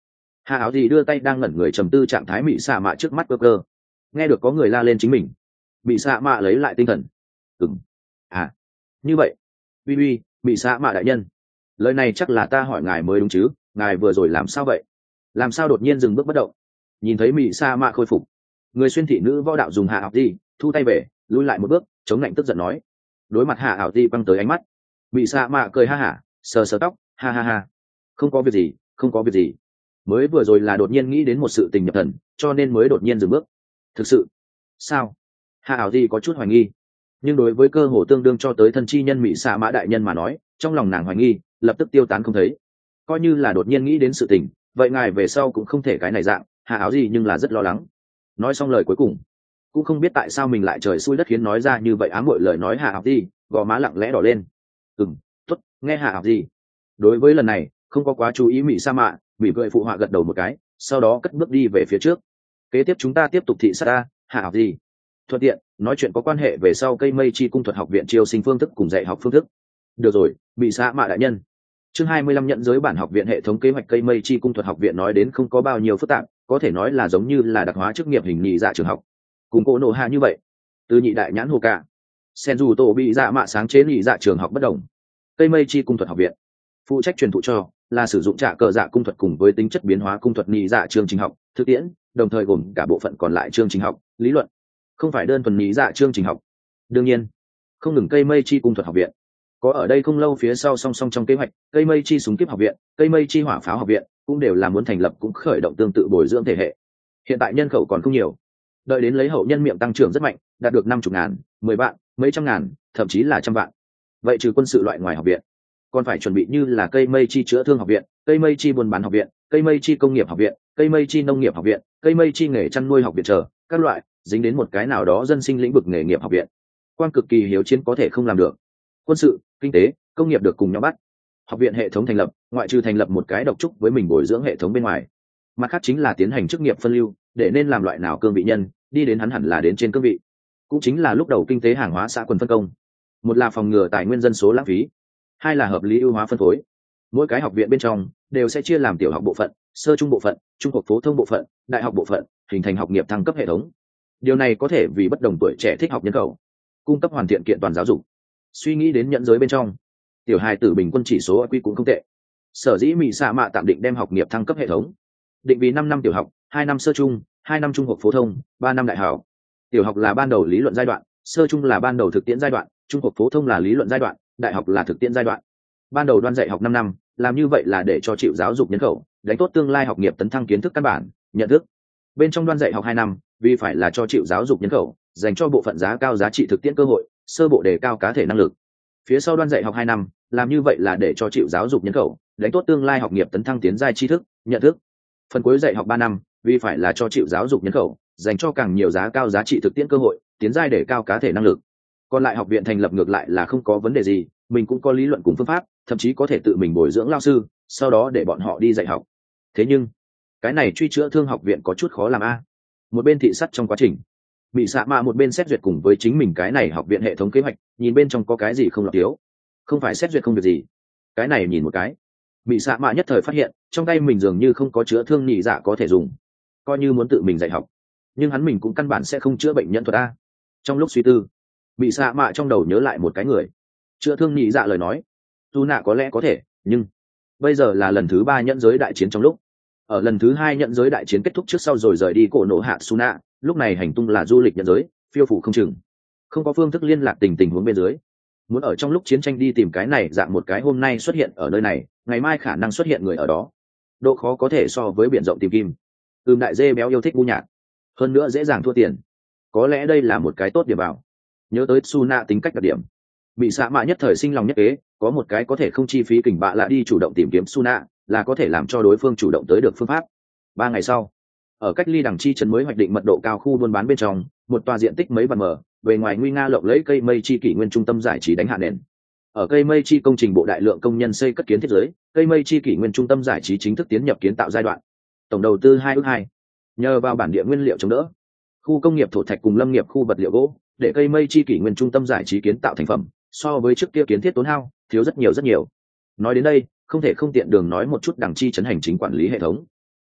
Speaker 1: Hạ áo gì đưa tay đang ngẩn người trầm tư trạng thái mị xạ mạ trước mắt cơ cơ, nghe được có người la lên chính mình. Mị xạ mạ lấy lại tinh thần. Ừm, à, như vậy, uy uy, mị xạ mạ đại nhân, lời này chắc là ta hỏi ngài mới đúng chứ, ngài vừa rồi làm sao vậy? Làm sao đột nhiên dừng bước bất động? Nhìn thấy mị xạ mạ khôi phục, người xuyên thị nữ võ đạo dùng hạ áo gì thu tay về, lùi lại một bước, chống lạnh tức giận nói. Đối mặt hạ ảo gì băng tới ánh mắt, mị xạ mạ cười ha hả, sờ sờ tóc, ha ha ha, không có việc gì, không có việc gì, mới vừa rồi là đột nhiên nghĩ đến một sự tình nhập thần, cho nên mới đột nhiên dừng bước. Thực sự? Sao? Hạ ảo gì có chút hoài nghi, nhưng đối với cơ hồ tương đương cho tới thân chi nhân mị xạ mã đại nhân mà nói, trong lòng nàng hoài nghi lập tức tiêu tán không thấy. Coi như là đột nhiên nghĩ đến sự tình, vậy ngài về sau cũng không thể cái này dạng. Hạ áo gì nhưng là rất lo lắng. Nói xong lời cuối cùng, cũng không biết tại sao mình lại trời xui đất khiến nói ra như vậy ám muội lời nói. Hạ áo gì gò má lặng lẽ đỏ lên. Ừm, tốt, nghe hạ áo gì. Đối với lần này không có quá chú ý mị sa mạ, mị cười phụ họa gật đầu một cái, sau đó cất bước đi về phía trước. Kế tiếp chúng ta tiếp tục thị sát ta. Hạ áo gì thuận tiện nói chuyện có quan hệ về sau cây mây chi cung thuật học viện chiêu sinh phương thức cùng dạy học phương thức. Được rồi, bị xã mạ đại nhân. Chương hai mươi lăm nhận giới bản học viện hệ thống kế hoạch cây mây chi cung thuật học viện nói đến không có bao nhiêu phức tạp, có thể nói là giống như là đặc hóa chức nghiệp hình nhị dạ trường học. Cùng cô nổ hạ như vậy, từ nhị đại nhãn hồ cả, sen dù tổ bị dạ mạ sáng chế nhị dạ trường học bất đồng. Cây mây chi cung thuật học viện phụ trách truyền thụ cho là sử dụng trả cờ dạ cung thuật cùng với tính chất biến hóa cung thuật nhị dạ chương trình học thực tiễn, đồng thời gồm cả bộ phận còn lại chương trình học lý luận, không phải đơn thuần nhị dạ chương trình học. Đương nhiên không ngừng cây mây chi cung thuật học viện, có ở đây không lâu phía sau song song trong kế hoạch cây mây chi súng kíp học viện, cây mây chi hỏa pháo học viện cũng đều là muốn thành lập cũng khởi động tương tự bồi dưỡng thể hệ. Hiện tại nhân khẩu còn không nhiều, đợi đến lấy hậu nhân miệng tăng trưởng rất mạnh, đạt được năm chục ngàn, mười vạn, mấy trăm ngàn, thậm chí là trăm vạn, vậy trừ quân sự loại ngoài học viện, còn phải chuẩn bị như là cây mây chi chữa thương học viện, cây mây chi buôn bán học viện, cây mây chi công nghiệp học viện, cây mây chi nông nghiệp học viện, cây mây chi nghề chăn nuôi học viện chờ các loại dính đến một cái nào đó dân sinh lĩnh vực nghề nghiệp học viện. Quan cực kỳ hiếu chiến có thể không làm được, quân sự, kinh tế, công nghiệp được cùng nhau bắt. Học viện hệ thống thành lập, ngoại trừ thành lập một cái độc trúc với mình bồi dưỡng hệ thống bên ngoài, mặt khác chính là tiến hành chức nghiệp phân lưu, để nên làm loại nào cương vị nhân đi đến hắn hẳn là đến trên cương vị. Cũng chính là lúc đầu kinh tế hàng hóa xã quần phân công, một là phòng ngừa tài nguyên dân số lãng phí, hai là hợp lý ưu hóa phân phối. Mỗi cái học viện bên trong đều sẽ chia làm tiểu học bộ phận, sơ trung bộ phận, trung học phổ thông bộ phận, đại học bộ phận, hình thành học nghiệp thăng cấp hệ thống. Điều này có thể vì bất đồng tuổi trẻ thích học nhân khẩu, cung cấp hoàn thiện kiện toàn giáo dục. Suy nghĩ đến nhận giới bên trong, tiểu hài tử bình quân chỉ số i kiu cũng không tệ. Sở dĩ mỹ xạ mạ tạm định đem học nghiệp thăng cấp hệ thống định vì năm năm tiểu học, hai năm sơ trung, hai năm trung học phổ thông, ba năm đại học. Tiểu học là ban đầu lý luận giai đoạn, sơ trung là ban đầu thực tiễn giai đoạn, trung học phổ thông là lý luận giai đoạn, đại học là thực tiễn giai đoạn. Ban đầu đoan dạy học năm năm, làm như vậy là để cho chịu giáo dục nhân khẩu, đánh tốt tương lai học nghiệp tấn thăng kiến thức căn bản, nhận thức. Bên trong đoan dạy học hai năm, vì phải là cho chịu giáo dục nhân khẩu, dành cho bộ phận giá cao giá trị thực tiễn cơ hội, sơ bộ đề cao cá thể năng lực. Phía sau đoan dạy học hai năm, làm như vậy là để cho chịu giáo dục nhân khẩu, đánh tốt tương lai học nghiệp tấn thăng tiến giai tri thức, nhận thức. Phần cuối dạy học ba năm, vì phải là cho chịu giáo dục nhân khẩu, dành cho càng nhiều giá cao giá trị thực tiễn cơ hội, tiến giai để cao cá thể năng lực. Còn lại học viện thành lập ngược lại là không có vấn đề gì, mình cũng có lý luận cùng phương pháp, thậm chí có thể tự mình bồi dưỡng lao sư, sau đó để bọn họ đi dạy học. Thế nhưng cái này truy chữa thương học viện có chút khó làm a. Một bên thị sát trong quá trình, bị xạ mạ một bên xét duyệt cùng với chính mình cái này học viện hệ thống kế hoạch, nhìn bên trong có cái gì không lọt thiếu. Không phải xét duyệt không việc gì, cái này nhìn một cái, bị xạ mạ nhất thời phát hiện trong tay mình dường như không có chữa thương nhị dạ có thể dùng, coi như muốn tự mình dạy học, nhưng hắn mình cũng căn bản sẽ không chữa bệnh nhân thuật a. Trong lúc suy tư, bị xạ mạ trong đầu nhớ lại một cái người chữa thương nhị dạ lời nói, dù nạ có lẽ có thể, nhưng bây giờ là lần thứ ba nhận giới đại chiến. Trong lúc ở lần thứ hai nhận giới đại chiến kết thúc trước sau rồi rời đi cổ nổ hạ Suna, lúc này hành tung là du lịch nhận giới, phiêu phủ không chừng, không có phương thức liên lạc tình tình huống bên dưới, muốn ở trong lúc chiến tranh đi tìm cái này dạng một cái hôm nay xuất hiện ở nơi này, ngày mai khả năng xuất hiện người ở đó, độ khó có thể so với biển rộng tìm kim. Ừm, đại dê béo yêu thích bu nhạt, hơn nữa dễ dàng thua tiền, có lẽ đây là một cái tốt điểm vào. Nhớ tới Suna tính cách đặc điểm, bị xạ mạ nhất thời sinh lòng nhất kế, có một cái có thể không chi phí kình bạ lạ đi chủ động tìm kiếm Suna, là có thể làm cho đối phương chủ động tới được phương pháp. Ba ngày sau, ở cách ly đằng chi trấn mới hoạch định mật độ cao khu buôn bán bên trong, một tòa diện tích mấy vạn mở, về ngoài nguy nga lộng lẫy cây mây chi kỷ nguyên trung tâm giải trí đánh hạ nền. Ở cây mây chi công trình bộ đại lượng công nhân xây cất kiến thiết giới, cây mây chi kỷ nguyên trung tâm giải trí chính thức tiến nhập kiến tạo giai đoạn. Tổng đầu tư hai ước hai. Nhờ vào bản địa nguyên liệu chống đỡ, khu công nghiệp thổ thạch cùng lâm nghiệp khu vật liệu gỗ, để cây mây chi kỷ nguyên trung tâm giải trí kiến tạo thành phẩm, so với trước kia kiến thiết tốn hao thiếu rất nhiều rất nhiều. Nói đến đây, không thể không tiện đường nói một chút đằng chi trấn hành chính quản lý hệ thống.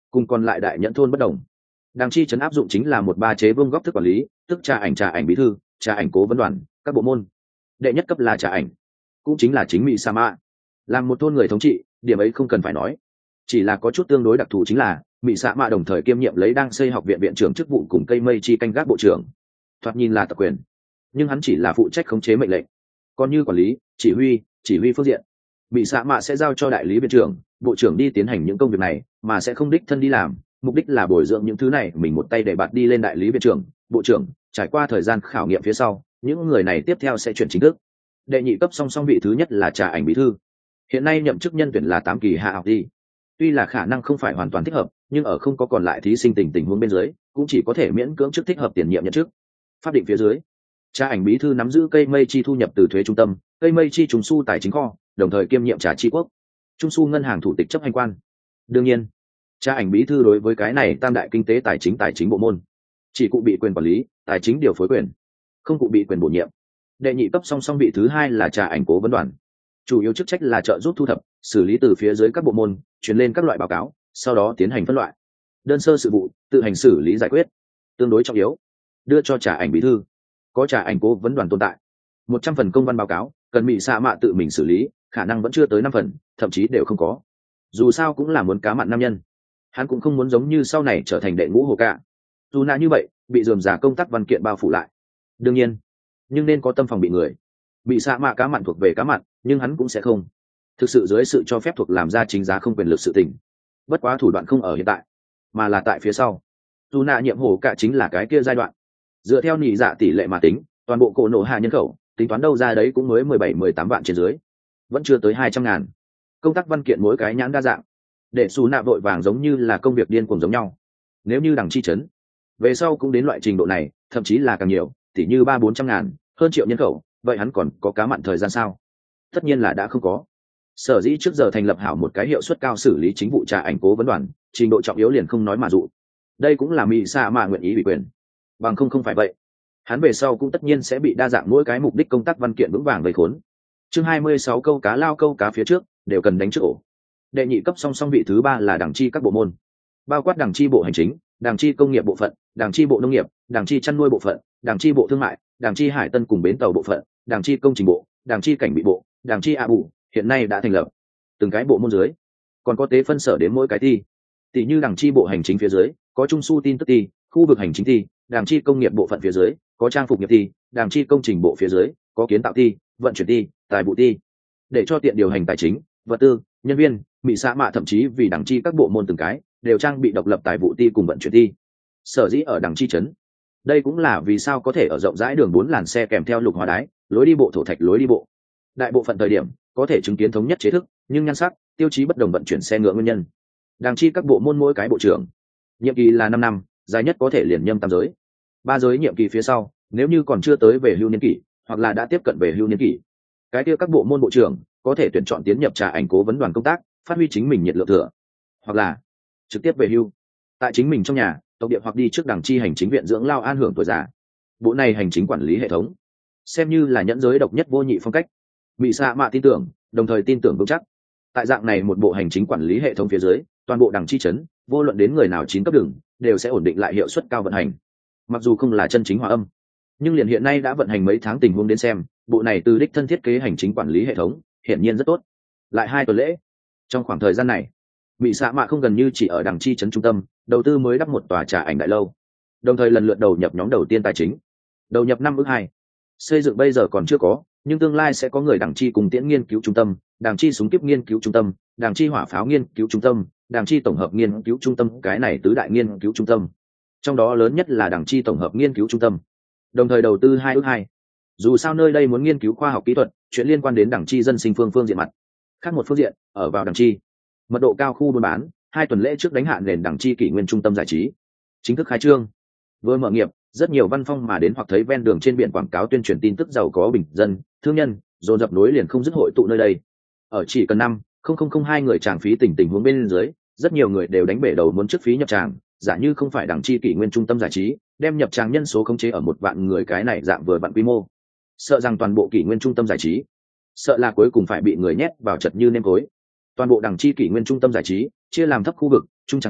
Speaker 1: cùng còn lại đại nhẫn thôn bất đồng. Đàng chi trấn áp dụng chính là một ba chế vương góc thức quản lý, tức trà ảnh trà ảnh bí thư, trà ảnh cố vấn đoàn, các bộ môn. Đệ nhất cấp là trà ảnh, cũng chính là chính Mị Sa Mạ. Làm một thôn người thống trị, điểm ấy không cần phải nói. Chỉ là có chút tương đối đặc thù chính là Mị Sa Mạ đồng thời kiêm nhiệm lấy đang xây học viện viện trưởng chức vụ cùng cây mây chi canh gác bộ trưởng. Thoạt nhìn là tập quyền, nhưng hắn chỉ là phụ trách khống chế mệnh lệnh. Còn như quản lý, chỉ huy, chỉ huy phương diện, Mị Sa Mạ sẽ giao cho đại lý viện trưởng, bộ trưởng đi tiến hành những công việc này, mà sẽ không đích thân đi làm. Mục đích là bồi dưỡng những thứ này mình một tay để bạt đi lên đại lý viện trưởng, bộ trưởng, trải qua thời gian khảo nghiệm phía sau, những người này tiếp theo sẽ chuyển chính thức. Đệ nhị cấp song song vị thứ nhất là trà ảnh bí thư. Hiện nay nhậm chức nhân tuyển là tám kỳ hạ học đi. Tuy là khả năng không phải hoàn toàn thích hợp, nhưng ở không có còn lại thí sinh tình tình huống bên dưới, cũng chỉ có thể miễn cưỡng chức thích hợp tiền nhiệm nhận chức. Pháp định phía dưới, trà ảnh bí thư nắm giữ cây mây chi thu nhập từ thuế trung tâm, cây mây chi trùng su tài chính kho, đồng thời kiêm nhiệm trà chi quốc, trung su ngân hàng thủ tịch chấp hành quan. Đương nhiên, trà ảnh bí thư đối với cái này tam đại kinh tế tài chính tài chính bộ môn, chỉ cụ bị quyền quản lý, tài chính điều phối quyền, không cụ bị quyền bổ nhiệm. Đệ nhị cấp song song vị thứ hai là trà ảnh cố vấn đoàn, chủ yếu chức trách là trợ giúp thu thập, xử lý từ phía dưới các bộ môn chuyển lên các loại báo cáo, sau đó tiến hành phân loại, đơn sơ sự vụ tự hành xử lý giải quyết. Tương đối trọng yếu, đưa cho trà ảnh bí thư. Có trà ảnh cố vấn đoàn tồn tại, một trăm phần công văn báo cáo cần Mị Sa Mạ tự mình xử lý, khả năng vẫn chưa tới năm phần, thậm chí đều không có. Dù sao cũng là muốn cá mặn nam nhân, hắn cũng không muốn giống như sau này trở thành đệ ngũ hồ cả, dù nã như vậy bị dườm giả công tác văn kiện bao phủ lại. Đương nhiên, nhưng nên có tâm phòng bị người. Mị Sa Mạ cá mặn thuộc về cá mặn, nhưng hắn cũng sẽ không thực sự dưới sự cho phép thuộc làm ra chính giá không quyền lực sự tình. Bất quá thủ đoạn không ở hiện tại, mà là tại phía sau. Dù nạ nhiệm hồ cả chính là cái kia giai đoạn. Dựa theo nhị dạ tỷ lệ mà tính, toàn bộ cổ nổ hạ nhân khẩu tính toán đâu ra đấy cũng mới mười bảy mười tám vạn trên dưới, vẫn chưa tới hai trăm ngàn. Công tác văn kiện mỗi cái nhãn đa dạng, để xù nạ vội vàng giống như là công việc điên cuồng giống nhau. Nếu như đằng chi trấn về sau cũng đến loại trình độ này, thậm chí là càng nhiều, tỉ như ba bốn trăm ngàn, hơn triệu nhân khẩu, vậy hắn còn có cá mặn thời gian sao? Tất nhiên là đã không có. Sở dĩ trước giờ thành lập hảo một cái hiệu suất cao xử lý chính vụ trà ảnh cố vấn đoàn, trình độ trọng yếu liền không nói mà dụ. Đây cũng là Mị Sa Mạ nguyện ý ủy quyền, bằng không không phải vậy, hắn về sau cũng tất nhiên sẽ bị đa dạng mỗi cái mục đích công tác văn kiện vững vàng vây khốn. Chương hai mươi sáu câu cá lao câu cá phía trước đều cần đánh trước ổ. Đệ nhị cấp song song vị thứ ba là đảng chi các bộ môn, bao quát đảng chi bộ hành chính, đảng chi công nghiệp bộ phận, đảng chi bộ nông nghiệp, đảng chi chăn nuôi bộ phận, đảng chi bộ thương mại, đảng chi hải tân cùng bến tàu bộ phận, đảng chi công trình bộ, đảng chi cảnh bị bộ, đảng chi a bù, hiện nay đã thành lập. Từng cái bộ môn dưới còn có tế phân sở đến mỗi cái thi, tỷ như đảng chi bộ hành chính phía dưới có trung su tin tức thi, khu vực hành chính thi, đảng chi công nghiệp bộ phận phía dưới có trang phục nghiệp thi, đảng chi công trình bộ phía dưới có kiến tạo thi, vận chuyển thi, tài vụ thi. Để cho tiện điều hành tài chính, vật tư, nhân viên, Mị Sa Mạ thậm chí vì đảng chi các bộ môn từng cái đều trang bị độc lập tài vụ thi cùng vận chuyển thi. Sở dĩ ở đảng chi trấn, đây cũng là vì sao có thể ở rộng rãi đường bốn làn xe kèm theo lục hóa đái, lối đi bộ thổ thạch lối đi bộ. Đại bộ phận thời điểm có thể chứng kiến thống nhất chế thức, nhưng nhan sắc, tiêu chí bất đồng vận chuyển xe ngựa nguyên nhân. Đảng chi các bộ môn mỗi cái bộ trưởng nhiệm kỳ là năm năm, dài nhất có thể liền nhâm tam giới. Ba giới nhiệm kỳ phía sau, nếu như còn chưa tới về hưu niên kỷ, hoặc là đã tiếp cận về hưu niên kỷ, cái kia các bộ môn bộ trưởng có thể tuyển chọn tiến nhập trà ảnh cố vấn đoàn công tác, phát huy chính mình nhiệt lượng thừa, hoặc là trực tiếp về hưu tại chính mình trong nhà tộc địa, hoặc đi trước đảng chi hành chính viện dưỡng lao an hưởng tuổi già. Bộ này hành chính quản lý hệ thống xem như là nhẫn giới độc nhất vô nhị phong cách. Mị Sa Mạ tin tưởng, đồng thời tin tưởng vững chắc, tại dạng này một bộ hành chính quản lý hệ thống phía dưới, toàn bộ đảng chi trấn vô luận đến người nào chín cấp đường đều sẽ ổn định lại hiệu suất cao vận hành. Mặc dù không là chân chính hòa âm, nhưng liền hiện nay đã vận hành mấy tháng tình huống đến xem, bộ này từ đích thân thiết kế hành chính quản lý hệ thống hiển nhiên rất tốt. Lại hai tuần lễ, trong khoảng thời gian này, Mị Sa Mạ không gần như chỉ ở đảng chi trấn trung tâm đầu tư mới đắp một tòa trà ảnh đại lâu, đồng thời lần lượt đầu nhập nhóm đầu tiên tài chính, đầu nhập năm ước hai. Xây dựng bây giờ còn chưa có, nhưng tương lai sẽ có người đảng chi cùng tiễn nghiên cứu trung tâm, đảng chi súng kíp nghiên cứu trung tâm, đảng chi hỏa pháo nghiên cứu trung tâm, đảng chi tổng hợp nghiên cứu trung tâm, cái này tứ đại nghiên cứu trung tâm, trong đó lớn nhất là đảng chi tổng hợp nghiên cứu trung tâm, đồng thời đầu tư hai ước hai. Dù sao nơi đây muốn nghiên cứu khoa học kỹ thuật, chuyện liên quan đến đảng chi dân sinh phương phương diện mặt. Khác một phương diện, ở vào đảng chi mật độ cao khu buôn bán, hai tuần lễ trước đánh hạ nền đảng chi kỷ nguyên trung tâm giải trí chính thức khai trương. Vừa mở nghiệp, rất nhiều văn phong mà đến hoặc thấy ven đường trên biển quảng cáo tuyên truyền tin tức giàu có bình dân, thương nhân dồn dập nối liền không dứt hội tụ nơi đây. Ở chỉ cần năm không không không hai người tràng phí tình tình huống bên dưới, rất nhiều người đều đánh bể đầu muốn trước phí nhập tràng, giả như không phải đảng chi kỷ nguyên trung tâm giải trí đem nhập tràng nhân số khống chế ở một vạn người, cái này dạng vừa vặn quy mô, sợ rằng toàn bộ kỷ nguyên trung tâm giải trí sợ là cuối cùng phải bị người nhét vào chật như nêm cối. Toàn bộ đảng chi kỷ nguyên trung tâm giải trí chia làm thấp khu vực, trung tràng khu,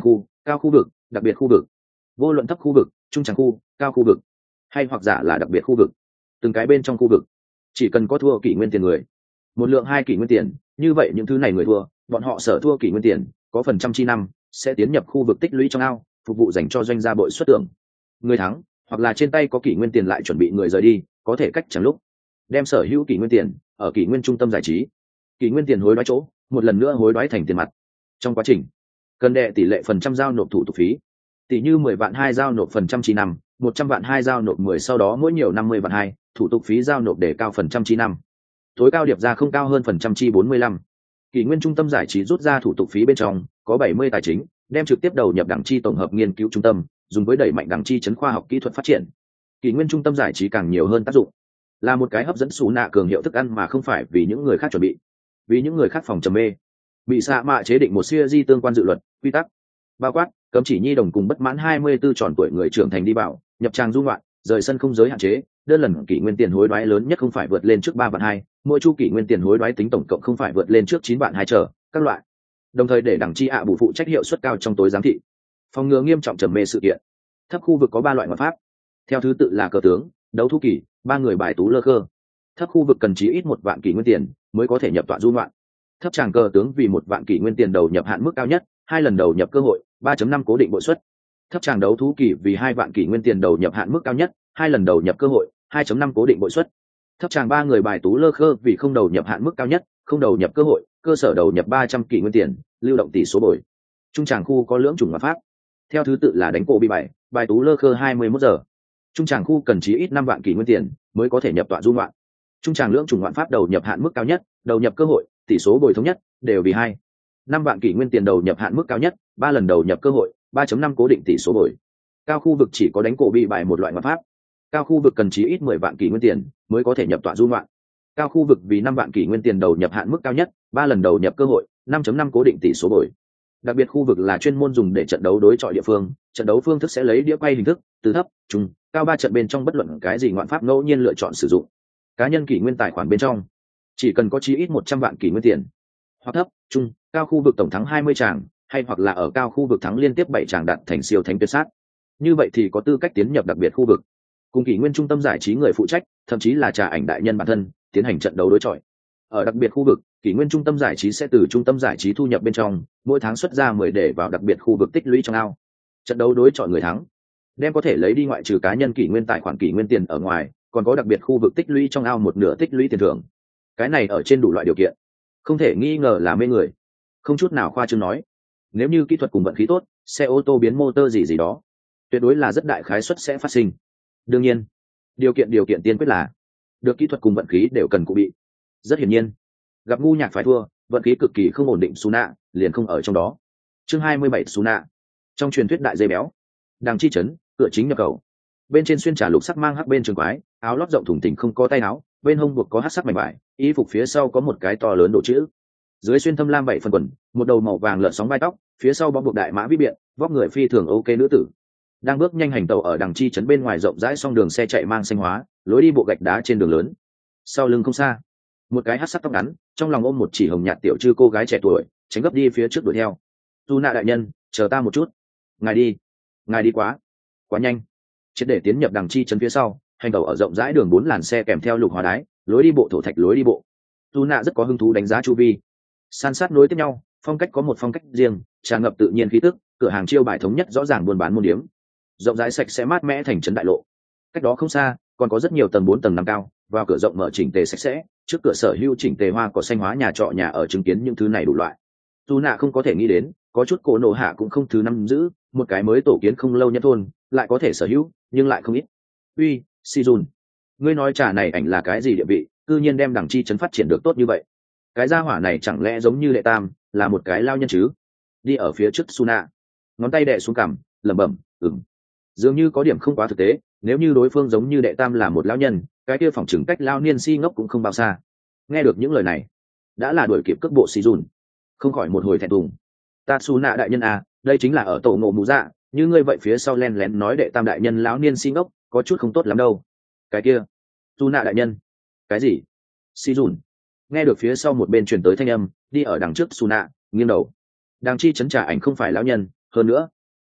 Speaker 1: cao khu vực, đặc biệt khu vực. Vô luận thấp khu vực, trung tràng khu, cao khu vực, hay hoặc giả là đặc biệt khu vực, từng cái bên trong khu vực chỉ cần có thua kỷ nguyên tiền người, một lượng hai kỷ nguyên tiền, như vậy những thứ này người thua, bọn họ sở thua kỷ nguyên tiền có phần trăm chi năm sẽ tiến nhập khu vực tích lũy trong ao, phục vụ dành cho doanh gia bội xuất tưởng. Người thắng hoặc là trên tay có kỷ nguyên tiền lại chuẩn bị người rời đi, có thể cách chẳng lúc đem sở hữu kỷ nguyên tiền ở kỷ nguyên trung tâm giải trí, kỷ nguyên tiền hối đoái chỗ một lần nữa hối đoái thành tiền mặt. Trong quá trình cần đệ tỷ lệ phần trăm giao nộp thủ tục phí, tỷ như mười vạn hai giao nộp phần trăm chi năm, một trăm vạn hai giao nộp mười, sau đó mỗi nhiều năm mươi vạn hai, thủ tục phí giao nộp để cao phần trăm chi năm, tối cao điệp ra không cao hơn phần trăm chi bốn mươi lăm. Kỷ nguyên trung tâm giải trí rút ra thủ tục phí bên trong có bảy mươi tài chính, đem trực tiếp đầu nhập đảng chi tổng hợp nghiên cứu trung tâm, dùng với đẩy mạnh đảng chi chấn khoa học kỹ thuật phát triển. Kỷ nguyên trung tâm giải trí càng nhiều hơn tác dụng là một cái hấp dẫn xù nạ cường hiệu thức ăn, mà không phải vì những người khác chuẩn bị, vì những người khác phòng trầm mê. Bị xạ mạ chế định một siêu di tương quan dự luật quy tắc, bao quát cấm chỉ nhi đồng cùng bất mãn hai mươi tư tròn tuổi người trưởng thành đi bảo nhập trang dung loạn, rời sân không giới hạn chế, đơn lần kỷ nguyên tiền hối đoái lớn nhất không phải vượt lên trước ba vạn hai, mỗi chu kỷ nguyên tiền hối đoái tính tổng cộng không phải vượt lên trước chín vạn hai trở các loại. Đồng thời để đảng chi ạ bù phụ trách hiệu suất cao trong tối giám thị, phòng ngừa nghiêm trọng trầm mê sự kiện. Thấp khu vực có ba loại ngoại pháp, theo thứ tự là cờ tướng, đấu thu kỳ, ba người bài tú lơ khơ. Thấp khu vực cần chí ít một vạn kỷ nguyên tiền mới có thể nhập tọa du ngoạn. Thấp tràng cờ tướng vì một vạn kỷ nguyên tiền đầu nhập hạn mức cao nhất, hai lần đầu nhập cơ hội, ba phẩy năm cố định bội suất. Thấp tràng đấu thú kỳ vì hai vạn kỷ nguyên tiền đầu nhập hạn mức cao nhất, hai lần đầu nhập cơ hội, hai phẩy năm cố định bội suất. Thấp tràng ba người bài tú lơ khơ vì không đầu nhập hạn mức cao nhất, không đầu nhập cơ hội, cơ sở đầu nhập ba trăm kỷ nguyên tiền, lưu động tỷ số bồi. Trung tràng khu có lưỡng chủng ngoại pháp, theo thứ tự là đánh cổ bị bảy, bài tú lơ khơ hai mươi mốt giờ. Trung tràng khu cần chí ít năm vạn kỷ nguyên tiền mới có thể nhập tọa du ngoạn. Trung tràng lưỡng chủng ngoạn pháp đầu nhập hạn mức cao nhất, đầu nhập cơ hội, tỷ số bồi thống nhất đều vì hai năm vạn kỷ nguyên tiền đầu nhập hạn mức cao nhất, ba lần đầu nhập cơ hội, ba phẩy năm cố định tỷ số bồi. Cao khu vực chỉ có đánh cổ bị bài một loại ngoạn pháp. Cao khu vực cần chí ít mười vạn kỷ nguyên tiền mới có thể nhập tọa du ngoạn. Cao khu vực vì năm vạn kỷ nguyên tiền đầu nhập hạn mức cao nhất, ba lần đầu nhập cơ hội, năm phẩy năm cố định tỷ số bồi. Đặc biệt khu vực là chuyên môn dùng để trận đấu đối chọi địa phương, trận đấu phương thức sẽ lấy đĩa quay hình thức, từ thấp, trung, cao ba trận bên trong bất luận cái gì ngoạn pháp ngẫu nhiên lựa chọn sử dụng. Cá nhân kỷ nguyên tài khoản bên trong chỉ cần có chí ít một trăm vạn kỷ nguyên tiền, hoặc thấp, trung, cao khu vực tổng thắng hai mươi tràng, hay hoặc là ở cao khu vực thắng liên tiếp bảy tràng đạt thành siêu thánh tuyệt sát, như vậy thì có tư cách tiến nhập đặc biệt khu vực, cùng kỷ nguyên trung tâm giải trí người phụ trách, thậm chí là trà ảnh đại nhân bản thân tiến hành trận đấu đối chọi. Ở đặc biệt khu vực, kỷ nguyên trung tâm giải trí sẽ từ trung tâm giải trí thu nhập bên trong mỗi tháng xuất ra mười để vào đặc biệt khu vực tích lũy trong ao. Trận đấu đối chọi người thắng đem có thể lấy đi ngoại trừ cá nhân kỷ nguyên tài khoản kỷ nguyên tiền ở ngoài, còn có đặc biệt khu vực tích lũy trong ao một nửa tích lũy tiền thưởng. Cái này ở trên đủ loại điều kiện không thể nghi ngờ là mê người, không chút nào khoa trương nói. Nếu như kỹ thuật cùng vận khí tốt, xe ô tô biến motor gì gì đó, tuyệt đối là rất đại khái suất sẽ phát sinh. Đương nhiên, điều kiện điều kiện tiên quyết là được kỹ thuật cùng vận khí đều cần cụ bị. Rất hiển nhiên, gặp ngu nhạc phải thua, vận khí cực kỳ không ổn định Suna liền không ở trong đó. Chương hai mươi bảy Suna. Trong truyền thuyết đại dây béo, đằng chi chấn, cửa chính nhập khẩu. Bên trên xuyên trà lục sắc mang hắc bên trường quái, áo lót rộng thùng thình không có tay áo, bên hông buộc có hắc sắc mảnh vải, y phục phía sau có một cái to lớn độ chữ. Dưới xuyên thâm lam bảy phần quần, một đầu màu vàng lợn sóng vai tóc, phía sau bó buộc đại mã vĩ biện, vóc người phi thường ok nữ tử. Đang bước nhanh hành tàu ở đằng chi trấn bên ngoài rộng rãi song đường xe chạy mang xanh hóa, lối đi bộ gạch đá trên đường lớn. Sau lưng không xa, một cái hắc sắc tóc ngắn, trong lòng ôm một chỉ hồng nhạt tiểu chư cô gái trẻ tuổi, tránh gấp đi phía trước đuổi theo. Tu nạ đại nhân, chờ ta một chút. Ngài đi, ngài đi quá, quá nhanh. Triệt để tiến nhập đằng chi trấn phía sau, hành tàu ở rộng rãi đường bốn làn xe kèm theo lục hóa đái, lối đi bộ thổ thạch lối đi bộ. Tu nạ rất có hứng thú đánh giá chu vi, san sát nối tiếp nhau, phong cách có một phong cách riêng, tràn ngập tự nhiên khí tức, cửa hàng chiêu bài thống nhất rõ ràng buôn bán môn điếm, rộng rãi sạch sẽ mát mẻ thành trấn đại lộ. Cách đó không xa còn có rất nhiều tầng bốn tầng năm cao, vào cửa rộng mở chỉnh tề sạch sẽ, trước cửa sở hữu chỉnh tề hoa cỏ xanh hóa nhà trọ nhà ở, chứng kiến những thứ này đủ loại. Tu nạ không có thể nghĩ đến, có chút cổ nổ hạ cũng không thứ năm giữ một cái mới tổ kiến không lâu nhất thôn lại có thể sở hữu, nhưng lại không ít. Uy, Sijun, ngươi nói trà này ảnh là cái gì địa vị, cư nhiên đem đằng chi trấn phát triển được tốt như vậy? Cái gia hỏa này chẳng lẽ giống như Lệ Tam là một cái lao nhân chứ? Đi ở phía trước Suna, ngón tay đè xuống cằm, lẩm bẩm, ừm, dường như có điểm không quá thực tế. Nếu như đối phương giống như Đệ Tam là một lão nhân, cái kia phỏng chừng cách lao niên si ngốc cũng không bao xa. Nghe được những lời này, đã là đuổi kịp cước bộ Sijun, không khỏi một hồi thẹn thùng. Ta Suna đại nhân à, đây chính là ở tổ ngộ mù dạ, như ngươi vậy phía sau len lén nói Đệ Tam đại nhân lão niên si ngốc, có chút không tốt lắm đâu. Cái kia, Suna đại nhân, cái gì? Sijun nghe được phía sau một bên truyền tới thanh âm, đi ở đằng trước Suna nghiêng đầu. Đằng chi chấn trả ảnh không phải lão nhân, hơn nữa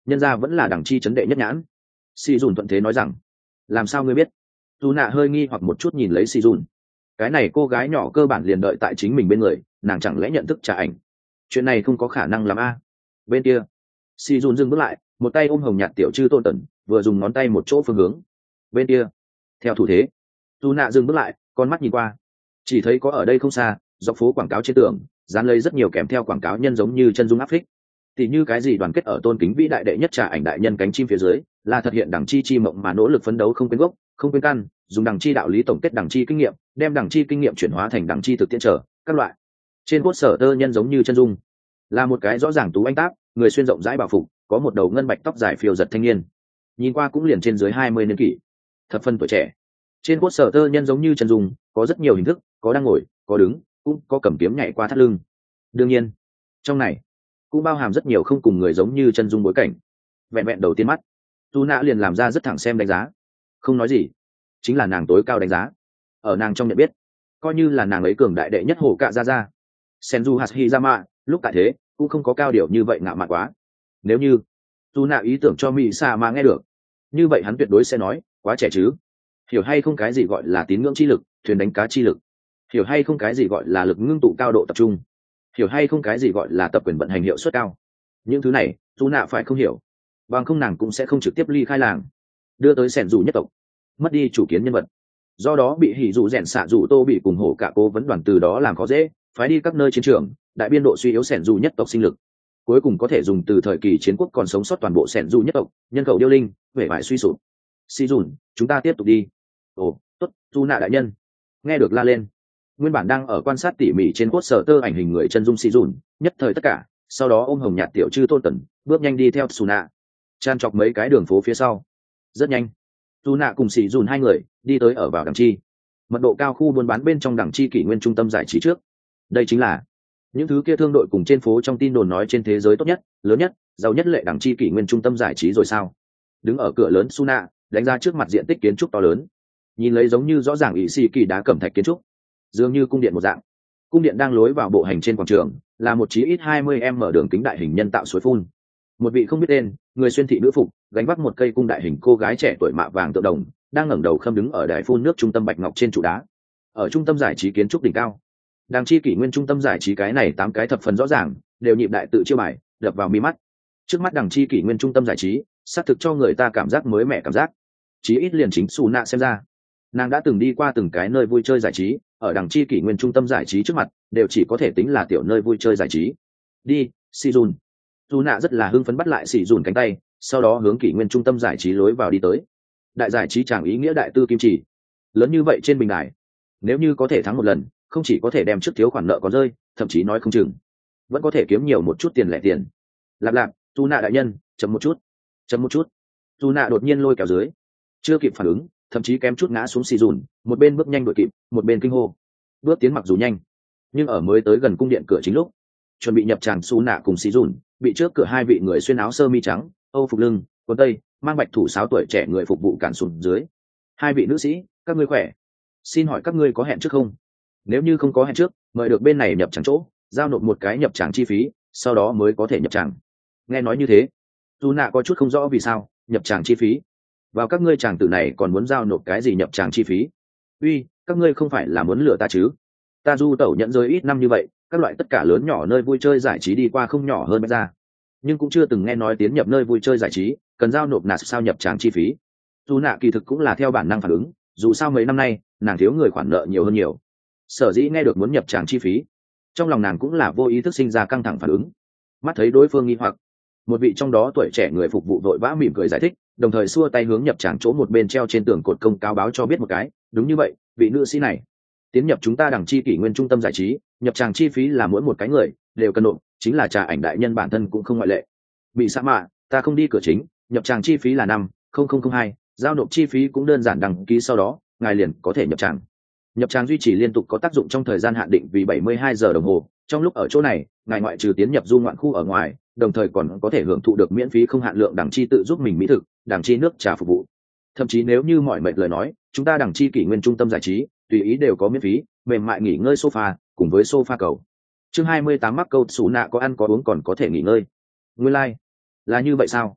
Speaker 1: nhân ra vẫn là đẳng chi chấn đệ nhất nhãn. Si dùn thuận thế nói rằng, làm sao ngươi biết? Dù nạ hơi nghi hoặc một chút nhìn lấy Si dùn. Cái này cô gái nhỏ cơ bản liền đợi tại chính mình bên người, nàng chẳng lẽ nhận thức trả ảnh? Chuyện này không có khả năng làm a. Bên kia, Si dùn dừng bước lại, một tay ôm hồng nhạt tiểu chư tôn tần, vừa dùng ngón tay một chỗ phương hướng. Bên kia, theo thủ thế, dù nạ dừng bước lại, con mắt nhìn qua, chỉ thấy có ở đây không xa, dọc phố quảng cáo trên tường dán lấy rất nhiều kèm theo quảng cáo nhân giống như chân dung áp phích, thì như cái gì đoàn kết ở tôn kính vĩ đại đệ nhất trà ảnh đại nhân cánh chim phía dưới, là thực hiện đẳng chi chi mộng mà nỗ lực phấn đấu không quên gốc không quên căn, dùng đẳng chi đạo lý tổng kết đẳng chi kinh nghiệm, đem đẳng chi kinh nghiệm chuyển hóa thành đẳng chi thực tiễn trở các loại. Trên cốt sở tơ nhân giống như chân dung, là một cái rõ ràng tú anh tác, người xuyên rộng rãi bảo phục, có một đầu ngân bạch tóc dài phiêu giật thanh niên, nhìn qua cũng liền trên dưới hai mươi niên kỷ, thập phân tuổi trẻ. Trên cốt sở tơ nhân giống như chân dung có rất nhiều hình thức, có đang ngồi, có đứng, cũng có cầm kiếm nhảy qua thắt lưng. Đương nhiên trong này cũng bao hàm rất nhiều không cùng người giống như chân dung bối cảnh. Vẹn vẹn đầu tiên mắt, tu nã liền làm ra rất thẳng xem đánh giá, không nói gì, chính là nàng tối cao đánh giá. Ở nàng trong nhận biết, coi như là nàng ấy cường đại đệ nhất hổ cạ ra ra Senju Hashirama, lúc tại thế cũng không có cao điệu như vậy ngạo mạn quá. Nếu như tu nã ý tưởng cho mỹ sa mà nghe được, như vậy hắn tuyệt đối sẽ nói quá trẻ chứ, hiểu hay không cái gì gọi là tín ngưỡng chi lực, thuyền đánh cá chi lực, hiểu hay không cái gì gọi là lực ngưng tụ cao độ tập trung, hiểu hay không cái gì gọi là tập quyền vận hành hiệu suất cao. Những thứ này dù nạ phải không hiểu, bằng không nàng cũng sẽ không trực tiếp ly khai làng, đưa tới sẻn dù nhất tộc, mất đi chủ kiến nhân vật. Do đó bị hỉ dù rèn xạ dù tô bị cùng hổ cả cố vấn đoàn từ đó làm khó dễ, phái đi các nơi chiến trường, đại biên độ suy yếu sẻn dù nhất tộc sinh lực, cuối cùng có thể dùng từ thời kỳ chiến quốc còn sống sót toàn bộ sẻn dù nhất tộc, nhân khẩu điêu linh vẻ vải suy sụp. Si dùn, chúng ta tiếp tục đi. Ồ, tốt, dù nạ đại nhân. Nghe được la lên, nguyên bản đang ở quan sát tỉ mỉ trên cốt sở tơ ảnh hình người chân dung Si dùn, nhất thời tất cả, sau đó ôm hồng nhạt tiểu chư tôn tần, bước nhanh đi theo Su nạ, chan chọc mấy cái đường phố phía sau. Rất nhanh, Su nạ cùng Si dùn hai người đi tới ở vào đằng chi mật độ cao khu buôn bán bên trong đằng chi kỷ nguyên trung tâm giải trí trước. Đây chính là những thứ kia thương đội cùng trên phố trong tin đồn nói trên thế giới tốt nhất, lớn nhất, giàu nhất lệ đằng chi kỷ nguyên trung tâm giải trí rồi sao? Đứng ở cửa lớn Su nạ đánh ra trước mặt diện tích kiến trúc to lớn, nhìn lấy giống như rõ ràng ỷ xì kỳ đá cẩm thạch kiến trúc, dường như cung điện một dạng. Cung điện đang lối vào bộ hành trên quảng trường, là một chí ít hai mươi em mở đường kính đại hình nhân tạo suối phun. Một vị không biết tên, người xuyên thị nữ phục, gánh vác một cây cung đại hình cô gái trẻ tuổi mạ vàng tượng đồng, đang ngẩng đầu khâm đứng ở đài phun nước trung tâm bạch ngọc trên trụ đá. Ở trung tâm giải trí kiến trúc đỉnh cao, đàng chi kỷ nguyên trung tâm giải trí cái này tám cái thập phần rõ ràng, đều nhịp đại tự chiêu bài, đập vào mi mắt. Trước mắt đàng chi kỷ nguyên trung tâm giải trí, xác thực cho người ta cảm giác mới mẻ cảm giác. Chí ít liền chính Su nạ xem ra, nàng đã từng đi qua từng cái nơi vui chơi giải trí, ở đằng chi kỷ nguyên trung tâm giải trí trước mặt đều chỉ có thể tính là tiểu nơi vui chơi giải trí. Đi, Si dùn. Su nạ rất là hưng phấn bắt lại Si dùn cánh tay, sau đó hướng kỷ nguyên trung tâm giải trí lối vào đi tới. Đại giải trí chẳng ý nghĩa đại tư kim chỉ, lớn như vậy trên bình đài, nếu như có thể thắng một lần, không chỉ có thể đem trước thiếu khoản nợ có rơi, thậm chí nói không chừng vẫn có thể kiếm nhiều một chút tiền lẻ tiền. Lạp lạp, Su nạ đại nhân, chấm một chút, chấm một chút. Su nạ đột nhiên lôi kéo dưới, chưa kịp phản ứng, thậm chí kém chút ngã xuống xì dùn, một bên bước nhanh đuổi kịp, một bên kinh hô. Bước tiến mặc dù nhanh, nhưng ở mới tới gần cung điện cửa chính lúc, chuẩn bị nhập tràng Su nạ cùng xì dùn bị trước cửa hai vị người xuyên áo sơ mi trắng, âu phục lưng, quần tây, mang bạch thủ sáo tuổi trẻ người phục vụ cản xuống dưới. Hai vị nữ sĩ, các ngươi khỏe, xin hỏi các ngươi có hẹn trước không? Nếu như không có hẹn trước, mời được bên này nhập tràng chỗ, giao nộp một cái nhập tràng chi phí, sau đó mới có thể nhập tràng. Nghe nói như thế, Su nạ có chút không rõ vì sao nhập tràng chi phí, vào các ngươi chàng tử này còn muốn giao nộp cái gì nhập tràng chi phí? Uy, các ngươi không phải là muốn lừa ta chứ? Ta du tẩu nhận giới ít năm như vậy, các loại tất cả lớn nhỏ nơi vui chơi giải trí đi qua không nhỏ hơn bây ra, nhưng cũng chưa từng nghe nói tiến nhập nơi vui chơi giải trí cần giao nộp nạt sao nhập tràng chi phí. Dù nạ kỳ thực cũng là theo bản năng phản ứng, dù sao mấy năm nay nàng thiếu người khoản nợ nhiều hơn nhiều, sở dĩ nghe được muốn nhập tràng chi phí, trong lòng nàng cũng là vô ý thức sinh ra căng thẳng phản ứng. Mắt thấy đối phương nghi hoặc, một vị trong đó tuổi trẻ người phục vụ vội vã mỉm cười giải thích, đồng thời xua tay hướng nhập tràng chỗ một bên treo trên tường cột công cáo báo cho biết một cái. Đúng như vậy, vị nữ sĩ này tiến nhập chúng ta đằng chi kỷ nguyên trung tâm giải trí, nhập tràng chi phí là mỗi một cái người đều cần nộp, chính là trà ảnh đại nhân bản thân cũng không ngoại lệ. Bị sa mạ, ta không đi cửa chính, nhập tràng chi phí là năm không không không hai, giao nộp chi phí cũng đơn giản, đăng ký sau đó ngài liền có thể nhập tràng. Nhập tràng duy trì liên tục, có tác dụng trong thời gian hạn định vì bảy mươi hai giờ đồng hồ. Trong lúc ở chỗ này, ngài ngoại trừ tiến nhập du ngoạn khu ở ngoài, đồng thời còn có thể hưởng thụ được miễn phí không hạn lượng đằng chi tự giúp mình mỹ thực, đằng chi nước trà phục vụ. Thậm chí nếu như mọi mệt lời nói, chúng ta đằng chi kỷ nguyên trung tâm giải trí tùy ý đều có miễn phí mềm mại nghỉ ngơi sofa cùng với sofa cầu. Chương hai mươi tám, mắc câu Su nạ có ăn có uống còn có thể nghỉ ngơi. Nguyên lai like. Là như vậy sao?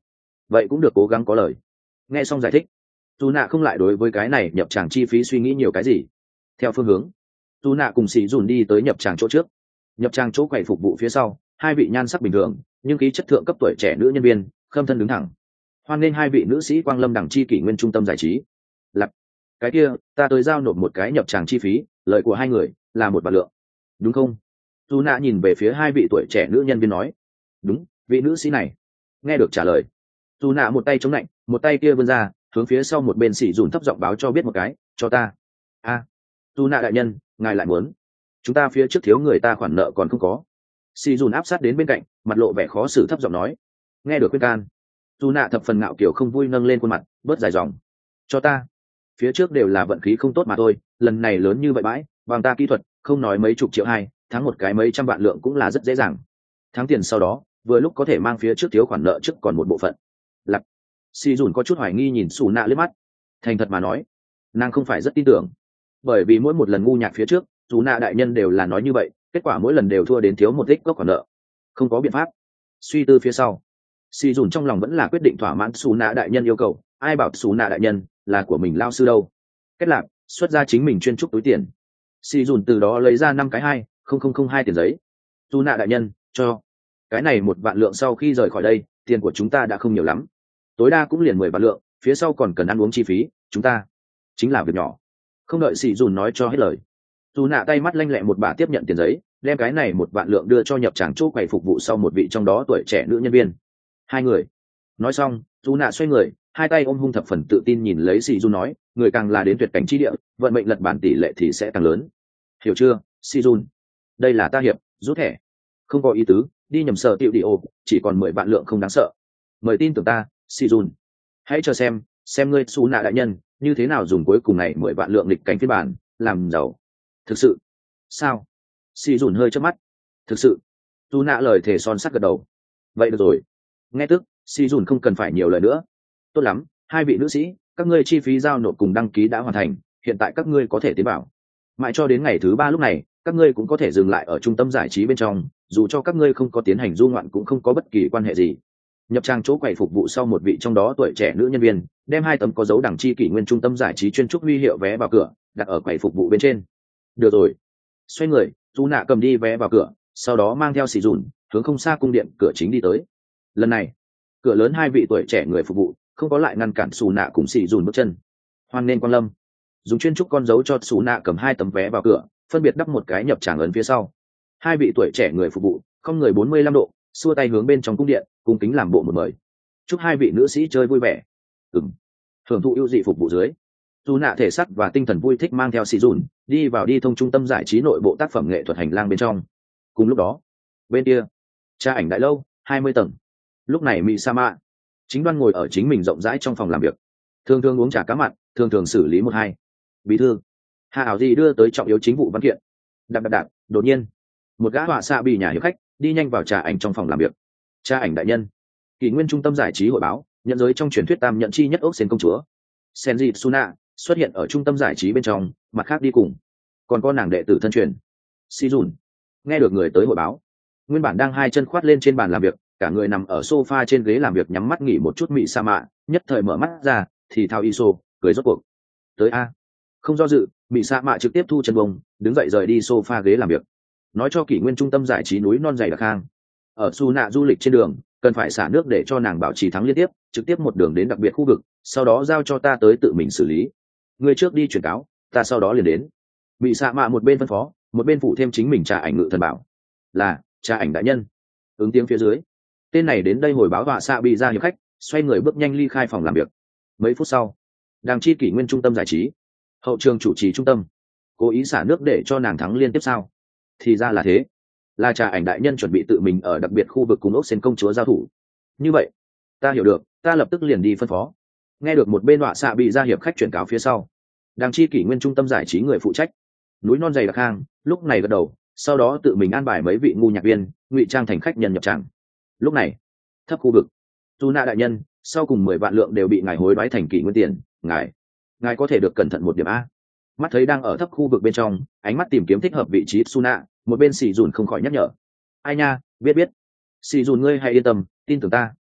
Speaker 1: vậy cũng được, cố gắng có lời. Nghe xong giải thích, dù nạ không lại đối với cái này nhập tràng chi phí suy nghĩ nhiều cái gì. Theo phương hướng, dù nạ cùng xì dùn đi tới nhập tràng chỗ trước. Nhập tràng chỗ quầy phục vụ phía sau, hai vị nhan sắc bình thường nhưng khí chất thượng cấp tuổi trẻ nữ nhân viên khâm thân đứng thẳng, hoan nghênh hai vị nữ sĩ quang lâm đẳng chi kỷ nguyên trung tâm giải trí. Lặp cái kia, ta tới giao nộp một cái nhập tràng chi phí, lợi của hai người là một vạn lượng, đúng không? Dù nạ nhìn về phía hai vị tuổi trẻ nữ nhân viên nói. Đúng, vị nữ sĩ này. Nghe được trả lời, dù nạ một tay chống lạnh, một tay kia vươn ra hướng phía sau một bên xỉ dùn thấp giọng báo cho biết một cái, cho ta. A, à, dù nạ đại nhân, ngài lại muốn? Chúng ta phía trước thiếu người ta khoản nợ còn không có. Xỉ dùn áp sát đến bên cạnh, mặt lộ vẻ khó xử thấp giọng nói. Nghe được khuyên can, dù nạ thập phần ngạo kiểu không vui nâng lên khuôn mặt, bớt dài dòng. Cho ta. Phía trước đều là vận khí không tốt mà thôi, lần này lớn như vậy bãi, bằng ta kỹ thuật, không nói mấy chục triệu hai, thắng một cái mấy trăm vạn lượng cũng là rất dễ dàng. Thắng tiền sau đó, vừa lúc có thể mang phía trước thiếu khoản nợ trước còn một bộ phận. Lặc. Si dùn có chút hoài nghi nhìn xù nạ liếc mắt. Thành thật mà nói, nàng không phải rất tin tưởng, bởi vì mỗi một lần ngu nhạc phía trước, xù nạ đại nhân đều là nói như vậy, kết quả mỗi lần đều thua đến thiếu một ít gốc khoản nợ. Không có biện pháp. Suy tư phía sau, Si dùn trong lòng vẫn là quyết định thỏa mãn xù nạ đại nhân yêu cầu. Ai bảo xù nạ đại nhân là của mình lao sư đâu. Kết lạc, xuất ra chính mình chuyên trúc túi tiền. Si dùn từ đó lấy ra năm cái hai không không không hai tiền giấy. Xù nạ đại nhân, cho cái này một vạn lượng, sau khi rời khỏi đây tiền của chúng ta đã không nhiều lắm, tối đa cũng liền mười vạn lượng, phía sau còn cần ăn uống chi phí, chúng ta chính là việc nhỏ. Không đợi sĩ dùn nói cho hết lời, dù nạ tay mắt lanh lẹ một bà tiếp nhận tiền giấy, đem cái này một vạn lượng đưa cho nhập tràng chỗ quầy phục vụ sau một vị trong đó tuổi trẻ nữ nhân viên. Hai người nói xong, dù nạ xoay người, hai tay ôm hung thập phần tự tin nhìn lấy sĩ dùn nói, người càng là đến tuyệt cảnh chi địa, vận mệnh lật bản tỷ lệ thì sẽ càng lớn, hiểu chưa sĩ dùn? Đây là ta hiệp, rút thẻ. Không có ý tứ, đi nhầm sở tiệu đi ô, chỉ còn mười vạn lượng không đáng sợ. Mời tin tưởng ta, si dùn. Hãy chờ xem, xem ngươi xù nạ đại nhân như thế nào dùng cuối cùng này mười vạn lượng lịch cảnh phiên bản làm giàu. Thực sự? Sao? Si dùn hơi chớp mắt. Thực sự? Xù nạ lời thề son sắt gật đầu. Vậy được rồi. Nghe tức, si dùn không cần phải nhiều lời nữa. Tốt lắm, hai vị nữ sĩ, các ngươi chi phí giao nộp cùng đăng ký đã hoàn thành, hiện tại các ngươi có thể tiến vào. Mãi cho đến ngày thứ ba lúc này, các ngươi cũng có thể dừng lại ở trung tâm giải trí bên trong, dù cho các ngươi không có tiến hành du ngoạn cũng không có bất kỳ quan hệ gì. Nhập trang chỗ quầy phục vụ sau một vị trong đó tuổi trẻ nữ nhân viên đem hai tấm có dấu đẳng chi kỷ nguyên trung tâm giải trí chuyên trúc huy hiệu vé vào cửa đặt ở quầy phục vụ bên trên. Được rồi. Xoay người, dù nạ cầm đi vé vào cửa, sau đó mang theo xì dùn hướng không xa cung điện cửa chính đi tới. Lần này, cửa lớn hai vị tuổi trẻ người phục vụ không có lại ngăn cản xù nạ cùng xì dùn bước chân. Hoan nên quan lâm. Dùng chuyên trúc con dấu cho xù nạ cầm hai tấm vé vào cửa, phân biệt đắp một cái nhập tràng ấn phía sau. Hai vị tuổi trẻ người phục vụ không người bốn mươi lăm độ, xua tay hướng bên trong cung điện, cung kính làm bộ một mời. Chúc hai vị nữ sĩ chơi vui vẻ. Ừm. Hưởng thụ ưu dị phục vụ dưới, dù nạ thể xác và tinh thần vui thích mang theo xì dùn đi vào đi thông trung tâm giải trí nội bộ tác phẩm nghệ thuật hành lang bên trong. Cùng lúc đó, bên kia, tra ảnh đại lâu hai mươi tầng. Lúc này mỹ sa mạ chính đoan ngồi ở chính mình rộng rãi trong phòng làm việc, thường thường uống trà cá mặn, thường thường xử lý một hai bí thư hạ ảo gì đưa tới trọng yếu chính vụ văn kiện. Đạp đạp đạp, đột nhiên một gã họa xạ bị nhà hiệp khách đi nhanh vào trà ảnh trong phòng làm việc. Tra ảnh đại nhân, kỷ nguyên trung tâm giải trí hội báo nhận giới trong truyền thuyết tam nhận chi nhất ốc sen công chúa Senji Suna xuất hiện ở trung tâm giải trí bên trong, mặt khác đi cùng còn có nàng đệ tử thân truyền Sijun. Nghe được người tới hội báo, nguyên bản đang hai chân khoát lên trên bàn làm việc, cả người nằm ở sofa trên ghế làm việc nhắm mắt nghỉ một chút mị sa mạ nhất thời mở mắt ra thì thao iso cười rốt cuộc tới a. Không do dự, mị sa mạ trực tiếp thu chân bông đứng dậy rời đi sofa ghế làm việc, nói cho kỷ nguyên trung tâm giải trí núi non dày đặc hang. Ở su nạ du lịch trên đường cần phải xả nước để cho nàng bảo trì thắng liên tiếp, trực tiếp một đường đến đặc biệt khu vực, sau đó giao cho ta tới tự mình xử lý. Người trước đi truyền cáo, ta sau đó liền đến. Bị xạ mạ một bên phân phó, một bên phụ thêm chính mình trà ảnh ngự thần bảo. Là trà ảnh đại nhân. Ứng tiếng phía dưới, tên này đến đây hồi báo họa xạ bị ra hiệp khách, xoay người bước nhanh ly khai phòng làm việc. Mấy phút sau, đàng chi kỷ nguyên trung tâm giải trí, hậu trường chủ trì trung tâm cố ý xả nước để cho nàng thắng liên tiếp sao? Thì ra là thế, là trà ảnh đại nhân chuẩn bị tự mình ở đặc biệt khu vực cùng ốc sen công chúa giao thủ. Như vậy, ta hiểu được, ta lập tức liền đi phân phó. Nghe được một bên họa xạ bị ra hiệp khách chuyển cáo phía sau, đàng chi kỷ nguyên trung tâm giải trí người phụ trách núi non dày đặc hang lúc này gật đầu, sau đó tự mình an bài mấy vị ngu nhạc viên ngụy trang thành khách nhân nhập tràng. Lúc này, thấp khu vực, tu na đại nhân, sau cùng mười vạn lượng đều bị ngài hối đoái thành kỷ nguyên tiền, ngài ngài có thể được cẩn thận một điểm a. Mắt thấy đang ở thấp khu vực bên trong, ánh mắt tìm kiếm thích hợp vị trí Suna, một bên xì dùn không khỏi nhắc nhở. Ai nha, biết biết. Xì dùn ngươi hãy yên tâm, tin tưởng ta.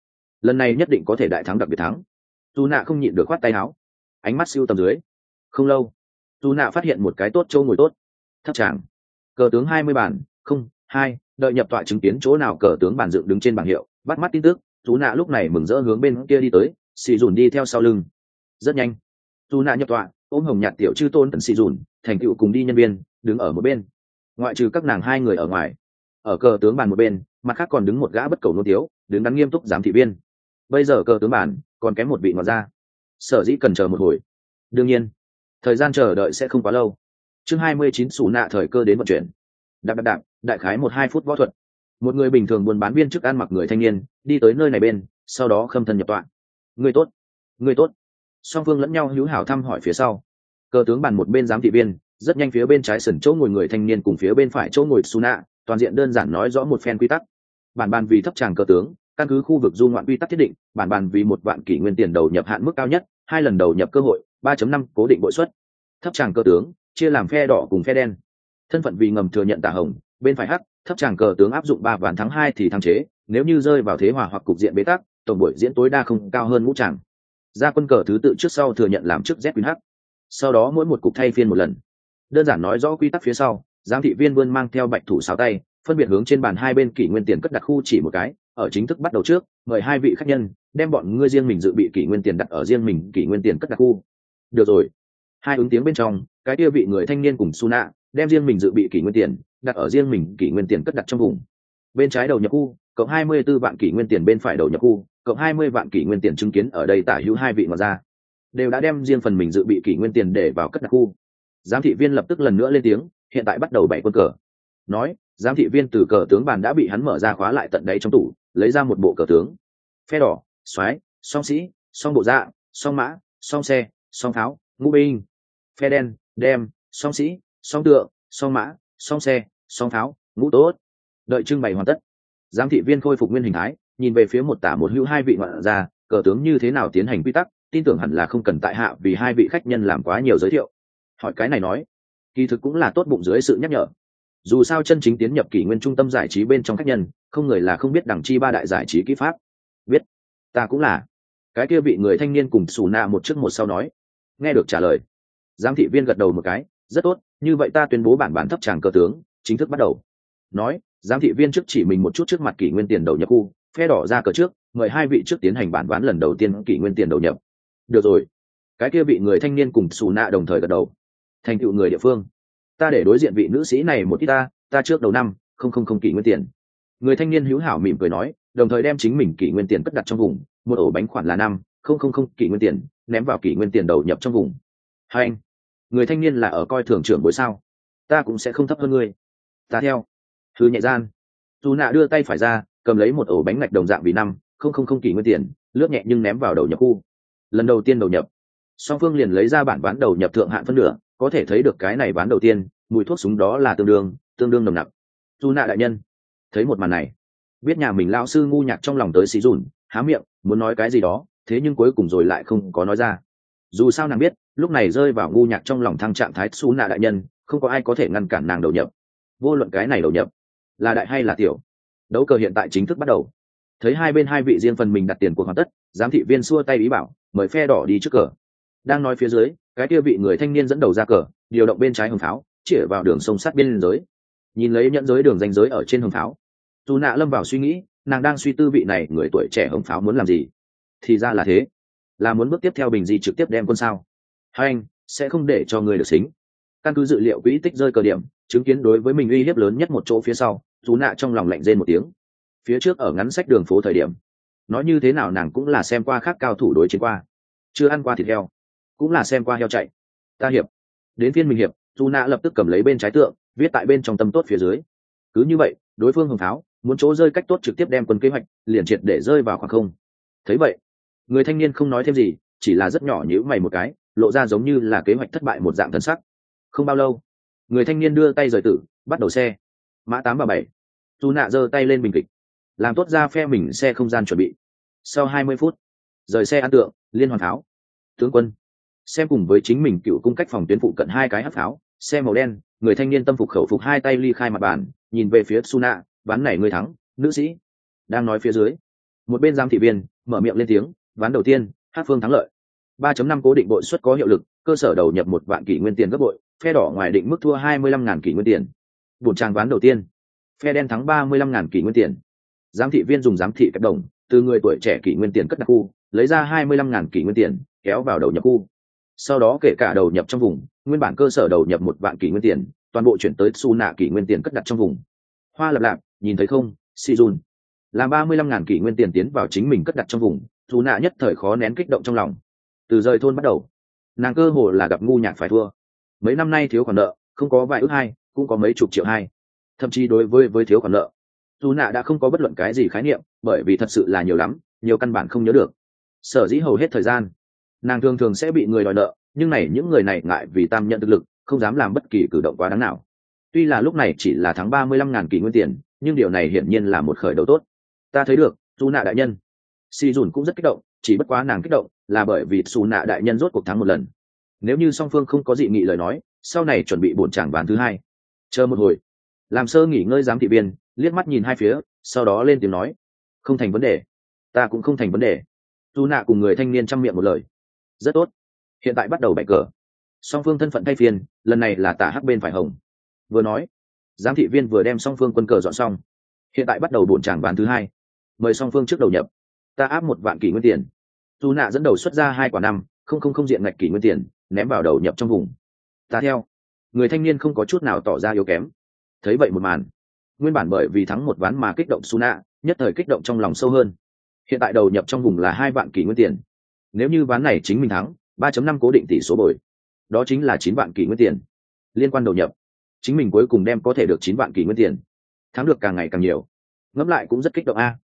Speaker 1: lần này nhất định có thể đại thắng đặc biệt thắng. Dù nạ không nhịn được khoát tay áo, ánh mắt siêu tầm dưới. Không lâu, dù nạ phát hiện một cái tốt châu ngồi tốt. Thấp tràng cờ tướng hai mươi bản không hai đợi nhập tọa chứng kiến chỗ nào cờ tướng bản dựng đứng trên bảng hiệu, bắt mắt tin tức. Dù nạ lúc này mừng rỡ hướng bên kia đi tới, xì dùn đi theo sau lưng. Rất nhanh, dù nạ nhập tọa, ôm hồng nhạt tiểu chư tôn tần xì dùn thành tựu cùng đi nhân viên đứng ở một bên, ngoại trừ các nàng hai người ở ngoài. Ở cờ tướng bàn một bên, mặt khác còn đứng một gã bất cầu nô tiếu, đứng đắn nghiêm túc giám thị viên. Bây giờ cờ tướng bàn còn kém một vị ngoại ra, sở dĩ cần chờ một hồi. Đương nhiên, thời gian chờ đợi sẽ không quá lâu. Chương hai mươi chín xù nạ thời cơ đến vận chuyển. Đạp đạp đạp, đại khái một hai phút võ thuật. Một người bình thường buôn bán viên chức ăn mặc người thanh niên đi tới nơi này bên, sau đó khâm thân nhập tọa. Người tốt, người tốt. Song phương lẫn nhau hữu hảo thăm hỏi phía sau. Cờ tướng bàn một bên giám thị viên, rất nhanh phía bên trái sườn chỗ ngồi người thanh niên cùng phía bên phải chỗ ngồi xù nạ, toàn diện đơn giản nói rõ một phen quy tắc. Bản bàn vì thấp tràng cờ tướng, căn cứ khu vực du ngoạn quy tắc thiết định, bản bàn vì một vạn kỷ nguyên tiền đầu nhập hạn mức cao nhất, hai lần đầu nhập cơ hội, ba chấm năm cố định bội suất. Thấp tràng cờ tướng chia làm phe đỏ cùng phe đen. Thân phận vì ngầm thừa nhận tả hồng, bên phải hắc, thấp tràng cờ tướng áp dụng ba ván thắng hai thì thắng chế, nếu như rơi vào thế hòa hoặc cục diện bế tắc, tổng buổi diễn tối đa không cao hơn ngũ tràng. Ra quân cờ thứ tự trước sau thừa nhận làm trước Z Queen hắc. Sau đó mỗi một cục thay phiên một lần. Đơn giản nói rõ quy tắc phía sau, giám thị viên vươn mang theo bạch thủ sáo tay, phân biệt hướng trên bàn hai bên kỷ nguyên tiền cất đặt khu chỉ một cái. Ở chính thức bắt đầu trước, mời hai vị khách nhân đem bọn ngươi riêng mình dự bị kỷ nguyên tiền đặt ở riêng mình kỷ nguyên tiền cất đặt khu. Được rồi. Hai ứng tiếng bên trong, cái kia vị người thanh niên cùng Suna đem riêng mình dự bị kỷ nguyên tiền đặt ở riêng mình kỷ nguyên tiền cất đặt trong vùng. Bên trái đầu nhập khu cộng hai mươi 24 vạn kỷ nguyên tiền, bên phải đầu nhập khu cộng hai mươi vạn kỷ nguyên tiền. Chứng kiến ở đây tả hữu hai vị mà ra đều đã đem riêng phần mình dự bị kỷ nguyên tiền để vào cất đặt khu. Giám thị viên lập tức lần nữa lên tiếng, hiện tại bắt đầu bảy quân cờ. Nói, giám thị viên từ cờ tướng bàn đã bị hắn mở ra khóa lại tận đáy trong tủ, lấy ra một bộ cờ tướng. Phe đỏ, soái, song sĩ, song bộ dạ, song mã, song xe, song tháo, ngũ binh. Phe đen, đem, song sĩ, song tượng, song mã, song xe, song tháo, ngũ tốt. Đợi trưng bày hoàn tất, giám thị viên khôi phục nguyên hình thái, nhìn về phía một tả một hữu hai vị ngoại ra, cờ tướng như thế nào tiến hành quy tắc, tin tưởng hẳn là không cần tại hạ vì hai vị khách nhân làm quá nhiều giới thiệu. Hỏi cái này nói, kỳ thực cũng là tốt bụng dưới sự nhắc nhở. Dù sao chân chính tiến nhập kỷ nguyên trung tâm giải trí bên trong khách nhân, không người là không biết đẳng chi ba đại giải trí kỹ pháp. Biết, ta cũng là. Cái kia bị người thanh niên cùng xù nạ một trước một sau nói. Nghe được trả lời, giám thị viên gật đầu một cái, rất tốt, như vậy ta tuyên bố bản bản thấp tràng cờ tướng chính thức bắt đầu. Nói, giám thị viên trước chỉ mình một chút trước mặt kỷ nguyên tiền đầu nhập khu, phe đỏ ra cờ trước, mời hai vị trước tiến hành bản ván lần đầu tiên kỷ nguyên tiền đầu nhập. Được rồi. Cái kia bị người thanh niên cùng xù nạ đồng thời gật đầu. Thành tựu người địa phương, ta để đối diện vị nữ sĩ này một ít ta, ta trước đầu năm, không không không kỷ nguyên tiền. Người thanh niên hữu hảo mỉm cười nói, đồng thời đem chính mình kỷ nguyên tiền cất đặt trong vùng, một ổ bánh khoản là năm, không không không kỷ nguyên tiền, ném vào kỷ nguyên tiền đầu nhập trong vùng. Hai anh, người thanh niên là ở coi thường trưởng bối sao? Ta cũng sẽ không thấp hơn ngươi. Ta theo. Thư nhẹ gian, dù nạ đưa tay phải ra, cầm lấy một ổ bánh ngạch đồng dạng vì năm, không không không kỷ nguyên tiền, lướt nhẹ nhưng ném vào đầu nhập khu. Lần đầu tiên đầu nhập, song phương liền lấy ra bản ván đầu nhập thượng hạn phân nửa, có thể thấy được cái này ván đầu tiên mùi thuốc súng đó là tương đương tương đương nồng nặc. Dù nạ đại nhân thấy một màn này, biết nhà mình lão sư ngu nhạc trong lòng tới xí dùn, há miệng muốn nói cái gì đó, thế nhưng cuối cùng rồi lại không có nói ra. Dù sao nàng biết lúc này rơi vào ngu nhạc trong lòng thăng trạng thái xú nạ đại nhân, không có ai có thể ngăn cản nàng đầu nhập. Vô luận cái này đầu nhập là đại hay là tiểu, đấu cờ hiện tại chính thức bắt đầu. Thấy hai bên hai vị riêng phần mình đặt tiền cuộc hoàn tất, giám thị viên xua tay ý bảo mời phe đỏ đi trước cờ. Đang nói phía dưới, cái kia vị người thanh niên dẫn đầu ra cờ, điều động bên trái hồng pháo chĩa vào đường sông sát biên giới. Nhìn lấy nhẫn giới đường ranh giới ở trên hồng pháo, dù nạ lâm vào suy nghĩ, nàng đang suy tư vị này người tuổi trẻ hồng pháo muốn làm gì. Thì ra là thế, là muốn bước tiếp theo bình di trực tiếp đem quân sao. Hai anh sẽ không để cho người được xính. Căn cứ dự liệu quỹ tích rơi cờ điểm, chứng kiến đối với mình uy hiếp lớn nhất một chỗ phía sau, dù nạ trong lòng lạnh rên một tiếng. Phía trước ở ngắn sách đường phố thời điểm, nói như thế nào nàng cũng là xem qua khác cao thủ đối chiến qua, chưa ăn qua thịt heo, cũng là xem qua heo chạy. Ta hiệp, đến phiên mình hiệp, dù nạ lập tức cầm lấy bên trái tượng, viết tại bên trong tâm tốt phía dưới. Cứ như vậy, đối phương hồng pháo muốn chỗ rơi cách tốt trực tiếp đem quân kế hoạch liền triệt để rơi vào khoảng không. Thấy vậy, người thanh niên không nói thêm gì, chỉ là rất nhỏ nhíu mày một cái, lộ ra giống như là kế hoạch thất bại một dạng thần sắc. Không bao lâu, người thanh niên đưa tay rời tử, bắt đầu xe. Mã tám và bảy, dù nạ giơ tay lên bình kịch, làm tốt ra phe mình xe không gian chuẩn bị. Sau hai mươi phút, rời xe ăn tượng, liên hoàn pháo. Tướng quân xem cùng với chính mình cựu cung cách phòng tuyến phụ cận hai cái hắc pháo, xe màu đen, người thanh niên tâm phục khẩu phục hai tay ly khai mặt bàn, nhìn về phía Suna, ván này người thắng, nữ sĩ. Đang nói phía dưới, một bên giám thị viên mở miệng lên tiếng, ván đầu tiên hát phương thắng lợi. ba chấm năm cố định bội suất có hiệu lực, cơ sở đầu nhập một vạn kỷ nguyên tiền gấp bội, phe đỏ ngoài định mức thua hai mươi lăm ngàn kỷ nguyên tiền. Buồn trang ván đầu tiên, phe đen thắng ba mươi lăm ngàn kỷ nguyên tiền. Giám thị viên dùng giám thị kẹp đồng, từ người tuổi trẻ kỷ nguyên tiền cất đặt khu, lấy ra hai mươi lăm ngàn kỷ nguyên tiền, kéo vào đầu nhập khu. Sau đó kể cả đầu nhập trong vùng, nguyên bản cơ sở đầu nhập một vạn kỷ nguyên tiền, toàn bộ chuyển tới xu nạ kỷ nguyên tiền cất đặt trong vùng. Hoa lập lạp, nhìn thấy không, si dùn làm ba mươi lăm ngàn kỷ nguyên tiền tiến vào chính mình cất đặt trong vùng, xu nạ nhất thời khó nén kích động trong lòng. Từ rời thôn bắt đầu, nàng cơ hồ là gặp ngu nhạc phải thua. Mấy năm nay thiếu khoản nợ, không có vài ước hai, cũng có mấy chục triệu hai. Thậm chí đối với với thiếu khoản nợ, dù nạ đã không có bất luận cái gì khái niệm, bởi vì thật sự là nhiều lắm, nhiều căn bản không nhớ được. Sở dĩ hầu hết thời gian, nàng thường thường sẽ bị người đòi nợ, nhưng này những người này ngại vì tam nhận thực lực, không dám làm bất kỳ cử động quá đáng nào. Tuy là lúc này chỉ là tháng ba mươi lăm ngàn kỷ nguyên tiền, nhưng điều này hiển nhiên là một khởi đầu tốt. Ta thấy được, dù nạ đại nhân. Si dùn cũng rất kích động, chỉ bất quá nàng kích động là bởi vì xù nạ đại nhân rốt cuộc thắng một lần. Nếu như song phương không có dị nghị lời nói, sau này chuẩn bị bổn tràng ván thứ hai. Chờ một hồi, làm sơ nghỉ ngơi giám thị viên liếc mắt nhìn hai phía, sau đó lên tiếng nói, không thành vấn đề, ta cũng không thành vấn đề. Dù nạ cùng người thanh niên chăm miệng một lời, rất tốt. Hiện tại bắt đầu bày cờ, song phương thân phận thay phiên, lần này là tả hắc bên phải hồng. Vừa nói, giám thị viên vừa đem song phương quân cờ dọn xong. Hiện tại bắt đầu bổn tràng ván thứ hai, mời song phương trước đầu nhập. Ta áp một vạn kỷ nguyên tiền. Dù nạ dẫn đầu xuất ra hai quả năm không không không diện ngạch kỷ nguyên tiền, ném vào đầu nhập trong vùng. Ta theo. Người thanh niên không có chút nào tỏ ra yếu kém. Thấy vậy một màn, nguyên bản bởi vì thắng một ván mà kích động Su nạ, nhất thời kích động trong lòng sâu hơn. Hiện tại đầu nhập trong vùng là hai vạn kỷ nguyên tiền. Nếu như ván này chính mình thắng, ba chấm năm cố định tỷ số bồi, đó chính là chín vạn kỷ nguyên tiền. Liên quan đầu nhập, chính mình cuối cùng đem có thể được chín vạn kỷ nguyên tiền. Thắng được càng ngày càng nhiều. Ngẫm lại cũng rất kích động a.